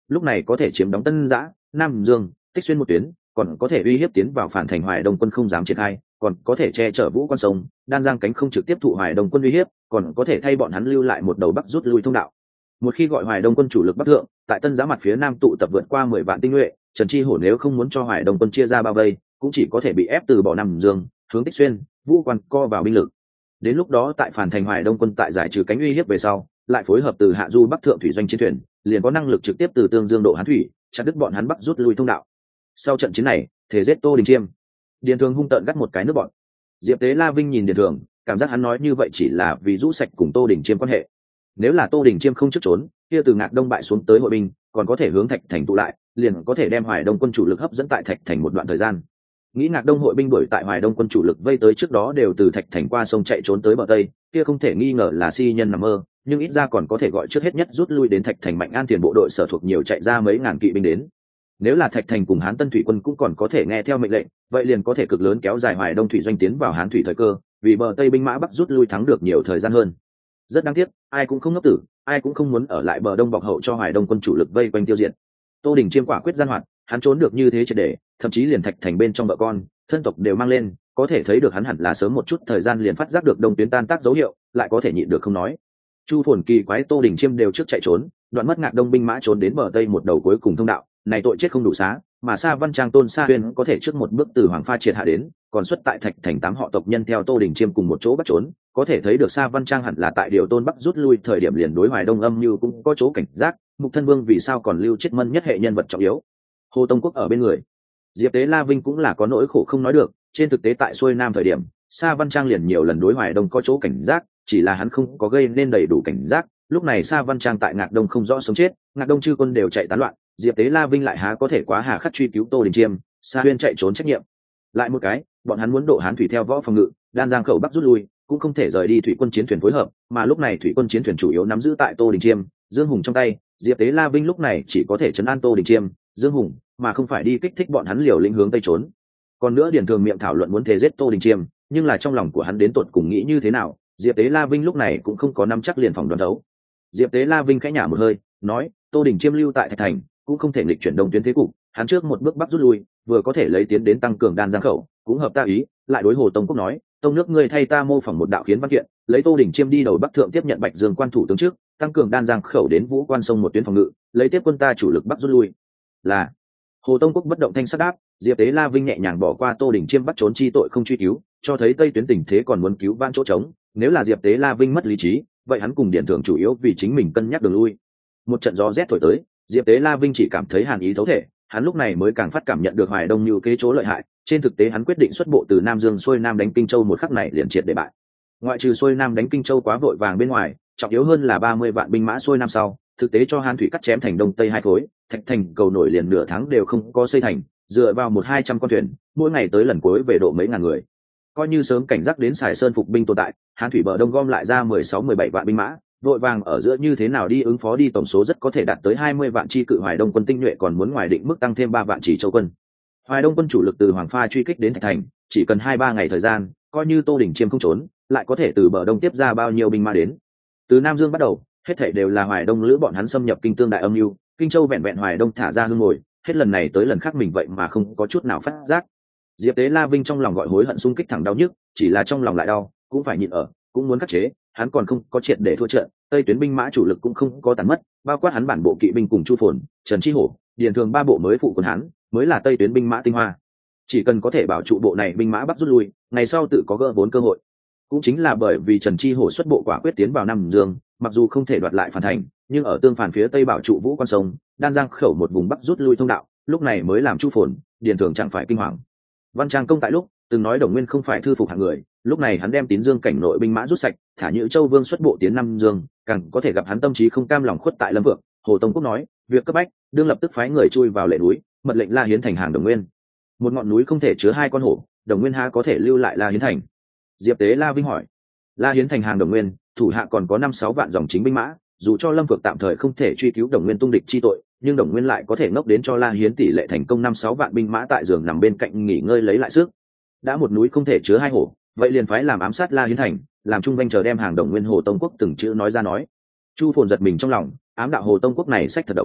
lúc này có thể chiếm đóng Tân Giã, Nam Dương, Tích Xuyên một tuyến, còn có thể uy hiếp tiến vào phản thành Hoài Đông quân không dám triển khai, còn có thể che chở Vũ Quan Sông, Đan Giang cánh không trực tiếp thụ Hoài Đông quân uy hiếp, còn có thể thay bọn hắn lưu lại một đầu bắc rút lui thông đạo. Một khi gọi Hoài Đông quân chủ lực bắc thượng, tại Tân Giã mặt phía nam tụ tập vượt qua mười vạn tinh nhuệ, Trần Chi Hổ nếu không muốn cho Hoài Đông quân chia ra bao vây, cũng chỉ có thể bị ép từ bỏ Nam Dương, hướng Tích Xuyên, Vũ Quan co vào binh lực. Đến lúc đó tại phản thành Hoài Đông quân tại giải trừ cánh uy hiếp về sau, lại phối hợp từ hạ du bắc thượng thủy doanh chiến thuyền, liền có năng lực trực tiếp từ Tương Dương độ Hán thủy, chặt đứt bọn hắn bắc rút lui thông đạo. Sau trận chiến này, thể giết Tô Đình Chiêm. Điền Thường hung tợn gắt một cái nước bọn. Diệp Tế La Vinh nhìn Điền Thường, cảm giác hắn nói như vậy chỉ là vì rũ sạch cùng Tô Đình Chiêm quan hệ. Nếu là Tô Đình Chiêm không trước trốn, kia từ Ngạc Đông bại xuống tới hội binh, còn có thể hướng Thạch Thành tụ lại, liền có thể đem Hoài Đông quân chủ lực hấp dẫn tại Thạch Thành một đoạn thời gian. Nghĩ Ngạc Đông hội binh đuổi tại Hoài Đông quân chủ lực vây tới trước đó đều từ Thạch Thành qua sông chạy trốn tới bờ Tây, kia không thể nghi ngờ là si nhân nằm mơ, nhưng ít ra còn có thể gọi trước hết nhất rút lui đến Thạch Thành Mạnh An tiền bộ đội sở thuộc nhiều chạy ra mấy ngàn kỵ binh đến. Nếu là Thạch Thành cùng Hán Tân thủy quân cũng còn có thể nghe theo mệnh lệnh, vậy liền có thể cực lớn kéo dài Hoài Đông thủy doanh tiến vào Hán thủy thời cơ, vì bờ Tây binh mã bắc rút lui thắng được nhiều thời gian hơn. Rất đáng tiếc, ai cũng không ngốc tử, ai cũng không muốn ở lại bờ Đông bọc hậu cho Hoài Đông quân chủ lực vây quanh tiêu diệt. Tô Đình Chiêm quả quyết gian hoạt, hắn trốn được như thế triệt để, thậm chí liền Thạch Thành bên trong vợ con, thân tộc đều mang lên, có thể thấy được hắn hẳn là sớm một chút thời gian liền phát giác được đông tuyến tan tác dấu hiệu, lại có thể nhịn được không nói. Chu Phồn kỳ quái Tô Đình Chiêm đều trước chạy trốn, đoạn mất Ngạc Đông binh mã trốn đến bờ Tây một đầu cuối cùng thông đạo, này tội chết không đủ xá, mà Sa Văn Trang Tôn Sa Huyên có thể trước một bước từ Hoàng Pha triệt hạ đến, còn xuất tại Thạch Thành tám họ tộc nhân theo Tô Đình Chiêm cùng một chỗ bắt trốn, có thể thấy được Sa Văn Trang hẳn là tại điều Tôn Bắc rút lui thời điểm liền đối Hoài Đông âm như cũng có chỗ cảnh giác, Mục Thân Vương vì sao còn lưu chết mân nhất hệ nhân vật trọng yếu. Hồ Tông Quốc ở bên người, Diệp Tế La Vinh cũng là có nỗi khổ không nói được, trên thực tế tại xuôi nam thời điểm, Sa Văn Trang liền nhiều lần đối Hoài Đông có chỗ cảnh giác, chỉ là hắn không có gây nên đầy đủ cảnh giác. Lúc này Sa Văn Trang tại Ngạc Đông không rõ sống chết, Ngạc Đông chư quân đều chạy tán loạn, Diệp Tế La Vinh lại há có thể quá hà khắc truy cứu Tô Đình Chiêm, Sa Huyên chạy trốn trách nhiệm. Lại một cái, bọn hắn muốn độ Hán thủy theo võ phòng ngự, Đan Giang khẩu bắc rút lui, cũng không thể rời đi thủy quân chiến thuyền phối hợp, mà lúc này thủy quân chiến thuyền chủ yếu nắm giữ tại Tô Đình Chiêm, Dương Hùng trong tay, Diệp Tế La Vinh lúc này chỉ có thể trấn an Tô Đình Chiêm, Dương Hùng, mà không phải đi kích thích bọn hắn liều lĩnh hướng tây trốn. Còn nữa Điền Thường miệng thảo luận muốn thể giết Tô Đình Chiêm, nhưng là trong lòng của hắn đến tột cùng nghĩ như thế nào, Diệp Tế La Vinh lúc này cũng không có nắm chắc liền phòng đoán đấu. Diệp Tế La Vinh khẽ nhả một hơi, nói, Tô Đình Chiêm lưu tại Thạch Thành, cũng không thể nghịch chuyển đông tuyến thế cục, hắn trước một bước bắc rút lui, vừa có thể lấy tiến đến tăng cường Đan Giang khẩu, cũng hợp ta ý. Lại đối Hồ Tông Quốc nói, tông nước ngươi thay ta mô phỏng một đạo khiến văn kiện, lấy Tô Đình Chiêm đi đầu bắc thượng tiếp nhận Bạch Dương quan thủ tướng trước, tăng cường Đan Giang khẩu đến Vũ Quan sông một tuyến phòng ngự, lấy tiếp quân ta chủ lực bắc rút lui. Là Hồ Tông Quốc bất động thanh sắc đáp. Diệp Tế La Vinh nhẹ nhàng bỏ qua Tô Đình Chiêm bắt trốn chi tội không truy cứu, cho thấy tây tuyến tình thế còn muốn cứu vãn chỗ trống. Nếu là Diệp Tế La Vinh mất lý trí, vậy hắn cùng Điền Thường chủ yếu vì chính mình cân nhắc đường lui. Một trận gió rét thổi tới, Diệp Tế La Vinh chỉ cảm thấy hàn ý thấu thể, hắn lúc này mới càng phát cảm nhận được Hoài Đông như kế chỗ lợi hại. Trên thực tế hắn quyết định xuất bộ từ Nam Dương xuôi nam đánh Kinh Châu một khắc này liền triệt để bại. Ngoại trừ xuôi nam đánh Kinh Châu quá vội vàng bên ngoài, trọng yếu hơn là ba mươi vạn binh mã xuôi nam sau, thực tế cho Hán thủy cắt chém thành đông tây hai khối, Thạch Thành cầu nổi liền nửa tháng đều không có xây thành, dựa vào một hai trăm con thuyền, mỗi ngày tới lần cuối về độ mấy ngàn người. Coi như sớm cảnh giác đến Sài Sơn phục binh tồn tại, Hán thủy bờ đông gom lại ra mười sáu mười bảy vạn binh mã, vội vàng ở giữa như thế nào đi ứng phó đi, tổng số rất có thể đạt tới hai mươi vạn chi cự Hoài Đông quân tinh nhuệ còn muốn ngoài định mức tăng thêm ba vạn chỉ châu quân. Hoài Đông quân chủ lực từ Hoàng Pha truy kích đến Thạch Thành, chỉ cần hai ba ngày thời gian, coi như Tô Đình Chiêm không trốn, lại có thể từ bờ đông tiếp ra bao nhiêu binh mã đến. Từ Nam Dương bắt đầu, hết thảy đều là Hoài Đông lữ bọn hắn xâm nhập Kinh Tương đại âm mưu, Kinh Châu vẹn vẹn Hoài Đông thả ra hương ngồi, hết lần này tới lần khác mình vậy mà không có chút nào phát giác. Diệp Tế La Vinh trong lòng gọi hối hận xung kích thẳng đau nhức, chỉ là trong lòng lại đau, cũng phải nhịn ở, cũng muốn khắc chế, hắn còn không có triệt để thua trận, tây tuyến binh mã chủ lực cũng không có tàn mất, bao quát hắn bản bộ kỵ binh cùng Chu Phồn, Trần Chi Hổ, Điền Thường ba bộ mới phụ quân hắn, mới là tây tuyến binh mã tinh hoa. Chỉ cần có thể bảo trụ bộ này binh mã bắc rút lui, ngày sau tự có gỡ vốn cơ hội. Cũng chính là bởi vì Trần Chi Hổ xuất bộ quả quyết tiến vào Nam Dương, mặc dù không thể đoạt lại phản thành, nhưng ở tương phản phía tây bảo trụ Vũ Quan sông, Đan Giang khẩu một vùng bắc rút lui thông đạo, lúc này mới làm Chu Phồn, Điền Thường chẳng phải kinh hoàng. Văn Trang công tại lúc từng nói Đồng Nguyên không phải thư phục hạng người, lúc này hắn đem Tín Dương cảnh nội binh mã rút sạch, thả Nhữ Châu Vương xuất bộ tiến Nam Dương, càng có thể gặp hắn tâm trí không cam lòng khuất tại Lâm Vượng. Hồ Tông Quốc nói, việc cấp bách, đương lập tức phái người chui vào lệ núi, mật lệnh La Hiến thành hàng Đồng Nguyên. Một ngọn núi không thể chứa hai con hổ, Đồng Nguyên há có thể lưu lại La Hiến thành? Diệp Tế La Vinh hỏi. La Hiến thành hàng Đồng Nguyên, thủ hạ còn có năm sáu vạn dòng chính binh mã, dù cho Lâm Vượng tạm thời không thể truy cứu Đồng Nguyên tung địch chi tội, nhưng Đồng Nguyên lại có thể ngốc đến cho La Hiến tỷ lệ thành công năm sáu vạn binh mã tại giường nằm bên cạnh nghỉ ngơi lấy lại sức. Đã một núi không thể chứa hai hổ, vậy liền phái làm ám sát La Hiến thành, làm trung vanh chờ đem hàng Đồng Nguyên. Hồ Tông Quốc từng chữ nói ra nói. Chu Phồn giật mình trong lòng, ám đạo Hồ Tông Quốc này sách thật độc.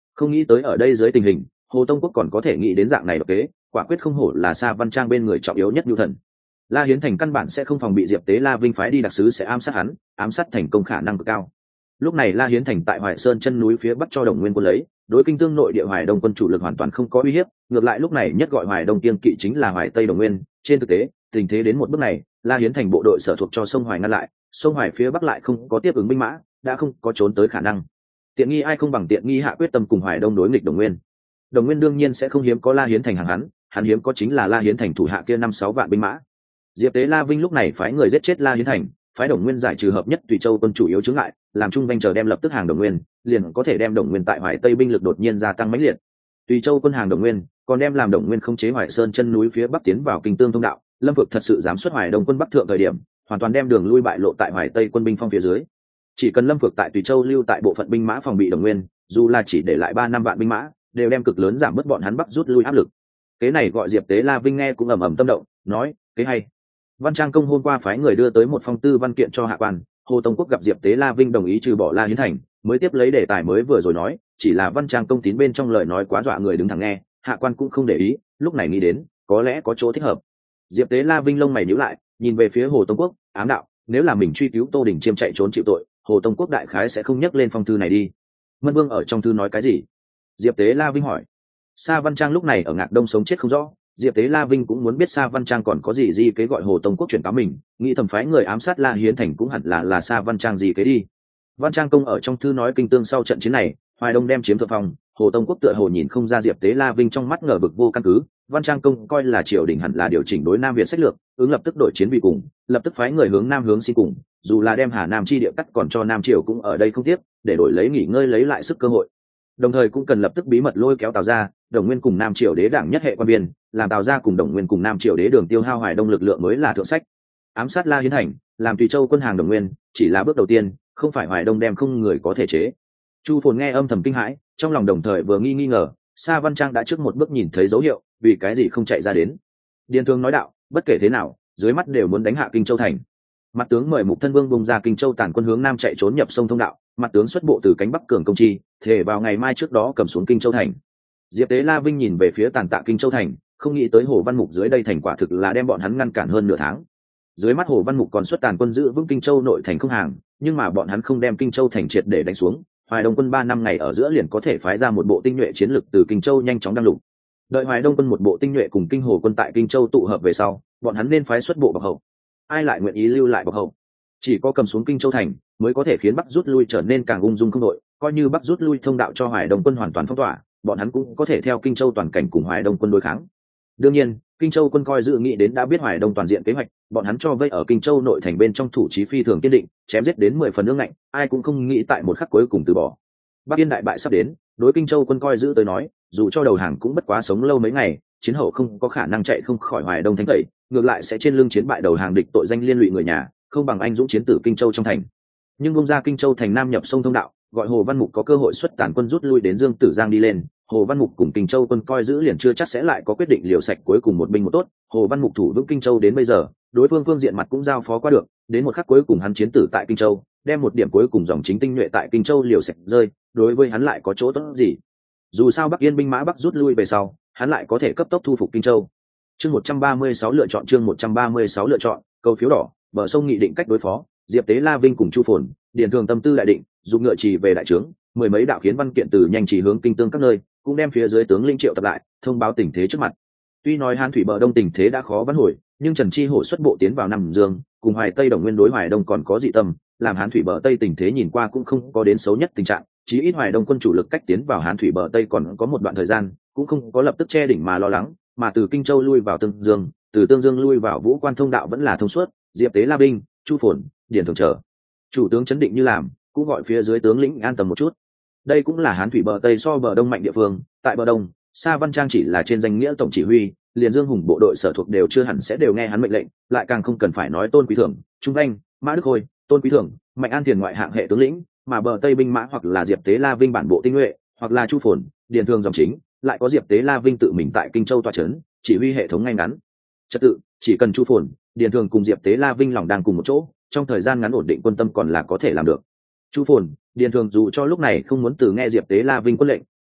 Không nghĩ tới ở đây dưới tình hình Hồ Tông Quốc còn có thể nghĩ đến dạng này độc kế, quả quyết không hổ là Sa Văn Trang bên người trọng yếu nhất nhu thần. La Hiến Thành căn bản sẽ không phòng bị Diệp Tế La Vinh phái đi đặc sứ sẽ ám sát hắn, ám sát thành công khả năng cực cao. Lúc này La Hiến Thành tại Hoài Sơn chân núi phía bắc cho Đồng Nguyên quân lấy, đối kinh tương nội địa Hoài Đông quân chủ lực hoàn toàn không có uy hiếp, ngược lại lúc này nhất gọi Hoài Đông kiên kỵ chính là Hoài Tây Đồng Nguyên. Trên thực tế, tình thế đến một bước này, La Hiến Thành bộ đội sở thuộc cho sông Hoài ngăn lại, sông Hoài phía bắc lại không có tiếp ứng binh mã, đã không có trốn tới khả năng. Tiện nghi ai không bằng tiện nghi hạ quyết tâm cùng Hoài Đông đối nghịch Đồng Nguyên. Đồng Nguyên đương nhiên sẽ không hiếm có La Hiến Thành hàng hắn, hắn hiếm có chính là La Hiến Thành thủ hạ kia năm sáu vạn binh mã. Diệp Tế La Vinh lúc này phái người giết chết La Hiến Thành, phái Đồng Nguyên giải trừ hợp nhất Tùy Châu quân chủ yếu chứng lại, làm trung vanh chờ đem lập tức hàng Đồng Nguyên, liền có thể đem Đồng Nguyên tại Hoài Tây binh lực đột nhiên gia tăng mãnh liệt. Tùy Châu quân hàng Đồng Nguyên, còn đem làm Đồng Nguyên không chế Hoài Sơn chân núi phía bắc tiến vào kinh tương thông đạo, Lâm Vực thật sự dám xuất Hoài Đông quân bắc thượng thời điểm, hoàn toàn đem đường lui bại lộ tại Hoài Tây quân binh phong phía dưới. Chỉ cần Lâm Vực tại Tùy Châu lưu tại bộ phận binh mã phòng bị Đồng Nguyên, dù là chỉ để lại ba năm vạn binh mã, đều đem cực lớn giảm bớt bọn hắn bắc rút lui áp lực. Kế này gọi Diệp Tế La Vinh nghe cũng ầm ầm tâm động, nói, kế hay. Văn Trang Công hôm qua phái người đưa tới một phong tư văn kiện cho hạ quan, Hồ Tông Quốc gặp Diệp Tế La Vinh đồng ý trừ bỏ La Hiến Thành, mới tiếp lấy đề tài mới vừa rồi nói, chỉ là Văn Trang Công tín bên trong lời nói quá dọa người đứng thẳng nghe, hạ quan cũng không để ý, lúc này nghĩ đến, có lẽ có chỗ thích hợp. Diệp Tế La Vinh lông mày nhíu lại, nhìn về phía Hồ Tông Quốc, ám đạo, nếu là mình truy cứu Tô Đình Chiêm chạy trốn chịu tội, Hồ Tông Quốc đại khái sẽ không nhắc lên phong thư này đi. Mân Vương ở trong thư nói cái gì? Diệp Tế La Vinh hỏi. Sa Văn Trang lúc này ở Ngạc Đông sống chết không rõ, Diệp Tế La Vinh cũng muốn biết Sa Văn Trang còn có gì gì kế gọi Hồ Tông Quốc chuyển cáo mình, nghĩ thầm phái người ám sát La Hiến Thành cũng hẳn là là Sa Văn Trang gì kế đi. Văn Trang Công ở trong thư nói kinh tương sau trận chiến này, Hoài Đông đem chiếm thượng phong, Hồ Tông Quốc tựa hồ nhìn không ra Diệp Tế La Vinh trong mắt ngờ vực vô căn cứ, Văn Trang Công coi là triều đình hẳn là điều chỉnh đối Nam Việt sách lược, ứng lập tức đổi chiến vì cùng, lập tức phái người hướng Nam hướng xin cùng, dù là đem Hà Nam chi địa cắt còn cho Nam triều cũng ở đây không tiếp, để đổi lấy nghỉ ngơi lấy lại sức cơ hội. Đồng thời cũng cần lập tức bí mật lôi kéo Tào ra, Đồng Nguyên cùng Nam triều đế đảng nhất hệ quan biên, làm Tào ra cùng Đồng Nguyên cùng Nam triều đế đường tiêu hao Hoài Đông lực lượng mới là thượng sách. Ám sát La Hiến Thành, làm Tùy Châu quân hàng Đồng Nguyên, chỉ là bước đầu tiên, không phải Hoài Đông đem không người có thể chế. Chu Phồn nghe âm thầm kinh hãi, trong lòng đồng thời vừa nghi nghi ngờ, Sa Văn Trang đã trước một bước nhìn thấy dấu hiệu, vì cái gì không chạy ra đến. Điền Thương nói đạo, bất kể thế nào, dưới mắt đều muốn đánh hạ Kinh Châu thành. Mặt tướng mời Mục Thân Vương bung ra Kinh Châu tản quân hướng Nam chạy trốn nhập sông thông đạo, mặt tướng xuất bộ từ cánh bắc cường công chi, thể vào ngày mai trước đó cầm xuống Kinh Châu thành. Diệp Tế La Vinh nhìn về phía tàn tạ Kinh Châu thành, không nghĩ tới Hồ Văn Mục dưới đây thành quả thực là đem bọn hắn ngăn cản hơn nửa tháng. Dưới mắt Hồ Văn Mục còn xuất tàn quân giữ vững Kinh Châu nội thành không hàng, nhưng mà bọn hắn không đem Kinh Châu thành triệt để đánh xuống, Hoài Đông quân ba năm ngày ở giữa liền có thể phái ra một bộ tinh nhuệ chiến lực từ Kinh Châu nhanh chóng đăng lục. Đợi Hoài Đông quân một bộ tinh nhuệ cùng Kinh Hồ quân tại Kinh Châu tụ hợp về sau, bọn hắn nên phái xuất bộ bọc hậu. Ai lại nguyện ý lưu lại bọc hậu? Chỉ có cầm xuống Kinh Châu thành mới có thể khiến Bắc rút lui trở nên càng ung dung không đội, coi như Bắc rút lui thông đạo cho Hoài Đông quân hoàn toàn phong tỏa, bọn hắn cũng có thể theo Kinh Châu toàn cảnh cùng Hoài Đông quân đối kháng. Đương nhiên, Kinh Châu quân coi dự nghĩ đến đã biết Hoài Đông toàn diện kế hoạch, bọn hắn cho vây ở Kinh Châu nội thành bên trong thủ chí phi thường kiên định, chém giết đến mười phần nước ngạnh, ai cũng không nghĩ tại một khắc cuối cùng từ bỏ. Bắc Yên đại bại sắp đến, đối Kinh Châu quân coi giữ tới nói, dù cho đầu hàng cũng bất quá sống lâu mấy ngày, chiến hậu không có khả năng chạy không khỏi Hoài Đông thánh tẩy, ngược lại sẽ trên lưng chiến bại đầu hàng địch tội danh liên lụy người nhà, không bằng anh dũng chiến tử Kinh Châu trong thành. Nhưng bung ra Kinh Châu thành Nam nhập sông thông đạo, gọi Hồ Văn Mục có cơ hội xuất tản quân rút lui đến Dương Tử Giang đi lên, Hồ Văn Mục cùng Kinh Châu quân coi giữ liền chưa chắc sẽ lại có quyết định liều sạch cuối cùng một binh một tốt. Hồ Văn Mục thủ vững Kinh Châu đến bây giờ, đối phương phương diện mặt cũng giao phó qua được, đến một khắc cuối cùng hắn chiến tử tại Kinh Châu, đem một điểm cuối cùng dòng chính tinh nhuệ tại Kinh Châu liều sạch rơi, đối với hắn lại có chỗ tốt gì? Dù sao Bắc Yên binh mã Bắc rút lui về sau, hắn lại có thể cấp tốc thu phục Kinh Châu. Chương một trăm ba mươi sáu lựa chọn chương một trăm ba mươi sáu lựa chọn, câu phiếu đỏ, bờ sông nghị định cách đối phó, Diệp Tế La Vinh cùng Chu Phồn, Điền Thường tâm tư đại định, dùng ngựa trì về đại trướng, mười mấy đạo khiến văn kiện từ nhanh chỉ hướng kinh tương các nơi, cũng đem phía dưới tướng linh triệu tập lại, thông báo tình thế trước mặt. Tuy nói Hán thủy bờ đông tình thế đã khó vãn hồi, nhưng Trần Chi Hổ xuất bộ tiến vào Nam Dương, cùng Hoài Tây Đồng Nguyên đối Hoài Đông còn có dị tâm, làm Hán thủy bờ Tây tình thế nhìn qua cũng không có đến xấu nhất tình trạng, chí ít Hoài Đông quân chủ lực cách tiến vào Hán thủy bờ Tây còn có một đoạn thời gian, cũng không có lập tức che đỉnh mà lo lắng, mà từ Kinh Châu lui vào Tương Dương, từ Tương Dương lui vào Vũ Quan thông đạo vẫn là thông suốt, Diệp Tế La Vinh, Chu Phồn, Điền Thường trở. Chủ tướng chấn định như làm, cũng gọi phía dưới tướng lĩnh an tâm một chút. Đây cũng là Hán thủy bờ Tây so bờ đông mạnh địa phương, tại bờ đông, Sa Văn Trang chỉ là trên danh nghĩa tổng chỉ huy, liền Dương Hùng bộ đội sở thuộc đều chưa hẳn sẽ đều nghe hắn mệnh lệnh, lại càng không cần phải nói Tôn Quý Thưởng, Trung Anh, Mã Đức Khôi, Tôn Quý Thưởng, Mạnh An Tiền ngoại hạng hệ tướng lĩnh, mà bờ Tây binh mã hoặc là Diệp Tế La Vinh bản bộ tinh nhuệ, hoặc là Chu Phồn, Điền Thường dòng chính, lại có Diệp Tế La Vinh tự mình tại Kinh Châu tọa trấn, chỉ huy hệ thống ngay ngắn. Trật tự, chỉ cần Chu Phồn, Điền Thường cùng Diệp Tế La Vinh lòng đang cùng một chỗ, trong thời gian ngắn ổn định quân tâm còn là có thể làm được. Chu Phồn, Điền Thường dù cho lúc này không muốn từ nghe Diệp Tế La Vinh quân lệnh,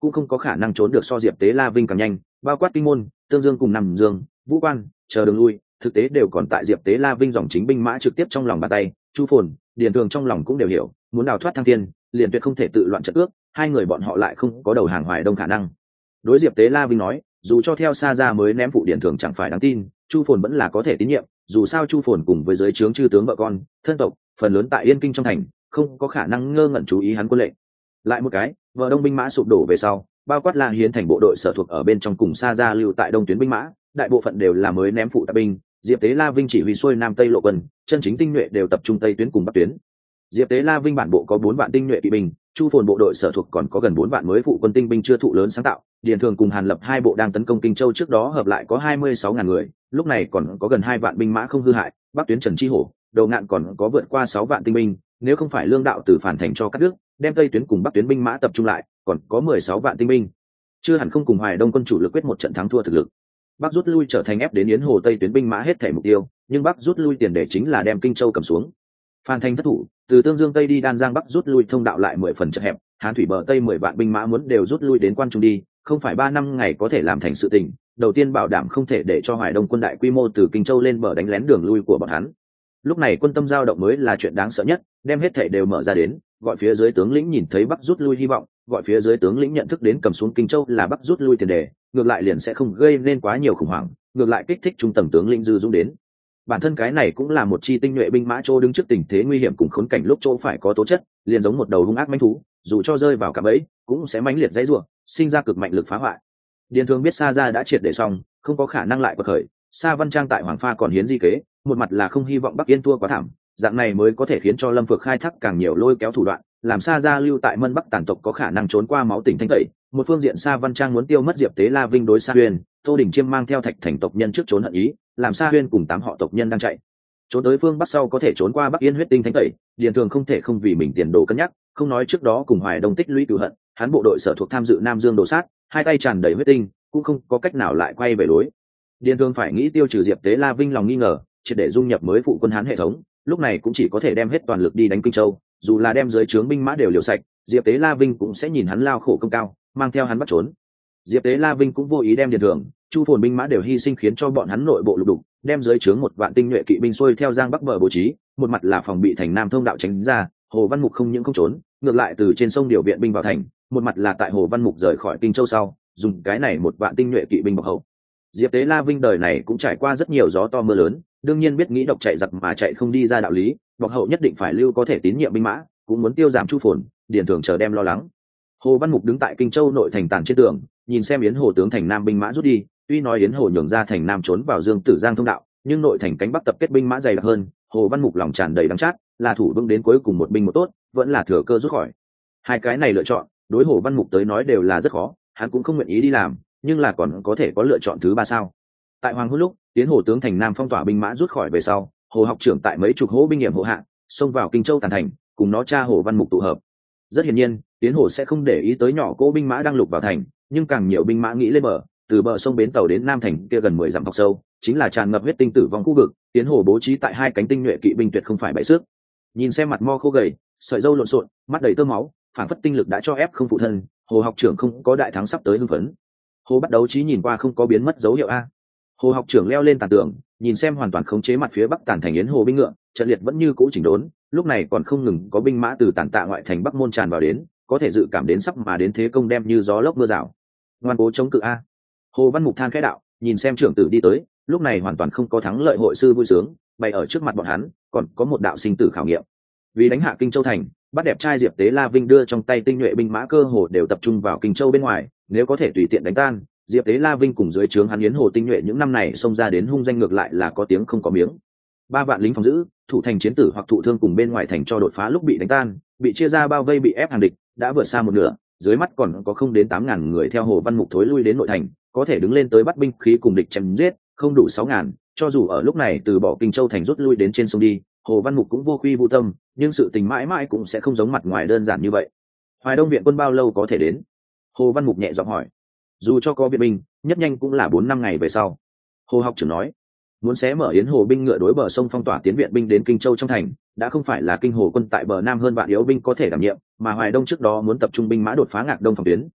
cũng không có khả năng trốn được so Diệp Tế La Vinh càng nhanh, bao quát Kinh Môn, Tương Dương cùng Nam Dương, Vũ Quan, chờ đường lui, thực tế đều còn tại Diệp Tế La Vinh dòng chính binh mã trực tiếp trong lòng bàn tay. Chu Phồn, Điền Thường trong lòng cũng đều hiểu, muốn đào thoát thăng thiên, liền tuyệt không thể tự loạn trận ước, hai người bọn họ lại không có đầu hàng Hoài Đông khả năng. Đối Diệp Tế La Vinh nói, dù cho theo xa ra mới ném phụ Điền Thường chẳng phải đáng tin, Chu Phồn vẫn là có thể tín nhiệm, dù sao Chu Phồn cùng với giới trướng chư tướng vợ con, thân tộc, phần lớn tại Yên Kinh trong thành, không có khả năng ngơ ngẩn chú ý hắn quân lệnh. Lại một cái, vợ Đông binh mã sụp đổ về sau, bao quát La Hiến thành bộ đội sở thuộc ở bên trong cùng xa ra lưu tại Đông tuyến binh mã, đại bộ phận đều là mới ném phụ tạp binh. Diệp Tế La Vinh chỉ huy xuôi Nam Tây lộ quân, chân chính tinh nhuệ đều tập trung Tây tuyến cùng Bắc tuyến. Diệp Tế La Vinh bản bộ có bốn vạn tinh nhuệ kỵ binh, Chu Phồn bộ đội sở thuộc còn có gần bốn vạn mới phụ quân tinh binh chưa thụ lớn sáng tạo. Điền Thường cùng Hàn Lập hai bộ đang tấn công Kinh Châu trước đó hợp lại có hai mươi sáu ngàn người, lúc này còn có gần hai vạn binh mã không hư hại. Bắc tuyến Trần Chi Hổ, Đầu Ngạn còn có vượt qua sáu vạn tinh binh, nếu không phải lương đạo từ phản thành cho các nước, đem Tây tuyến cùng Bắc tuyến binh mã tập trung lại, còn có mười sáu vạn tinh binh. Chưa hẳn không cùng Hoài Đông quân chủ lực quyết một trận thắng thua thực lực. Bắc rút lui trở thành ép đến Yến Hồ Tây tuyến binh mã hết thể mục tiêu, nhưng Bắc rút lui tiền đề chính là đem Kinh Châu cầm xuống. Phan Thành thất thủ, từ Tương Dương Tây đi Đan Giang Bắc rút lui thông đạo lại mười phần chật hẹp, Hán thủy bờ Tây mười vạn binh mã muốn đều rút lui đến Quan Trung đi, không phải ba năm ngày có thể làm thành sự tình. Đầu tiên bảo đảm không thể để cho Hoài Đông quân đại quy mô từ Kinh Châu lên bờ đánh lén đường lui của bọn hắn. Lúc này quân tâm dao động mới là chuyện đáng sợ nhất, đem hết thể đều mở ra đến, gọi phía dưới tướng lĩnh nhìn thấy Bắc rút lui hy vọng, gọi phía dưới tướng lĩnh nhận thức đến cầm xuống Kinh Châu là Bắc rút lui tiền đề, ngược lại liền sẽ không gây nên quá nhiều khủng hoảng, ngược lại kích thích trung tầng tướng lĩnh dư dũng đến. Bản thân cái này cũng là một chi tinh nhuệ binh mã chỗ đứng trước tình thế nguy hiểm cùng khốn cảnh lúc chỗ phải có tố chất, liền giống một đầu hung ác mãnh thú, dù cho rơi vào cạm bẫy, cũng sẽ mãnh liệt dãy rủa, sinh ra cực mạnh lực phá hoại. Điền Thường biết Sa Gia đã triệt để xong, không có khả năng lại bật khởi, Sa Văn Trang tại Hoàng Pha còn hiến di kế, một mặt là không hy vọng Bắc Yên thua quá thảm, dạng này mới có thể khiến cho Lâm Phược khai thác càng nhiều lôi kéo thủ đoạn, làm Sa Gia lưu tại Mân Bắc tàn tộc có khả năng trốn qua máu tỉnh thanh tẩy. Một phương diện Sa Văn Trang muốn tiêu mất Diệp Tế La Vinh đối Sa Huyên, Tô Đình Chiêm mang theo Thạch Thành tộc nhân trước trốn hận ý, làm Sa Huyên cùng tám họ tộc nhân đang chạy trốn tới phương Bắc sau có thể trốn qua Bắc Yên huyết tinh thánh tẩy. Điền Thường không thể không vì mình tiền đồ cân nhắc, không nói trước đó cùng Hoài Đông tích lũy cửu hận, hắn bộ đội sở thuộc tham dự Nam Dương đồ sát, hai tay tràn đầy huyết tinh, cũng không có cách nào lại quay về lối. Điền Thường phải nghĩ tiêu trừ Diệp Tế La Vinh lòng nghi ngờ, triệt để dung nhập mới phụ quân Hán hệ thống, lúc này cũng chỉ có thể đem hết toàn lực đi đánh Kinh Châu, dù là đem dưới trướng binh mã đều liều sạch, Diệp Tế La Vinh cũng sẽ nhìn hắn lao khổ công cao, mang theo hắn bắt trốn. Diệp Tế La Vinh cũng vô ý đem Điền Thường, Chu Phồn binh mã đều hy sinh khiến cho bọn hắn nội bộ lục đục, đem dưới trướng một vạn tinh nhuệ kỵ binh xuôi theo Giang Bắc bờ bố trí, một mặt là phòng bị thành Nam thông đạo tránh ra, Hồ Văn Mục không những không trốn, ngược lại từ trên sông điều viện binh vào thành, một mặt là tại Hồ Văn Mục rời khỏi Kinh Châu sau, dùng cái này một vạn tinh nhuệ kỵ binh bọc hậu. Diệp Tế La Vinh đời này cũng trải qua rất nhiều gió to mưa lớn, đương nhiên biết nghĩ độc chạy giặc mà chạy không đi ra đạo lý, bọc hậu nhất định phải lưu có thể tín nhiệm binh mã, cũng muốn tiêu giảm Chu Phồn, Điền Thường chờ đem lo lắng. Hồ Văn Mục đứng tại Kinh Châu nội thành tàn trên tường, nhìn xem Yến Hồ tướng thành Nam binh mã rút đi, tuy nói Yến Hồ nhường ra thành Nam trốn vào Dương Tử Giang thông đạo, nhưng nội thành cánh Bắc tập kết binh mã dày đặc hơn, Hồ Văn Mục lòng tràn đầy đắng chát, là thủ vững đến cuối cùng một binh một tốt, vẫn là thừa cơ rút khỏi. Hai cái này lựa chọn, đối Hồ Văn Mục tới nói đều là rất khó, hắn cũng không nguyện ý đi làm, nhưng là còn có thể có lựa chọn thứ ba sao? Tại Hoàng Hôn lúc, Yến Hồ tướng thành Nam phong tỏa binh mã rút khỏi về sau, Hồ học trưởng tại mấy chục hỗ binh nghiệm hộ hạ, xông vào Kinh Châu tàn thành, cùng nó cha Hồ Văn Mục tụ hợp. Rất hiển nhiên, Yến Hồ sẽ không để ý tới nhỏ cỗ binh mã đang lục vào thành, nhưng càng nhiều binh mã nghĩ lên bờ, từ bờ sông bến tàu đến Nam thành kia gần mười dặm học sâu, chính là tràn ngập huyết tinh tử vong khu vực. Yến Hồ bố trí tại hai cánh tinh nhuệ kỵ binh tuyệt không phải bậy sức. Nhìn xem mặt mo khô gầy, sợi râu lộn xộn, mắt đầy tơ máu, phản phất tinh lực đã cho ép không phụ thân, Hồ học trưởng không có đại thắng sắp tới hưng phấn. Hồ bắt đấu trí nhìn qua không có biến mất dấu hiệu a. Hồ học trưởng leo lên tàn tường, nhìn xem hoàn toàn khống chế mặt phía bắc tàn thành Yến Hồ binh ngựa, trận liệt vẫn như cũ chỉnh đốn, lúc này còn không ngừng có binh mã từ tàn tạ ngoại thành Bắc môn tràn vào đến, có thể dự cảm đến sắp mà đến thế công đem như gió lốc mưa rào. Ngoan cố chống cự a. Hồ Văn Mục than khẽ đạo, nhìn xem trưởng tử đi tới, lúc này hoàn toàn không có thắng lợi hội sư vui sướng, bày ở trước mặt bọn hắn, còn có một đạo sinh tử khảo nghiệm. Vì đánh hạ Kinh Châu thành, bắt đẹp trai Diệp Tế La Vinh đưa trong tay tinh nhuệ binh mã cơ hồ đều tập trung vào Kinh Châu bên ngoài, nếu có thể tùy tiện đánh tan, Diệp Tế La Vinh cùng dưới trướng hắn Yến Hồ tinh nhuệ những năm này xông ra đến hung danh ngược lại là có tiếng không có miếng. Ba vạn lính phòng giữ, thủ thành chiến tử hoặc thụ thương cùng bên ngoài thành cho đột phá lúc bị đánh tan, bị chia ra bao vây bị ép hàng địch, đã vượt xa một nửa, dưới mắt còn có không đến tám ngàn người theo Hồ Văn Mục thối lui đến nội thành, có thể đứng lên tới bắt binh khí cùng địch chém giết, không đủ sáu ngàn, cho dù ở lúc này từ bỏ Kinh Châu thành rút lui đến trên sông đi, Hồ Văn Mục cũng vô khuy vô tâm, nhưng sự tình mãi mãi cũng sẽ không giống mặt ngoài đơn giản như vậy. Hoài Đông viện quân bao lâu có thể đến? Hồ Văn Mục nhẹ giọng hỏi. Dù cho có viện binh, nhất nhanh cũng là bốn năm ngày về sau. Hồ học trưởng nói, muốn xé mở Yến Hồ binh ngựa đối bờ sông phong tỏa tiến viện binh đến Kinh Châu trong thành, đã không phải là Kinh Hồ quân tại bờ Nam hơn vạn yếu binh có thể đảm nhiệm, mà Hoài Đông trước đó muốn tập trung binh mã đột phá Ngạc Đông phòng tuyến,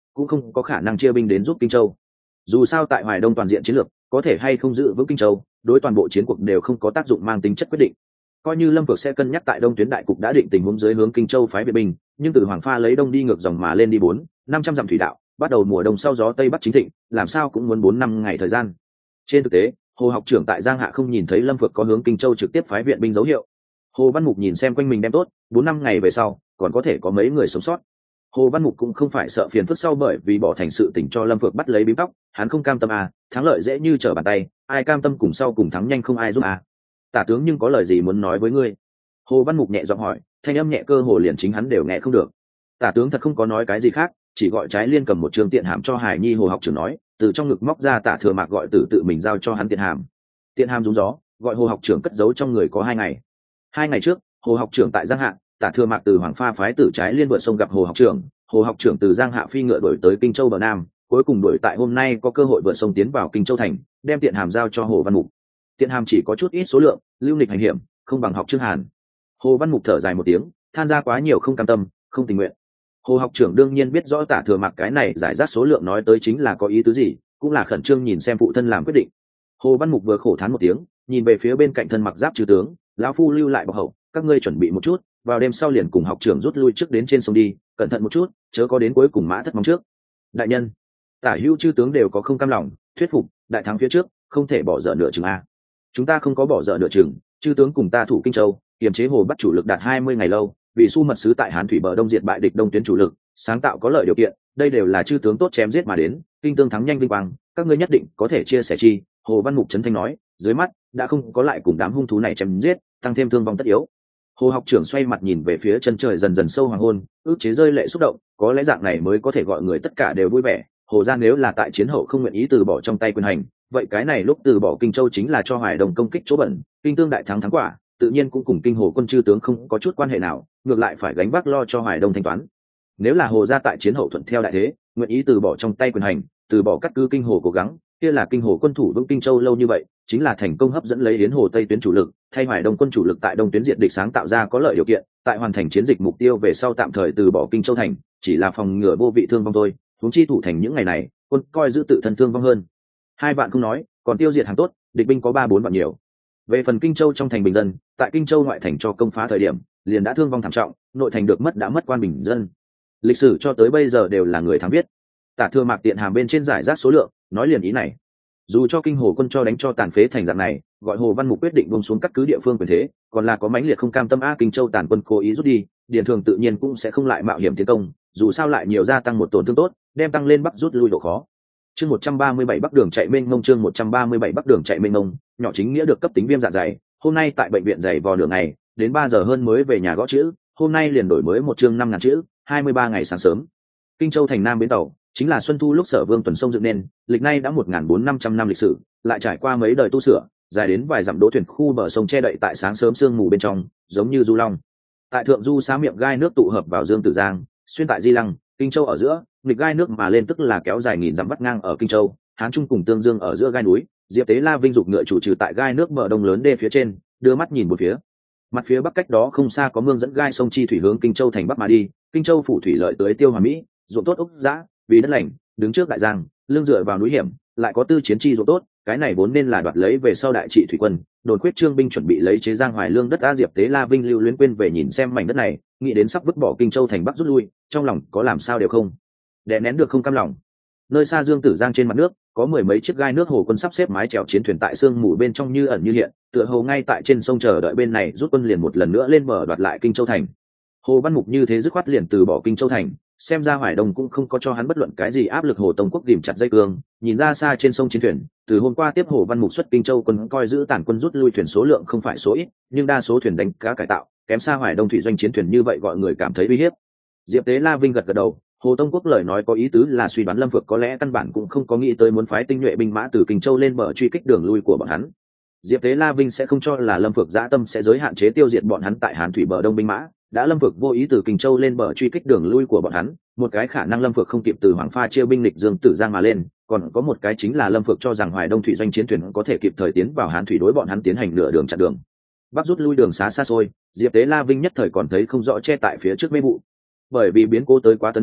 cũng không có khả năng chia binh đến giúp Kinh Châu. Dù sao tại Hoài Đông toàn diện chiến lược, có thể hay không giữ vững Kinh Châu, đối toàn bộ chiến cuộc đều không có tác dụng mang tính chất quyết định. Coi như Lâm Phược sẽ cân nhắc tại Đông tuyến đại cục đã định tình huống dưới hướng Kinh Châu phái viện binh, nhưng từ Hoàng Pha lấy đông đi ngược dòng mà lên đi bốn, năm trăm dặm thủy đạo, bắt đầu mùa đông sau gió tây bắc chính thịnh, làm sao cũng muốn bốn năm ngày thời gian. Trên thực tế, Hồ học trưởng tại Giang Hạ không nhìn thấy Lâm Phược có hướng Kinh Châu trực tiếp phái viện binh dấu hiệu. Hồ Văn Mục nhìn xem quanh mình đem tốt, bốn năm ngày về sau, còn có thể có mấy người sống sót. Hồ Văn Mục cũng không phải sợ phiền phức sau bởi vì bỏ thành sự tình cho Lâm Phược bắt lấy bím tóc, hắn không cam tâm à, thắng lợi dễ như trở bàn tay, ai cam tâm cùng sau cùng thắng nhanh không ai giúp à. Tả tướng nhưng có lời gì muốn nói với ngươi? Hồ Văn Mục nhẹ giọng hỏi, thanh âm nhẹ cơ hồ liền chính hắn đều nghe không được. Tả tướng thật không có nói cái gì khác, chỉ gọi trái liên cầm một trường tiện hàm cho Hải Nhi. Hồ học trưởng nói, từ trong ngực móc ra Tả Thừa Mạc gọi tử tự mình giao cho hắn tiện hàm. Tiện hàm rúng gió, gọi Hồ học trưởng cất giấu trong người có hai ngày. Hai ngày trước, Hồ học trưởng tại Giang Hạ, Tả Thừa Mạc từ Hoàng Pha phái tử trái liên vượt sông gặp Hồ học trưởng, Hồ học trưởng từ Giang Hạ phi ngựa đuổi tới Kinh Châu bờ Nam, cuối cùng đuổi tại hôm nay có cơ hội vượt sông tiến vào Kinh Châu thành, đem tiện hàm giao cho Hồ Văn Mục. Tiện hàm chỉ có chút ít số lượng, lưu lịch hành hiểm, không bằng học Trương Hàn. Hồ Văn Mục thở dài một tiếng, than ra quá nhiều không cam tâm, không tình nguyện. Hồ học trưởng đương nhiên biết rõ Tả Thừa Mạc cái này giải rác số lượng nói tới chính là có ý tứ gì, cũng là khẩn trương nhìn xem phụ thân làm quyết định. Hồ Văn Mục vừa khổ thán một tiếng, nhìn về phía bên cạnh thân mặc giáp chư tướng, lão phu lưu lại bọc hậu, các ngươi chuẩn bị một chút, vào đêm sau liền cùng học trưởng rút lui trước đến trên sông đi, cẩn thận một chút, chớ có đến cuối cùng mã thất mong trước. Đại nhân, Tả hữu chư tướng đều có không cam lòng, thuyết phục, đại thắng phía trước, không thể bỏ dở nửa chừng a. Chúng ta không có bỏ dở nửa chừng, chư tướng cùng ta thủ Kinh Châu, kiềm chế Hồ bắt chủ lực đạt hai mươi ngày lâu, vì su mật sứ tại Hán thủy bờ đông diệt bại địch đông tuyến chủ lực, sáng tạo có lợi điều kiện, đây đều là chư tướng tốt chém giết mà đến, kinh tương thắng nhanh vinh quang, các ngươi nhất định có thể chia sẻ chi. Hồ Văn Mục trấn thanh nói, dưới mắt đã không có lại cùng đám hung thú này chém giết, tăng thêm thương vong tất yếu. Hồ học trưởng xoay mặt nhìn về phía chân trời dần dần sâu hoàng hôn, ước chế rơi lệ xúc động, có lẽ dạng này mới có thể gọi người tất cả đều vui vẻ. Hồ gia nếu là tại chiến hậu không nguyện ý từ bỏ trong tay quyền hành, vậy cái này lúc từ bỏ Kinh Châu chính là cho Hoài Đông công kích chỗ bẩn, kinh tương đại thắng thắng quả, tự nhiên cũng cùng kinh Hồ quân chư tướng không có chút quan hệ nào, ngược lại phải gánh vác lo cho Hoài Đông thanh toán. Nếu là Hồ gia tại chiến hậu thuận theo đại thế, nguyện ý từ bỏ trong tay quyền hành, từ bỏ cắt cứ kinh Hồ cố gắng, kia là kinh Hồ quân thủ vững Kinh Châu lâu như vậy, chính là thành công hấp dẫn lấy Yến Hồ Tây tuyến chủ lực, thay Hoài Đông quân chủ lực tại Đông tuyến diện địch sáng tạo ra có lợi điều kiện, tại hoàn thành chiến dịch mục tiêu về sau tạm thời từ bỏ Kinh Châu thành, chỉ là phòng ngừa vô vị thương vong thôi. Huống chi thủ thành những ngày này, quân coi giữ tự thân thương vong hơn. Hai bạn không nói, còn tiêu diệt hàng tốt, địch binh có ba bốn vạn nhiều. Về phần Kinh Châu trong thành bình dân, tại Kinh Châu ngoại thành cho công phá thời điểm, liền đã thương vong thảm trọng, nội thành được mất đã mất quan bình dân. Lịch sử cho tới bây giờ đều là người thắng viết. Tả Thừa Mạc tiện hàm bên trên giải rác số lượng, nói liền ý này. Dù cho kinh Hồ quân cho đánh cho tàn phế thành dạng này, gọi Hồ Văn Mục quyết định buông xuống cắt cứ địa phương quyền thế, còn là có mãnh liệt không cam tâm a Kinh Châu tàn quân cố ý rút đi, Điền Thường tự nhiên cũng sẽ không lại mạo hiểm tiến công, dù sao lại nhiều gia tăng một tổn thương tốt, đem tăng lên bắc rút lui độ khó. Chương một trăm ba mươi bảy Bắc đường chạy mênh mông chương một trăm ba mươi bảy Bắc đường chạy mênh mông, nhỏ chính nghĩa được cấp tính viêm dạ dày, hôm nay tại bệnh viện dày vò nửa ngày, đến ba giờ hơn mới về nhà gõ chữ, hôm nay liền đổi mới một chương năm ngàn chữ, hai mươi ba ngày sáng sớm. Kinh Châu thành Nam bến tàu, chính là xuân thu lúc Sở Vương tuần sông dựng nên, lịch nay đã một nghìn bốn trăm năm trăm năm lịch sử, lại trải qua mấy đời tu sửa, dài đến vài dặm đỗ thuyền khu bờ sông che đậy tại sáng sớm sương mù bên trong, giống như du long. Tại thượng du xá miệng gai nước tụ hợp vào Dương Tử Giang, xuyên tại Di Lăng, Kinh Châu ở giữa, nghịch gai nước mà lên tức là kéo dài nghìn dặm vắt ngang ở Kinh Châu, Hán Trung cùng Tương Dương ở giữa gai núi, Diệp Tế La Vinh dục ngựa chủ trừ tại gai nước bờ đông lớn đê phía trên, đưa mắt nhìn một phía. Mặt phía bắc cách đó không xa có mương dẫn gai sông chi thủy hướng Kinh Châu thành bắc mà đi, Kinh Châu phủ thủy lợi tới Tiêu Hòa Mỹ, ruộng tốt ốc dã, vì đất lành, đứng trước đại giang, lưng dựa vào núi hiểm, lại có tư chiến chi ruộng tốt, cái này vốn nên là đoạt lấy về sau đại trị thủy quân, đồn quyết trương binh chuẩn bị lấy chế giang hoài lương đất a Diệp Tế La Vinh lưu luyến quên về nhìn xem mảnh đất này, nghĩ đến sắp vứt bỏ Kinh Châu thành bắc rút lui, trong lòng có làm sao đều không đè nén được không cam lòng. Nơi xa Dương Tử Giang trên mặt nước có mười mấy chiếc gai nước hồ quân sắp xếp mái chèo chiến thuyền tại sương mù bên trong như ẩn như hiện, tựa hồ ngay tại trên sông chờ đợi bên này rút quân liền một lần nữa lên bờ đoạt lại Kinh Châu thành. Hồ Văn Mục như thế dứt khoát liền từ bỏ Kinh Châu thành, xem ra Hoài Đông cũng không có cho hắn bất luận cái gì áp lực. Hồ Tông Quốc ghìm chặt dây cương, nhìn ra xa trên sông chiến thuyền, từ hôm qua tiếp Hồ Văn Mục xuất Kinh Châu quân coi giữ tản quân rút lui thuyền số lượng không phải số ít, nhưng đa số thuyền đánh cá cải tạo, kém xa Hoài Đông thủy doanh chiến thuyền như vậy gọi người cảm thấy uy hiếp. Diệp Tế La Vinh gật gật đầu, Hồ Tông Quốc lời nói có ý tứ là suy đoán Lâm Phược có lẽ căn bản cũng không có nghĩ tới muốn phái tinh nhuệ binh mã từ Kinh Châu lên bờ truy kích đường lui của bọn hắn. Diệp Tế La Vinh sẽ không cho là Lâm Phược dã tâm sẽ giới hạn chế tiêu diệt bọn hắn tại Hán thủy bờ đông binh mã, đã Lâm Phược vô ý từ Kinh Châu lên bờ truy kích đường lui của bọn hắn, một cái khả năng Lâm Phược không kịp từ Hoàng Pha chiêu binh lịch Dương Tử Giang mà lên, còn có một cái chính là Lâm Phược cho rằng Hoài Đông thủy doanh chiến thuyền có thể kịp thời tiến vào Hán thủy đối bọn hắn tiến hành nửa đường chặn đường. Bắc rút lui đường xá xa xôi, Diệp Tế La Vinh nhất thời còn thấy không rõ che tại phía trước mê vụ. Bởi vì biến cố tới quá tấn mãnh,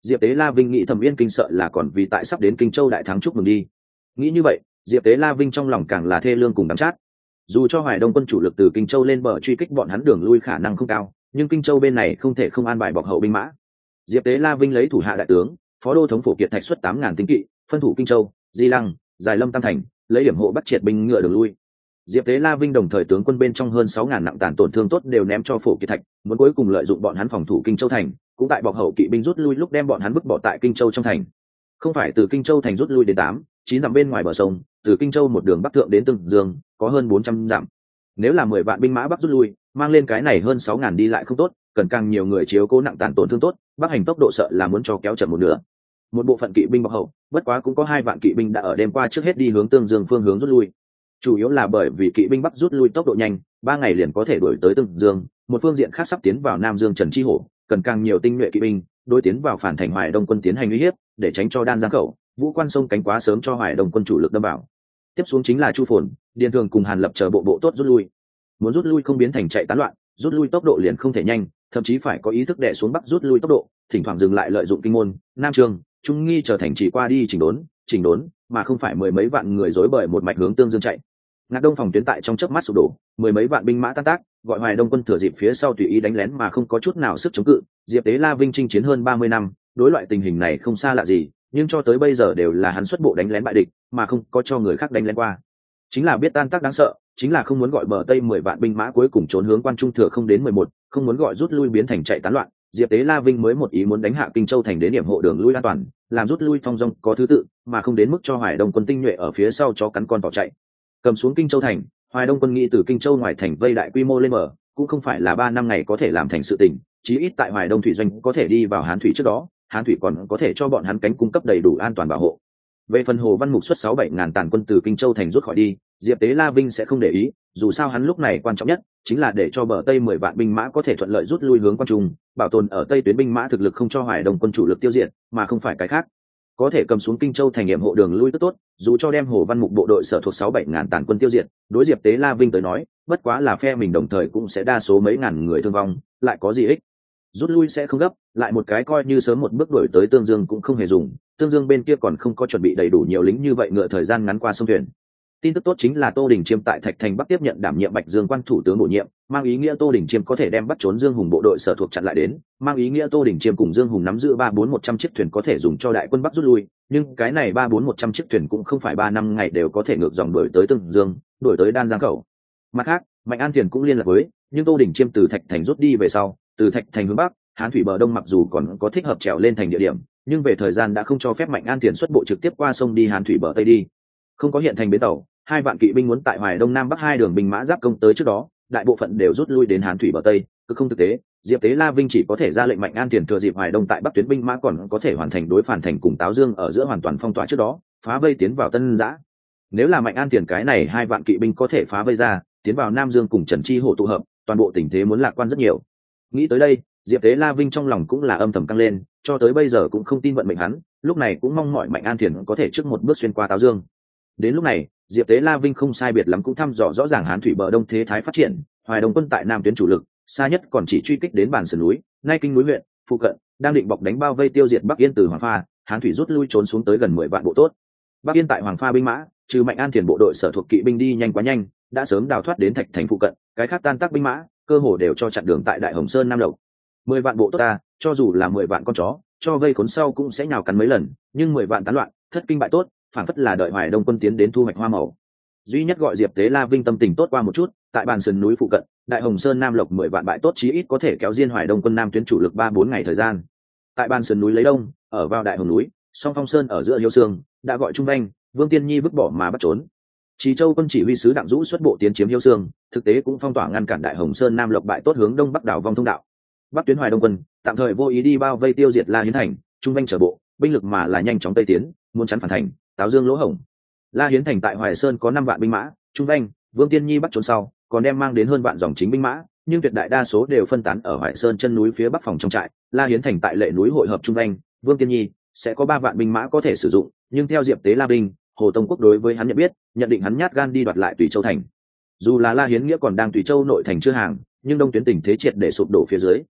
Diệp Tế La Vinh nghĩ thầm Yên Kinh sợ là còn vì tại sắp đến Kinh Châu đại thắng chúc mừng đi. Nghĩ như vậy, Diệp Tế La Vinh trong lòng càng là thê lương cùng đắm chát. Dù cho Hoài Đông quân chủ lực từ Kinh Châu lên bờ truy kích bọn hắn đường lui khả năng không cao, nhưng Kinh Châu bên này không thể không an bài bọc hậu binh mã. Diệp Tế La Vinh lấy thủ hạ đại tướng, phó đô thống Phổ Kiệt Thạch xuất tám ngàn tinh kỵ, phân thủ Kinh Châu, Di Lăng, Giải Lâm Tam Thành, lấy điểm hộ bắt triệt binh ngựa đường lui. Diệp Tế La Vinh đồng thời tướng quân bên trong hơn sáu ngàn nặng tàn tổn thương tốt đều ném cho Phổ Kiệt Thạch, muốn cuối cùng lợi dụng bọn hắn phòng thủ Kinh Châu thành, cũng tại bọc hậu kỵ binh rút lui lúc đem bọn hắn bức bỏ tại Kinh Châu trong thành. Không phải từ Kinh Châu thành rút lui đến tám, chín dặm bên ngoài bờ sông, từ Kinh Châu một đường bắc thượng đến Tương Dương, có hơn bốn trăm dặm. Nếu là mười vạn binh mã bắc rút lui, mang lên cái này hơn sáu ngàn đi lại không tốt, cần càng nhiều người chiếu cố nặng tàn tổn thương tốt, bắc hành tốc độ sợ là muốn cho kéo chậm một nửa. Một bộ phận kỵ binh bọc hậu, bất quá cũng có hai vạn kỵ binh đã ở đêm qua trước hết đi hướng Tương Dương phương hướng rút lui. Chủ yếu là bởi vì kỵ binh bắc rút lui tốc độ nhanh, ba ngày liền có thể đuổi tới Tương Dương, một phương diện khác sắp tiến vào Nam Dương Trần Chi Hổ, cần càng nhiều tinh nhuệ kỵ binh, đối tiến vào phản thành Hoài Đông quân tiến hành uy hiếp, để tránh cho Đan Giang khẩu, Vũ Quan sông cánh quá sớm cho Hoài Đông quân chủ lực đâm vào. Tiếp xuống chính là Chu Phồn, Điền Thường cùng Hàn Lập chờ bộ bộ tốt rút lui. Muốn rút lui không biến thành chạy tán loạn, rút lui tốc độ liền không thể nhanh, thậm chí phải có ý thức đè xuống bắc rút lui tốc độ, thỉnh thoảng dừng lại lợi dụng Kinh Môn, Nam Trường, Trung Nghi trở thành chỉ qua đi chỉnh đốn, chỉnh đốn, mà không phải mười mấy vạn người rối bời một mạch hướng Tương Dương chạy. Ngạc Đông phòng tuyến tại trong chớp mắt sụp đổ, mười mấy vạn binh mã tan tác, gọi Hoài Đông quân thừa dịp phía sau tùy ý đánh lén mà không có chút nào sức chống cự. Diệp Tế La Vinh chinh chiến hơn ba mươi năm, đối loại tình hình này không xa lạ gì, nhưng cho tới bây giờ đều là hắn xuất bộ đánh lén bại địch, mà không có cho người khác đánh lén qua. Chính là biết tan tác đáng sợ, chính là không muốn gọi bờ Tây mười vạn binh mã cuối cùng trốn hướng Quan Trung thừa không đến mười một, không muốn gọi rút lui biến thành chạy tán loạn. Diệp Tế La Vinh mới một ý muốn đánh hạ Kinh Châu thành đến điểm hộ đường lui an toàn, làm rút lui thong dong có thứ tự, mà không đến mức cho Hoài Đông quân tinh nhuệ ở phía sau chó cắn con bỏ chạy. Cầm xuống Kinh Châu thành, Hoài Đông quân nghĩ từ Kinh Châu ngoài thành vây đại quy mô lên mở, cũng không phải là ba năm ngày có thể làm thành sự tình, chí ít tại Hoài Đông thủy doanh có thể đi vào Hán thủy trước đó, Hán thủy còn có thể cho bọn hắn cánh cung cấp đầy đủ an toàn bảo hộ. Về phần Hồ Văn Mục xuất sáu bảy ngàn tàn quân từ Kinh Châu thành rút khỏi đi, Diệp Tế La Vinh sẽ không để ý, dù sao hắn lúc này quan trọng nhất chính là để cho bờ Tây mười vạn binh mã có thể thuận lợi rút lui hướng Quan Trung, bảo tồn ở Tây tuyến binh mã thực lực không cho Hoài Đông quân chủ lực tiêu diệt, mà không phải cái khác. Có thể cầm xuống Kinh Châu thành nghiệm hộ đường lui tức tốt, dù cho đem Hồ Văn Mục bộ đội sở thuộc sáu bảy ngàn tàn quân tiêu diệt, đối Diệp Tế La Vinh tới nói, bất quá là phe mình đồng thời cũng sẽ đa số mấy ngàn người thương vong, lại có gì ích. Rút lui sẽ không gấp, lại một cái coi như sớm một bước đuổi tới Tương Dương cũng không hề dùng, Tương Dương bên kia còn không có chuẩn bị đầy đủ nhiều lính như vậy ngựa thời gian ngắn qua sông thuyền. Tin tức tốt chính là Tô Đình Chiêm tại Thạch Thành Bắc tiếp nhận đảm nhiệm Bạch Dương quan thủ tướng bổ nhiệm, mang ý nghĩa Tô Đình Chiêm có thể đem bắt trốn Dương Hùng bộ đội sở thuộc chặn lại đến, mang ý nghĩa Tô Đình Chiêm cùng Dương Hùng nắm giữ ba bốn một trăm chiếc thuyền có thể dùng cho đại quân Bắc rút lui, nhưng cái này ba bốn một trăm chiếc thuyền cũng không phải ba năm ngày đều có thể ngược dòng đuổi tới Tương Dương, đuổi tới Đan Giang khẩu. Mặt khác, Mạnh An Thiền cũng liên lạc với, nhưng Tô Đình Chiêm từ Thạch Thành rút đi về sau, từ Thạch Thành hướng Bắc, Hán thủy bờ đông mặc dù còn có thích hợp trèo lên thành địa điểm, nhưng về thời gian đã không cho phép Mạnh An Thiền xuất bộ trực tiếp qua sông đi Hán thủy bờ tây đi. Không có hiện thành bến tàu, hai vạn kỵ binh muốn tại Hoài Đông Nam Bắc hai đường binh mã giáp công tới trước đó, đại bộ phận đều rút lui đến Hán thủy bờ tây, cứ không thực tế. Diệp Tế La Vinh chỉ có thể ra lệnh Mạnh An Thiền thừa dịp Hoài Đông tại Bắc tuyến binh mã còn có thể hoàn thành đối phản thành cùng Táo Dương ở giữa hoàn toàn phong tỏa trước đó, phá vây tiến vào Tân Giã. Nếu là Mạnh An Thiền cái này hai vạn kỵ binh có thể phá vây ra, tiến vào Nam Dương cùng Trần Chi Hổ tụ hợp, toàn bộ tình thế muốn lạc quan rất nhiều. Nghĩ tới đây, Diệp Tế La Vinh trong lòng cũng là âm thầm căng lên, cho tới bây giờ cũng không tin vận mệnh hắn, lúc này cũng mong mọi Mạnh An Thiền có thể trước một bước xuyên qua Táo Dương. Đến lúc này, Diệp Tế La Vinh không sai biệt lắm cũng thăm dò rõ ràng Hán thủy bờ đông thế thái phát triển, Hoài Đông quân tại Nam tuyến chủ lực, xa nhất còn chỉ truy kích đến bản sườn núi, nay Kinh núi huyện, phụ cận, đang định bọc đánh bao vây tiêu diệt Bắc Yên từ Hoàng Pha, Hán thủy rút lui trốn xuống tới gần mười vạn bộ tốt. Bắc Yên tại Hoàng Pha binh mã, trừ Mạnh An Thiền bộ đội sở thuộc kỵ binh đi nhanh quá nhanh, đã sớm đào thoát đến Thạch Thành phụ cận, cái khác tan tác binh mã, cơ hồ đều cho chặn đường tại Đại Hồng Sơn Nam Lộc. Mười vạn bộ tốt ta, cho dù là mười vạn con chó, cho vây khốn sau cũng sẽ nhào cắn mấy lần, nhưng mười vạn tán loạn, thất kinh bại tốt, phản phất là đợi Hoài Đông quân tiến đến thu hoạch hoa màu. Duy nhất gọi Diệp Tế La Vinh tâm tình tốt qua một chút, tại bàn sườn núi phụ cận, Đại Hồng Sơn Nam Lộc mười vạn bại tốt chí ít có thể kéo diên Hoài Đông quân Nam tuyến chủ lực ba bốn ngày thời gian. Tại bàn sườn núi lấy đông, ở vào Đại Hồng núi, Song Phong Sơn ở giữa Liêu Sương, đã gọi Trung Vanh, Vương Tiên Nhi vứt bỏ mà bắt trốn. Trì Châu quân chỉ huy sứ Đặng Dũ xuất bộ tiến chiếm Liêu Sương, thực tế cũng phong tỏa ngăn cản Đại Hồng Sơn Nam Lộc bại tốt hướng đông bắc đảo vong thông đạo. Bắc tuyến Hoài Đông quân tạm thời vô ý đi bao vây tiêu diệt La Hiến Thành, Trung Vanh trở bộ, binh lực mà là nhanh chóng tây tiến, muốn chắn phản thành, Táo Dương lỗ hổng. La Hiến Thành tại Hoài Sơn có năm vạn binh mã, Trung Vanh, Vương Tiên Nhi bắt trốn sau, còn đem mang đến hơn vạn dòng chính binh mã, nhưng tuyệt đại đa số đều phân tán ở Hoài Sơn chân núi phía bắc phòng trong trại. La Hiến Thành tại Lệ núi hội hợp Trung Vanh, Vương Tiên Nhi, sẽ có ba vạn binh mã có thể sử dụng, nhưng theo Diệp Tế La Vinh, Hồ Tông Quốc đối với hắn nhận biết, nhận định hắn nhát gan đi đoạt lại Tùy Châu thành. Dù là La Hiến nghĩa còn đang Tùy Châu nội thành chưa hàng, nhưng đông tuyến tình thế triệt để sụp đổ phía dưới,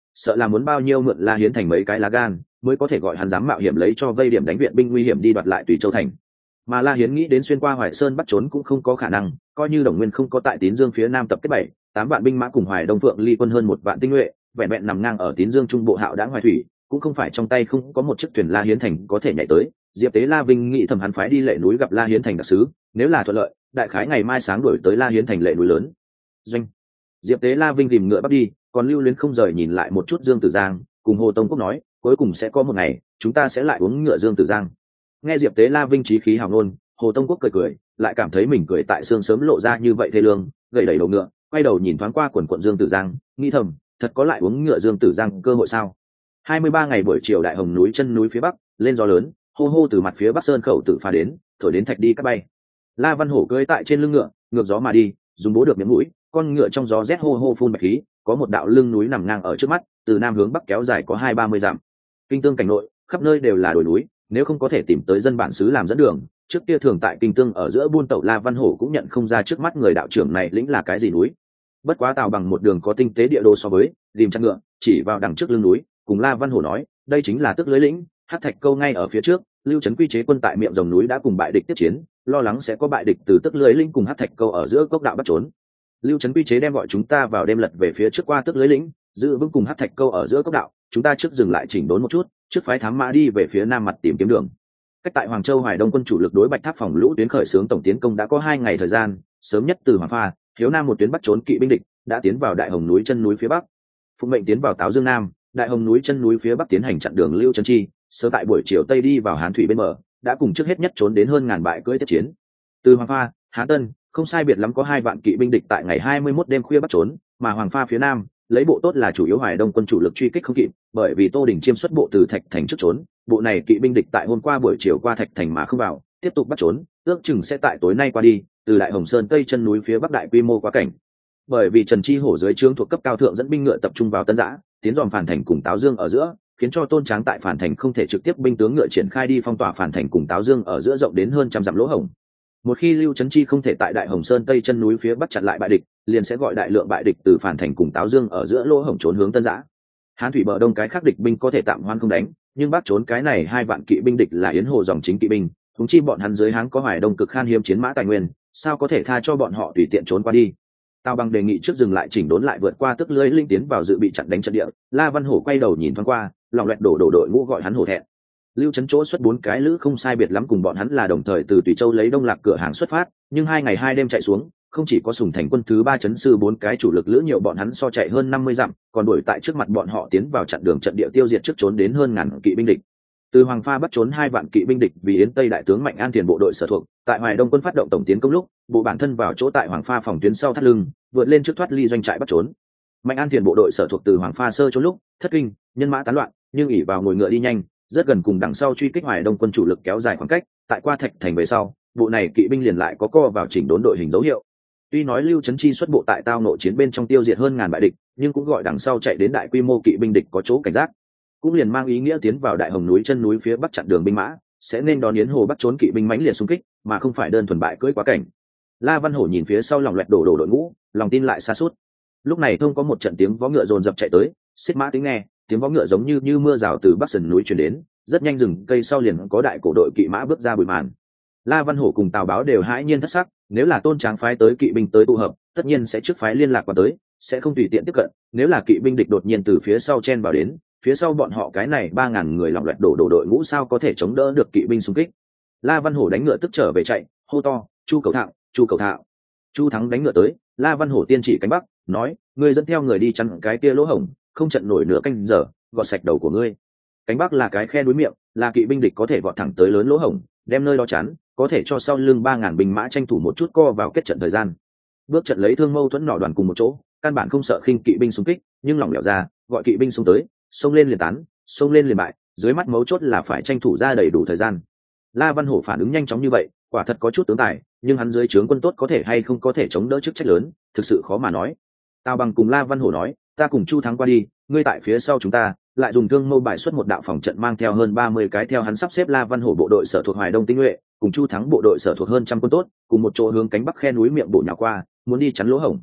sợ là muốn bao nhiêu mượn La Hiến Thành mấy cái lá gan mới có thể gọi hắn dám mạo hiểm lấy cho vây điểm đánh viện binh nguy hiểm đi đoạt lại Tùy Châu thành. Mà La Hiến nghĩ đến xuyên qua Hoài Sơn bắt trốn cũng không có khả năng, coi như Đồng Nguyên không có tại Tín Dương phía nam tập kết bảy tám vạn binh mã cùng Hoài Đông Phượng Ly quân hơn một vạn tinh nhuệ, vẹn vẹn nằm ngang ở Tín Dương trung bộ hạo đãng Hoài thủy, cũng không phải trong tay không có một chiếc thuyền La Hiến Thành có thể nhảy tới. Diệp Tế La Vinh nghĩ thầm hắn phái đi lệ núi gặp La Hiến Thành đặc sứ, nếu là thuận lợi, đại khái ngày mai sáng đuổi tới La Hiến Thành lệ núi lớn. Doanh. Diệp Tế La Vinh tìm ngựa bắt đi, còn Lưu Luyến không rời nhìn lại một chút Dương Tử Giang, cùng Hồ Tông Quốc nói, cuối cùng sẽ có một ngày, chúng ta sẽ lại uống ngựa Dương Tử Giang. Nghe Diệp Tế La Vinh chí khí hào ngôn, Hồ Tông Quốc cười cười, lại cảm thấy mình cười tại xương sớm lộ ra như vậy thê lương, gầy đẩy đầu ngựa, quay đầu nhìn thoáng qua quần quận Dương Tử Giang, nghĩ thầm, thật có lại uống ngựa Dương Tử Giang cơ hội sao? hai mươi ba ngày buổi chiều đại hồng núi chân núi phía bắc, lên gió lớn, hô hô từ mặt phía bắc sơn khẩu tự phá đến, thổi đến thạch đi cắt bay. La Văn Hổ cưỡi tại trên lưng ngựa, ngược gió mà đi, dùng bố được miệng mũi, con ngựa trong gió rét hô hô phun bạch khí, có một đạo lưng núi nằm ngang ở trước mắt, từ nam hướng bắc kéo dài có hai ba mươi dặm. Kinh tương cảnh nội, khắp nơi đều là đồi núi, nếu không có thể tìm tới dân bản xứ làm dẫn đường, trước kia thường tại kinh tương ở giữa buôn tẩu La Văn Hổ cũng nhận không ra trước mắt người đạo trưởng này lĩnh là cái gì núi. Bất quá Tào Bằng một đường có tinh tế địa đồ so với, tìm chăn ngựa, chỉ vào đằng trước lưng núi, cùng La Văn Hổ nói, đây chính là Tức Lưới lĩnh, Hắc Thạch Câu ngay ở phía trước, Lưu Trấn quy chế quân tại miệng rồng núi đã cùng bại địch tiếp chiến, lo lắng sẽ có bại địch từ Tức Lưới lĩnh cùng Hắc Thạch Câu ở giữa cốc đạo bắt trốn. Lưu Trấn quy chế đem gọi chúng ta vào đêm lật về phía trước qua Tức Lưới lĩnh, giữ vững cùng Hắc Thạch Câu ở giữa cốc đạo, chúng ta trước dừng lại chỉnh đốn một chút, trước phái thám mã đi về phía nam mặt tìm kiếm đường. Cách tại Hoàng Châu Hoài Đông quân chủ lực đối Bạch Tháp phòng lũ tuyến khởi xướng tổng tiến công đã có hai ngày thời gian, sớm nhất từ Hoàng Pha, Hiếu Nam một tuyến bắt trốn kỵ binh địch, đã tiến vào Đại Hồng núi chân núi phía bắc. Phụng mệnh tiến vào Táo Dương Nam, Đại Hồng núi chân núi phía bắc tiến hành chặn đường Lưu Trấn Chi, sớm tại buổi chiều tây đi vào Hán thủy bên bờ, đã cùng trước hết nhất trốn đến hơn ngàn bại cưỡi tiếp chiến. Từ Hoàng Pha, Hán Tân, không sai biệt lắm có hai vạn kỵ binh địch tại ngày hai mươi mốt đêm khuya bắt trốn, mà Hoàng Pha phía nam, lấy bộ tốt là chủ yếu Hoài Đông quân chủ lực truy kích không kịp, bởi vì Tô Đình Chiêm xuất bộ từ Thạch Thành trước trốn, bộ này kỵ binh địch tại hôm qua buổi chiều qua Thạch Thành mà không vào, tiếp tục bắt trốn, ước chừng sẽ tại tối nay qua đi, từ Đại Hồng Sơn tây chân núi phía bắc đại quy mô quá cảnh. Bởi vì Trần Chi Hổ dưới trướng thuộc cấp cao thượng dẫn binh ngựa tập trung vào Tân Giã, tiến dòm Phản Thành cùng Táo Dương ở giữa, khiến cho Tôn Tráng tại Phản Thành không thể trực tiếp binh tướng ngựa triển khai đi phong tỏa Phản Thành cùng Táo Dương ở giữa rộng đến hơn trăm dặm lỗ hổng. Một khi Lưu Trấn Chi không thể tại Đại Hồng Sơn tây chân núi phía bắc chặn lại bại địch, liền sẽ gọi đại lượng bại địch từ Phản Thành cùng Táo Dương ở giữa lỗ hổng trốn hướng Tân Giã. Hán thủy bờ đông cái khác địch binh có thể tạm hoan không đánh, nhưng bắt trốn cái này hai vạn kỵ binh địch là Yến Hồ dòng chính kỵ binh, huống chi bọn hắn dưới Hán có Hoài Đông cực khan hiếm chiến mã tài nguyên, sao có thể tha cho bọn họ tùy tiện trốn qua đi. Tào Bằng đề nghị trước dừng lại chỉnh đốn lại vượt qua Tức Lưới linh tiến vào dự bị chặn đánh trận địa. La Văn Hổ quay đầu nhìn thoáng qua, lòng loẹt đổ đổ đội ngũ gọi hắn hổ thẹn. Lưu Trấn chỗ xuất bốn cái lữ không sai biệt lắm cùng bọn hắn là đồng thời từ Tùy Châu lấy Đông Lạc cửa hàng xuất phát, nhưng hai ngày hai đêm chạy xuống, không chỉ có Sùng Thành quân thứ ba chấn sư bốn cái chủ lực lữ nhiều bọn hắn so chạy hơn năm mươi dặm, còn đuổi tại trước mặt bọn họ tiến vào chặn đường trận địa tiêu diệt trước trốn đến hơn ngàn kỵ binh địch. Từ Hoàng Pha bắt trốn hai vạn kỵ binh địch vì Yến Tây đại tướng Mạnh An Thiền bộ đội sở thuộc, tại Hoài Đông quân phát động tổng tiến công lúc, bộ bản thân vào chỗ tại Hoàng Pha phòng tuyến sau thắt lưng, vượt lên trước thoát ly doanh trại bắt trốn. Mạnh An Thiền bộ đội sở thuộc từ Hoàng Pha sơ trốn lúc, thất kinh, nhân mã tán loạn, nhưng ỷ vào ngồi ngựa đi nhanh, rất gần cùng đằng sau truy kích Hoài Đông quân chủ lực kéo dài khoảng cách, tại qua Thạch Thành về sau, bộ này kỵ binh liền lại có co vào chỉnh đốn đội hình dấu hiệu. Tuy nói Lưu Trấn Chi xuất bộ tại tao nội chiến bên trong tiêu diệt hơn ngàn bại địch, nhưng cũng gọi đằng sau chạy đến đại quy mô kỵ binh địch có chỗ cảnh giác, cũng liền mang ý nghĩa tiến vào Đại Hồng núi chân núi phía bắc chặn đường binh mã, sẽ nên đón Yến Hồ bắt trốn kỵ binh mãnh liệt xung kích, mà không phải đơn thuần bại cưỡi quá cảnh. La Văn Hổ nhìn phía sau lòng loẹt đổ đổ đội ngũ, lòng tin lại xa suốt. Lúc này thông có một trận tiếng vó ngựa dồn dập chạy tới, xiết mã tiếng nghe, tiếng vó ngựa giống như như mưa rào từ bắc sườn núi truyền đến, rất nhanh rừng cây sau liền có đại cổ đội kỵ mã bước ra bụi màn. La Văn Hổ cùng Tào Báo đều hãi nhiên thất sắc, nếu là Tôn Tráng phái tới kỵ binh tới tụ hợp, tất nhiên sẽ trước phái liên lạc qua tới, sẽ không tùy tiện tiếp cận, nếu là kỵ binh địch đột nhiên từ phía sau chen vào đến, phía sau bọn họ cái này ba ngàn người lỏng loẹt đổ đổ đội ngũ sao có thể chống đỡ được kỵ binh xung kích. La Văn Hổ đánh ngựa tức trở về chạy, hô to, Chu Cầu Thạo, Chu Cầu Thạo. Chu Thắng đánh ngựa tới, La Văn Hổ tiên chỉ cánh bắc, nói, ngươi dẫn theo người đi chắn cái kia lỗ hổng, không trận nổi nửa canh giờ, gọt sạch đầu của ngươi. Cánh bắc là cái khe núi miệng, là kỵ binh địch có thể vọt thẳng tới lớn lỗ hổng, đem nơi đó chắn, có thể cho sau lưng ba ngàn binh mã tranh thủ một chút co vào kết trận thời gian. Bước trận lấy thương mâu thuẫn nỏ đoàn cùng một chỗ, căn bản không sợ khinh kỵ binh xung kích, nhưng lỏng lẻo ra, gọi kỵ binh xung tới, xông lên liền tán, xông lên liền bại, dưới mắt mấu chốt là phải tranh thủ ra đầy đủ thời gian. La Văn Hổ phản ứng nhanh chóng như vậy, quả thật có chút tướng tài, nhưng hắn dưới trướng quân tốt có thể hay không có thể chống đỡ chức trách lớn, thực sự khó mà nói. Tào Bằng cùng La Văn Hổ nói, ta cùng Chu Thắng qua đi, ngươi tại phía sau chúng ta, lại dùng thương mâu bài xuất một đạo phòng trận mang theo hơn ba mươi cái theo hắn sắp xếp La Văn Hổ bộ đội sở thuộc Hoài Đông tinh nhuệ, cùng Chu Thắng bộ đội sở thuộc hơn trăm quân tốt, cùng một chỗ hướng cánh bắc khe núi miệng bộ nhào qua, muốn đi chắn lỗ hổng.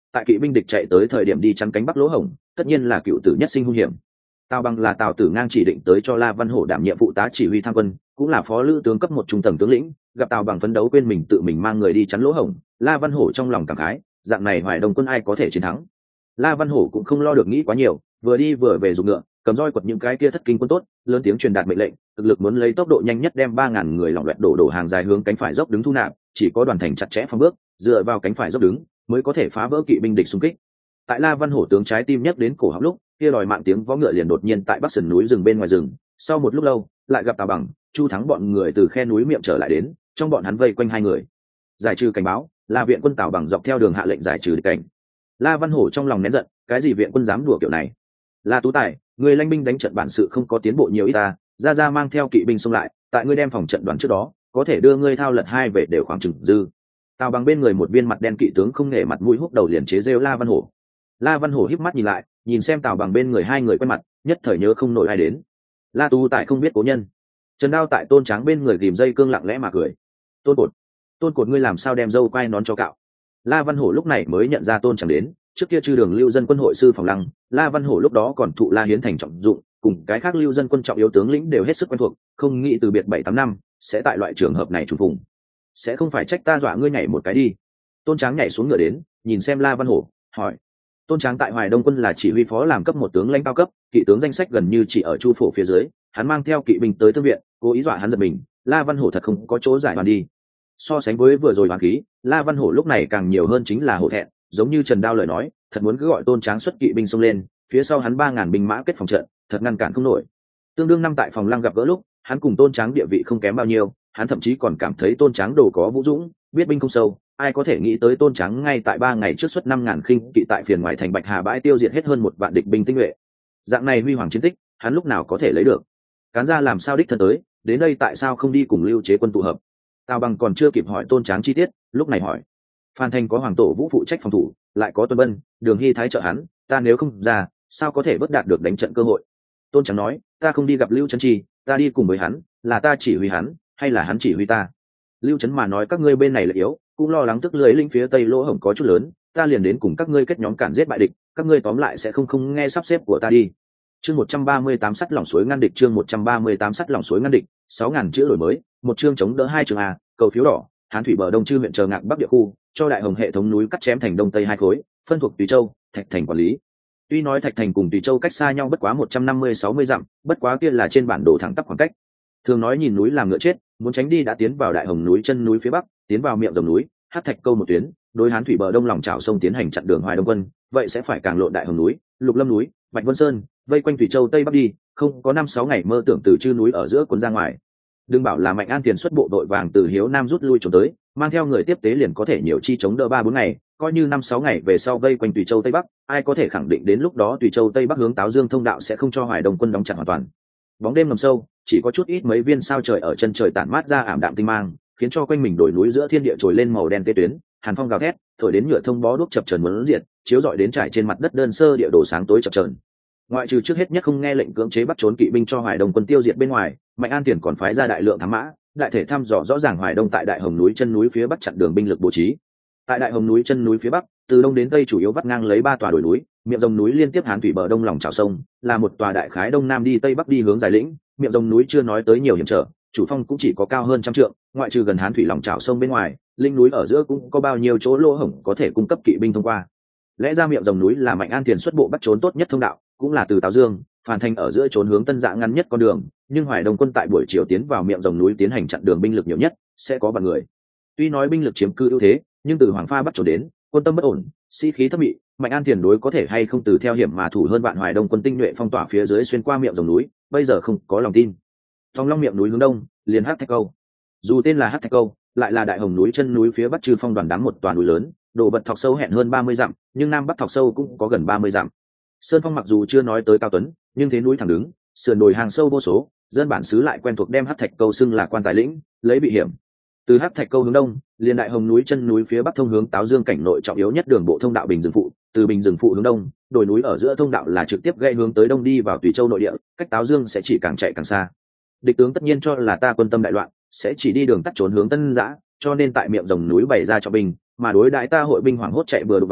tại kỵ binh địch chạy tới thời điểm đi chắn cánh bắc lỗ hổng, tất nhiên là cựu tử nhất sinh hung hiểm. Tào Bằng là Tào Tử Ngang chỉ định tới cho La Văn Hổ đảm nhiệm phụ tá chỉ huy tham quân, cũng là phó lữ tướng cấp một trung tầng tướng lĩnh, gặp Tào Bằng phấn đấu quên mình tự mình mang người đi chắn lỗ hổng, La Văn Hổ trong lòng cảm khái, dạng này Hoài Đông quân ai có thể chiến thắng. La Văn Hổ cũng không lo được nghĩ quá nhiều, vừa đi vừa về dùng ngựa, cầm roi quật những cái kia thất kinh quân tốt, lớn tiếng truyền đạt mệnh lệnh, thực lực muốn lấy tốc độ nhanh nhất đem ba ngàn người lỏng loẹt đổ đổ hàng dài hướng cánh phải dốc đứng thu nạp, chỉ có đoàn thành chặt chẽ phòng bước, dựa vào cánh phải dốc đứng mới có thể phá vỡ kỵ binh địch xung kích. Tại La Văn Hổ tướng trái tim nhấc đến cổ họng lúc, kia đòi mạng tiếng vó ngựa liền đột nhiên tại bắc sườn núi rừng bên ngoài rừng, sau một lúc lâu lại gặp Tào Bằng, Chu Thắng bọn người từ khe núi miệng trở lại đến, trong bọn hắn vây quanh hai người, giải trừ cảnh báo, là viện quân Tào Bằng dọc theo đường hạ lệnh giải trừ địch cảnh. La Văn Hổ trong lòng nén giận, cái gì viện quân dám đùa kiểu này? La Tú Tài, người lãnh binh đánh trận bản sự không có tiến bộ nhiều ít ta, ra ra mang theo kỵ binh xông lại, tại ngươi đem phòng trận đoán trước đó, có thể đưa ngươi thao lật hai về đều khoảng chừng dư. Tào Bằng bên người một viên mặt đen kỵ tướng không nể mặt mũi húc đầu liền chế rêu La Văn Hổ. La Văn Hổ híp mắt nhìn lại, nhìn xem Tào Bằng bên người hai người quen mặt, nhất thời nhớ không nổi ai đến. La Tú Tài không biết cố nhân. Trần Đao tại Tôn Tráng bên người ghìm dây cương lặng lẽ mà cười. Tôn Cột, Tôn Cột ngươi làm sao đem dâu quai nón cho cạo? La Văn Hổ lúc này mới nhận ra Tôn Tráng đến, trước kia chư đường lưu dân quân hội sư phòng lăng, La Văn Hổ lúc đó còn thụ La Hiến thành trọng dụng, cùng cái khác lưu dân quân trọng yếu tướng lĩnh đều hết sức quen thuộc, không nghĩ từ biệt bảy tám năm, sẽ tại loại trường hợp này trùng phùng. Sẽ không phải trách ta dọa ngươi nhảy một cái đi. Tôn Tráng nhảy xuống ngựa đến, nhìn xem La Văn Hổ, hỏi. Tôn Tráng tại Hoài Đông quân là chỉ huy phó làm cấp một tướng lãnh cao cấp, kỵ tướng danh sách gần như chỉ ở Chu Phổ phía dưới, hắn mang theo kỵ binh tới tương viện, cố ý dọa hắn giật mình, La Văn Hổ thật không có chỗ giải đoàn đi. So sánh với vừa rồi hoàn khí, La Văn Hổ lúc này càng nhiều hơn chính là hổ thẹn, giống như Trần Đao lời nói, thật muốn cứ gọi Tôn Tráng xuất kỵ binh xông lên, phía sau hắn ba ngàn binh mã kết phòng trận, thật ngăn cản không nổi. Tương đương năm tại phòng lăng gặp gỡ lúc, hắn cùng Tôn Tráng địa vị không kém bao nhiêu, hắn thậm chí còn cảm thấy Tôn Tráng đồ có vũ dũng, biết binh không sâu, ai có thể nghĩ tới Tôn Tráng ngay tại ba ngày trước xuất năm ngàn khinh kỵ tại phiền ngoài thành Bạch Hà bãi tiêu diệt hết hơn một vạn địch binh tinh nhuệ. Dạng này huy hoàng chiến tích, hắn lúc nào có thể lấy được? Cán ra làm sao đích thân tới, đến đây tại sao không đi cùng Lưu Chế quân tụ hợp? Tào Bằng còn chưa kịp hỏi Tôn Tráng chi tiết, lúc này hỏi. Phan Thành có Hoàng Tổ Vũ phụ trách phòng thủ, lại có Tuân Bân, Đường Hy thái trợ hắn, ta nếu không ra, sao có thể bất đạt được đánh trận cơ hội? Tôn Tráng nói, ta không đi gặp Lưu Trấn Chi, ta đi cùng với hắn, là ta chỉ huy hắn, hay là hắn chỉ huy ta? Lưu Trấn mà nói các ngươi bên này là yếu, cũng lo lắng tức lưới linh phía tây lỗ hổng có chút lớn, ta liền đến cùng các ngươi kết nhóm cản giết bại địch, các ngươi tóm lại sẽ không không nghe sắp xếp của ta đi. Chương một trăm ba mươi tám sắt lỏng suối ngăn địch, chương một trăm ba mươi tám sắt lỏng suối ngăn địch, sáu ngàn chữ đổi mới, một chương chống đỡ hai chương a, cầu phiếu đỏ, Hán thủy bờ đông chư huyện chờ ngạc bắc địa khu, cho Đại Hồng hệ thống núi cắt chém thành đông tây hai khối, phân thuộc Tùy Châu, Thạch Thành quản lý. Tuy nói Thạch Thành cùng Tùy Châu cách xa nhau bất quá một trăm năm mươi sáu mươi dặm, bất quá kia là trên bản đồ thẳng tắp khoảng cách. Thường nói nhìn núi làm ngựa chết, muốn tránh đi đã tiến vào Đại Hồng núi chân núi phía bắc, tiến vào miệng dòng núi, hát thạch câu một tuyến, đối Hán thủy bờ đông lòng trào sông tiến hành chặn đường Hoài Đông quân, vậy sẽ phải càng lộn Đại Hồng núi, Lục Lâm núi, Bạch Vân Sơn, vây quanh Tùy Châu tây bắc đi, không có năm sáu ngày mơ tưởng từ chư núi ở giữa cuốn ra ngoài. Đừng bảo là Mạnh An Tiền xuất bộ đội vàng từ Hiếu Nam rút lui trốn tới, mang theo người tiếp tế liền có thể nhiều chi chống đỡ ba bốn ngày, coi như năm sáu ngày về sau vây quanh Tùy Châu tây bắc, ai có thể khẳng định đến lúc đó Tùy Châu tây bắc hướng Táo Dương thông đạo sẽ không cho Hoài Đông quân đóng chặt hoàn toàn. Bóng đêm ngầm sâu, chỉ có chút ít mấy viên sao trời ở chân trời tản mát ra ảm đạm tinh mang, khiến cho quanh mình đồi núi giữa thiên địa trồi lên màu đen tê tuyến, hàn phong gào thét, thổi đến nhựa thông bó đuốc chập chờn muốn diệt, chiếu rọi đến trải trên mặt đất đơn sơ địa đồ sáng tối chập chờn. Ngoại trừ trước hết nhất không nghe lệnh cưỡng chế bắt trốn kỵ binh cho Hoài Đông quân tiêu diệt bên ngoài, Mạnh An Tiền còn phái ra đại lượng thám mã, đại thể thăm dò rõ ràng Hoài Đông tại Đại Hồng núi chân núi phía bắc chặn đường binh lực bố trí. Tại Đại Hồng núi chân núi phía bắc, từ đông đến tây chủ yếu vắt ngang lấy ba tòa đồi núi, miệng dòng núi liên tiếp Hán thủy bờ đông lòng trào sông, là một tòa đại khái đông nam đi tây bắc đi hướng dài lĩnh, miệng dòng núi chưa nói tới nhiều hiểm trở, chủ phong cũng chỉ có cao hơn trăm trượng, ngoại trừ gần Hán thủy lòng trào sông bên ngoài, linh núi ở giữa cũng có bao nhiêu chỗ lỗ hổng có thể cung cấp kỵ binh thông qua. Lẽ ra miệng dòng núi là Mạnh An Tiền xuất bộ bắt trốn tốt nhất thông đạo, cũng là từ Táo Dương, Phàn Thành ở giữa trốn hướng Tân Dạ ngắn nhất con đường, nhưng Hoài Đông quân tại buổi chiều tiến vào miệng dòng núi tiến hành chặn đường binh lực nhiều nhất, sẽ có vạn người. Tuy nói binh lực chiếm cư ưu thế, nhưng từ Hoàng Pha bắt trốn đến, quân tâm bất ổn, sĩ khí thấp bị, Mạnh An Tiền đối có thể hay không từ theo hiểm mà thủ hơn vạn Hoài Đông quân tinh nhuệ phong tỏa phía dưới xuyên qua miệng dòng núi, bây giờ không có lòng tin. Thong Long miệng núi hướng đông, liền Hắc Thạch Câu. Dù tên là Hắc Thạch Câu, lại là Đại Hồng núi chân núi phía bắc trừ phong đoàn đám một toàn núi lớn, độ vật thọc sâu hẹn hơn ba mươi dặm, nhưng nam bắc thọc sâu cũng có gần ba mươi dặm. Sơn phong mặc dù chưa nói tới cao tuấn, nhưng thế núi thẳng đứng, sườn đồi hàng sâu vô số, dân bản xứ lại quen thuộc đem Hắc Thạch Câu xưng là quan tài lĩnh, lấy bị hiểm. Từ Hắc Thạch Câu hướng đông, liền Đại Hồng núi chân núi phía bắc thông hướng Táo Dương cảnh nội trọng yếu nhất đường bộ thông đạo Bình Rừng Phụ, từ Bình Rừng Phụ hướng đông, đồi núi ở giữa thông đạo là trực tiếp gây hướng tới đông đi vào Tùy Châu nội địa, cách Táo Dương sẽ chỉ càng chạy càng xa. Địch tướng tất nhiên cho là ta quân tâm đại loạn, sẽ chỉ đi đường tắt trốn hướng Tân Giã, cho nên tại miệng rồng núi bày ra cho binh, mà đối đãi ta hội binh hoảng hốt chạy vừa đục vào,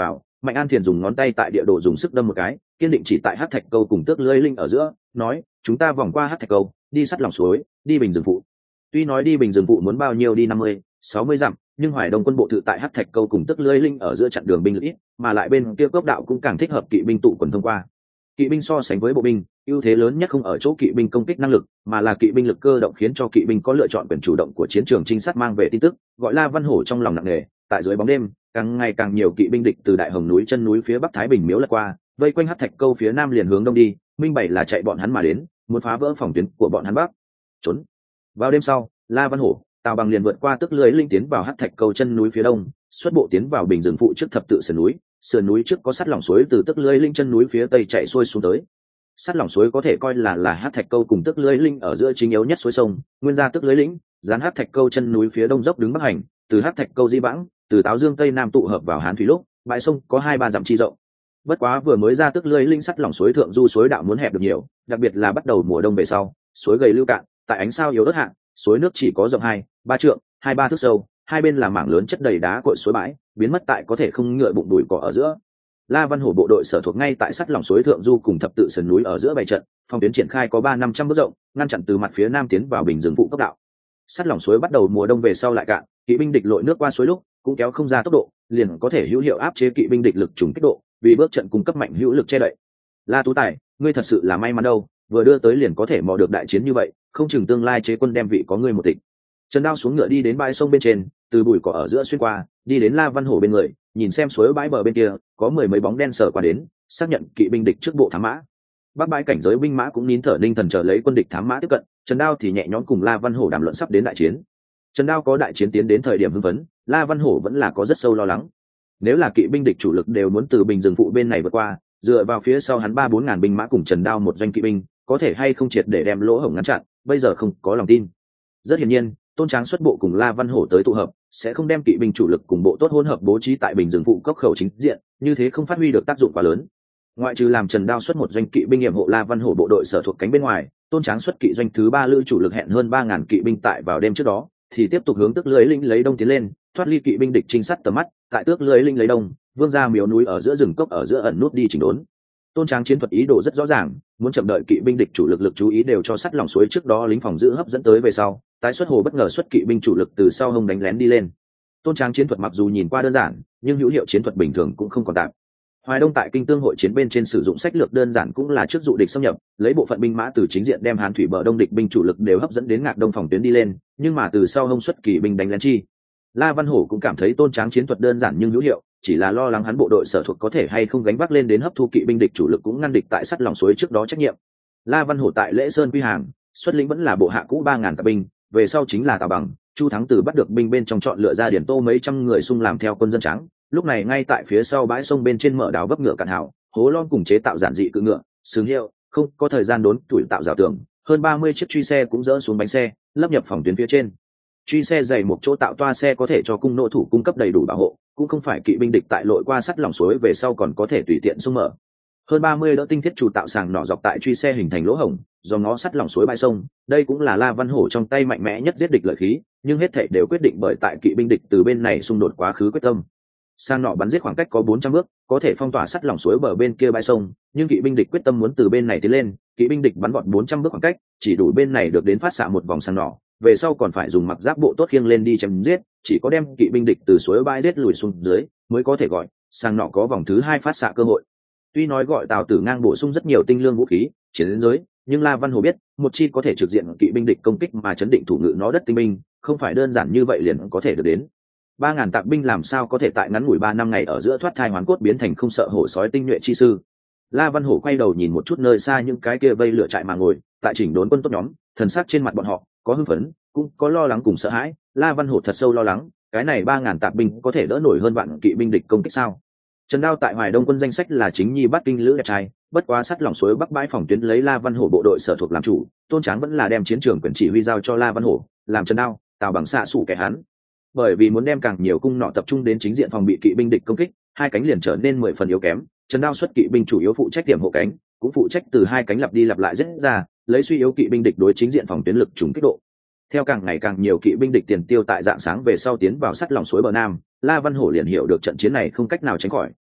Mạnh An Thiền dùng ngón tay tại địa đồ dùng sức đâm một cái, kiên định chỉ tại hắc thạch câu cùng tước lưỡi linh ở giữa, nói: chúng ta vòng qua hắc thạch câu, đi sắt lòng suối, đi bình rừng phụ. Tuy nói đi bình rừng phụ muốn bao nhiêu đi năm mươi, sáu mươi dặm, nhưng Hoài Đông quân bộ tự tại hắc thạch câu cùng tước lưỡi linh ở giữa chặn đường binh lực ít, mà lại bên kia cốc đạo cũng càng thích hợp kỵ binh tụ quần thông qua. Kỵ binh so sánh với bộ binh, ưu thế lớn nhất không ở chỗ kỵ binh công kích năng lực, mà là kỵ binh lực cơ động khiến cho kỵ binh có lựa chọn quyền chủ động của chiến trường trinh sát mang về tin tức, gọi La Văn Hổ trong lòng nặng nề. Tại dưới bóng đêm, càng ngày càng nhiều kỵ binh địch từ Đại Hồng núi chân núi phía bắc Thái Bình Miếu lật qua, vây quanh hắc thạch câu phía nam liền hướng đông đi, minh bảy là chạy bọn hắn mà đến, muốn phá vỡ phòng tuyến của bọn hắn bắc. Trốn. Vào đêm sau, La Văn Hổ, Tào Bằng liền vượt qua tức lưới linh tiến vào hắc thạch câu chân núi phía đông, xuất bộ tiến vào bình rừng phụ trước thập tự sườn núi, sườn núi trước có sắt lỏng suối từ tức lưới linh chân núi phía tây chạy xuôi xuống tới. Sắt lỏng suối có thể coi là là hắc thạch câu cùng tức lưới linh ở giữa chính yếu nhất suối sông, nguyên ra tức lưới lĩnh, dán hắc thạch câu chân núi phía đông dốc đứng bắc hành, từ hắc thạch câu di vãng, từ Táo Dương tây nam tụ hợp vào Hán thủy lúc, bãi sông có hai ba dặm chi rộng. Bất quá vừa mới ra tức lưới linh sắt lỏng suối thượng du suối đạo muốn hẹp được nhiều, đặc biệt là bắt đầu mùa đông về sau, suối gầy lưu cạn, tại ánh sao yếu ớt hạn, suối nước chỉ có rộng hai ba trượng, hai ba thước sâu, hai bên là mảng lớn chất đầy đá cội suối bãi, biến mất tại có thể không ngựa bụng đùi cỏ ở giữa. La Văn Hổ bộ đội sở thuộc ngay tại sắt lỏng suối thượng du cùng thập tự sườn núi ở giữa bày trận, phòng tuyến triển khai có ba năm trăm bước rộng, ngăn chặn từ mặt phía nam tiến vào bình rừng phụ cấp đạo. Sắt lỏng suối bắt đầu mùa đông về sau lại cạn, kỵ binh địch lội nước qua suối lúc cũng kéo không ra tốc độ, liền có thể hữu hiệu áp chế kỵ binh địch lực trùng kích độ, vì bước trận cung cấp mạnh hữu lực che đậy. La Tú Tài, ngươi thật sự là may mắn đâu, vừa đưa tới liền có thể mò được đại chiến như vậy, không chừng tương lai chế quân đem vị có ngươi một tịch. Trần Đao xuống ngựa đi đến bãi sông bên trên, từ bụi cỏ ở giữa xuyên qua, đi đến La Văn Hổ bên người, nhìn xem suối bãi bờ bên kia có mười mấy bóng đen sờ qua đến, xác nhận kỵ binh địch trước bộ thám mã. Bắc bãi cảnh giới binh mã cũng nín thở ninh thần chờ lấy quân địch thám mã tiếp cận, Trần Đao thì nhẹ nhõm cùng La Văn Hổ đàm luận sắp đến đại chiến. Trần Đao có đại chiến tiến đến thời điểm hưng phấn, La Văn Hổ vẫn là có rất sâu lo lắng. Nếu là kỵ binh địch chủ lực đều muốn từ bình rừng phụ bên này vượt qua, dựa vào phía sau hắn ba bốn ngàn binh mã cùng Trần Đao một doanh kỵ binh, có thể hay không triệt để đem lỗ hổng ngăn chặn, bây giờ không có lòng tin. Rất hiển nhiên, Tôn Tráng xuất bộ cùng La Văn Hổ tới tụ hợp, sẽ không đem kỵ binh chủ lực cùng bộ tốt hỗn hợp bố trí tại bình rừng phụ cốc khẩu chính diện, như thế không phát huy được tác dụng quá lớn. Ngoại trừ làm Trần Đao xuất một doanh kỵ binh nghiệm hộ La Văn Hổ bộ đội sở thuộc cánh bên ngoài, Tôn Tráng xuất kỵ doanh thứ ba lữ chủ lực hẹn hơn ba ngàn kỵ binh tại vào đêm trước đó, thì tiếp tục hướng Tước Lưới Linh lấy đông tiến lên, thoát ly kỵ binh địch trinh sát tầm mắt, tại Tước Lưới Linh lấy đông, vương ra miếu núi ở giữa rừng cốc ở giữa ẩn nút đi chỉnh đốn. Tôn Tráng chiến thuật ý đồ rất rõ ràng, muốn chậm đợi kỵ binh địch chủ lực lực chú ý đều cho sắt lòng suối trước đó lính phòng giữ hấp dẫn tới về sau, tái xuất hồ bất ngờ xuất kỵ binh chủ lực từ sau hông đánh lén đi lên. Tôn Tráng chiến thuật mặc dù nhìn qua đơn giản, nhưng hữu hiệu chiến thuật bình thường cũng không còn tạm. Hoài Đông tại Kinh Tương hội chiến bên trên sử dụng sách lược đơn giản cũng là trước dụ địch xâm nhập, lấy bộ phận binh mã từ chính diện đem Hán thủy bờ đông địch binh chủ lực đều hấp dẫn đến ngạc đông phòng tuyến đi lên, nhưng mà từ sau hông xuất kỵ binh đánh lén chi. La Văn Hổ cũng cảm thấy Tôn Tráng chiến thuật đơn giản nhưng hữu hiệu, chỉ là lo lắng hắn bộ đội sở thuộc có thể hay không gánh vác lên đến hấp thu kỵ binh địch chủ lực cũng ngăn địch tại sắt lòng suối trước đó trách nhiệm. La Văn Hổ tại Lễ Sơn quy hàng, xuất lĩnh vẫn là bộ hạ cũ ba ngàn tạp binh, về sau chính là Tào Bằng, Chu Thắng từ bắt được binh bên trong chọn lựa ra điển tô mấy trăm người xung làm theo quân dân trắng. Lúc này ngay tại phía sau bãi sông bên trên mở đào vấp ngựa cạn hảo, hố lon cùng chế tạo giản dị cự ngựa, sướng hiệu, không có thời gian đốn tuổi tạo rào tường, hơn ba mươi chiếc truy xe cũng dỡ xuống bánh xe, lấp nhập phòng tuyến phía trên. Truy xe dày một chỗ tạo toa xe có thể cho cung nô thủ cung cấp đầy đủ bảo hộ, cũng không phải kỵ binh địch tại lội qua sắt lòng suối về sau còn có thể tùy tiện xung mở. Hơn ba mươi đỡ tinh thiết chủ tạo sàng nỏ dọc tại truy xe hình thành lỗ hổng, do nó sắt lòng suối bãi sông, đây cũng là La Văn Hổ trong tay mạnh mẽ nhất giết địch lợi khí, nhưng hết thảy đều quyết định bởi tại kỵ binh địch từ bên này xung đột quá khứ quyết tâm. Sang nỏ bắn giết khoảng cách có bốn trăm bước, có thể phong tỏa sắt lòng suối bờ bên kia bãi sông, nhưng kỵ binh địch quyết tâm muốn từ bên này tiến lên, kỵ binh địch bắn vọt bốn trăm bước khoảng cách, chỉ đủ bên này được đến phát xạ một vòng sang nỏ, về sau còn phải dùng mặc giáp bộ tốt khiêng lên đi chém giết, chỉ có đem kỵ binh địch từ suối bãi giết lùi xuống dưới mới có thể gọi sang nỏ có vòng thứ hai phát xạ cơ hội. Tuy nói gọi Tào Tử Ngang bổ sung rất nhiều tinh lương vũ khí, chiến giới, nhưng La Văn Hồ biết, một chi có thể trực diện kỵ binh địch công kích mà chấn định thủ ngự nó đất tinh binh, không phải đơn giản như vậy liền có thể được đến. Ba ngàn tạp binh làm sao có thể tại ngắn ngủi ba năm ngày ở giữa thoát thai hoán cốt biến thành không sợ hổ sói tinh nhuệ chi sư. La Văn Hổ quay đầu nhìn một chút nơi xa những cái kia vây lửa trại mà ngồi, tại chỉnh đốn quân tốt nhóm, thần sắc trên mặt bọn họ có hưng phấn, cũng có lo lắng cùng sợ hãi. La Văn Hổ thật sâu lo lắng, cái này ba ngàn tạp binh có thể đỡ nổi hơn vạn kỵ binh địch công kích sao? Trần Đao tại Hoài Đông quân danh sách là chính nhi bắt kinh lữ đẹp trai, bất quá sắt lòng suối bắc bãi phòng tuyến lấy La Văn Hổ bộ đội sở thuộc làm chủ, Tôn Tráng vẫn là đem chiến trường quyền chỉ huy giao cho La Văn Hổ, làm Trần Đao, Tào Bằng xạ sủ kẻ hắn. Bởi vì muốn đem càng nhiều cung nỏ tập trung đến chính diện phòng bị kỵ binh địch công kích, hai cánh liền trở nên mười phần yếu kém. Trần Đao xuất kỵ binh chủ yếu phụ trách điểm hộ cánh, cũng phụ trách từ hai cánh lặp đi lặp lại rất ra, lấy suy yếu kỵ binh địch đối chính diện phòng tuyến lực trùng kích độ. Theo càng ngày càng nhiều kỵ binh địch tiền tiêu tại dạng sáng về sau tiến vào sắt lòng suối bờ nam, La Văn Hổ liền hiểu được trận chiến này không cách nào tránh khỏi,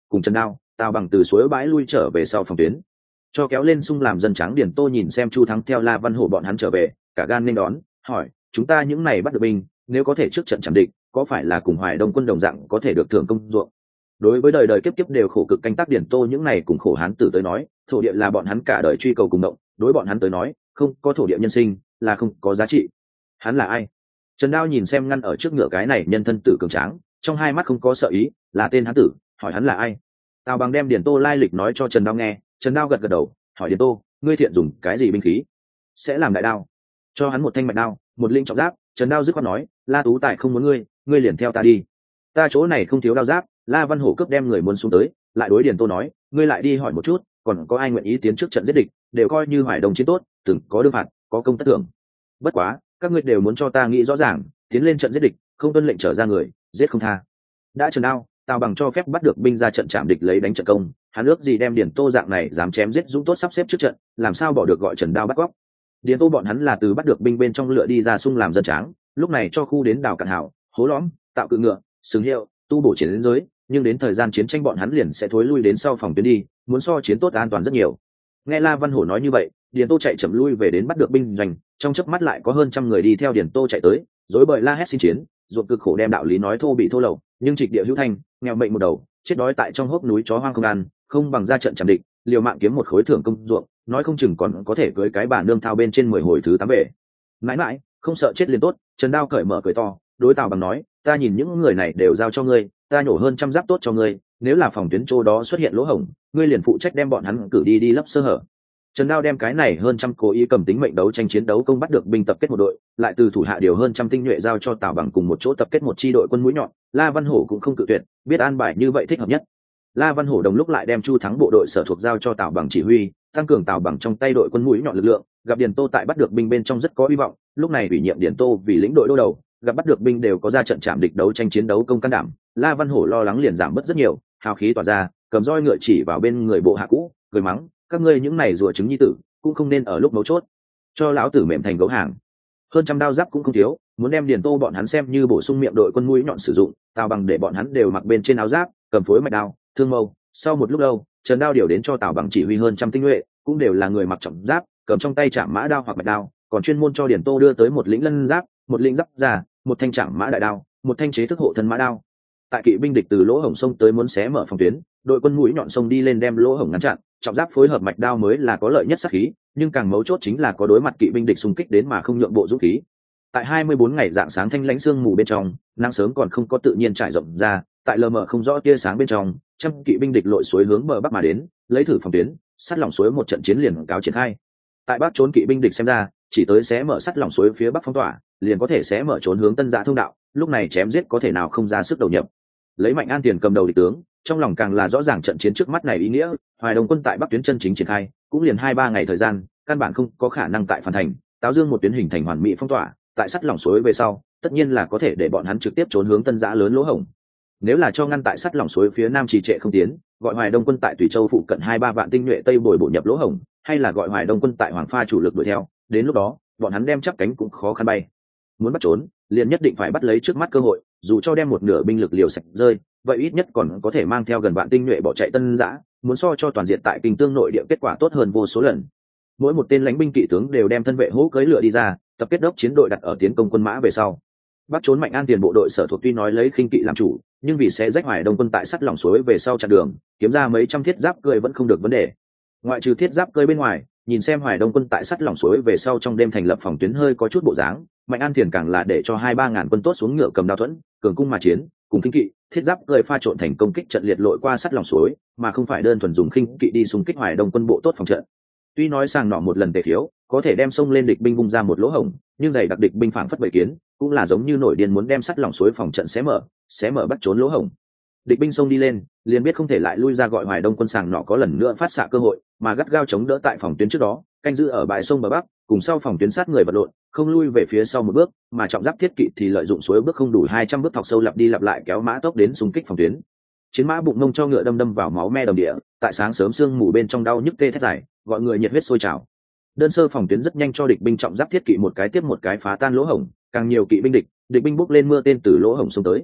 cùng Trần Đao, Tào Bằng từ suối bãi lui trở về sau phòng tuyến. Cho kéo lên xung làm dân tráng Điền Tô nhìn xem Chu Thắng theo La Văn Hổ bọn hắn trở về, cả gan nên đón, hỏi: chúng ta những này bắt được binh, nếu có thể trước trận chặn địch, có phải là cùng Hoài Đông quân đồng dạng có thể được thưởng công ruộng? Đối với đời đời kiếp kiếp đều khổ cực canh tác Điền Tô những này cùng khổ hán tử tới nói, thổ địa là bọn hắn cả đời truy cầu cùng động, đối bọn hắn tới nói, không có thổ địa nhân sinh là không có giá trị. Hắn là ai? Trần Đao nhìn xem ngăn ở trước ngựa cái này nhân thân tử cường tráng, trong hai mắt không có sợ ý, là tên hán tử, hỏi hắn là ai. Tào Bằng đem Điền Tô lai lịch nói cho Trần Đao nghe, Trần Đao gật gật đầu, hỏi Điền Tô: ngươi thiện dùng cái gì binh khí? Sẽ làm đại đao. Cho hắn một thanh mạch đao, một linh trọng giáp. Trần Đao dứt khoát nói: La Tú Tài không muốn ngươi, ngươi liền theo ta đi. Ta chỗ này không thiếu đao giáp. La Văn Hổ cướp đem người muốn xuống tới, lại đối Điền Tô nói: ngươi lại đi hỏi một chút, còn có ai nguyện ý tiến trước trận giết địch, đều coi như Hoài Đông chiến tốt, từng có đương phạt, có công tất thưởng. Bất quá, các ngươi đều muốn cho ta nghĩ rõ ràng, tiến lên trận giết địch, không tuân lệnh trở ra người, giết không tha. Đã Trần Đao, Tào Bằng cho phép bắt được binh ra trận chạm địch lấy đánh trận công, hắn ước gì đem Điền Tô dạng này dám chém giết dũng tốt sắp xếp trước trận, làm sao bỏ được gọi Trần Đao bắt cóc. Điền Tô bọn hắn là từ bắt được binh bên trong lựa đi ra sung làm dân tráng, lúc này cho khu đến đào cạn hảo, hố lõm, tạo cự ngựa, sừng hiệu, tu bổ chiến giới, nhưng đến thời gian chiến tranh bọn hắn liền sẽ thối lui đến sau phòng tuyến đi, muốn so chiến tốt an toàn rất nhiều. Nghe La Văn Hổ nói như vậy, Điền Tô chạy chậm lui về đến bắt được binh doanh, trong chớp mắt lại có hơn trăm người đi theo Điền Tô chạy tới, rối bời la hét xin chiến, ruột cực khổ đem đạo lý nói thô bị thô lậu, nhưng trịch địa hữu thanh, nghèo mệnh một đầu, chết đói tại trong hốc núi chó hoang không ăn, không bằng ra trận chạm địch, liều mạng kiếm một khối thưởng công ruộng, nói không chừng còn có thể cưới cái bà nương thao bên trên mười hồi thứ tám về. Mãi mãi, không sợ chết liền tốt. Trần Đao cởi mở cười to, đối Tào Bằng nói: ta nhìn những người này đều giao cho ngươi, ta nhổ hơn trăm giáp tốt cho ngươi, nếu là phòng tuyến chỗ đó xuất hiện lỗ hổng, ngươi liền phụ trách đem bọn hắn cử đi đi lấp sơ hở. Trần Đao đem cái này hơn trăm cố ý cầm tính mệnh đấu tranh chiến đấu công bắt được binh tập kết một đội, lại từ thủ hạ điều hơn trăm tinh nhuệ giao cho Tào Bằng cùng một chỗ tập kết một chi đội quân mũi nhọn. La Văn Hổ cũng không cự tuyệt, biết an bài như vậy thích hợp nhất. La Văn Hổ đồng lúc lại đem Chu Thắng bộ đội sở thuộc giao cho Tào Bằng chỉ huy, tăng cường Tào Bằng trong tay đội quân mũi nhọn lực lượng. Gặp Điền Tô tại bắt được binh bên trong rất có hy vọng, lúc này ủy nhiệm Điền Tô vì lĩnh đội đô đầu, gặp bắt được binh đều có ra trận chạm địch đấu tranh chiến đấu công can đảm. La Văn Hổ lo lắng liền giảm bớt rất nhiều, hào khí tỏa ra, cầm roi ngựa chỉ vào bên người bộ hạ cũ, cười mắng: các ngươi những này rùa trứng nhi tử, cũng không nên ở lúc mấu chốt cho lão tử mềm thành gấu hàng. Hơn trăm đao giáp cũng không thiếu, muốn đem Điền Tô bọn hắn xem như bổ sung miệng đội quân mũi nhọn sử dụng. Tào Bằng để bọn hắn đều mặc bên trên áo giáp, cầm phối mạch đao, thương mâu. Sau một lúc lâu, Trần Đao điều đến cho Tào Bằng chỉ huy hơn trăm tinh nhuệ, cũng đều là người mặc trọng giáp, cầm trong tay chạm mã đao hoặc mạch đao, còn chuyên môn cho Điền Tô đưa tới một lĩnh lân giáp, một lĩnh giáp già, một thanh chạm mã đại đao, một thanh chế thức hộ thân mã đao. Tại kỵ binh địch từ lỗ hổng sông tới muốn xé mở phòng tuyến, đội quân mũi nhọn sông đi lên đem lỗ hổng ngăn chặn, trọng giáp phối hợp mạch đao mới là có lợi nhất sát khí, nhưng càng mấu chốt chính là có đối mặt kỵ binh địch xung kích đến mà không nhượng bộ dũng khí. Tại hai mươi bốn ngày dạng sáng thanh lãnh sương mù bên trong, nắng sớm còn không có tự nhiên trải rộng ra, tại lờ mờ không rõ tia sáng bên trong, trăm kỵ binh địch lội suối hướng bờ bắc mà đến, lấy thử phòng tuyến, sắt lỏng suối một trận chiến liền cáo triển khai. Tại bắc trốn kỵ binh địch xem ra, chỉ tới xé mở sắt lỏng suối phía bắc phong tỏa, liền có thể xé mở trốn hướng Tân Giã thông đạo, lúc này chém giết có thể nào không ra sức đầu nhập. Lấy Mạnh An Tiền cầm đầu địch tướng, trong lòng càng là rõ ràng trận chiến trước mắt này ý nghĩa. Hoài Đông quân tại bắc tuyến chân chính triển khai, cũng liền hai ba ngày thời gian, căn bản không có khả năng tại phản thành, Táo Dương một tuyến hình thành hoàn mỹ phong tỏa. Tại sắt lỏng suối về sau, tất nhiên là có thể để bọn hắn trực tiếp trốn hướng Tân Giã lớn lỗ hổng. Nếu là cho ngăn tại sắt lỏng suối phía nam trì trệ không tiến, gọi Hoài Đông quân tại Tùy Châu phụ cận hai ba vạn tinh nhuệ tây bồi bổ nhập lỗ hổng, hay là gọi Hoài Đông quân tại Hoàng Pha chủ lực đuổi theo, đến lúc đó, bọn hắn đem chắp cánh cũng khó khăn bay. Muốn bắt trốn, liền nhất định phải bắt lấy trước mắt cơ hội, dù cho đem một nửa binh lực liều sạch rơi, vậy ít nhất còn có thể mang theo gần vạn tinh nhuệ bỏ chạy Tân Giã, muốn so cho toàn diện tại Kinh Tương nội địa kết quả tốt hơn vô số lần. Mỗi một tên lãnh binh kỵ tướng đều đem thân vệ hỗ cưỡi lựa đi ra, tập kết đốc chiến đội đặt ở tiến công quân mã về sau. Bắt trốn Mạnh An Tiền bộ đội sở thuộc tuy nói lấy khinh kỵ làm chủ, nhưng vì sẽ rách Hoài Đông quân tại sắt lỏng suối về sau chặn đường, kiếm ra mấy trăm thiết giáp cơi vẫn không được vấn đề. Ngoại trừ thiết giáp cơi bên ngoài, nhìn xem Hoài Đông quân tại sắt lỏng suối về sau trong đêm thành lập phòng tuyến hơi có chút bộ dáng, Mạnh An Tiền càng là để cho hai ba ngàn quân tốt xuống ngựa cầm đao thuẫn, cường cung mà chiến, cùng khinh kỵ, thiết giáp cơi pha trộn thành công kích trận liệt lội qua sắt lỏng suối, mà không phải đơn thuần dùng khinh kỵ đi xung kích Hoài Đông quân bộ tốt phòng trận. Tuy nói sàng nọ một lần tề thiếu, có thể đem sông lên địch binh vung ra một lỗ hổng, nhưng dày đặc địch binh phảng phất bầy kiến, cũng là giống như nổi điên muốn đem sắt lỏng suối phòng trận xé mở, xé mở bắt trốn lỗ hổng. Địch binh sông đi lên, liền biết không thể lại lui ra, gọi Hoài Đông quân sàng nọ có lần nữa phát xạ cơ hội, mà gắt gao chống đỡ tại phòng tuyến trước đó, canh giữ ở bãi sông bờ bắc, cùng sau phòng tuyến sát người vật lộn, không lui về phía sau một bước, mà trọng giáp thiết kỵ thì lợi dụng suối bước không đủ hai trăm bước thọc sâu lặp đi lặp lại kéo mã tốc đến xung kích phòng tuyến. Chiến mã bụng ngông cho ngựa đâm đâm vào máu me đồng địa, tại sáng sớm sương mù bên trong đau nhức tê thét dài, gọi người nhiệt huyết sôi trào. Đơn sơ phòng tuyến rất nhanh cho địch binh trọng giáp thiết kỵ một cái tiếp một cái phá tan lỗ hổng, càng nhiều kỵ binh địch, địch binh bốc lên mưa tên từ lỗ hổng xông tới.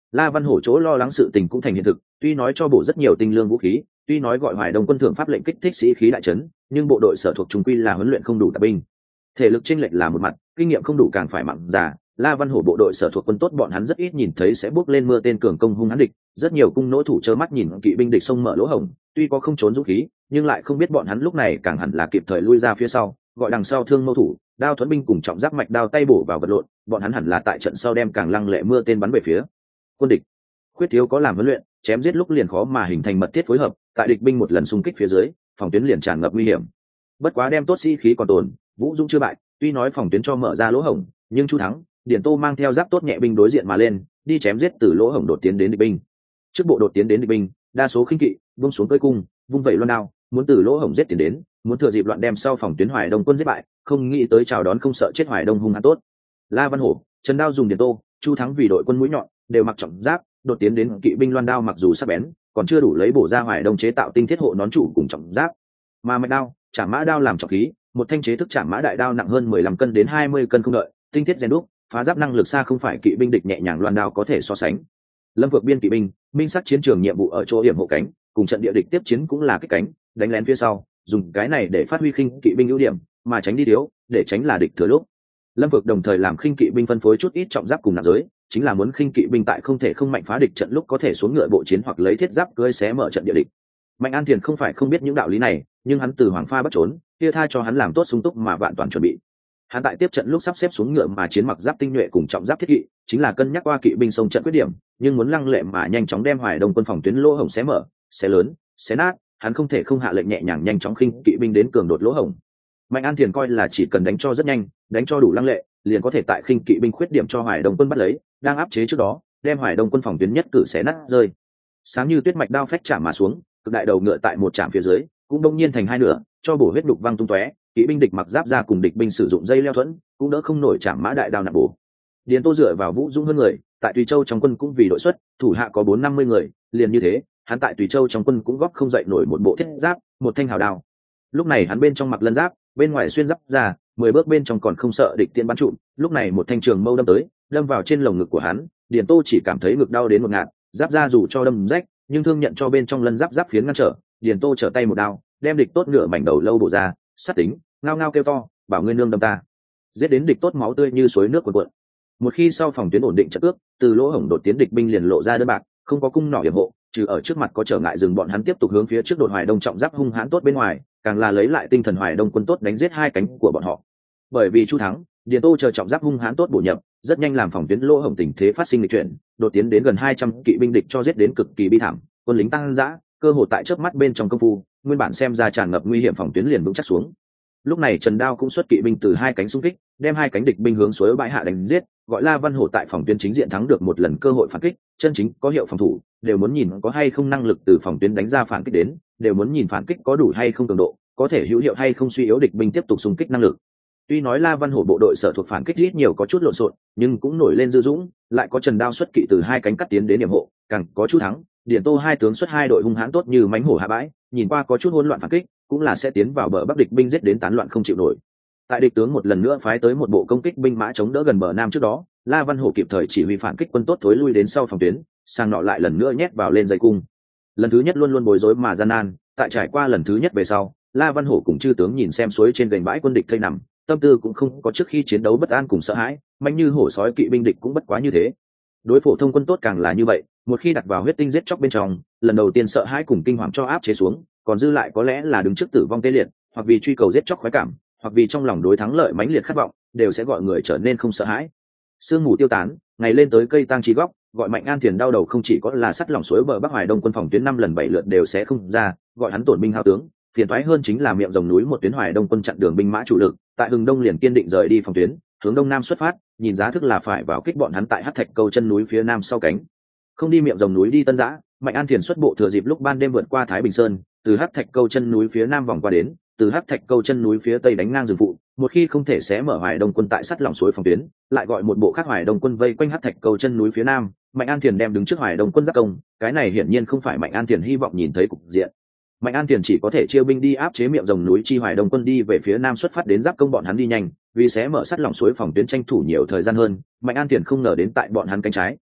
La Văn Hổ chỗ lo lắng sự tình cũng thành hiện thực, tuy nói cho bổ rất nhiều tinh lương vũ khí, tuy nói gọi Hoài Đông quân thượng pháp lệnh kích thích sĩ khí đại trấn, nhưng bộ đội sở thuộc trung quy là huấn luyện không đủ tạp binh. Thể lực chênh lệch là một mặt, kinh nghiệm không đủ càng phải mặn già. La Văn Hổ bộ đội sở thuộc quân tốt bọn hắn rất ít nhìn thấy sẽ bước lên mưa tên cường công hung hãn địch, rất nhiều cung nỗ thủ trơ mắt nhìn kỵ binh địch xông mở lỗ hổng, tuy có không trốn dũng khí, nhưng lại không biết bọn hắn lúc này càng hẳn là kịp thời lui ra phía sau, gọi đằng sau thương mâu thủ, đao thuẫn binh cùng trọng giáp mạch đao tay bổ vào vật lộn, bọn hắn hẳn là tại trận sau đem càng lăng lệ mưa tên bắn về phía quân địch. Khuyết thiếu có làm huấn luyện, chém giết lúc liền khó mà hình thành mật thiết phối hợp, tại địch binh một lần xung kích phía dưới, phòng tuyến liền tràn ngập nguy hiểm. Bất quá đem tốt sĩ khí còn tồn, Vũ Dũng chưa bại, tuy nói phòng tuyến cho mở ra lỗ hổng, nhưng Chu Thắng, Điền Tô mang theo giáp tốt nhẹ binh đối diện mà lên, đi chém giết từ lỗ hổng đột tiến đến địch binh. Trước bộ đột tiến đến địch binh, đa số khinh kỵ, vung xuống cưỡi cung, vung vẩy loan đao, muốn từ lỗ hổng giết tiến đến, muốn thừa dịp loạn đem sau phòng tuyến Hoài Đông quân giết bại, không nghĩ tới chào đón không sợ chết Hoài Đông hung hãn tốt. La Văn Hổ, Trần Đao dùng Điền Tô, Chu Thắng vì đội quân mũi nhọn, đều mặc trọng giáp, đột tiến đến kỵ binh loan đao mặc dù sắc bén, còn chưa đủ lấy bổ ra Hoài Đông chế tạo tinh thiết hộ nón trụ cùng trọng giáp. Mà mạch đao, chả mã đao làm trọng khí, một thanh chế thức chả mã đại đao nặng hơn mười lăm cân đến hai mươi cân không đợi, tinh thiết rèn đúc, phá giáp năng lực xa không phải kỵ binh địch nhẹ nhàng loan đao có thể so sánh. Lâm vượt biên kỵ binh, minh sắc chiến trường nhiệm vụ ở chỗ hiểm hộ cánh, cùng trận địa địch tiếp chiến cũng là kích cánh, đánh lén phía sau, dùng cái này để phát huy khinh kỵ binh ưu điểm, mà tránh đi thiếu, để tránh là địch thừa lúc. Lâm vượt đồng thời làm khinh kỵ binh phân phối chút ít trọng giáp cùng nạp giới, chính là muốn khinh kỵ binh tại không thể không mạnh phá địch trận lúc có thể xuống ngựa bộ chiến hoặc lấy thiết giáp cưỡi xé mở trận địa địch. Mạnh An Thiền không phải không biết những đạo lý này, nhưng hắn từ Hoàng Pha bắt trốn, kia tha cho hắn làm tốt sung túc mà vạn toàn chuẩn bị. Hắn tại tiếp trận lúc sắp xếp xuống ngựa mà chiến mặc giáp tinh nhuệ cùng trọng giáp thiết kỵ, chính là cân nhắc qua kỵ binh sông trận quyết điểm, nhưng muốn lăng lệ mà nhanh chóng đem Hoài Đông quân phòng tuyến lỗ hổng xé mở, xé lớn, xé nát, hắn không thể không hạ lệnh nhẹ nhàng nhanh chóng khinh kỵ binh đến cường đột lỗ hổng. Mạnh An Thiền coi là chỉ cần đánh cho rất nhanh, đánh cho đủ lăng lệ, liền có thể tại khinh kỵ binh khuyết điểm cho Hoài Đông quân bắt lấy, đang áp chế trước đó, đem Hoài Đông quân phòng tuyến nhất cử xé nát rơi. Sáng như tuyết mạch đao phách chạm mà xuống, cực đại đầu ngựa tại một chạm phía dưới, cũng đông nhiên thành hai nửa, cho bổ huyết đục văng tung tóe, kỵ binh địch mặc giáp ra cùng địch binh sử dụng dây leo thuẫn, cũng đỡ không nổi chạm mã đại đao nặng bổ. Điền Tô dựa vào Vũ Dũng hơn người, tại Tùy Châu trong quân cũng vì đội xuất, thủ hạ có bốn năm mươi người, liền như thế, hắn tại Tùy Châu trong quân cũng góp không dậy nổi một bộ thiết giáp, một thanh hào đao. Lúc này hắn bên trong mặc lân giáp, bên ngoài xuyên giáp ra, mười bước bên trong còn không sợ địch tiễn bắn trụm, lúc này một thanh trường mâu đâm tới, đâm vào trên lồng ngực của hắn, Điền Tô chỉ cảm thấy ngực đau đến một ngạt, giáp ra dù cho đâm rách, nhưng thương nhận cho bên trong lân giáp giáp phiến ngăn trở, Điền Tô trở tay một đao, đem địch tốt nửa mảnh đầu lâu bổ ra, sát tính, ngao ngao kêu to, bảo ngươi nương đâm ta. Giết đến địch tốt máu tươi như suối nước cuồn cuộn. Một khi sau phòng tuyến ổn định trận cước, từ lỗ hổng đột tiến địch binh liền lộ ra đơn bạc, không có cung nỏ hiểm hộ, trừ ở trước mặt có trở ngại dừng bọn hắn tiếp tục hướng phía trước đột Hoài Đông trọng giáp hung hãn tốt bên ngoài, càng là lấy lại tinh thần Hoài Đông quân tốt đánh giết hai cánh của bọn họ. Bởi vì Chu Thắng, Điền Tô chờ trọng giáp hung hãn tốt bổ nhập, rất nhanh làm phòng tuyến lỗ hổng tình thế phát sinh lịch chuyển, đột tiến đến gần hai trăm kỵ binh địch cho giết đến cực kỳ bi thảm, quân lính tăng dã, cơ hội tại chớp mắt bên trong công phu, nguyên bản xem ra tràn ngập nguy hiểm phòng tuyến liền vững chắc xuống. Lúc này Trần Đao cũng xuất kỵ binh từ hai cánh xung kích, đem hai cánh địch binh hướng suối bãi hạ đánh giết, gọi La Văn Hổ tại phòng tuyến chính diện thắng được một lần cơ hội phản kích, chân chính có hiệu phòng thủ, đều muốn nhìn có hay không năng lực từ phòng tuyến đánh ra phản kích đến, đều muốn nhìn phản kích có đủ hay không cường độ, có thể hữu hiệu hay không suy yếu địch binh tiếp tục xung kích năng lực. Tuy nói La Văn Hổ bộ đội sở thuộc phản kích ít nhiều có chút lộn xộn, nhưng cũng nổi lên dư dũng, lại có Trần Đao xuất kỵ từ hai cánh cắt tiến đến điểm hộ, càng có Chu Thắng, Điền Tô hai tướng xuất hai đội hung hãn tốt như mánh hổ hạ bãi, nhìn qua có chút hỗn loạn phản kích, cũng là sẽ tiến vào bờ bắc địch binh giết đến tán loạn không chịu nổi. Tại địch tướng một lần nữa phái tới một bộ công kích binh mã chống đỡ gần bờ nam trước đó, La Văn Hổ kịp thời chỉ huy phản kích quân tốt thối lui đến sau phòng tuyến, sang nọ lại lần nữa nhét vào lên dây cung. Lần thứ nhất luôn luôn bối rối mà gian nan, tại trải qua lần thứ nhất về sau, La Văn Hổ cùng chư tướng nhìn xem suối trên gành bãi quân địch thây nằm, tâm tư cũng không có trước khi chiến đấu bất an cùng sợ hãi, mạnh như hổ sói kỵ binh địch cũng bất quá như thế. Đối phổ thông quân tốt càng là như vậy, một khi đặt vào huyết tinh giết chóc bên trong, lần đầu tiên sợ hãi cùng kinh hoàng cho áp chế xuống, còn dư lại có lẽ là đứng trước tử vong tê liệt, hoặc vì truy cầu giết chóc khoái cảm, hoặc vì trong lòng đối thắng lợi mãnh liệt khát vọng, đều sẽ gọi người trở nên không sợ hãi. Sương mù tiêu tán, ngày lên tới cây tang trí góc, gọi Mạnh An Thiền đau đầu không chỉ có là sắt lỏng suối bờ Bắc Hoài Đông quân phòng tuyến năm lần bảy lượt đều sẽ không ra, gọi hắn tổn binh hao tướng, phiền toái hơn chính là miệng rồng núi một tuyến Hoài Đông quân chặn đường binh mã chủ lực, tại Hừng Đông liền kiên định rời đi phòng tuyến, hướng đông nam xuất phát, nhìn giá thức là phải vào kích bọn hắn tại Hắc Thạch Câu chân núi phía nam sau cánh. Không đi miệng rồng núi đi Tân Giã, Mạnh An Thiền xuất bộ thừa dịp lúc ban đêm vượt qua Thái Bình Sơn, từ Hắc Thạch Câu chân núi phía nam vòng qua đến, từ Hắc Thạch Câu chân núi phía tây đánh ngang rừng phụ, một khi không thể xé mở Hoài Đông quân tại sắt lỏng suối phòng tuyến, lại gọi một bộ khác Hoài Đông quân vây quanh Hắc Thạch Câu chân núi phía nam, Mạnh An Thiền đem đứng trước Hoài Đông quân giáp công, cái này hiển nhiên không phải Mạnh An Thiền hy vọng nhìn thấy cục diện. Mạnh An Thiền chỉ có thể chia binh đi áp chế miệng rồng núi chi Hoài Đông quân đi về phía nam xuất phát đến giáp công bọn hắn đi nhanh, vì xé mở sắt lỏng suối phòng tuyến tranh thủ nhiều thời gian hơn. Mạnh An Thiền không ngờ đến tại bọn hắn cánh trái,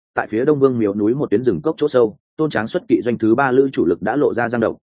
tại phía đông vương miếu núi một tuyến rừng cốc chỗ sâu, tôn tráng xuất kỵ doanh thứ ba lữ chủ lực đã lộ ra giang độc.